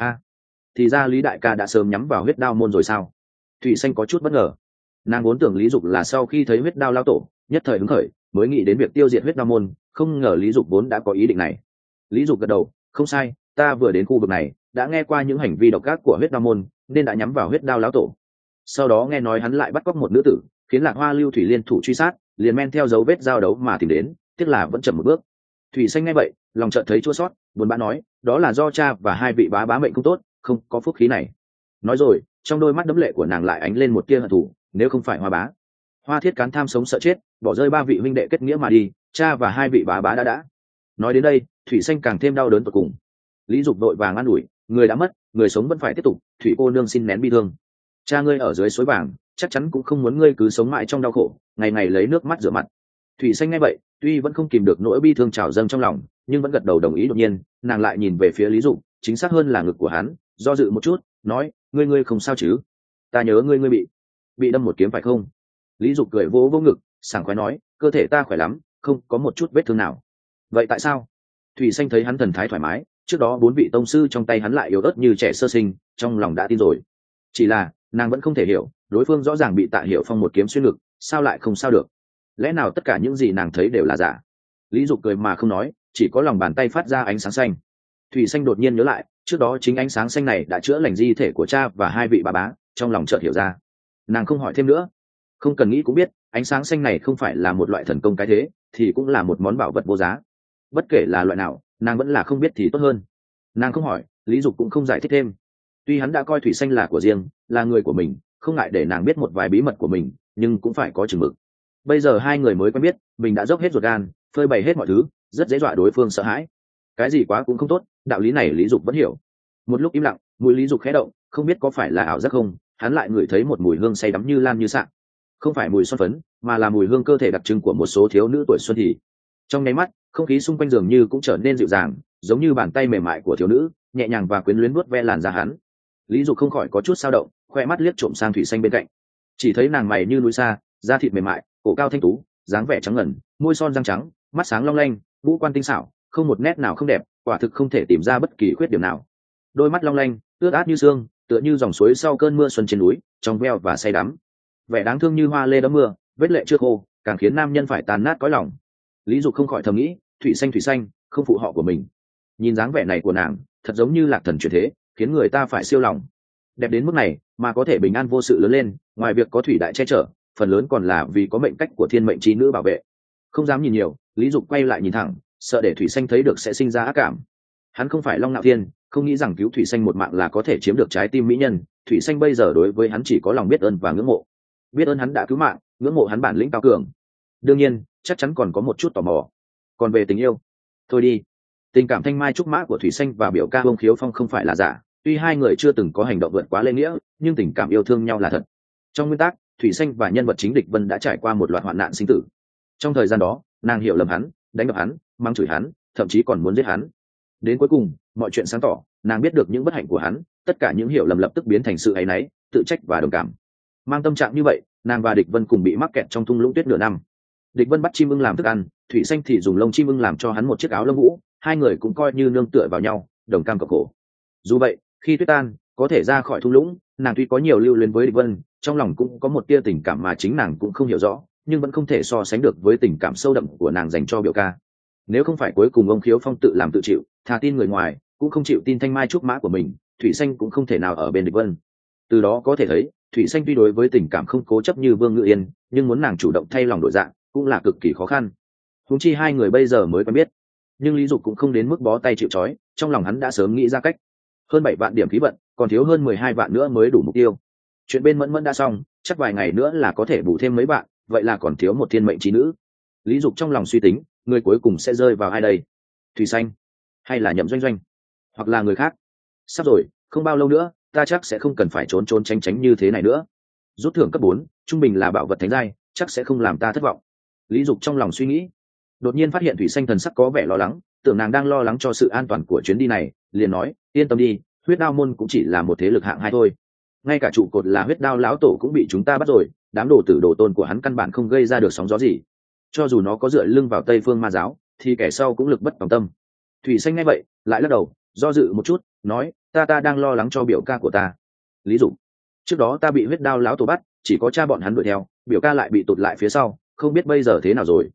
Thì ra Lý đại ca đã sớm nhắm vào huyết đao môn rồi sao? Thủy Xanh có chút bất ngờ. Nàng vốn tưởng Lý Dục là sau khi thấy huyết đao lao tổ, nhất thời hứng khởi, mới nghĩ đến việc tiêu diệt huyết đao môn, không ngờ Lý Dục vốn đã có ý định này. Lý Dục gật đầu, không sai, ta vừa đến khu vực này đã nghe qua những hành vi độc ác của huyết đao môn, nên đã nhắm vào huyết đao lão tổ. Sau đó nghe nói hắn lại bắt cóc một nữ tử, khiến Lạc Hoa Lưu Thủy liên thủ truy sát, liền men theo dấu vết giao đấu mà tìm đến, tiếc là vẫn chậm một bước. Thủy Xanh nghe vậy, lòng chợt thấy chua xót, buồn bã nói, đó là do cha và hai vị bá bá mệnh không tốt, không có phúc khí này. Nói rồi, trong đôi mắt đẫm lệ của nàng lại ánh lên một tia hận thù, nếu không phải Hoa bá. Hoa Thiết Cán tham sống sợ chết, bỏ rơi ba vị huynh đệ kết nghĩa mà đi, cha và hai vị bá bá đã. Nói đến đây, Thủy Xanh càng thêm đau đớn tột cùng. Lý Dục vội vàng an ủi, người đã mất, người sống vẫn phải tiếp tục, Thủy cô nương xin nén bi thương. Cha ngươi ở dưới suối vàng, chắc chắn cũng không muốn ngươi cứ sống mãi trong đau khổ, ngày ngày lấy nước mắt rửa mặt. Thủy Xanh nghe vậy, tuy vẫn không kìm được nỗi bi thương trào dâng trong lòng, nhưng vẫn gật đầu đồng ý. Đột nhiên, nàng lại nhìn về phía Lý Dục, chính xác hơn là ngực của hắn, do dự một chút, nói, ngươi không sao chứ? Ta nhớ ngươi bị đâm một kiếm phải không? Lý Dục cười vỗ vỗ ngực, sảng khoái nói, cơ thể ta khỏe lắm, không có một chút vết thương nào. Vậy tại sao? Thủy Xanh thấy hắn thần thái thoải mái, trước đó 4 vị tông sư trong tay hắn lại yếu ớt như trẻ sơ sinh, trong lòng đã tin rồi. Chỉ là nàng vẫn không thể hiểu, đối phương rõ ràng bị Tạ Hiểu Phong một kiếm xuyên ngực, sao lại không sao được? Lẽ nào tất cả những gì nàng thấy đều là giả? Lý Dục cười mà không nói, chỉ có lòng bàn tay phát ra ánh sáng xanh. Thủy Xanh đột nhiên nhớ lại, trước đó chính ánh sáng xanh này đã chữa lành di thể của cha và hai vị bà bá, trong lòng chợt hiểu ra. Nàng không hỏi thêm nữa, không cần nghĩ cũng biết, ánh sáng xanh này không phải là một loại thần công cái thế, thì cũng là một món bảo vật vô giá. Bất kể là loại nào, nàng vẫn là không biết thì tốt hơn. Nàng không hỏi, Lý Dục cũng không giải thích thêm. Tuy hắn đã coi Thủy Xanh là của riêng, là người của mình, không ngại để nàng biết một vài bí mật của mình, nhưng cũng phải có chừng mực. Bây giờ hai người mới quen biết, mình đã dốc hết ruột gan, phơi bày hết mọi thứ, rất dễ dọa đối phương sợ hãi. Cái gì quá cũng không tốt, đạo lý này Lý Dục vẫn hiểu. Một lúc im lặng, mũi Lý Dục khẽ động, không biết có phải là ảo giác không, hắn lại ngửi thấy một mùi hương say đắm như lan như sạng. Không phải mùi son phấn, mà là mùi hương cơ thể đặc trưng của một số thiếu nữ tuổi xuân thì. Trong nháy mắt, không khí xung quanh dường như cũng trở nên dịu dàng, giống như bàn tay mềm mại của thiếu nữ, nhẹ nhàng và quyến luyến vuốt ve làn da hắn. Lý Dục không khỏi có chút sao động, khoe mắt liếc trộm sang Thủy Xanh bên cạnh. Chỉ thấy nàng mày như núi xa, da thịt mềm mại, cổ cao thanh tú, dáng vẻ trắng ngần, môi son răng trắng, mắt sáng long lanh, ngũ quan tinh xảo, không một nét nào không đẹp, quả thực không thể tìm ra bất kỳ khuyết điểm nào. Đôi mắt long lanh, ướt át như sương, tựa như dòng suối sau cơn mưa xuân trên núi, trong veo và say đắm. Vẻ đáng thương như hoa lê đẫm mưa, vết lệ chưa khô, càng khiến nam nhân phải tàn nát cõi lòng. Lý Dục không khỏi thầm nghĩ, Thủy Xanh, không phụ họ của mình. Nhìn dáng vẻ này của nàng, thật giống như lạc thần chuyển thế, khiến người ta phải siêu lòng. Đẹp đến mức này mà có thể bình an vô sự lớn lên, ngoài việc có thủy đại che chở, phần lớn còn là vì có mệnh cách của thiên mệnh trí nữ bảo vệ. Không dám nhìn nhiều, Lý Dục quay lại nhìn thẳng, sợ để Thủy Xanh thấy được sẽ sinh ra ác cảm. Hắn không phải Long Nạo Thiên, không nghĩ rằng cứu Thủy Xanh một mạng là có thể chiếm được trái tim mỹ nhân. Thủy Xanh bây giờ đối với hắn chỉ có lòng biết ơn và ngưỡng mộ. Biết ơn hắn đã cứu mạng, ngưỡng mộ hắn bản lĩnh cao cường. Đương nhiên, chắc chắn còn có một chút tò mò. Còn về tình yêu, thôi đi. Tình cảm thanh mai trúc mã của Thủy Xanh và biểu ca Bông Khiếu Phong không phải là giả, tuy hai người chưa từng có hành động vượt quá lễ nghĩa, nhưng tình cảm yêu thương nhau là thật. Trong nguyên tắc, Thủy Xanh và nhân vật chính Địch Vân đã trải qua một loạt hoạn nạn sinh tử. Trong thời gian đó, nàng hiểu lầm hắn, đánh đập hắn, mắng chửi hắn, thậm chí còn muốn giết hắn. Đến cuối cùng, mọi chuyện sáng tỏ, nàng biết được những bất hạnh của hắn, tất cả những hiểu lầm lập tức biến thành sự áy náy, tự trách và đồng cảm. Mang tâm trạng như vậy, nàng và Địch Vân cùng bị mắc kẹt trong thung lũng tuyết nửa năm. Địch Vân bắt chim ưng làm thức ăn, Thủy Xanh thì dùng lông chim ưng làm cho hắn một chiếc áo lông vũ, hai người cũng coi như nương tựa vào nhau, đồng cam cộng khổ. Dù vậy, khi tuyết tan, có thể ra khỏi thung lũng, nàng tuy có nhiều lưu luyến với Địch Vân, trong lòng cũng có một tia tình cảm mà chính nàng cũng không hiểu rõ, nhưng vẫn không thể so sánh được với tình cảm sâu đậm của nàng dành cho biểu ca. Nếu không phải cuối cùng ông Khiếu Phong tự làm tự chịu, thà tin người ngoài, cũng không chịu tin thanh mai trúc mã của mình, Thủy Xanh cũng không thể nào ở bên Địch Vân. Từ đó có thể thấy, Thủy Xanh tuy đối với tình cảm không cố chấp như Vương Ngự Yên, nhưng muốn nàng chủ động thay lòng đổi dạng cũng là cực kỳ khó khăn. Huống chi hai người bây giờ mới quen biết. Nhưng Lý Dục cũng không đến mức bó tay chịu trói, trong lòng hắn đã sớm nghĩ ra cách. Hơn 7 vạn điểm khí vận, còn thiếu hơn 12 vạn nữa mới đủ mục tiêu. Chuyện bên Mẫn Mẫn đã xong, chắc vài ngày nữa là có thể bù thêm mấy bạn, vậy là còn thiếu một thiên mệnh trí nữ. Lý Dục trong lòng suy tính, người cuối cùng sẽ rơi vào ai đây? Thủy Xanh, hay là Nhậm Doanh Doanh, hoặc là người khác? Sắp rồi, không bao lâu nữa, ta chắc sẽ không cần phải trốn trốn tránh tránh như thế này nữa. Rút thưởng cấp 4, trung bình là bảo vật thánh giai, chắc sẽ không làm ta thất vọng. Lý Dục trong lòng suy nghĩ. Đột nhiên phát hiện Thủy Xanh thần sắc có vẻ lo lắng, tưởng nàng đang lo lắng cho sự an toàn của chuyến đi này, liền nói, yên tâm đi, huyết đao môn cũng chỉ là một thế lực hạng hai thôi. Ngay cả trụ cột là huyết đao lão tổ cũng bị chúng ta bắt rồi, đám đồ tử đồ tôn của hắn căn bản không gây ra được sóng gió gì. Cho dù nó có dựa lưng vào Tây Phương Ma giáo, thì kẻ sau cũng lực bất tòng tâm. Thủy Xanh nghe vậy, lại lắc đầu, do dự một chút, nói, ta đang lo lắng cho biểu ca của ta. Lý Dục, trước đó ta bị huyết đao lão tổ bắt, chỉ có cha bọn hắn đuổi theo, biểu ca lại bị tụt lại phía sau, không biết bây giờ thế nào rồi.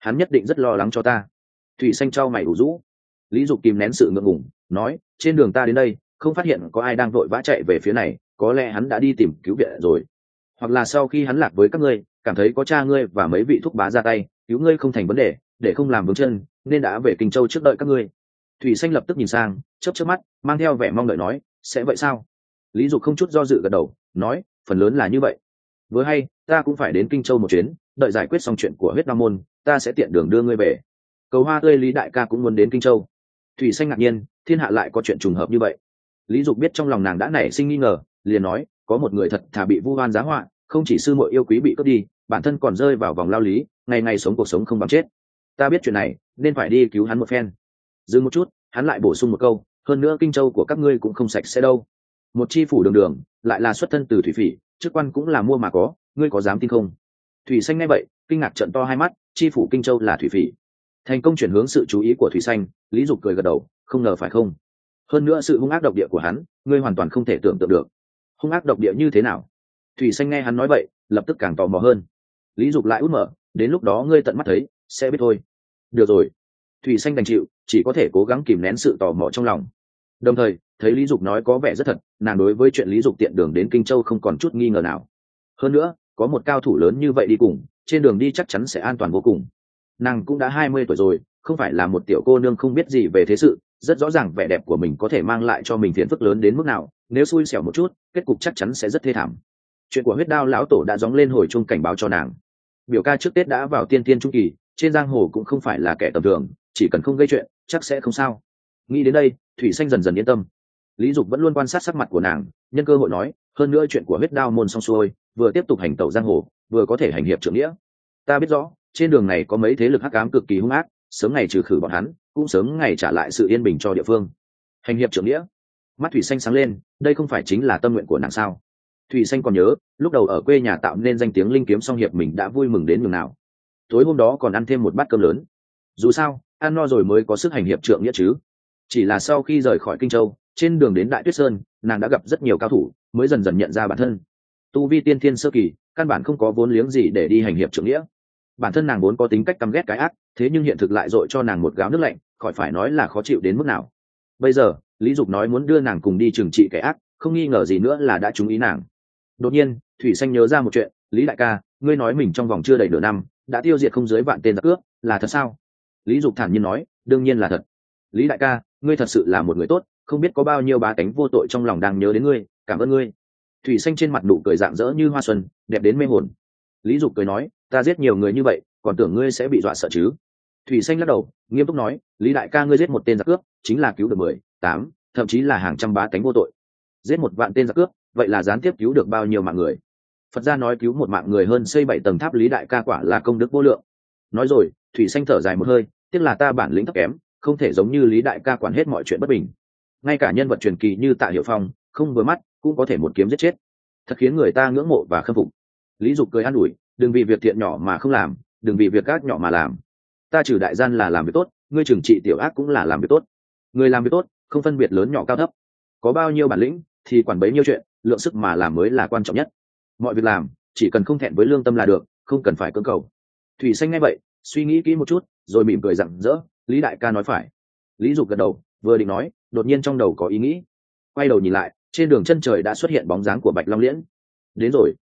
hắn nhất định rất lo lắng cho ta. Thủy Xanh trao mày ủ rũ. Lý Dục kìm nén sự ngượng ngùng nói, trên đường ta đến đây không phát hiện có ai đang vội vã chạy về phía này, có lẽ hắn đã đi tìm cứu viện rồi, hoặc là sau khi hắn lạc với các ngươi cảm thấy có cha ngươi và mấy vị thúc bá ra tay cứu ngươi không thành vấn đề, để không làm vướng chân nên đã về Kinh Châu trước đợi các ngươi. Thủy Xanh lập tức nhìn sang, chớp mắt mang theo vẻ mong đợi nói, sẽ vậy sao? Lý Dục không chút do dự gật đầu nói, phần lớn là như vậy. Vừa hay ta cũng phải đến Kinh Châu một chuyến, đợi giải quyết xong chuyện của Huyết Nam môn ta sẽ tiện đường đưa ngươi về. Cầu hoa tươi Lý đại ca cũng muốn đến Kinh Châu. Thủy Xanh ngạc nhiên, thiên hạ lại có chuyện trùng hợp như vậy. Lý Dục biết trong lòng nàng đã nảy sinh nghi ngờ, liền nói, có một người thật thà bị vu oan giá họa, không chỉ sư muội yêu quý bị cướp đi, bản thân còn rơi vào vòng lao lý, ngày ngày sống cuộc sống không bằng chết. Ta biết chuyện này nên phải đi cứu hắn một phen. Dừng một chút, hắn lại bổ sung một câu, hơn nữa Kinh Châu của các ngươi cũng không sạch sẽ đâu. Một chi phủ đường đường lại là xuất thân từ thủy phỉ, chức quan cũng là mua mà có, ngươi có dám tin không? Thủy Xanh nghe vậy kinh ngạc trợn to hai mắt, chi phủ Kinh Châu là thủy phỉ? Thành công chuyển hướng sự chú ý của Thủy Xanh, Lý Dục cười gật đầu, không ngờ phải không? Hơn nữa sự hung ác độc địa của hắn ngươi hoàn toàn không thể tưởng tượng được. Hung ác độc địa như thế nào? Thủy Xanh nghe hắn nói vậy lập tức càng tò mò hơn. Lý Dục lại út mở, đến lúc đó ngươi tận mắt thấy sẽ biết thôi. Được rồi. Thủy Xanh đành chịu, chỉ có thể cố gắng kìm nén sự tò mò trong lòng. Đồng thời thấy Lý Dục nói có vẻ rất thật, nàng đối với chuyện Lý Dục tiện đường đến Kinh Châu không còn chút nghi ngờ nào. Hơn nữa có một cao thủ lớn như vậy đi cùng, trên đường đi chắc chắn sẽ an toàn vô cùng. Nàng cũng đã 20 tuổi rồi, không phải là một tiểu cô nương không biết gì về thế sự, rất rõ ràng vẻ đẹp của mình có thể mang lại cho mình phiền phức lớn đến mức nào, nếu xui xẻo một chút kết cục chắc chắn sẽ rất thê thảm. Chuyện của Huyết Đao lão tổ đã gióng lên hồi chuông cảnh báo cho nàng. Biểu ca trước Tết đã vào tiên tiên trung kỳ, trên giang hồ cũng không phải là kẻ tầm thường, chỉ cần không gây chuyện chắc sẽ không sao. Nghĩ đến đây Thủy Xanh dần dần yên tâm. Lý Dục vẫn luôn quan sát sắc mặt của nàng, nhân cơ hội nói, hơn nữa chuyện của Huyết Đao môn xong xuôi, vừa tiếp tục hành tẩu giang hồ vừa có thể hành hiệp trượng nghĩa. Ta biết rõ trên đường này có mấy thế lực hắc ám cực kỳ hung ác, sớm ngày trừ khử bọn hắn cũng sớm ngày trả lại sự yên bình cho địa phương. Hành hiệp trượng nghĩa. Mắt Thủy Xanh sáng lên, đây không phải chính là tâm nguyện của nàng sao? Thủy Xanh còn nhớ lúc đầu ở quê nhà tạo nên danh tiếng linh kiếm song hiệp mình đã vui mừng đến nhường nào. Tối hôm đó còn ăn thêm một bát cơm lớn. Dù sao ăn no rồi mới có sức hành hiệp trượng nghĩa chứ. Chỉ là sau khi rời khỏi Kinh Châu, trên đường đến Đại Tuyết Sơn nàng đã gặp rất nhiều cao thủ, mới dần dần nhận ra bản thân tu vi tiên thiên sơ kỳ căn bản không có vốn liếng gì để đi hành hiệp trượng nghĩa. Bản thân nàng vốn có tính cách căm ghét cái ác, thế nhưng hiện thực lại dội cho nàng một gáo nước lạnh, khỏi phải nói là khó chịu đến mức nào. Bây giờ Lý Dục nói muốn đưa nàng cùng đi trừng trị kẻ ác, không nghi ngờ gì nữa là đã trúng ý nàng. Đột nhiên Thủy Xanh nhớ ra một chuyện, Lý đại ca, ngươi nói mình trong vòng chưa đầy nửa năm đã tiêu diệt không dưới vạn tên giặc cướp, là thật sao? Lý Dục thản nhiên nói, đương nhiên là thật. Lý đại ca, ngươi thật sự là một người tốt, không biết có bao nhiêu bá tánh vô tội trong lòng đang nhớ đến ngươi, cảm ơn ngươi. Thủy Xanh trên mặt nụ cười rạng rỡ như hoa xuân, đẹp đến mê hồn. Lý Dục cười nói, ta giết nhiều người như vậy còn tưởng ngươi sẽ bị dọa sợ chứ? Thủy Xanh lắc đầu nghiêm túc nói, Lý đại ca, ngươi giết một tên giặc cướp chính là cứu được 10, 8, thậm chí là hàng trăm bá tánh vô tội. Giết một vạn tên giặc cướp, vậy là gián tiếp cứu được bao nhiêu mạng người? Phật gia nói cứu một mạng người hơn xây 7 tầng tháp, Lý đại ca quả là công đức vô lượng. Nói rồi Thủy Xanh thở dài một hơi, tiếc là ta bản lĩnh thấp kém, không thể giống như Lý đại ca quản hết mọi chuyện bất bình. Ngay cả nhân vật truyền kỳ như Tạ Hiểu Phong không vừa mắt cũng có thể một kiếm giết chết, thật khiến người ta ngưỡng mộ và khâm phục. Lý Dục cười an ủi, đừng vì việc thiện nhỏ mà không làm, đừng vì việc ác nhỏ mà làm. Ta trừ đại gian là làm việc tốt, ngươi trừng trị tiểu ác cũng là làm việc tốt. Người làm việc tốt không phân biệt lớn nhỏ cao thấp, có bao nhiêu bản lĩnh thì quản bấy nhiêu chuyện, lượng sức mà làm mới là quan trọng nhất. Mọi việc làm chỉ cần không thẹn với lương tâm là được, không cần phải cưỡng cầu. Thủy Xanh nghe vậy suy nghĩ kỹ một chút rồi mỉm cười rạng rỡ, Lý đại ca nói phải. Lý Dục gật đầu, vừa định nói đột nhiên trong đầu có ý nghĩ. Quay đầu nhìn lại, trên đường chân trời đã xuất hiện bóng dáng của Bạch Long Liễn. Đến rồi.